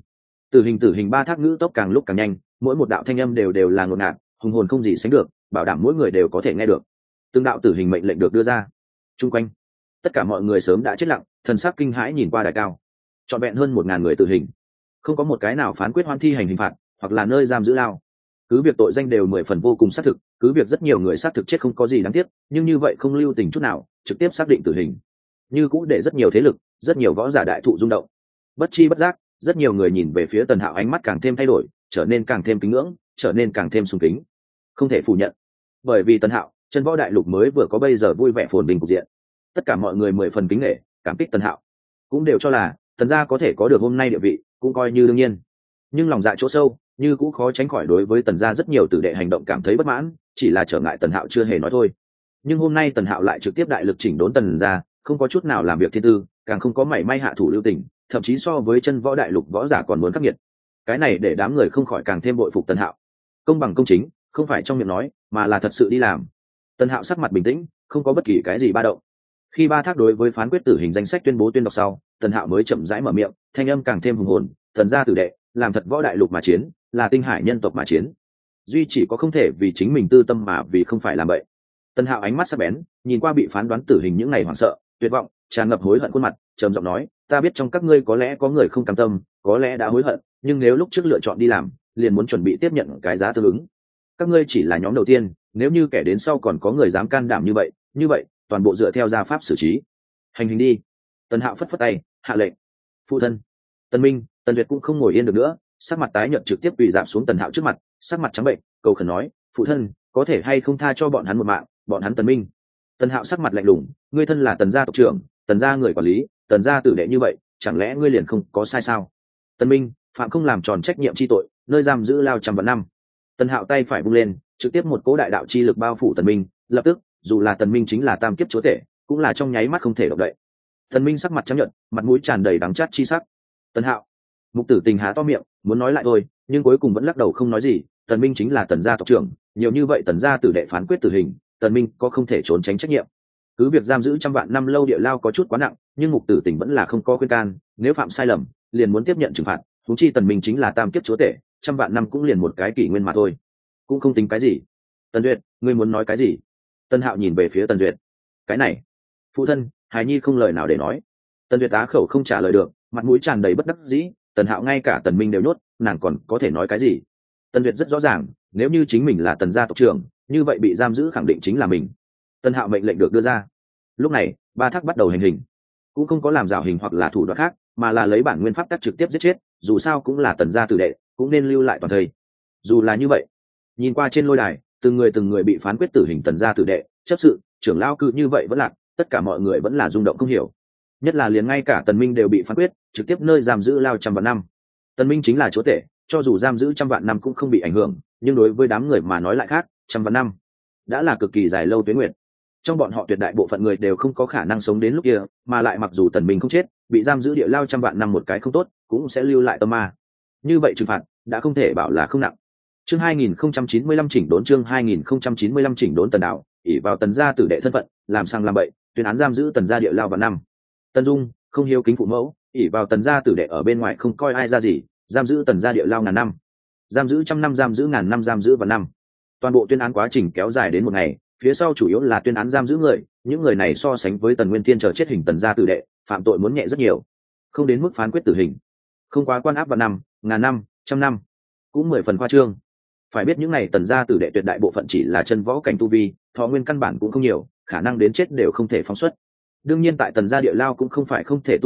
Tử hình ba thác ngữ tốc càng lúc càng nhanh, mỗi một đạo thanh âm đều là ngột ngạt, hùng hồn không gì sánh được, bảo đảm mỗi người đều có thể nghe được. Từng đạo tử hình mệnh lệnh được đưa ra. Trung quanh, tất cả mọi người sớm đã chết lặng, thần sắc kinh hãi nhìn qua đài cao. Trọn vẹn hơn 1000 người tử hình, không có một cái nào phán quyết hoan thi hành hình phạt, hoặc là nơi giam giữ lao. Cứ việc tội danh đều 10 phần vô cùng xác thực, cứ việc rất nhiều người xác thực chết không có gì đáng tiếc, nhưng như vậy không lưu tình chút nào, trực tiếp xác định tử hình. Như cũng để rất nhiều thế lực, rất nhiều võ giả đại thụ rung động. Bất chi bất giác, rất nhiều người nhìn về phía Tần Hạo ánh mắt càng thêm thay đổi, trở nên càng thêm kính ngưỡng, trở nên càng thêm sùng kính. Không thể phủ nhận, bởi vì Tần Hạo, chân võ đại lục mới vừa có bây giờ vui vẻ phồn vinh cục diện. Tất cả mọi người 10 phần kính nể, cảm kích Tần Hạo, cũng đều cho là Tần gia có thể có được hôm nay địa vị, cũng coi như đương nhiên. Nhưng lòng dạ chỗ sâu, như cũng khó tránh khỏi đối với Tần gia rất nhiều tử đệ hành động cảm thấy bất mãn, chỉ là trở ngại Tần Hạo chưa hề nói thôi. Nhưng hôm nay Tần Hạo lại trực tiếp đại lực chỉnh đốn Tần gia, không có chút nào làm việc thiên tư, càng không có mảy may hạ thủ lưu tình, thậm chí so với chân võ đại lục võ giả còn muốn khắc nghiệt. Cái này để đám người không khỏi càng thêm bội phục Tần Hạo. Công bằng công chính, không phải trong miệng nói, mà là thật sự đi làm. Tần Hạo sắc mặt bình tĩnh, không có bất kỳ cái gì ba động. Khi ba thác đối với phán quyết tử hình danh sách tuyên bố tuyên đọc sau, Tần Hạo mới chậm rãi mở miệng, thanh âm càng thêm hùng hồn, Tần gia tử đệ, làm thật võ đại lục mà chiến, là tinh hải nhân tộc mà chiến. Duy chỉ có không thể vì chính mình tư tâm mà vì không phải làm vậy. Tần Hạo ánh mắt sắc bén, nhìn qua bị phán đoán tử hình những ngày hoảng sợ, tuyệt vọng, tràn ngập hối hận khuôn mặt, trầm giọng nói, ta biết trong các ngươi có lẽ có người không cam tâm, có lẽ đã hối hận, nhưng nếu lúc trước lựa chọn đi làm, liền muốn chuẩn bị tiếp nhận cái giá tương ứng. Các ngươi chỉ là nhóm đầu tiên, nếu như kẻ đến sau còn có người dám can đảm như vậy, toàn bộ dựa theo gia pháp xử trí. Hành hình đi. Tần Hạo phất phất tay, hạ lệnh. Phụ thân. Tần Minh, Tần Duyệt cũng không ngồi yên được nữa, sắc mặt tái nhợt trực tiếp quỳ rạp xuống Tần Hạo trước mặt, sắc mặt trắng bệnh, cầu khẩn nói, phụ thân, có thể hay không tha cho bọn hắn một mạng, bọn hắn Tần Minh. Tần Hạo sắc mặt lạnh lùng, ngươi thân là Tần gia tộc trưởng, Tần gia người quản lý, Tần gia tử đệ như vậy, chẳng lẽ ngươi liền không có sai sao? Tần Minh, phạm không làm tròn trách nhiệm chi tội, nơi giam giữ lao 100 vạn năm. Tần Hạo tay phải vung lên, trực tiếp một cỗ đại đạo chi lực bao phủ Tần Minh, lập tức, dù là Tần Minh chính là tam kiếp chúa tể, cũng là trong nháy mắt không thể động đậy. Tần Minh sắc mặt trắng nhợt, mặt mũi tràn đầy đắng chát chi sắc. Tần Hạo, Mục Tử Tình há to miệng, muốn nói lại thôi, nhưng cuối cùng vẫn lắc đầu không nói gì. Tần Minh chính là Tần gia tộc trưởng, nhiều như vậy Tần gia tử đệ phán quyết tử hình, Tần Minh có không thể trốn tránh trách nhiệm. Cứ việc giam giữ 100 vạn năm lâu địa lao có chút quá nặng, nhưng Mục Tử Tình vẫn là không có khuyên can, nếu phạm sai lầm, liền muốn tiếp nhận trừng phạt. Huống chi Tần Minh chính là tam kiếp chúa tể, 100 vạn năm cũng liền một cái kỷ nguyên mà thôi, cũng không tính cái gì. Tần Duyệt, ngươi muốn nói cái gì? Tần Hạo nhìn về phía Tần Duyệt. Cái này, phụ thân, hài nhi không lời nào để nói. Tần Duyệt á khẩu không trả lời được, mặt mũi tràn đầy bất đắc dĩ. Tần Hạo ngay cả Tần Minh đều nhốt, nàng còn có thể nói cái gì? Tần Duyệt rất rõ ràng, nếu như chính mình là Tần gia tộc trưởng, như vậy bị giam giữ khẳng định chính là mình. Tần Hạo mệnh lệnh được đưa ra. Lúc này, ba thác bắt đầu hành hình, cũng không có làm rào hình hoặc là thủ đoạn khác, mà là lấy bản nguyên pháp tắc trực tiếp giết chết. Dù sao cũng là Tần gia tử đệ, cũng nên lưu lại toàn thây. Dù là như vậy, nhìn qua trên lôi đài, từng người bị phán quyết tử hình Tần gia tử đệ, chấp sự, trưởng lão cư như vậy vẫn lạc, tất cả mọi người vẫn là rung động không hiểu. Nhất là liền ngay cả Tần Minh đều bị phán quyết trực tiếp nơi giam giữ lao 100 vạn năm. Tần Minh chính là chúa tể, cho dù giam giữ 100 vạn năm cũng không bị ảnh hưởng, nhưng đối với đám người mà nói lại khác, 100 vạn năm đã là cực kỳ dài lâu tuế nguyệt. Trong bọn họ tuyệt đại bộ phận người đều không có khả năng sống đến lúc kia, mà lại mặc dù Tần Minh không chết, bị giam giữ địa lao 100 vạn năm một cái không tốt, cũng sẽ lưu lại tâm ma. Như vậy trừng phạt đã không thể bảo là không nặng. Chương 2095 chỉnh đốn chương 2095 chỉnh đốn Tần đạo, ỷ vào Tần gia tử đệ thân phận, làm sang làm bậy, tuyên án giam giữ Tần gia địa lao vạn năm. Tần Dung không hiếu kính phụ mẫu, ỷ vào Tần gia tử đệ ở bên ngoài không coi ai ra gì, giam giữ Tần gia địa lao ngàn năm, giam giữ 100 năm, giam giữ ngàn năm, giam giữ vạn năm. Toàn bộ tuyên án quá trình kéo dài đến một ngày, phía sau chủ yếu là tuyên án giam giữ người, những người này so sánh với Tần Nguyên Thiên chờ chết hình Tần gia tử đệ, phạm tội muốn nhẹ rất nhiều, không đến mức phán quyết tử hình, không quá quan áp vạn năm, ngàn năm, 100 năm, cũng 10 phần khoa trương. Phải biết những này Tần gia tử đệ tuyệt đại bộ phận chỉ là chân võ cảnh tu vi, thọ nguyên căn bản cũng không nhiều, khả năng đến chết đều không thể phóng xuất. Đương nhiên tại Tần gia địa lao cũng không phải không thể tu luyện,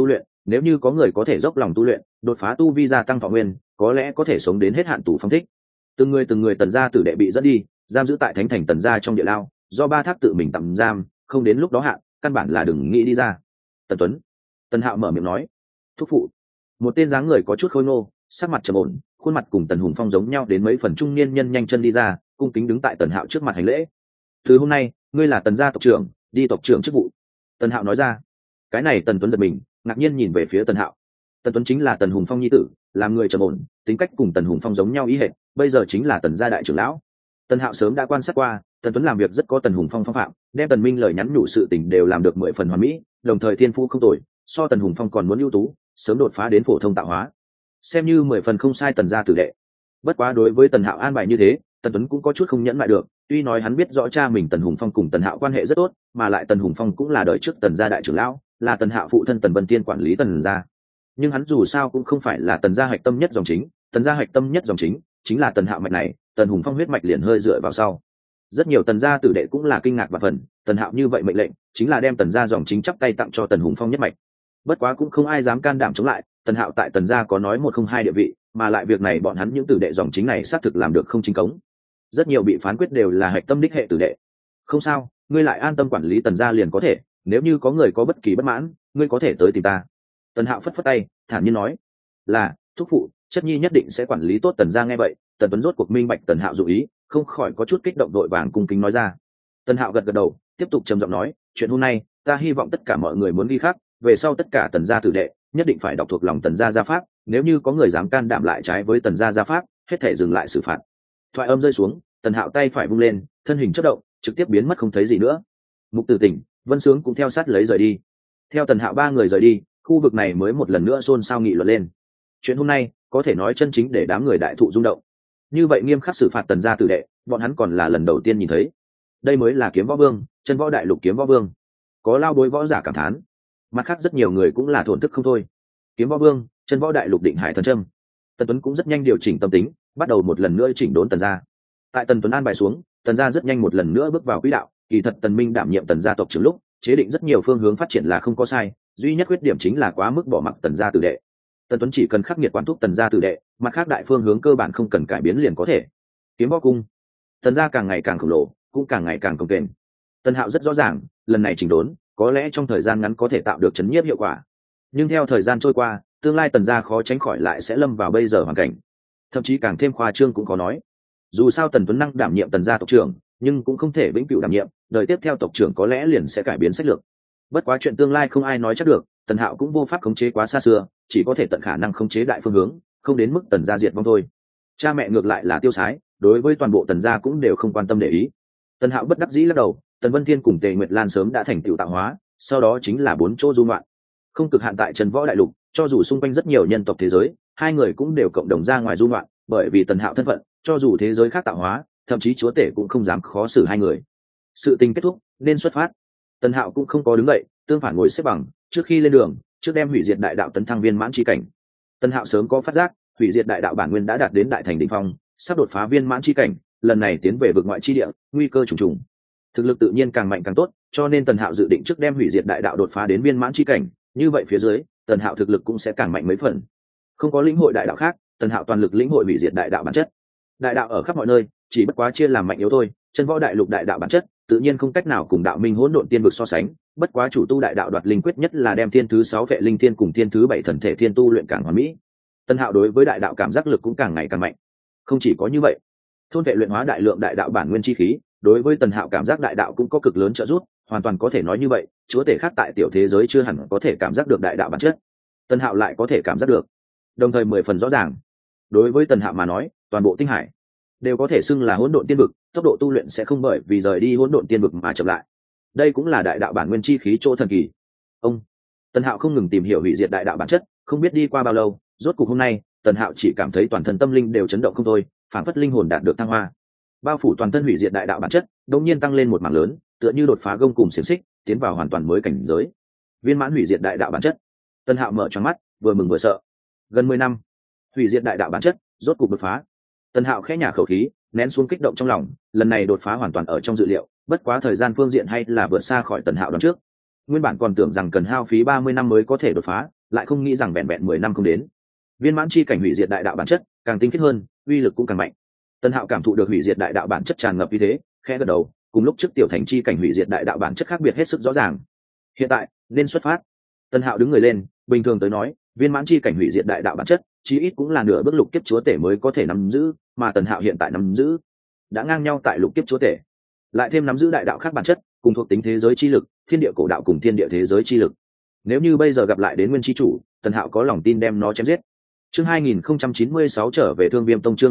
nếu như có người có thể dốc lòng tu luyện đột phá tu vi gia tăng thọ nguyên, có lẽ có thể sống đến hết hạn tù phong thích. Từng người tần gia tử đệ bị dẫn đi giam giữ tại thánh thành tần gia trong địa lao, do ba thác tự mình tạm giam, không đến lúc đó hạn căn bản là đừng nghĩ đi ra. Tần Tuấn. Tần Hạo mở miệng nói. Thúc phụ. Một tên dáng người có chút khôi ngô, sắc mặt trầm ổn, khuôn mặt cùng Tần Hùng Phong giống nhau đến mấy phần, trung niên nhân nhanh chân đi ra, cung kính đứng tại Tần Hạo trước mặt hành lễ. Từ hôm nay ngươi là Tần gia tộc trưởng, đi tộc trưởng chức vụ. Tần Hạo nói ra. Cái này Tần Tuấn giật mình, ngạc nhiên nhìn về phía Tần Hạo. Tần Tuấn chính là Tần Hùng Phong nhi tử, làm người trầm ổn, tính cách cùng Tần Hùng Phong giống nhau ý hệt, bây giờ chính là Tần gia đại trưởng lão. Tần Hạo sớm đã quan sát qua, Tần Tuấn làm việc rất có Tần Hùng Phong phong phạm, đem Tần Minh lời nhắn nhủ sự tình đều làm được 10 phần hoàn mỹ, đồng thời thiên phú không tồi, so Tần Hùng Phong còn muốn ưu tú, sớm đột phá đến phổ thông tạo hóa, xem như 10 phần không sai Tần gia tử đệ. Bất quá đối với Tần Hạo an bài như thế, Tần Tuấn cũng có chút không nhẫn lại được, tuy nói hắn biết rõ cha mình Tần Hùng Phong cùng Tần Hạo quan hệ rất tốt, mà lại Tần Hùng Phong cũng là đời trước Tần gia đại trưởng lão, là Tần Hạo phụ thân Tần Vân Tiên quản lý Tần gia. Nhưng hắn dù sao cũng không phải là Tần gia hạch tâm nhất dòng chính, Tần gia hạch tâm nhất dòng chính chính là Tần Hạo mạch này, Tần Hùng Phong huyết mạch liền hơi dựa vào sau. Rất nhiều Tần gia tử đệ cũng là kinh ngạc và phần, Tần Hạo như vậy mệnh lệnh chính là đem Tần gia dòng chính chắp tay tặng cho Tần Hùng Phong nhất mạch. Bất quá cũng không ai dám can đảm chống lại, Tần Hạo tại Tần gia có nói một không hai địa vị, mà lại việc này bọn hắn những tử đệ dòng chính này xác thực làm được không chính cống. Rất nhiều bị phán quyết đều là hạch tâm đích hệ tử đệ. Không sao, ngươi lại an tâm quản lý Tần gia liền có thể, nếu như có người có bất kỳ bất mãn, ngươi có thể tới tìm ta. Tần Hạo phất phất tay, thản nhiên nói. Là, thúc phụ, chất nhi nhất định sẽ quản lý tốt Tần gia. Nghe vậy, Tần Tuấn rốt cuộc minh bạch Tần Hạo dụ ý, không khỏi có chút kích động đội vàng cung kính nói ra. Tần Hạo gật gật đầu, tiếp tục trầm giọng nói, chuyện hôm nay, ta hy vọng tất cả mọi người muốn ghi khắc, về sau tất cả Tần gia tử đệ nhất định phải đọc thuộc lòng Tần gia gia pháp, nếu như có người dám can đảm lại trái với Tần gia gia pháp, hết thể dừng lại xử phạt. Thoại âm rơi xuống, Tần Hạo tay phải vung lên, thân hình chớp động, trực tiếp biến mất không thấy gì nữa. Mục Tử Tỉnh, Vân Sướng cũng theo sát lấy rời đi. Theo Tần Hạo ba người rời đi, khu vực này mới một lần nữa xôn xao nghị luận lên. Chuyện hôm nay có thể nói chân chính để đám người đại thụ rung động. Như vậy nghiêm khắc xử phạt Tần gia tử đệ, bọn hắn còn là lần đầu tiên nhìn thấy. Đây mới là kiếm võ vương, chân võ đại lục kiếm võ vương. Có lao bối võ giả cảm thán, mặt khác rất nhiều người cũng là thổn thức không thôi. Kiếm võ vương, chân võ đại lục định hải thần châm. Tần Tuấn cũng rất nhanh điều chỉnh tâm tính, bắt đầu một lần nữa chỉnh đốn Tần gia. Tại Tần Tuấn an bài xuống, Tần gia rất nhanh một lần nữa bước vào quỹ đạo. Kỳ thật Tần Minh đảm nhiệm Tần gia tộc trưởng lúc, chế định rất nhiều phương hướng phát triển là không có sai, duy nhất khuyết điểm chính là quá mức bỏ mặc Tần gia tử đệ. Tần Tuấn chỉ cần khắc nghiệt quản thúc Tần gia tử đệ, mặt khác đại phương hướng cơ bản không cần cải biến liền có thể. Kiếm võ cung, Tần gia càng ngày càng khổng lồ, cũng càng ngày càng cồng kềnh. Tần Hạo rất rõ ràng, lần này chỉnh đốn, có lẽ trong thời gian ngắn có thể tạo được chấn nhiếp hiệu quả. Nhưng theo thời gian trôi qua, tương lai Tần gia khó tránh khỏi lại sẽ lâm vào bây giờ hoàn cảnh. Thậm chí càng thêm khoa trương cũng có nói. Dù sao Tần Tuấn năng đảm nhiệm Tần gia tộc trưởng, nhưng cũng không thể vĩnh cửu đảm nhiệm, đời tiếp theo tộc trưởng có lẽ liền sẽ cải biến sách lược. Bất quá chuyện tương lai không ai nói chắc được, Tần Hạo cũng vô pháp khống chế quá xa xưa, chỉ có thể tận khả năng khống chế đại phương hướng, không đến mức Tần gia diệt vong thôi. Cha mẹ ngược lại là tiêu sái, đối với toàn bộ Tần gia cũng đều không quan tâm để ý. Tần Hạo bất đắc dĩ lắc đầu, Tần Vân Thiên cùng Tề Nguyệt Lan sớm đã thành tựu tạo hóa, sau đó chính là 4 chỗ du ngoạn. Không cực hạn tại Trần Võ đại lục, cho dù xung quanh rất nhiều nhân tộc thế giới, hai người cũng đều cộng đồng ra ngoài du ngoạn, bởi vì Tần Hạo thân phận, cho dù thế giới khác tạo hóa, thậm chí chúa tể cũng không dám khó xử hai người. Sự tình kết thúc, nên xuất phát. Tần Hạo cũng không có đứng dậy, tương phản ngồi xếp bằng, trước khi lên đường, trước đem hủy diệt đại đạo tấn thăng viên mãn chi cảnh. Tần Hạo sớm có phát giác, hủy diệt đại đạo bản nguyên đã đạt đến đại thành đỉnh phong, sắp đột phá viên mãn chi cảnh, lần này tiến về vực ngoại chi địa, nguy cơ trùng trùng. Thực lực tự nhiên càng mạnh càng tốt, cho nên Tần Hạo dự định trước đem hủy diệt đại đạo đột phá đến viên mãn chi cảnh, như vậy phía dưới, Tần Hạo thực lực cũng sẽ càng mạnh mấy phần. Không có lĩnh hội đại đạo khác, Tần Hạo toàn lực lĩnh hội hủy diệt đại đạo bản chất. Đại đạo ở khắp mọi nơi, chỉ bất quá chia làm mạnh yếu thôi, chân võ đại lục đại đạo bản chất, tự nhiên không cách nào cùng đạo minh hỗn độn tiên vực so sánh, bất quá chủ tu đại đạo đoạt linh quyết nhất là đem thiên thứ 6 vệ linh thiên cùng thiên thứ 7 thần thể thiên tu luyện càng hoàn mỹ. Tần Hạo đối với đại đạo cảm giác lực cũng càng ngày càng mạnh. Không chỉ có như vậy, thôn vệ luyện hóa đại lượng đại đạo bản nguyên chi khí, đối với Tần Hạo cảm giác đại đạo cũng có cực lớn trợ giúp, hoàn toàn có thể nói như vậy, chúa tể khác tại tiểu thế giới chưa hẳn có thể cảm giác được đại đạo bản chất. Tần Hạo lại có thể cảm giác được, đồng thời 10 phần rõ ràng. Đối với Tần Hạo mà nói, toàn bộ tinh hải đều có thể xưng là hỗn độn tiên vực, tốc độ tu luyện sẽ không bởi vì rời đi hỗn độn tiên vực mà chậm lại. Đây cũng là đại đạo bản nguyên chi khí chỗ thần kỳ. Tần Hạo không ngừng tìm hiểu hủy diệt đại đạo bản chất, không biết đi qua bao lâu, rốt cục hôm nay, Tần Hạo chỉ cảm thấy toàn thân tâm linh đều chấn động không thôi, phảng phất linh hồn đạt được thăng hoa. Bao phủ toàn thân hủy diệt đại đạo bản chất, đột nhiên tăng lên một mảng lớn, tựa như đột phá gông cùng xiển xích, tiến vào hoàn toàn mới cảnh giới. Viên mãn hủy diệt đại đạo bản chất. Tần Hạo mở tròn mắt, vừa mừng vừa sợ. Gần 10 năm, hủy diệt đại đạo bản chất, rốt cục đột phá. Tần Hạo khẽ nhả khẩu khí, nén xuống kích động trong lòng, lần này đột phá hoàn toàn ở trong dự liệu, bất quá thời gian phương diện hay là vượt xa khỏi Tần Hạo đoán trước. Nguyên bản còn tưởng rằng cần hao phí 30 năm mới có thể đột phá, lại không nghĩ rằng vẹn vẹn 10 năm không đến, viên mãn chi cảnh hủy diệt đại đạo bản chất càng tinh khiết hơn, uy lực cũng càng mạnh. Tần Hạo cảm thụ được hủy diệt đại đạo bản chất tràn ngập như thế, khẽ gật đầu, cùng lúc trước tiểu thành chi cảnh hủy diệt đại đạo bản chất khác biệt hết sức rõ ràng. Hiện tại nên xuất phát. Tần Hạo đứng người lên, bình thường tới nói, viên mãn chi cảnh hủy diệt đại đạo bản chất, chí ít cũng là nửa bước lục kiếp chúa tể mới có thể nắm giữ, mà Tần Hạo hiện tại nắm giữ đã ngang nhau tại lục kiếp chúa tể, lại thêm nắm giữ đại đạo khác bản chất, cùng thuộc tính thế giới chi lực, thiên địa cổ đạo cùng thiên địa thế giới chi lực. Nếu như bây giờ gặp lại đến nguyên chi chủ, Tần Hạo có lòng tin đem nó chém giết. Chương 2096 trở về Thương Viêm Tông, chương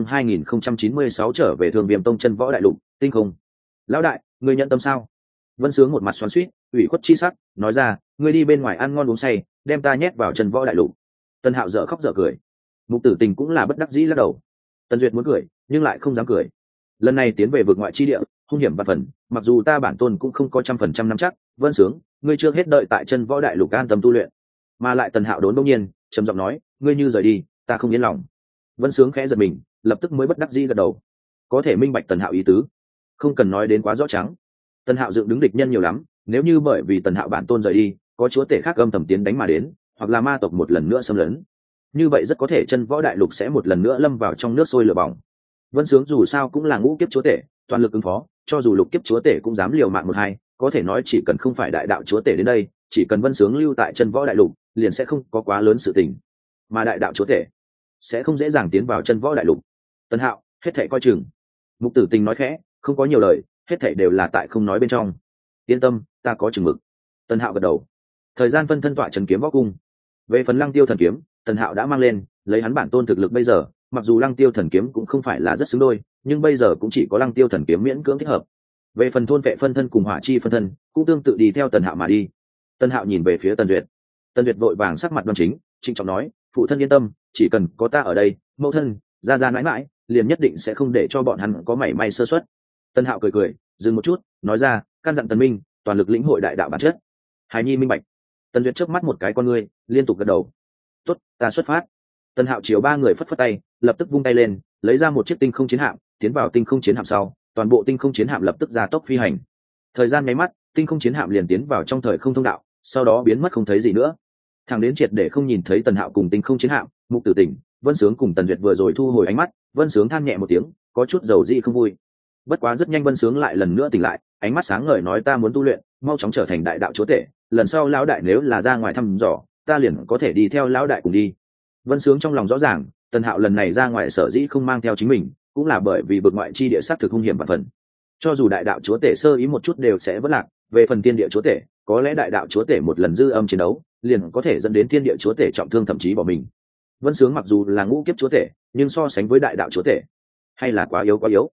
2096 trở về Thương Viêm Tông, chân võ đại lục, tinh không. Lão đại, ngươi nhận tâm sao? Vân Sướng một mặt xoắn xuýt, ủy khuất chi sắc, nói ra, ngươi đi bên ngoài ăn ngon uống say, đem ta nhét vào chân võ đại lục. Tần Hạo dở khóc dở cười. Mục Tử Tình cũng là bất đắc dĩ lắc đầu. Tần Duyệt muốn cười, nhưng lại không dám cười. Lần này tiến về vực ngoại chi địa, hung hiểm vạn phần, mặc dù ta bản tôn cũng không có 100% nắm chắc, Vân Sướng, ngươi chưa hết đợi tại chân võ đại lục an tâm tu luyện. Mà lại Tần Hạo đốn đột nhiên, trầm giọng nói, ngươi như rời đi, ta không yên lòng. Vân Sướng khẽ giật mình, lập tức mới bất đắc dĩ gật đầu. Có thể minh bạch Tần Hạo ý tứ, không cần nói đến quá rõ trắng. Tần Hạo dựng đứng địch nhân nhiều lắm, nếu như bởi vì Tần Hạo bản tôn rời đi, có chúa tể khác âm thầm tiến đánh mà đến, hoặc là ma tộc một lần nữa xâm lấn, như vậy rất có thể chân võ đại lục sẽ một lần nữa lâm vào trong nước sôi lửa bỏng. Vân Sướng dù sao cũng là ngũ kiếp chúa tể, toàn lực ứng phó, cho dù lục kiếp chúa tể cũng dám liều mạng một hai, có thể nói chỉ cần không phải đại đạo chúa tể đến đây, chỉ cần Vân Sướng lưu tại chân võ đại lục, liền sẽ không có quá lớn sự tình. Mà đại đạo chúa tể sẽ không dễ dàng tiến vào chân võ đại lục. Tần Hạo, hết thảy coi chừng. Mục Tử Tình nói khẽ, không có nhiều lời, hết thảy đều là tại không nói bên trong. Yên tâm, ta có chừng mực. Tần Hạo gật đầu. Thời gian phân thân tọa trấn kiếm võ cung. Về phần Lăng Tiêu thần kiếm, Tần Hạo đã mang lên, lấy hắn bản tôn thực lực bây giờ, mặc dù Lăng Tiêu thần kiếm cũng không phải là rất xứng đôi, nhưng bây giờ cũng chỉ có Lăng Tiêu thần kiếm miễn cưỡng thích hợp. Về phần thôn vệ phân thân cùng hỏa chi phân thân, cũng tương tự đi theo Tần Hạo mà đi. Tần Hạo nhìn về phía Tần Duyệt. Tần Duyệt vội vàng sắc mặt đoan chính, trịnh trọng nói, phụ thân yên tâm, chỉ cần có ta ở đây, mẫu thân, gia gia mãi mãi, liền nhất định sẽ không để cho bọn hắn có mảy may sơ suất. Tần Hạo cười cười, dừng một chút, nói ra, căn dặn Tần Minh, toàn lực lĩnh hội đại đạo bản chất. Hải nhi minh bạch. Tần Duyệt chớp mắt một cái con ngươi, liên tục gật đầu. Tốt, ta xuất phát. Tần Hạo chiều ba người phất phất tay, lập tức vung tay lên, lấy ra một chiếc tinh không chiến hạm, tiến vào tinh không chiến hạm sau, toàn bộ tinh không chiến hạm lập tức ra tốc phi hành. Thời gian nháy mắt, tinh không chiến hạm liền tiến vào trong thời không thông đạo, sau đó biến mất không thấy gì nữa. Thẳng đến triệt để không nhìn thấy Tần Hạo cùng tinh không chiến hạm, Mục Tử Tình, Vân Sướng cùng Tần Duyệt vừa rồi thu hồi ánh mắt, Vân Sướng than nhẹ một tiếng, có chút dầu dị không vui. Bất quá rất nhanh Vân Sướng lại lần nữa tỉnh lại, ánh mắt sáng ngời nói, ta muốn tu luyện, mau chóng trở thành đại đạo chúa tể, lần sau lão đại nếu là ra ngoài thăm dò, ta liền có thể đi theo lão đại cùng đi. Vân Sướng trong lòng rõ ràng, Tần Hạo lần này ra ngoài sở dĩ không mang theo chính mình, cũng là bởi vì vực ngoại chi địa sát thực hung hiểm và phần. Cho dù đại đạo chúa tể sơ ý một chút đều sẽ vất lạc, về phần thiên địa chúa tể, có lẽ đại đạo chúa tể một lần dư âm chiến đấu, liền có thể dẫn đến thiên địa chúa tể trọng thương thậm chí bỏ mình. Vân Sướng mặc dù là ngũ kiếp chúa tể, nhưng so sánh với đại đạo chúa tể, hay là quá yếu quá yếu.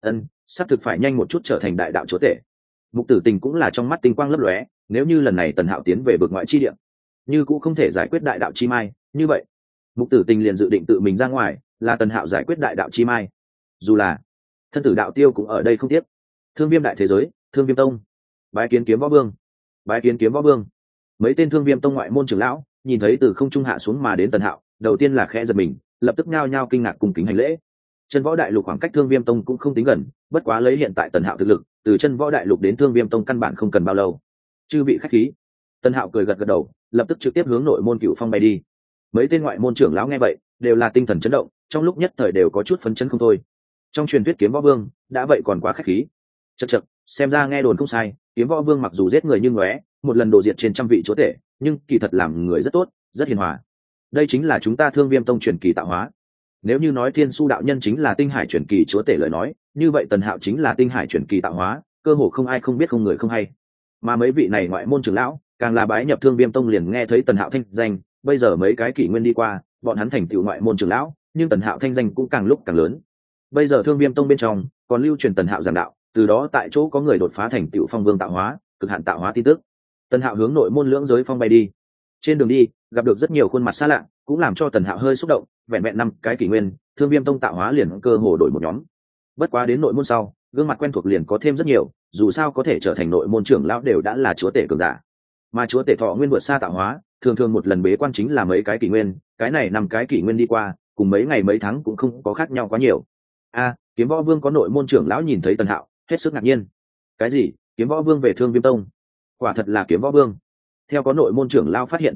Sắp thực phải nhanh một chút trở thành đại đạo chúa tể. Mục Tử Tình cũng là trong mắt tinh quang lấp lóe, nếu như lần này Tần Hạo tiến về vực ngoại chi địa, như cũng không thể giải quyết đại đạo chi mai, như vậy, Mục Tử Tình liền dự định tự mình ra ngoài, là Tần Hạo giải quyết đại đạo chi mai. Dù là thân tử đạo tiêu cũng ở đây không tiếc. Thương Viêm đại thế giới, Thương Viêm Tông. Bái kiến kiếm võ vương. Bái kiến kiếm võ vương. Mấy tên Thương Viêm Tông ngoại môn trưởng lão nhìn thấy từ không trung hạ xuống mà đến Tần Hạo, đầu tiên là khẽ giật mình, lập tức nhao nhao kinh ngạc cùng kính hành lễ. Chân võ đại lục khoảng cách Thương Viêm Tông cũng không tính gần, bất quá lấy hiện tại Tần Hạo thực lực, từ chân võ đại lục đến Thương Viêm Tông căn bản không cần bao lâu. Chư vị khách khí. Tần Hạo cười gật gật đầu, lập tức trực tiếp hướng nội môn Cửu Phong bay đi. Mấy tên ngoại môn trưởng lão nghe vậy, đều là tinh thần chấn động, trong lúc nhất thời đều có chút phấn chấn không thôi. Trong truyền thuyết kiếm võ vương, đã vậy còn quá khách khí. Chậc chậc, xem ra nghe đồn không sai, kiếm võ vương mặc dù giết người nhưng ngóe, một lần đồ diệt trên trăm vị chúa tể, nhưng kỳ thật làm người rất tốt, rất hiền hòa. Đây chính là chúng ta Thương Viêm Tông truyền kỳ tạo hóa. Nếu như nói Thiên Su đạo nhân chính là tinh hải truyền kỳ chúa tể lời nói, như vậy Tần Hạo chính là tinh hải truyền kỳ tạo hóa, cơ hồ không ai không biết không người không hay. Mà mấy vị này ngoại môn trưởng lão, càng là bái nhập Thương Viêm Tông liền nghe thấy Tần Hạo thanh danh, bây giờ mấy cái kỷ nguyên đi qua, bọn hắn thành tựu ngoại môn trưởng lão, nhưng Tần Hạo thanh danh cũng càng lúc càng lớn. Bây giờ Thương Viêm Tông bên trong còn lưu truyền Tần Hạo giảng đạo, từ đó tại chỗ có người đột phá thành tựu phong vương tạo hóa, cực hạn tạo hóa tin tức. Tần Hạo hướng nội môn lưỡng giới phong bay đi. Trên đường đi, gặp được rất nhiều khuôn mặt xa lạ, cũng làm cho Tần Hạo hơi xúc động, vẹn vẹn 5 cái kỷ nguyên, Thương Viêm Tông tạo hóa liền cơ hồ đổi một nhóm. Bất quá đến nội môn sau, gương mặt quen thuộc liền có thêm rất nhiều, dù sao có thể trở thành nội môn trưởng lão đều đã là chúa tể cường giả. Mà chúa tể thọ nguyên vượt xa tạo hóa, thường thường một lần bế quan chính là mấy cái kỷ nguyên, cái này 5 cái kỷ nguyên đi qua, cùng mấy ngày mấy tháng cũng không có khác nhau quá nhiều. Kiếm võ vương có nội môn trưởng lão nhìn thấy Tần Hạo, hết sức ngạc nhiên. Cái gì? Kiếm võ vương về Thương Viêm Tông? Quả thật là kiếm võ vương. Theo có nội môn trưởng lão phát hiện Tần Hạo,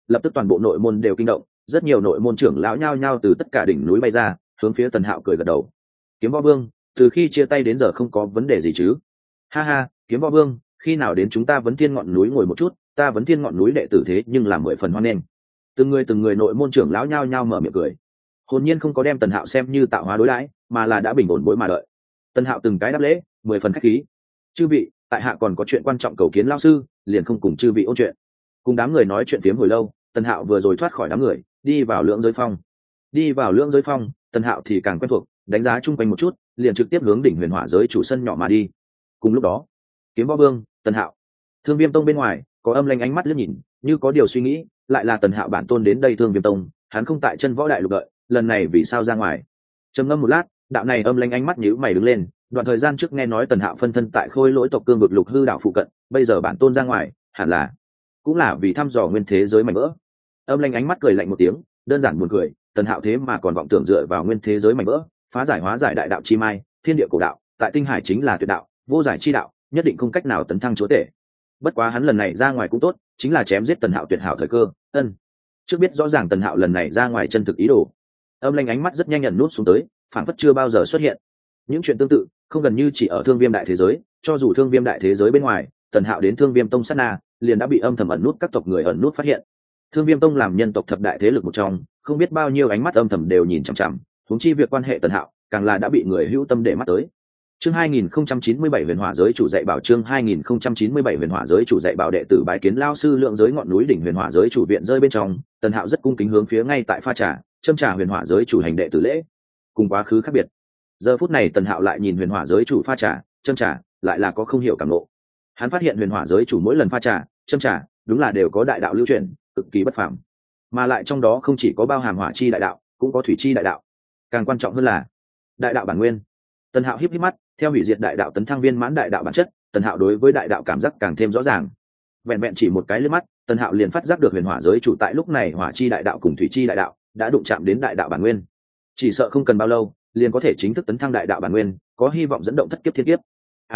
lập tức toàn bộ nội môn đều kinh động, rất nhiều nội môn trưởng lão nhao nhao từ tất cả đỉnh núi bay ra, hướng phía Tần Hạo cười gật đầu. Kiếm Võ Vương, từ khi chia tay đến giờ không có vấn đề gì chứ? Ha ha, Kiếm Võ Vương, khi nào đến chúng ta Vấn Thiên ngọn núi ngồi một chút, ta Vấn Thiên ngọn núi đệ tử thế nhưng làm 10 phần hoan nghênh. Từng người nội môn trưởng lão nhao nhao mở miệng cười. Hồn nhiên không có đem Tần Hạo xem như tạo hóa đối đãi, mà là đã bình ổn bối mà đợi. Tần Hạo từng cái đáp lễ, 10 phần khách khí. Chư vị, tại hạ còn có chuyện quan trọng cầu kiến lão sư, liền không cùng chư vị ôn chuyện. Cùng đám người nói chuyện phiếm hồi lâu, Tần Hạo vừa rồi thoát khỏi đám người, đi vào Lưỡng Giới Phong. Đi vào Lưỡng Giới Phong, Tần Hạo thì càng quen thuộc, đánh giá chung quanh một chút, liền trực tiếp hướng đỉnh Huyền Hỏa giới chủ sân nhỏ mà đi. Cùng lúc đó, Kiếm Võ Vương, Tần Hạo, Thương Viêm Tông bên ngoài, có Âm Lanh ánh mắt liếc nhìn, như có điều suy nghĩ, lại là Tần Hạo bản tôn đến đây Thương Viêm Tông, hắn không tại Chân Võ Đại Lục đợi, lần này vì sao ra ngoài? Trầm ngâm một lát, đạo này Âm Lanh ánh mắt nhíu mày đứng lên, đoạn thời gian trước nghe nói Tần Hạo phân thân tại Khôi Lỗi tộc cương vực Lục Hư đảo phụ cận, bây giờ bản tôn ra ngoài, hẳn là cũng là vì thăm dò nguyên thế giới mảnh vỡ. Âm Lanh ánh mắt cười lạnh một tiếng, đơn giản buồn cười, Tần Hạo thế mà còn vọng tưởng dựa vào nguyên thế giới mảnh vỡ, phá giải hóa giải đại đạo chi mai, thiên địa cổ đạo, tại tinh hải chính là tuyệt đạo, vô giải chi đạo, nhất định không cách nào tấn thăng chúa tể. Bất quá hắn lần này ra ngoài cũng tốt, chính là chém giết Tần Hạo tuyệt hảo thời cơ. Trước biết rõ ràng Tần Hạo lần này ra ngoài chân thực ý đồ. Âm Lanh ánh mắt rất nhanh nhận nút xuống tới, phản phất chưa bao giờ xuất hiện. Những chuyện tương tự không gần như chỉ ở Thương Viêm đại thế giới, cho dù Thương Viêm đại thế giới bên ngoài, Tần Hạo đến Thương Viêm tông sát na, liền đã bị âm thầm ẩn nút các tộc người ẩn nút phát hiện. Thương Viêm tông làm nhân tộc thập đại thế lực một trong, không biết bao nhiêu ánh mắt âm thầm đều nhìn chằm chằm, huống chi việc quan hệ Tần Hạo, càng là đã bị người hữu tâm để mắt tới. Chương 2097 Huyền Hỏa giới chủ dạy bảo, chương 2097 Huyền Hỏa giới chủ dạy bảo, đệ tử bái kiến lão sư Lượng giới ngọn núi đỉnh Huyền Hỏa giới chủ viện rơi bên trong, Tần Hạo rất cung kính hướng phía ngay tại pha trà, châm trà Huyền Hỏa giới chủ hành đệ tử lễ. Cùng quá khứ khác biệt, giờ phút này Tần Hạo lại nhìn Huyền Hỏa giới chủ pha trà, châm trà, lại là có không hiểu cảm ngộ. Hắn phát hiện Huyền Hỏa giới chủ mỗi lần pha trà, châm trà, đúng là đều có đại đạo lưu truyền, cực kỳ bất phàm. Mà lại trong đó không chỉ có bao hàm hỏa chi đại đạo, cũng có thủy chi đại đạo. Càng quan trọng hơn là đại đạo bản nguyên. Tần Hạo híp mắt, theo hủy diệt đại đạo tấn thăng viên mãn đại đạo bản chất, Tần Hạo đối với đại đạo cảm giác càng thêm rõ ràng. Vẹn vẹn chỉ một cái liếc mắt, Tần Hạo liền phát giác được Huyền Hỏa giới chủ tại lúc này hỏa chi đại đạo cùng thủy chi đại đạo đã đụng chạm đến đại đạo bản nguyên. Chỉ sợ không cần bao lâu, liền có thể chính thức tấn thăng đại đạo bản nguyên, có hy vọng dẫn động thất kiếp thiên kiếp.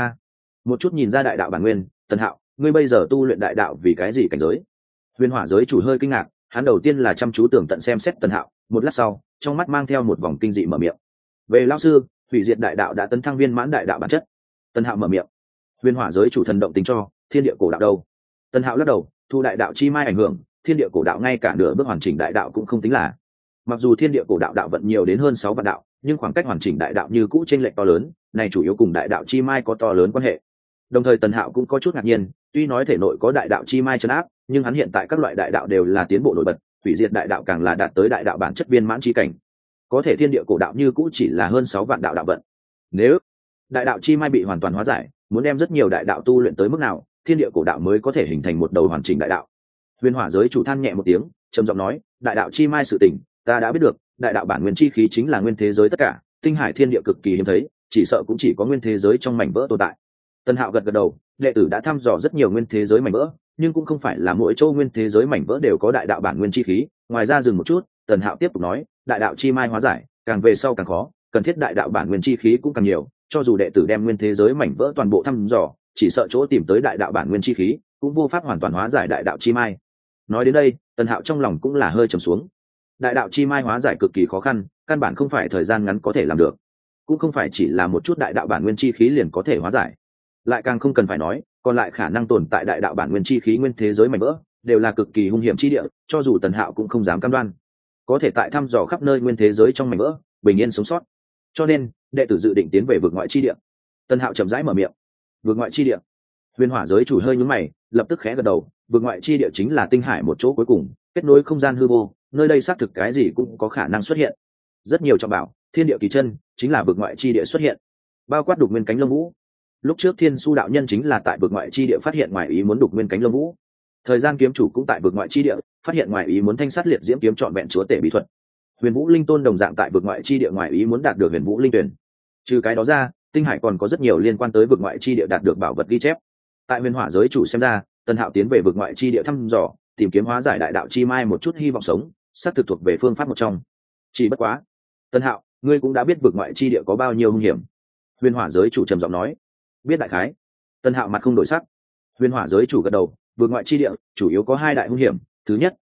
Một chút nhìn ra đại đạo bản nguyên, Tần Hạo, ngươi bây giờ tu luyện đại đạo vì cái gì cảnh giới? Huyền Hỏa giới chủ hơi kinh ngạc, hắn đầu tiên là chăm chú tưởng tận xem xét Tần Hạo, một lát sau, trong mắt mang theo một vòng kinh dị mở miệng. Về lão sư, hủy diệt đại đạo đã tấn thăng viên mãn đại đạo bản chất. Tần Hạo mở miệng. Huyền Hỏa giới chủ thần động tính cho, thiên địa cổ đạo đâu? Tần Hạo lắc đầu, thu đại đạo chi mai ảnh hưởng, thiên địa cổ đạo ngay cả nửa bước hoàn chỉnh đại đạo cũng không tính là. Mặc dù thiên địa cổ đạo đạo vận nhiều đến hơn 6 vạn đạo, nhưng khoảng cách hoàn chỉnh đại đạo như cũ chênh lệch to lớn, này chủ yếu cùng đại đạo chi mai có to lớn quan hệ. Đồng thời Tần Hạo cũng có chút ngạc nhiên, tuy nói thể nội có đại đạo chi mai trấn áp, nhưng hắn hiện tại các loại đại đạo đều là tiến bộ nổi bật, hủy diệt đại đạo càng là đạt tới đại đạo bản chất viên mãn chi cảnh. Có thể thiên địa cổ đạo như cũ chỉ là hơn 6 vạn đạo đạo vận. Nếu đại đạo chi mai bị hoàn toàn hóa giải, muốn đem rất nhiều đại đạo tu luyện tới mức nào, thiên địa cổ đạo mới có thể hình thành một đầu hoàn chỉnh đại đạo. Huyền Hỏa giới chủ than nhẹ một tiếng, trầm giọng nói, đại đạo chi mai sự tình, ta đã biết được, đại đạo bản nguyên chi khí chính là nguyên thế giới tất cả, tinh hải thiên địa cực kỳ hiếm thấy, chỉ sợ cũng chỉ có nguyên thế giới trong mảnh vỡ tồn tại. Tần Hạo gật gật đầu, đệ tử đã thăm dò rất nhiều nguyên thế giới mảnh vỡ, nhưng cũng không phải là mỗi chỗ nguyên thế giới mảnh vỡ đều có đại đạo bản nguyên chi khí. Ngoài ra dừng một chút, Tần Hạo tiếp tục nói, đại đạo chi mai hóa giải, càng về sau càng khó, cần thiết đại đạo bản nguyên chi khí cũng càng nhiều. Cho dù đệ tử đem nguyên thế giới mảnh vỡ toàn bộ thăm dò, chỉ sợ chỗ tìm tới đại đạo bản nguyên chi khí cũng vô pháp hoàn toàn hóa giải đại đạo chi mai. Nói đến đây, Tần Hạo trong lòng cũng là hơi trầm xuống. Đại đạo chi mai hóa giải cực kỳ khó khăn, căn bản không phải thời gian ngắn có thể làm được, cũng không phải chỉ là một chút đại đạo bản nguyên chi khí liền có thể hóa giải. Lại càng không cần phải nói, còn lại khả năng tồn tại đại đạo bản nguyên chi khí nguyên thế giới mảnh vỡ đều là cực kỳ hung hiểm chi địa, cho dù Tần Hạo cũng không dám cam đoan có thể tại thăm dò khắp nơi nguyên thế giới trong mảnh vỡ bình yên sống sót. Cho nên đệ tử dự định tiến về vực ngoại chi địa. Tần Hạo chậm rãi mở miệng. Vực ngoại chi địa? Huyền Hỏa giới chủ hơi nhướng mày, lập tức khẽ gật đầu. Vực ngoại chi địa chính là tinh hải một chỗ cuối cùng, kết nối không gian hư vô, nơi đây xác thực cái gì cũng có khả năng xuất hiện. Rất nhiều trọng bảo, thiên địa kỳ chân chính là vực ngoại chi địa xuất hiện, bao quát đục nguyên cánh lông vũ. Lúc trước Thiên Su đạo nhân chính là tại vực ngoại chi địa phát hiện ngoài ý muốn đục nguyên cánh lông vũ. Thời gian kiếm chủ cũng tại vực ngoại chi địa phát hiện ngoài ý muốn thanh sát liệt diễm kiếm trọn vẹn chúa tể bí thuật. Huyền Vũ Linh Tôn đồng dạng tại vực ngoại chi địa ngoài ý muốn đạt được Huyền Vũ Linh Tuyển. Trừ cái đó ra, tinh hải còn có rất nhiều liên quan tới vực ngoại chi địa đạt được bảo vật ghi chép. Tại Huyền Hỏa giới chủ xem ra, Tần Hạo tiến về vực ngoại chi địa thăm dò, tìm kiếm hóa giải đại đạo chi mai một chút hy vọng sống, xác thực thuộc về phương pháp một trong. Chỉ bất quá, Tần Hạo, ngươi cũng đã biết vực ngoại chi địa có bao nhiêu hung hiểm. Huyền Hỏa giới chủ trầm giọng nói. Biết đại khái. Tần Hạo mặt không đổi sắc. Huyền Hỏa giới chủ gật đầu, vực ngoại chi địa chủ yếu có 2 đại hung hiểm, thứ nhất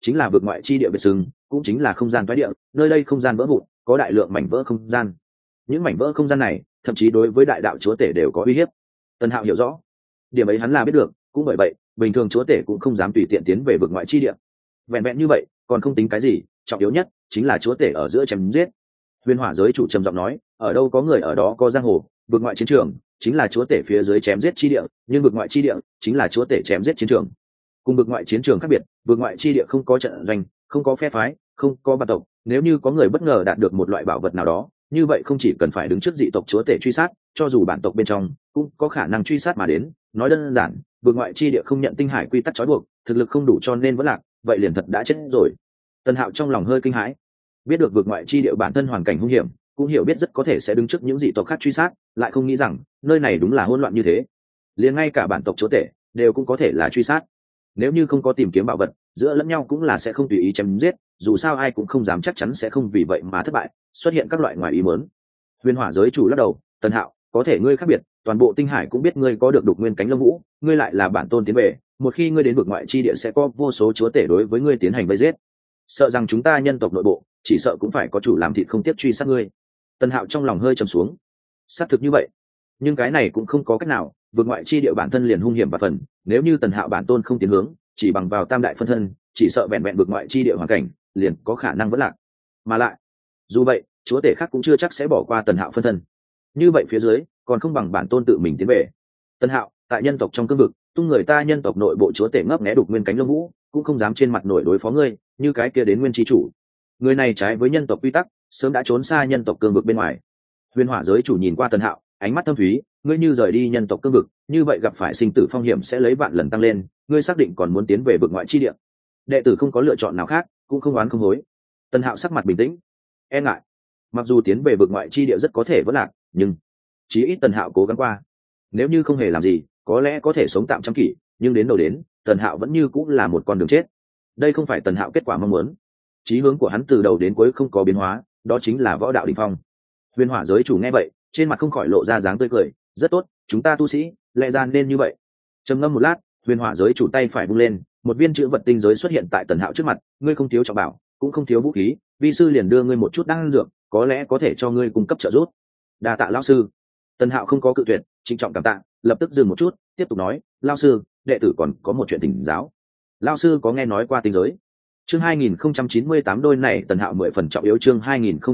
chính là vực ngoại chi địa biệt sừng, cũng chính là không gian toái địa, nơi đây không gian vỡ vụn, có đại lượng mảnh vỡ không gian. Những mảnh vỡ không gian này thậm chí đối với đại đạo chúa tể đều có uy hiếp. Tân Hạo hiểu rõ điểm ấy, hắn là biết được, cũng bởi vậy bình thường chúa tể cũng không dám tùy tiện tiến về vực ngoại chi địa. Vẹn vẹn như vậy còn không tính cái gì, trọng yếu nhất chính là chúa tể ở giữa chém giết. Huyền Hỏa giới chủ trầm giọng nói, ở đâu có người ở đó có giang hồ, vực ngoại chiến trường chính là chúa tể phía dưới chém giết chi địa, nhưng vực ngoại chi địa chính là chúa tể chém giết chiến trường. Cùng vực ngoại chiến trường khác biệt, vực ngoại chi địa không có trận doanh, không có phe phái, không có bản tộc. Nếu như có người bất ngờ đạt được một loại bảo vật nào đó, như vậy không chỉ cần phải đứng trước dị tộc chúa tể truy sát, cho dù bản tộc bên trong cũng có khả năng truy sát mà đến. Nói đơn giản, vực ngoại chi địa không nhận tinh hải quy tắc trói buộc, thực lực không đủ cho nên vẫn lạc, vậy liền thật đã chết rồi. Tân Hạo trong lòng hơi kinh hãi, biết được vực ngoại chi địa bản thân hoàn cảnh hung hiểm, cũng hiểu biết rất có thể sẽ đứng trước những dị tộc khác truy sát, lại không nghĩ rằng nơi này đúng là hỗn loạn như thế, liền ngay cả bản tộc chúa tể đều cũng có thể là truy sát. Nếu như không có tìm kiếm bảo vật, giữa lẫn nhau cũng là sẽ không tùy ý chém giết, dù sao ai cũng không dám chắc chắn sẽ không vì vậy mà thất bại, xuất hiện các loại ngoài ý muốn. Huyền Hỏa giới chủ lắc đầu, Tân Hạo, có thể ngươi khác biệt, toàn bộ tinh hải cũng biết ngươi có được đục nguyên cánh lông vũ, ngươi lại là bản tôn tiến về, một khi ngươi đến vực ngoại chi địa sẽ có vô số chúa tể đối với ngươi tiến hành vây giết, sợ rằng chúng ta nhân tộc nội bộ chỉ sợ cũng phải có chủ làm thịt không tiếp truy sát ngươi. Tân Hạo trong lòng hơi trầm xuống, xác thực như vậy, nhưng cái này cũng không có cách nào, vực ngoại chi địa bản thân liền hung hiểm và phần, nếu như Tần Hạo bản tôn không tiến hướng, chỉ bằng vào tam đại phân thân, chỉ sợ vẹn vẹn vực ngoại chi địa hoàn cảnh liền có khả năng vẫn lạc. Mà lại, dù vậy, chúa tể khác cũng chưa chắc sẽ bỏ qua Tần Hạo phân thân. Như vậy phía dưới, còn không bằng bản tôn tự mình tiến về. Tần Hạo, tại nhân tộc trong cương vực, tung người ta nhân tộc nội bộ chúa tể ngấp nghé đục nguyên cánh lông vũ, cũng không dám trên mặt nổi đối phó ngươi, như cái kia đến nguyên chi chủ. Người này trái với nhân tộc quy tắc, sớm đã trốn xa nhân tộc cương vực bên ngoài. Huyền Hỏa giới chủ nhìn qua Tần Hạo, ánh mắt thâm thúy, ngươi như rời đi nhân tộc cương vực, như vậy gặp phải sinh tử phong hiểm sẽ lấy vạn lần tăng lên, ngươi xác định còn muốn tiến về vực ngoại chi địa. Đệ tử không có lựa chọn nào khác, cũng không oán không hối. Tần Hạo sắc mặt bình tĩnh, e ngại, mặc dù tiến về vực ngoại chi địa rất có thể vẫn lạc, nhưng chí ít Tần Hạo cố gắng qua. Nếu như không hề làm gì, có lẽ có thể sống tạm trăm kỷ, nhưng đến đầu đến, Tần Hạo vẫn như cũng là một con đường chết. Đây không phải Tần Hạo kết quả mong muốn. Chí hướng của hắn từ đầu đến cuối không có biến hóa, đó chính là võ đạo đỉnh phong. Huyền Hỏa giới chủ nghe vậy, trên mặt không khỏi lộ ra dáng tươi cười, rất tốt, chúng ta tu sĩ lẽ ra nên như vậy. Trầm ngâm một lát, Huyền Hỏa giới chủ tay phải vung lên, một viên chữ vật tinh giới xuất hiện tại Tần Hạo trước mặt, ngươi không thiếu trọng bảo, cũng không thiếu vũ khí, vi sư liền đưa ngươi một chút đan dược, có lẽ có thể cho ngươi cung cấp trợ giúp. Đa tạ lão sư. Tần Hạo không có cự tuyệt, trịnh trọng cảm tạ, lập tức dừng một chút, tiếp tục nói, lão sư, đệ tử còn có một chuyện thỉnh giáo. Lão sư có nghe nói qua tinh giới? Chương 2098 đôi này Tần Hạo 10 phần trọng yếu, chương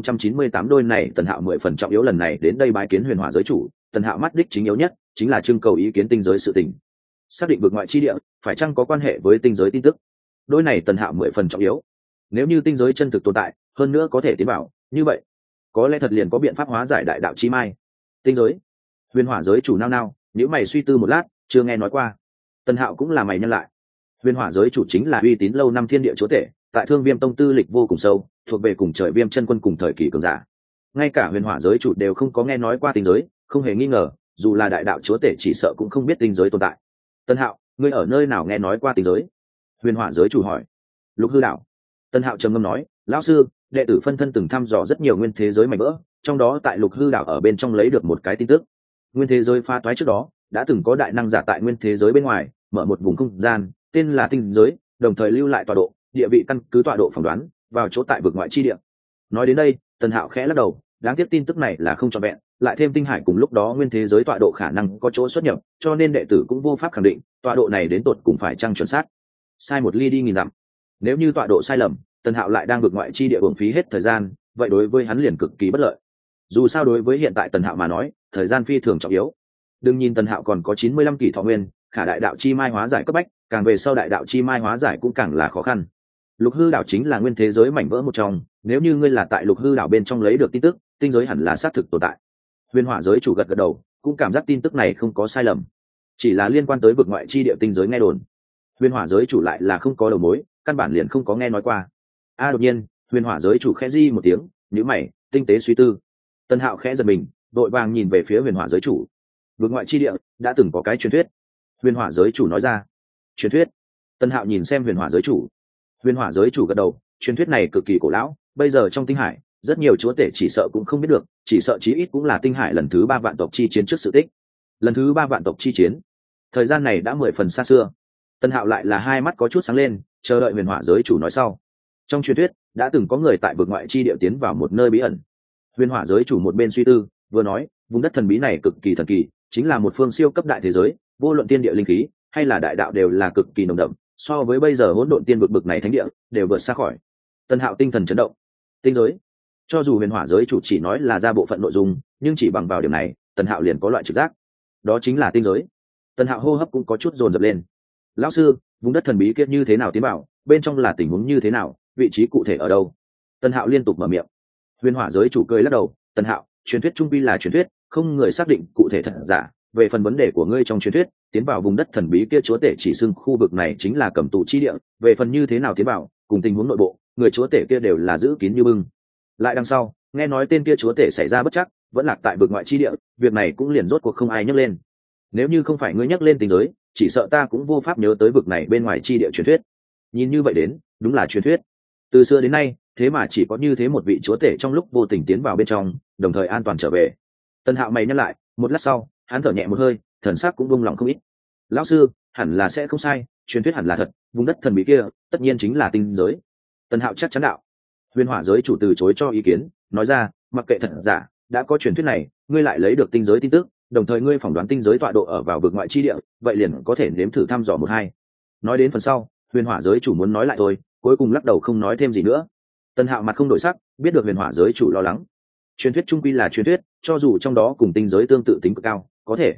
2098 đôi này Tần Hạo 10 phần trọng yếu, lần này đến đây bái kiến Huyền Hỏa giới chủ, Tần Hạo mắt đích chính yếu nhất chính là trưng cầu ý kiến tinh giới sự tình. Xác định vực ngoại chi địa phải chăng có quan hệ với tinh giới tin tức. Đôi này Tần Hạo 10 phần trọng yếu. Nếu như tinh giới chân thực tồn tại, hơn nữa có thể tiến vào, như vậy, có lẽ thật liền có biện pháp hóa giải đại đạo chi mai. Tinh giới? Huyền Hỏa giới chủ nao nao, nếu mày suy tư một lát, chưa nghe nói qua. Tần Hạo cũng là mày nhân lại. Huyền Hỏa giới chủ chính là uy tín lâu năm thiên địa chúa tể, tại Thương Viêm tông tư lịch vô cùng sâu, thuộc về cùng trời Viêm chân quân cùng thời kỳ cường giả. Ngay cả Huyền Hỏa giới chủ đều không có nghe nói qua tinh giới, không hề nghi ngờ, dù là đại đạo chúa tể chỉ sợ cũng không biết tinh giới tồn tại. Tân Hạo, ngươi ở nơi nào nghe nói qua tinh giới? Huyền Hỏa giới chủ hỏi. Lục Hư đảo. Tân Hạo trầm ngâm nói, lão sư, đệ tử phân thân từng thăm dò rất nhiều nguyên thế giới mảnh vỡ, trong đó tại Lục Hư đảo ở bên trong lấy được một cái tin tức. Nguyên thế giới pha toái trước đó, đã từng có đại năng giả tại nguyên thế giới bên ngoài mở một vùng không gian, tên là tinh giới, đồng thời lưu lại tọa độ, địa vị căn cứ tọa độ phỏng đoán, vào chỗ tại vực ngoại chi địa. Nói đến đây, Tần Hạo khẽ lắc đầu, đáng tiếc tin tức này là không trọn vẹn, lại thêm tinh hải cùng lúc đó nguyên thế giới tọa độ khả năng có chỗ xuất nhập, cho nên đệ tử cũng vô pháp khẳng định tọa độ này đến tột cùng phải chăng chuẩn xác. Sai một ly đi nghìn dặm. Nếu như tọa độ sai lầm, Tần Hạo lại đang vực ngoại chi địa uổng phí hết thời gian, vậy đối với hắn liền cực kỳ bất lợi. Dù sao đối với hiện tại Tần Hạo mà nói, thời gian phi thường trọng yếu. Đừng nhìn Tần Hạo còn có 95 kỷ thọ nguyên, khả đại đạo chi mai hóa giải cấp bách, càng về sau đại đạo chi mai hóa giải cũng càng là khó khăn. Lục Hư đảo chính là nguyên thế giới mảnh vỡ một trong, nếu như ngươi là tại Lục Hư đảo bên trong lấy được tin tức, tinh giới hẳn là xác thực tồn tại. Huyền Hỏa giới chủ gật gật đầu, cũng cảm giác tin tức này không có sai lầm, chỉ là liên quan tới vực ngoại chi địa tinh giới nghe đồn. Huyền Hỏa giới chủ lại là không có đầu mối, căn bản liền không có nghe nói qua. Đột nhiên, Huyền Hỏa giới chủ khẽ di một tiếng, nhíu mày, tinh tế suy tư. Tân Hạo khẽ giật mình, đội vàng nhìn về phía Huyền Hỏa giới chủ. Vực ngoại chi địa đã từng có cái truyền thuyết. Huyền Hỏa giới chủ nói ra. Truyền thuyết? Tân Hạo nhìn xem Huyền Hỏa giới chủ. Huyền Hỏa giới chủ gật đầu, truyền thuyết này cực kỳ cổ lão, bây giờ trong tinh hải rất nhiều chúa tể chỉ sợ cũng không biết được, chỉ sợ chí ít cũng là tinh hải lần thứ 3 vạn tộc chi chiến trước sự tích. Lần thứ 3 vạn tộc chi chiến, thời gian này đã 10 phần xa xưa. Tân Hạo lại là hai mắt có chút sáng lên, chờ đợi huyền hỏa giới chủ nói sau. Trong truyền thuyết đã từng có người tại vực ngoại chi địa tiến vào một nơi bí ẩn. Huyền hỏa giới chủ một bên suy tư vừa nói, vùng đất thần bí này cực kỳ thần kỳ, chính là một phương siêu cấp đại thế giới, vô luận tiên địa linh khí hay là đại đạo đều là cực kỳ nồng đậm, so với bây giờ hỗn độn tiên vực bực này thánh địa đều vượt xa khỏi. Tân Hạo tinh thần chấn động. Tinh giới. Cho dù huyền hỏa giới chủ chỉ nói là ra bộ phận nội dung, nhưng chỉ bằng vào điểm này Tân Hạo liền có loại trực giác, đó chính là tinh giới. Tân Hạo hô hấp cũng có chút dồn dập lên. Lão sư, vùng đất thần bí kia như thế nào tiến bảo, bên trong là tình huống như thế nào, vị trí cụ thể ở đâu? Tân Hạo liên tục mở miệng. Huyền hỏa giới chủ cười lắc đầu. Tân Hạo, truyền thuyết trung quy là truyền thuyết, không người xác định cụ thể thật giả. Về phần vấn đề của ngươi trong truyền thuyết, tiến vào vùng đất thần bí kia chúa tể chỉ xưng khu vực này chính là cầm tù chi địa, về phần như thế nào tiến vào cùng tình huống nội bộ, người chúa tể kia đều là giữ kín như bưng. Lại đằng sau nghe nói tên kia chúa tể xảy ra bất chắc, vẫn lạc tại vực ngoại chi địa, việc này cũng liền rốt cuộc không ai nhắc lên. Nếu như không phải ngươi nhắc lên tình giới, chỉ sợ ta cũng vô pháp nhớ tới vực này bên ngoài chi địa truyền thuyết. Nhìn như vậy đến, đúng là truyền thuyết. Từ xưa đến nay, thế mà chỉ có như thế một vị chúa tể trong lúc vô tình tiến vào bên trong, đồng thời an toàn trở về. Tân Hạo mày nhắc lại, một lát sau, hắn thở nhẹ một hơi, thần sắc cũng buông lòng không ít. Lão sư, hẳn là sẽ không sai, truyền thuyết hẳn là thật, vùng đất thần bí kia tất nhiên chính là tinh giới. Tân Hạo chắc chắn đạo. Huyền hỏa giới chủ từ chối cho ý kiến, nói ra, mặc kệ thật giả, đã có truyền thuyết này, ngươi lại lấy được tinh giới tin tức, đồng thời ngươi phỏng đoán tinh giới tọa độ ở vào vực ngoại chi địa, vậy liền có thể nếm thử thăm dò một hai. Nói đến phần sau, huyền hỏa giới chủ muốn nói lại thôi, cuối cùng lắc đầu không nói thêm gì nữa. Tân Hạo mặt không đổi sắc, biết được huyền hỏa giới chủ lo lắng. Truyền thuyết trung quy là truyền thuyết, cho dù trong đó cùng tinh giới tương tự tính cực cao,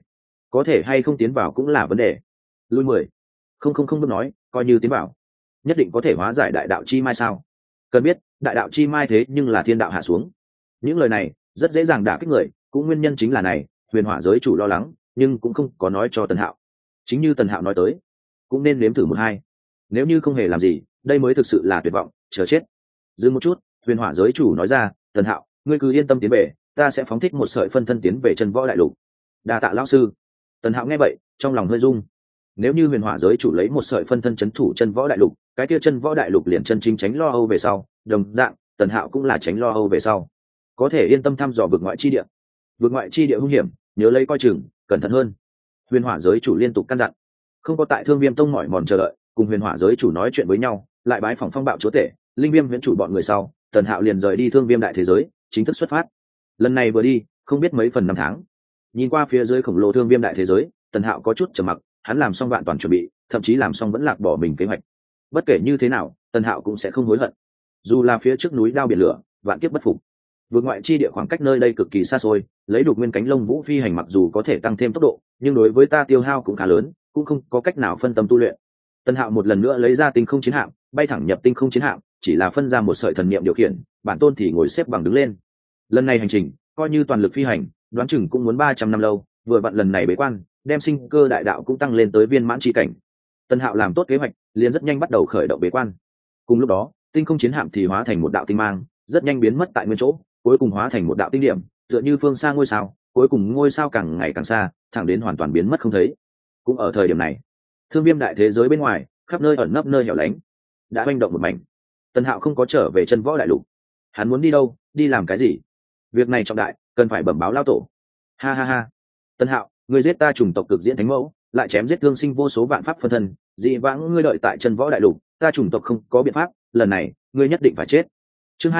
có thể hay không tiến vào cũng là vấn đề. Lui 10. Không bước nói, coi như tiến vào, nhất định có thể hóa giải đại đạo chi mai sao? Cần biết, đại đạo chi mai thế nhưng là thiên đạo hạ xuống. Những lời này rất dễ dàng đả kích người, cũng nguyên nhân chính là này, huyền hỏa giới chủ lo lắng, nhưng cũng không có nói cho Tần Hạo. Chính như Tần Hạo nói tới, cũng nên nếm thử một hai. Nếu như không hề làm gì, đây mới thực sự là tuyệt vọng, chờ chết. Dừng một chút, huyền hỏa giới chủ nói ra, Tần Hạo, ngươi cứ yên tâm tiến về, ta sẽ phóng thích một sợi phân thân tiến về chân võ đại lục. Đa tạ lão sư. Tần Hạo nghe vậy, trong lòng hơi rung. Nếu như huyền hỏa giới chủ lấy một sợi phân thân chấn thủ chân võ đại lục, cái kia chân võ đại lục liền chân chính tránh lo âu về sau, đồng dạng Tần Hạo cũng là tránh lo âu về sau, có thể yên tâm thăm dò vực ngoại chi địa. Vực ngoại chi địa hung hiểm, nhớ lấy coi chừng, cẩn thận hơn. Huyền hỏa giới chủ liên tục căn dặn. Không có tại Thương Viêm tông mỏi mòn chờ đợi, cùng huyền hỏa giới chủ nói chuyện với nhau, lại bái phỏng phong bạo chúa tể, linh viêm viễn chủ bọn người sau, Tần Hạo liền rời đi Thương Viêm đại thế giới, chính thức xuất phát. Lần này vừa đi, không biết mấy phần năm tháng. Nhìn qua phía dưới khổng lồ Thương Viêm đại thế giới, Tần Hạo có chút trầm mặc, hắn làm xong vạn toàn chuẩn bị, thậm chí làm xong vẫn lạc bỏ mình kế hoạch. Bất kể như thế nào, Tần Hạo cũng sẽ không hối hận. Dù là phía trước núi đao biển lửa, vạn kiếp bất phục. Vượt ngoại chi địa khoảng cách nơi đây cực kỳ xa xôi, lấy đột nguyên cánh lông vũ phi hành mặc dù có thể tăng thêm tốc độ, nhưng đối với ta tiêu hao cũng khá lớn, cũng không có cách nào phân tâm tu luyện. Tần Hạo một lần nữa lấy ra tinh không chiến hạm, bay thẳng nhập tinh không chiến hạm, chỉ là phân ra một sợi thần niệm điều khiển, bản tôn thì ngồi xếp bằng đứng lên. Lần này hành trình, coi như toàn lực phi hành, đoán chừng cũng muốn 300 năm lâu, vừa vặn lần này bế quan, đem sinh cơ đại đạo cũng tăng lên tới viên mãn chi cảnh. Tần Hạo làm tốt kế hoạch, liền rất nhanh bắt đầu khởi động bế quan. Cùng lúc đó, tinh không chiến hạm thì hóa thành một đạo tinh mang, rất nhanh biến mất tại nguyên chỗ, cuối cùng hóa thành một đạo tinh điểm, tựa như phương xa ngôi sao, cuối cùng ngôi sao càng ngày càng xa, thẳng đến hoàn toàn biến mất không thấy. Cũng ở thời điểm này, Thương Viêm đại thế giới bên ngoài, khắp nơi ẩn nấp nơi hẻo lánh, đã hoành động một mảnh. Tần Hạo không có trở về chân võ đại lục. Hắn muốn đi đâu, đi làm cái gì? Việc này trọng đại, cần phải bẩm báo lao tổ. Ha ha ha. Tần Hạo, ngươi giết ta chủng tộc cực diễn thánh mẫu, lại chém giết thương sinh vô số vạn pháp phân thân, dị vãng ngươi đợi tại chân võ đại lục, ta chủng tộc không có biện pháp, lần này, ngươi nhất định phải chết. Chương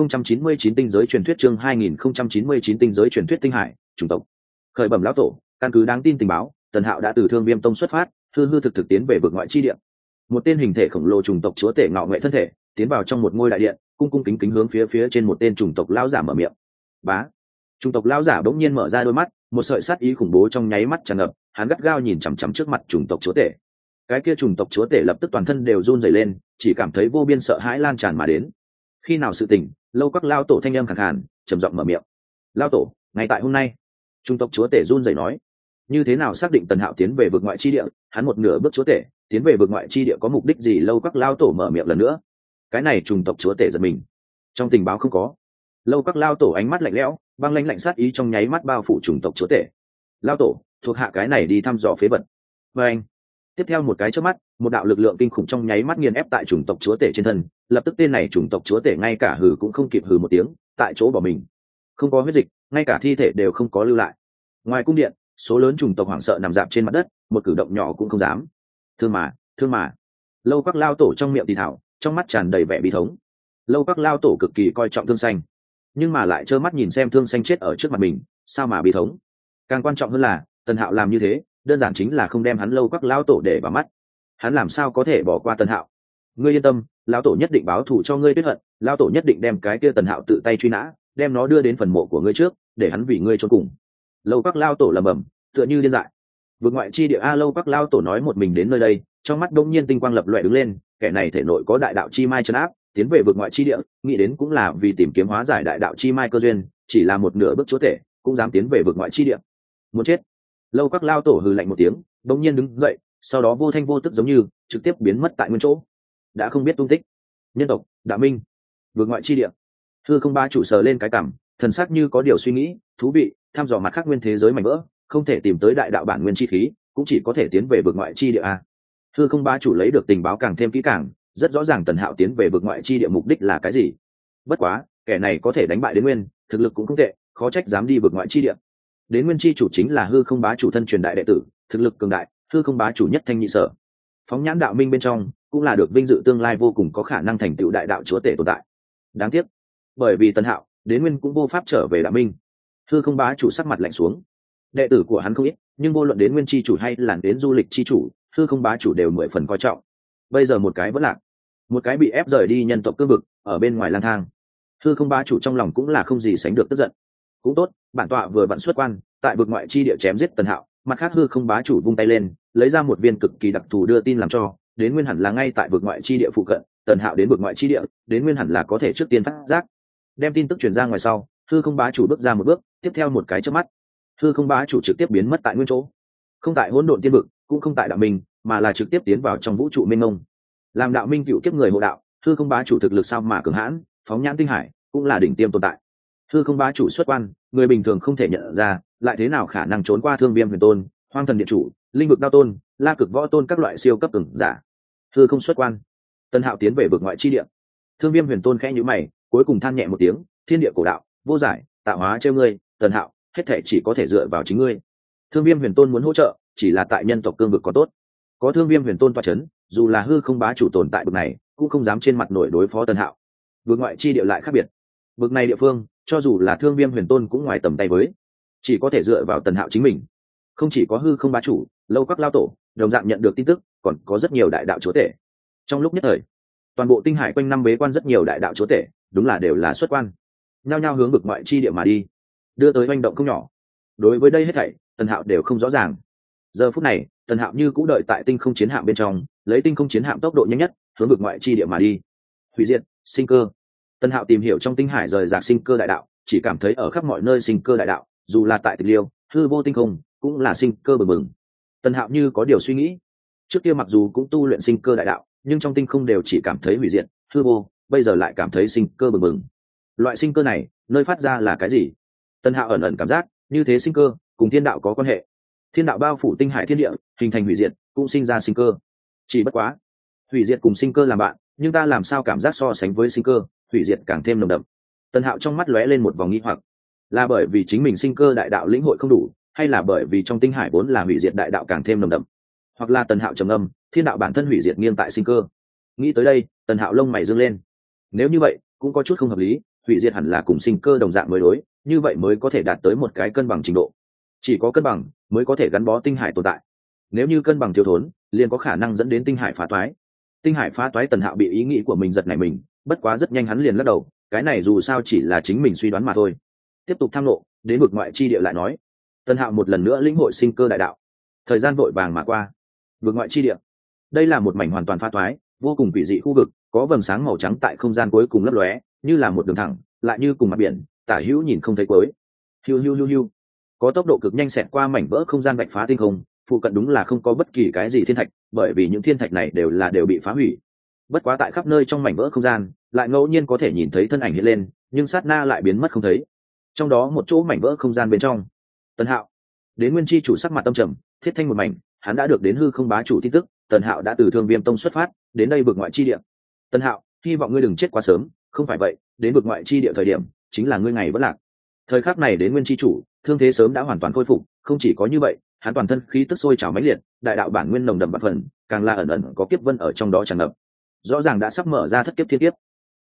2099 tinh giới truyền thuyết, chương 2099 tinh giới truyền thuyết tinh hải, chủng tộc. Khởi bẩm lão tổ, căn cứ đáng tin tình báo, Tần Hạo đã từ Thương Viêm tông xuất phát, hư hư thực thực tiến về vực ngoại chi địa. Một tên hình thể khổng lồ chủng tộc chúa tể ngạo nghệ thân thể, tiến vào trong một ngôi đại điện, cung cung kính kính hướng phía trên một tên chủng tộc lão giả mở miệng. Bá. Chủng tộc lão giả bỗng nhiên mở ra đôi mắt, một sợi sát ý khủng bố trong nháy mắt tràn ngập, hắn gắt gao nhìn chằm chằm trước mặt chủng tộc chúa tể. Cái kia chủng tộc chúa tể lập tức toàn thân đều run rẩy lên, chỉ cảm thấy vô biên sợ hãi lan tràn mà đến. Khi nào sự tình, Lâu Các lao tổ thanh âm khàn khàn, trầm giọng mở miệng. Lao tổ, ngay tại hôm nay. Chủng tộc chúa tể run rẩy nói. Như thế nào xác định Tần Hạo tiến về vực ngoại chi địa, hắn một nửa bước chúa tể, tiến về vực ngoại chi địa có mục đích gì? Lâu Các lao tổ mở miệng lần nữa. Cái này chủng tộc chúa tể giật mình. Trong tình báo không có. Lâu Các lao tổ ánh mắt lạnh lẽo, băng lãnh lạnh sát ý trong nháy mắt bao phủ chủng tộc chúa tể. Lao tổ, thuộc hạ cái này đi thăm dò phế vật. Và anh. Tiếp theo một cái chớp mắt, một đạo lực lượng kinh khủng trong nháy mắt nghiền ép tại chủng tộc chúa tể trên thân, lập tức tên này chủng tộc chúa tể ngay cả hừ cũng không kịp hừ một tiếng, tại chỗ bỏ mình. Không có huyết dịch, ngay cả thi thể đều không có lưu lại. Ngoài cung điện, số lớn chủng tộc hoảng sợ nằm dạp trên mặt đất, một cử động nhỏ cũng không dám. Thương mà. Lâu Quắc lao tổ trong miệng thì thảo, trong mắt tràn đầy vẻ bi thống. Lâu Quắc lao tổ cực kỳ coi trọng Thương Xanh, nhưng mà lại trơ mắt nhìn xem Thương Xanh chết ở trước mặt mình, sao mà bi thống. Càng quan trọng hơn là Tần Hạo làm như thế đơn giản chính là không đem hắn Lâu Quắc lao tổ để vào mắt. Hắn làm sao có thể bỏ qua Tần Hạo? Ngươi yên tâm, lão tổ nhất định báo thù cho ngươi tuyết hận, lão tổ nhất định đem cái kia Tần Hạo tự tay truy nã, đem nó đưa đến phần mộ của ngươi trước, để hắn vì ngươi chôn cùng. Lâu Quắc lao tổ lẩm bẩm, tựa như điên dại. Vượt ngoại chi địa a. Lâu Quắc lao tổ nói một mình đến nơi đây, trong mắt đông nhiên tinh quang lập loè đứng lên, kẻ này thể nội có đại đạo chi mai trấn áp, tiến về vượt ngoại chi địa, nghĩ đến cũng là vì tìm kiếm hóa giải đại đạo chi mai cơ duyên, chỉ là một nửa bước chúa thể, cũng dám tiến về vượt ngoại chi địa. Muốn chết. Lâu Quắc lao tổ hừ lạnh một tiếng, đông nhiên đứng dậy, sau đó vô thanh vô tức giống như trực tiếp biến mất tại nguyên chỗ, đã không biết tung tích. Nhân tộc Đạo Minh, vượt ngoại chi địa. Hư Không Bá chủ sờ lên cái cằm, thần sắc như có điều suy nghĩ, thú vị, thăm dò mặt khác nguyên thế giới mảnh vỡ, không thể tìm tới đại đạo bản nguyên chi khí, cũng chỉ có thể tiến về vượt ngoại chi địa a. Hư Không Bá chủ lấy được tình báo càng thêm kỹ càng, rất rõ ràng Tần Hạo tiến về vượt ngoại chi địa mục đích là cái gì. Bất quá, kẻ này có thể đánh bại Đến Nguyên, thực lực cũng không tệ, khó trách dám đi vượt ngoại chi địa. Đến Nguyên chi chủ chính là Hư Không Bá chủ thân truyền đại đệ tử, thực lực cường đại, Hư Không Bá chủ nhất thanh nhị sở. Phóng nhãn Đạo Minh bên trong, cũng là được vinh dự tương lai vô cùng có khả năng thành tựu đại đạo chúa tể tồn tại. Đáng tiếc, bởi vì Tần Hạo, Đến Nguyên cũng vô pháp trở về Đạo Minh. Hư Không Bá chủ sắc mặt lạnh xuống. Đệ tử của hắn không ít, nhưng vô luận Đến Nguyên chi chủ hay là đến du lịch chi chủ, Hư Không Bá chủ đều 10 phần coi trọng. Bây giờ một cái vẫn lạc, một cái bị ép rời đi nhân tộc cương vực, ở bên ngoài lang thang. Hư Không Bá chủ trong lòng cũng là không gì sánh được tức giận. Cũng tốt, bản tọa vừa vặn xuất quan, tại vực ngoại chi địa chém giết Tần Hạo, mặt khác Hư Không Bá chủ vung tay lên, lấy ra một viên cực kỳ đặc thù đưa tin làm cho, Đến Nguyên hẳn là ngay tại vực ngoại chi địa phụ cận, Tần Hạo đến vực ngoại chi địa, Đến Nguyên hẳn là có thể trước tiên phát giác. Đem tin tức truyền ra ngoài sau, Hư Không Bá chủ bước ra một bước, tiếp theo một cái chớp mắt, Hư Không Bá chủ trực tiếp biến mất tại nguyên chỗ. Không tại Hỗn Độn Tiên vực, cũng không tại Đạo Minh, mà là trực tiếp tiến vào trong vũ trụ mênh mông. Làm Đạo Minh cựu kiếp người hộ đạo, Hư Không Bá chủ thực lực sao mà cường hãn, phóng nhãn tinh hải, cũng là đỉnh tiêm tồn tại. Hư Không Bá chủ xuất quan, người bình thường không thể nhận ra, lại thế nào khả năng trốn qua Thương Viêm Huyền Tôn, Hoang Thần Điện chủ, Linh Vực Đao Tôn, La Cực Võ Tôn các loại siêu cấp cường giả. Hư Không xuất quan, Tần Hạo tiến về vực ngoại chi địa. Thương Viêm Huyền Tôn khẽ nhíu mày, cuối cùng than nhẹ một tiếng, thiên địa cổ đạo, vô giải, tạo hóa trêu ngươi, Tần Hạo, hết thể chỉ có thể dựa vào chính ngươi. Thương Viêm Huyền Tôn muốn hỗ trợ, chỉ là tại nhân tộc cương vực có tốt. Có Thương Viêm Huyền Tôn tọa chấn, dù là Hư Không Bá chủ tồn tại bực này, cũng không dám trên mặt nổi đối phó Tần Hạo. Vực ngoại chi địa lại khác biệt. Bực này địa phương, cho dù là Thương Viêm Huyền Tôn cũng ngoài tầm tay với, chỉ có thể dựa vào Tần Hạo chính mình. Không chỉ có Hư Không Bá chủ, Lâu Quắc lao tổ đồng dạng nhận được tin tức, còn có rất nhiều đại đạo chúa tể. Trong lúc nhất thời, toàn bộ tinh hải quanh năm bế quan rất nhiều đại đạo chúa tể, đúng là đều là xuất quan, nhao nhao hướng vực ngoại chi địa mà đi, đưa tới hoành động không nhỏ. Đối với đây hết thảy, Tần Hạo đều không rõ ràng. Giờ phút này, Tần Hạo như cũ đợi tại tinh không chiến hạm bên trong, lấy tinh không chiến hạm tốc độ nhanh nhất, hướng vực ngoại chi địa mà đi. Hủy diệt, sinh cơ. Tần Hạo tìm hiểu trong tinh hải rời rạc sinh cơ đại đạo, chỉ cảm thấy ở khắp mọi nơi sinh cơ đại đạo, dù là tại Tịch Liêu, hư vô tinh không, cũng là sinh cơ bừng bừng. Tần Hạo như có điều suy nghĩ. Trước kia mặc dù cũng tu luyện sinh cơ đại đạo, nhưng trong tinh không đều chỉ cảm thấy hủy diệt, hư vô, bây giờ lại cảm thấy sinh cơ bừng bừng. Loại sinh cơ này, nơi phát ra là cái gì? Tần Hạo ẩn ẩn cảm giác, như thế sinh cơ cùng thiên đạo có quan hệ. Thiên đạo bao phủ tinh hải thiên địa, hình thành hủy diệt, cũng sinh ra sinh cơ. Chỉ bất quá, hủy diệt cùng sinh cơ làm bạn, nhưng ta làm sao cảm giác so sánh với sinh cơ, hủy diệt càng thêm nồng đậm. Tần Hạo trong mắt lóe lên một vòng nghi hoặc, là bởi vì chính mình sinh cơ đại đạo lĩnh hội không đủ, hay là bởi vì trong tinh hải vốn là hủy diệt đại đạo càng thêm nồng đậm, hoặc là Tần Hạo trầm âm, thiên đạo bản thân hủy diệt nghiêng tại sinh cơ. Nghĩ tới đây, Tần Hạo lông mày dương lên. Nếu như vậy, cũng có chút không hợp lý, hủy diệt hẳn là cùng sinh cơ đồng dạng mới đối, như vậy mới có thể đạt tới một cái cân bằng trình độ. Chỉ có cân bằng mới có thể gắn bó tinh hải tồn tại. Nếu như cân bằng thiếu thốn, liền có khả năng dẫn đến tinh hải phá toái. Tinh hải phá toái, Tần Hạo bị ý nghĩ của mình giật nảy mình, bất quá rất nhanh hắn liền lắc đầu, cái này dù sao chỉ là chính mình suy đoán mà thôi. Tiếp tục tham lộ, đến vực ngoại chi địa lại nói. Tần Hạo một lần nữa lĩnh hội sinh cơ đại đạo. Thời gian vội vàng mà qua. Vực ngoại chi địa, đây là một mảnh hoàn toàn phá toái, vô cùng quỷ dị khu vực, có vầng sáng màu trắng tại không gian cuối cùng lấp lóe, như là một đường thẳng, lại như cùng mặt biển, tả hữu nhìn không thấy cuối. Hiu hiu hiu hiu, có tốc độ cực nhanh xẹt qua mảnh vỡ không gian vạch phá tinh không, phụ cận đúng là không có bất kỳ cái gì thiên thạch, bởi vì những thiên thạch này đều bị phá hủy. Bất quá tại khắp nơi trong mảnh vỡ không gian, lại ngẫu nhiên có thể nhìn thấy thân ảnh hiện lên, nhưng sát na lại biến mất không thấy. Trong đó một chỗ mảnh vỡ không gian bên trong, Tần Hạo, Đến Nguyên chi chủ sắc mặt tâm trầm, thiết thanh một mảnh, hắn đã được đến Hư Không Bá chủ tin tức, Tần Hạo đã từ Thương Viêm Tông xuất phát, đến đây vực ngoại chi địa. Tần Hạo, hy vọng ngươi đừng chết quá sớm, không phải vậy, đến vực ngoại chi địa thời điểm, chính là ngươi ngày vẫn lạc. Thời khắc này Đến Nguyên chi chủ, thương thế sớm đã hoàn toàn khôi phục. Không chỉ có như vậy, hắn toàn thân khí tức sôi trào mãnh liệt, đại đạo bản nguyên nồng đậm bạc phần, càng là ẩn ẩn có kiếp vân ở trong đó tràn ngập. Rõ ràng đã sắp mở ra thất kiếp thiên kiếp.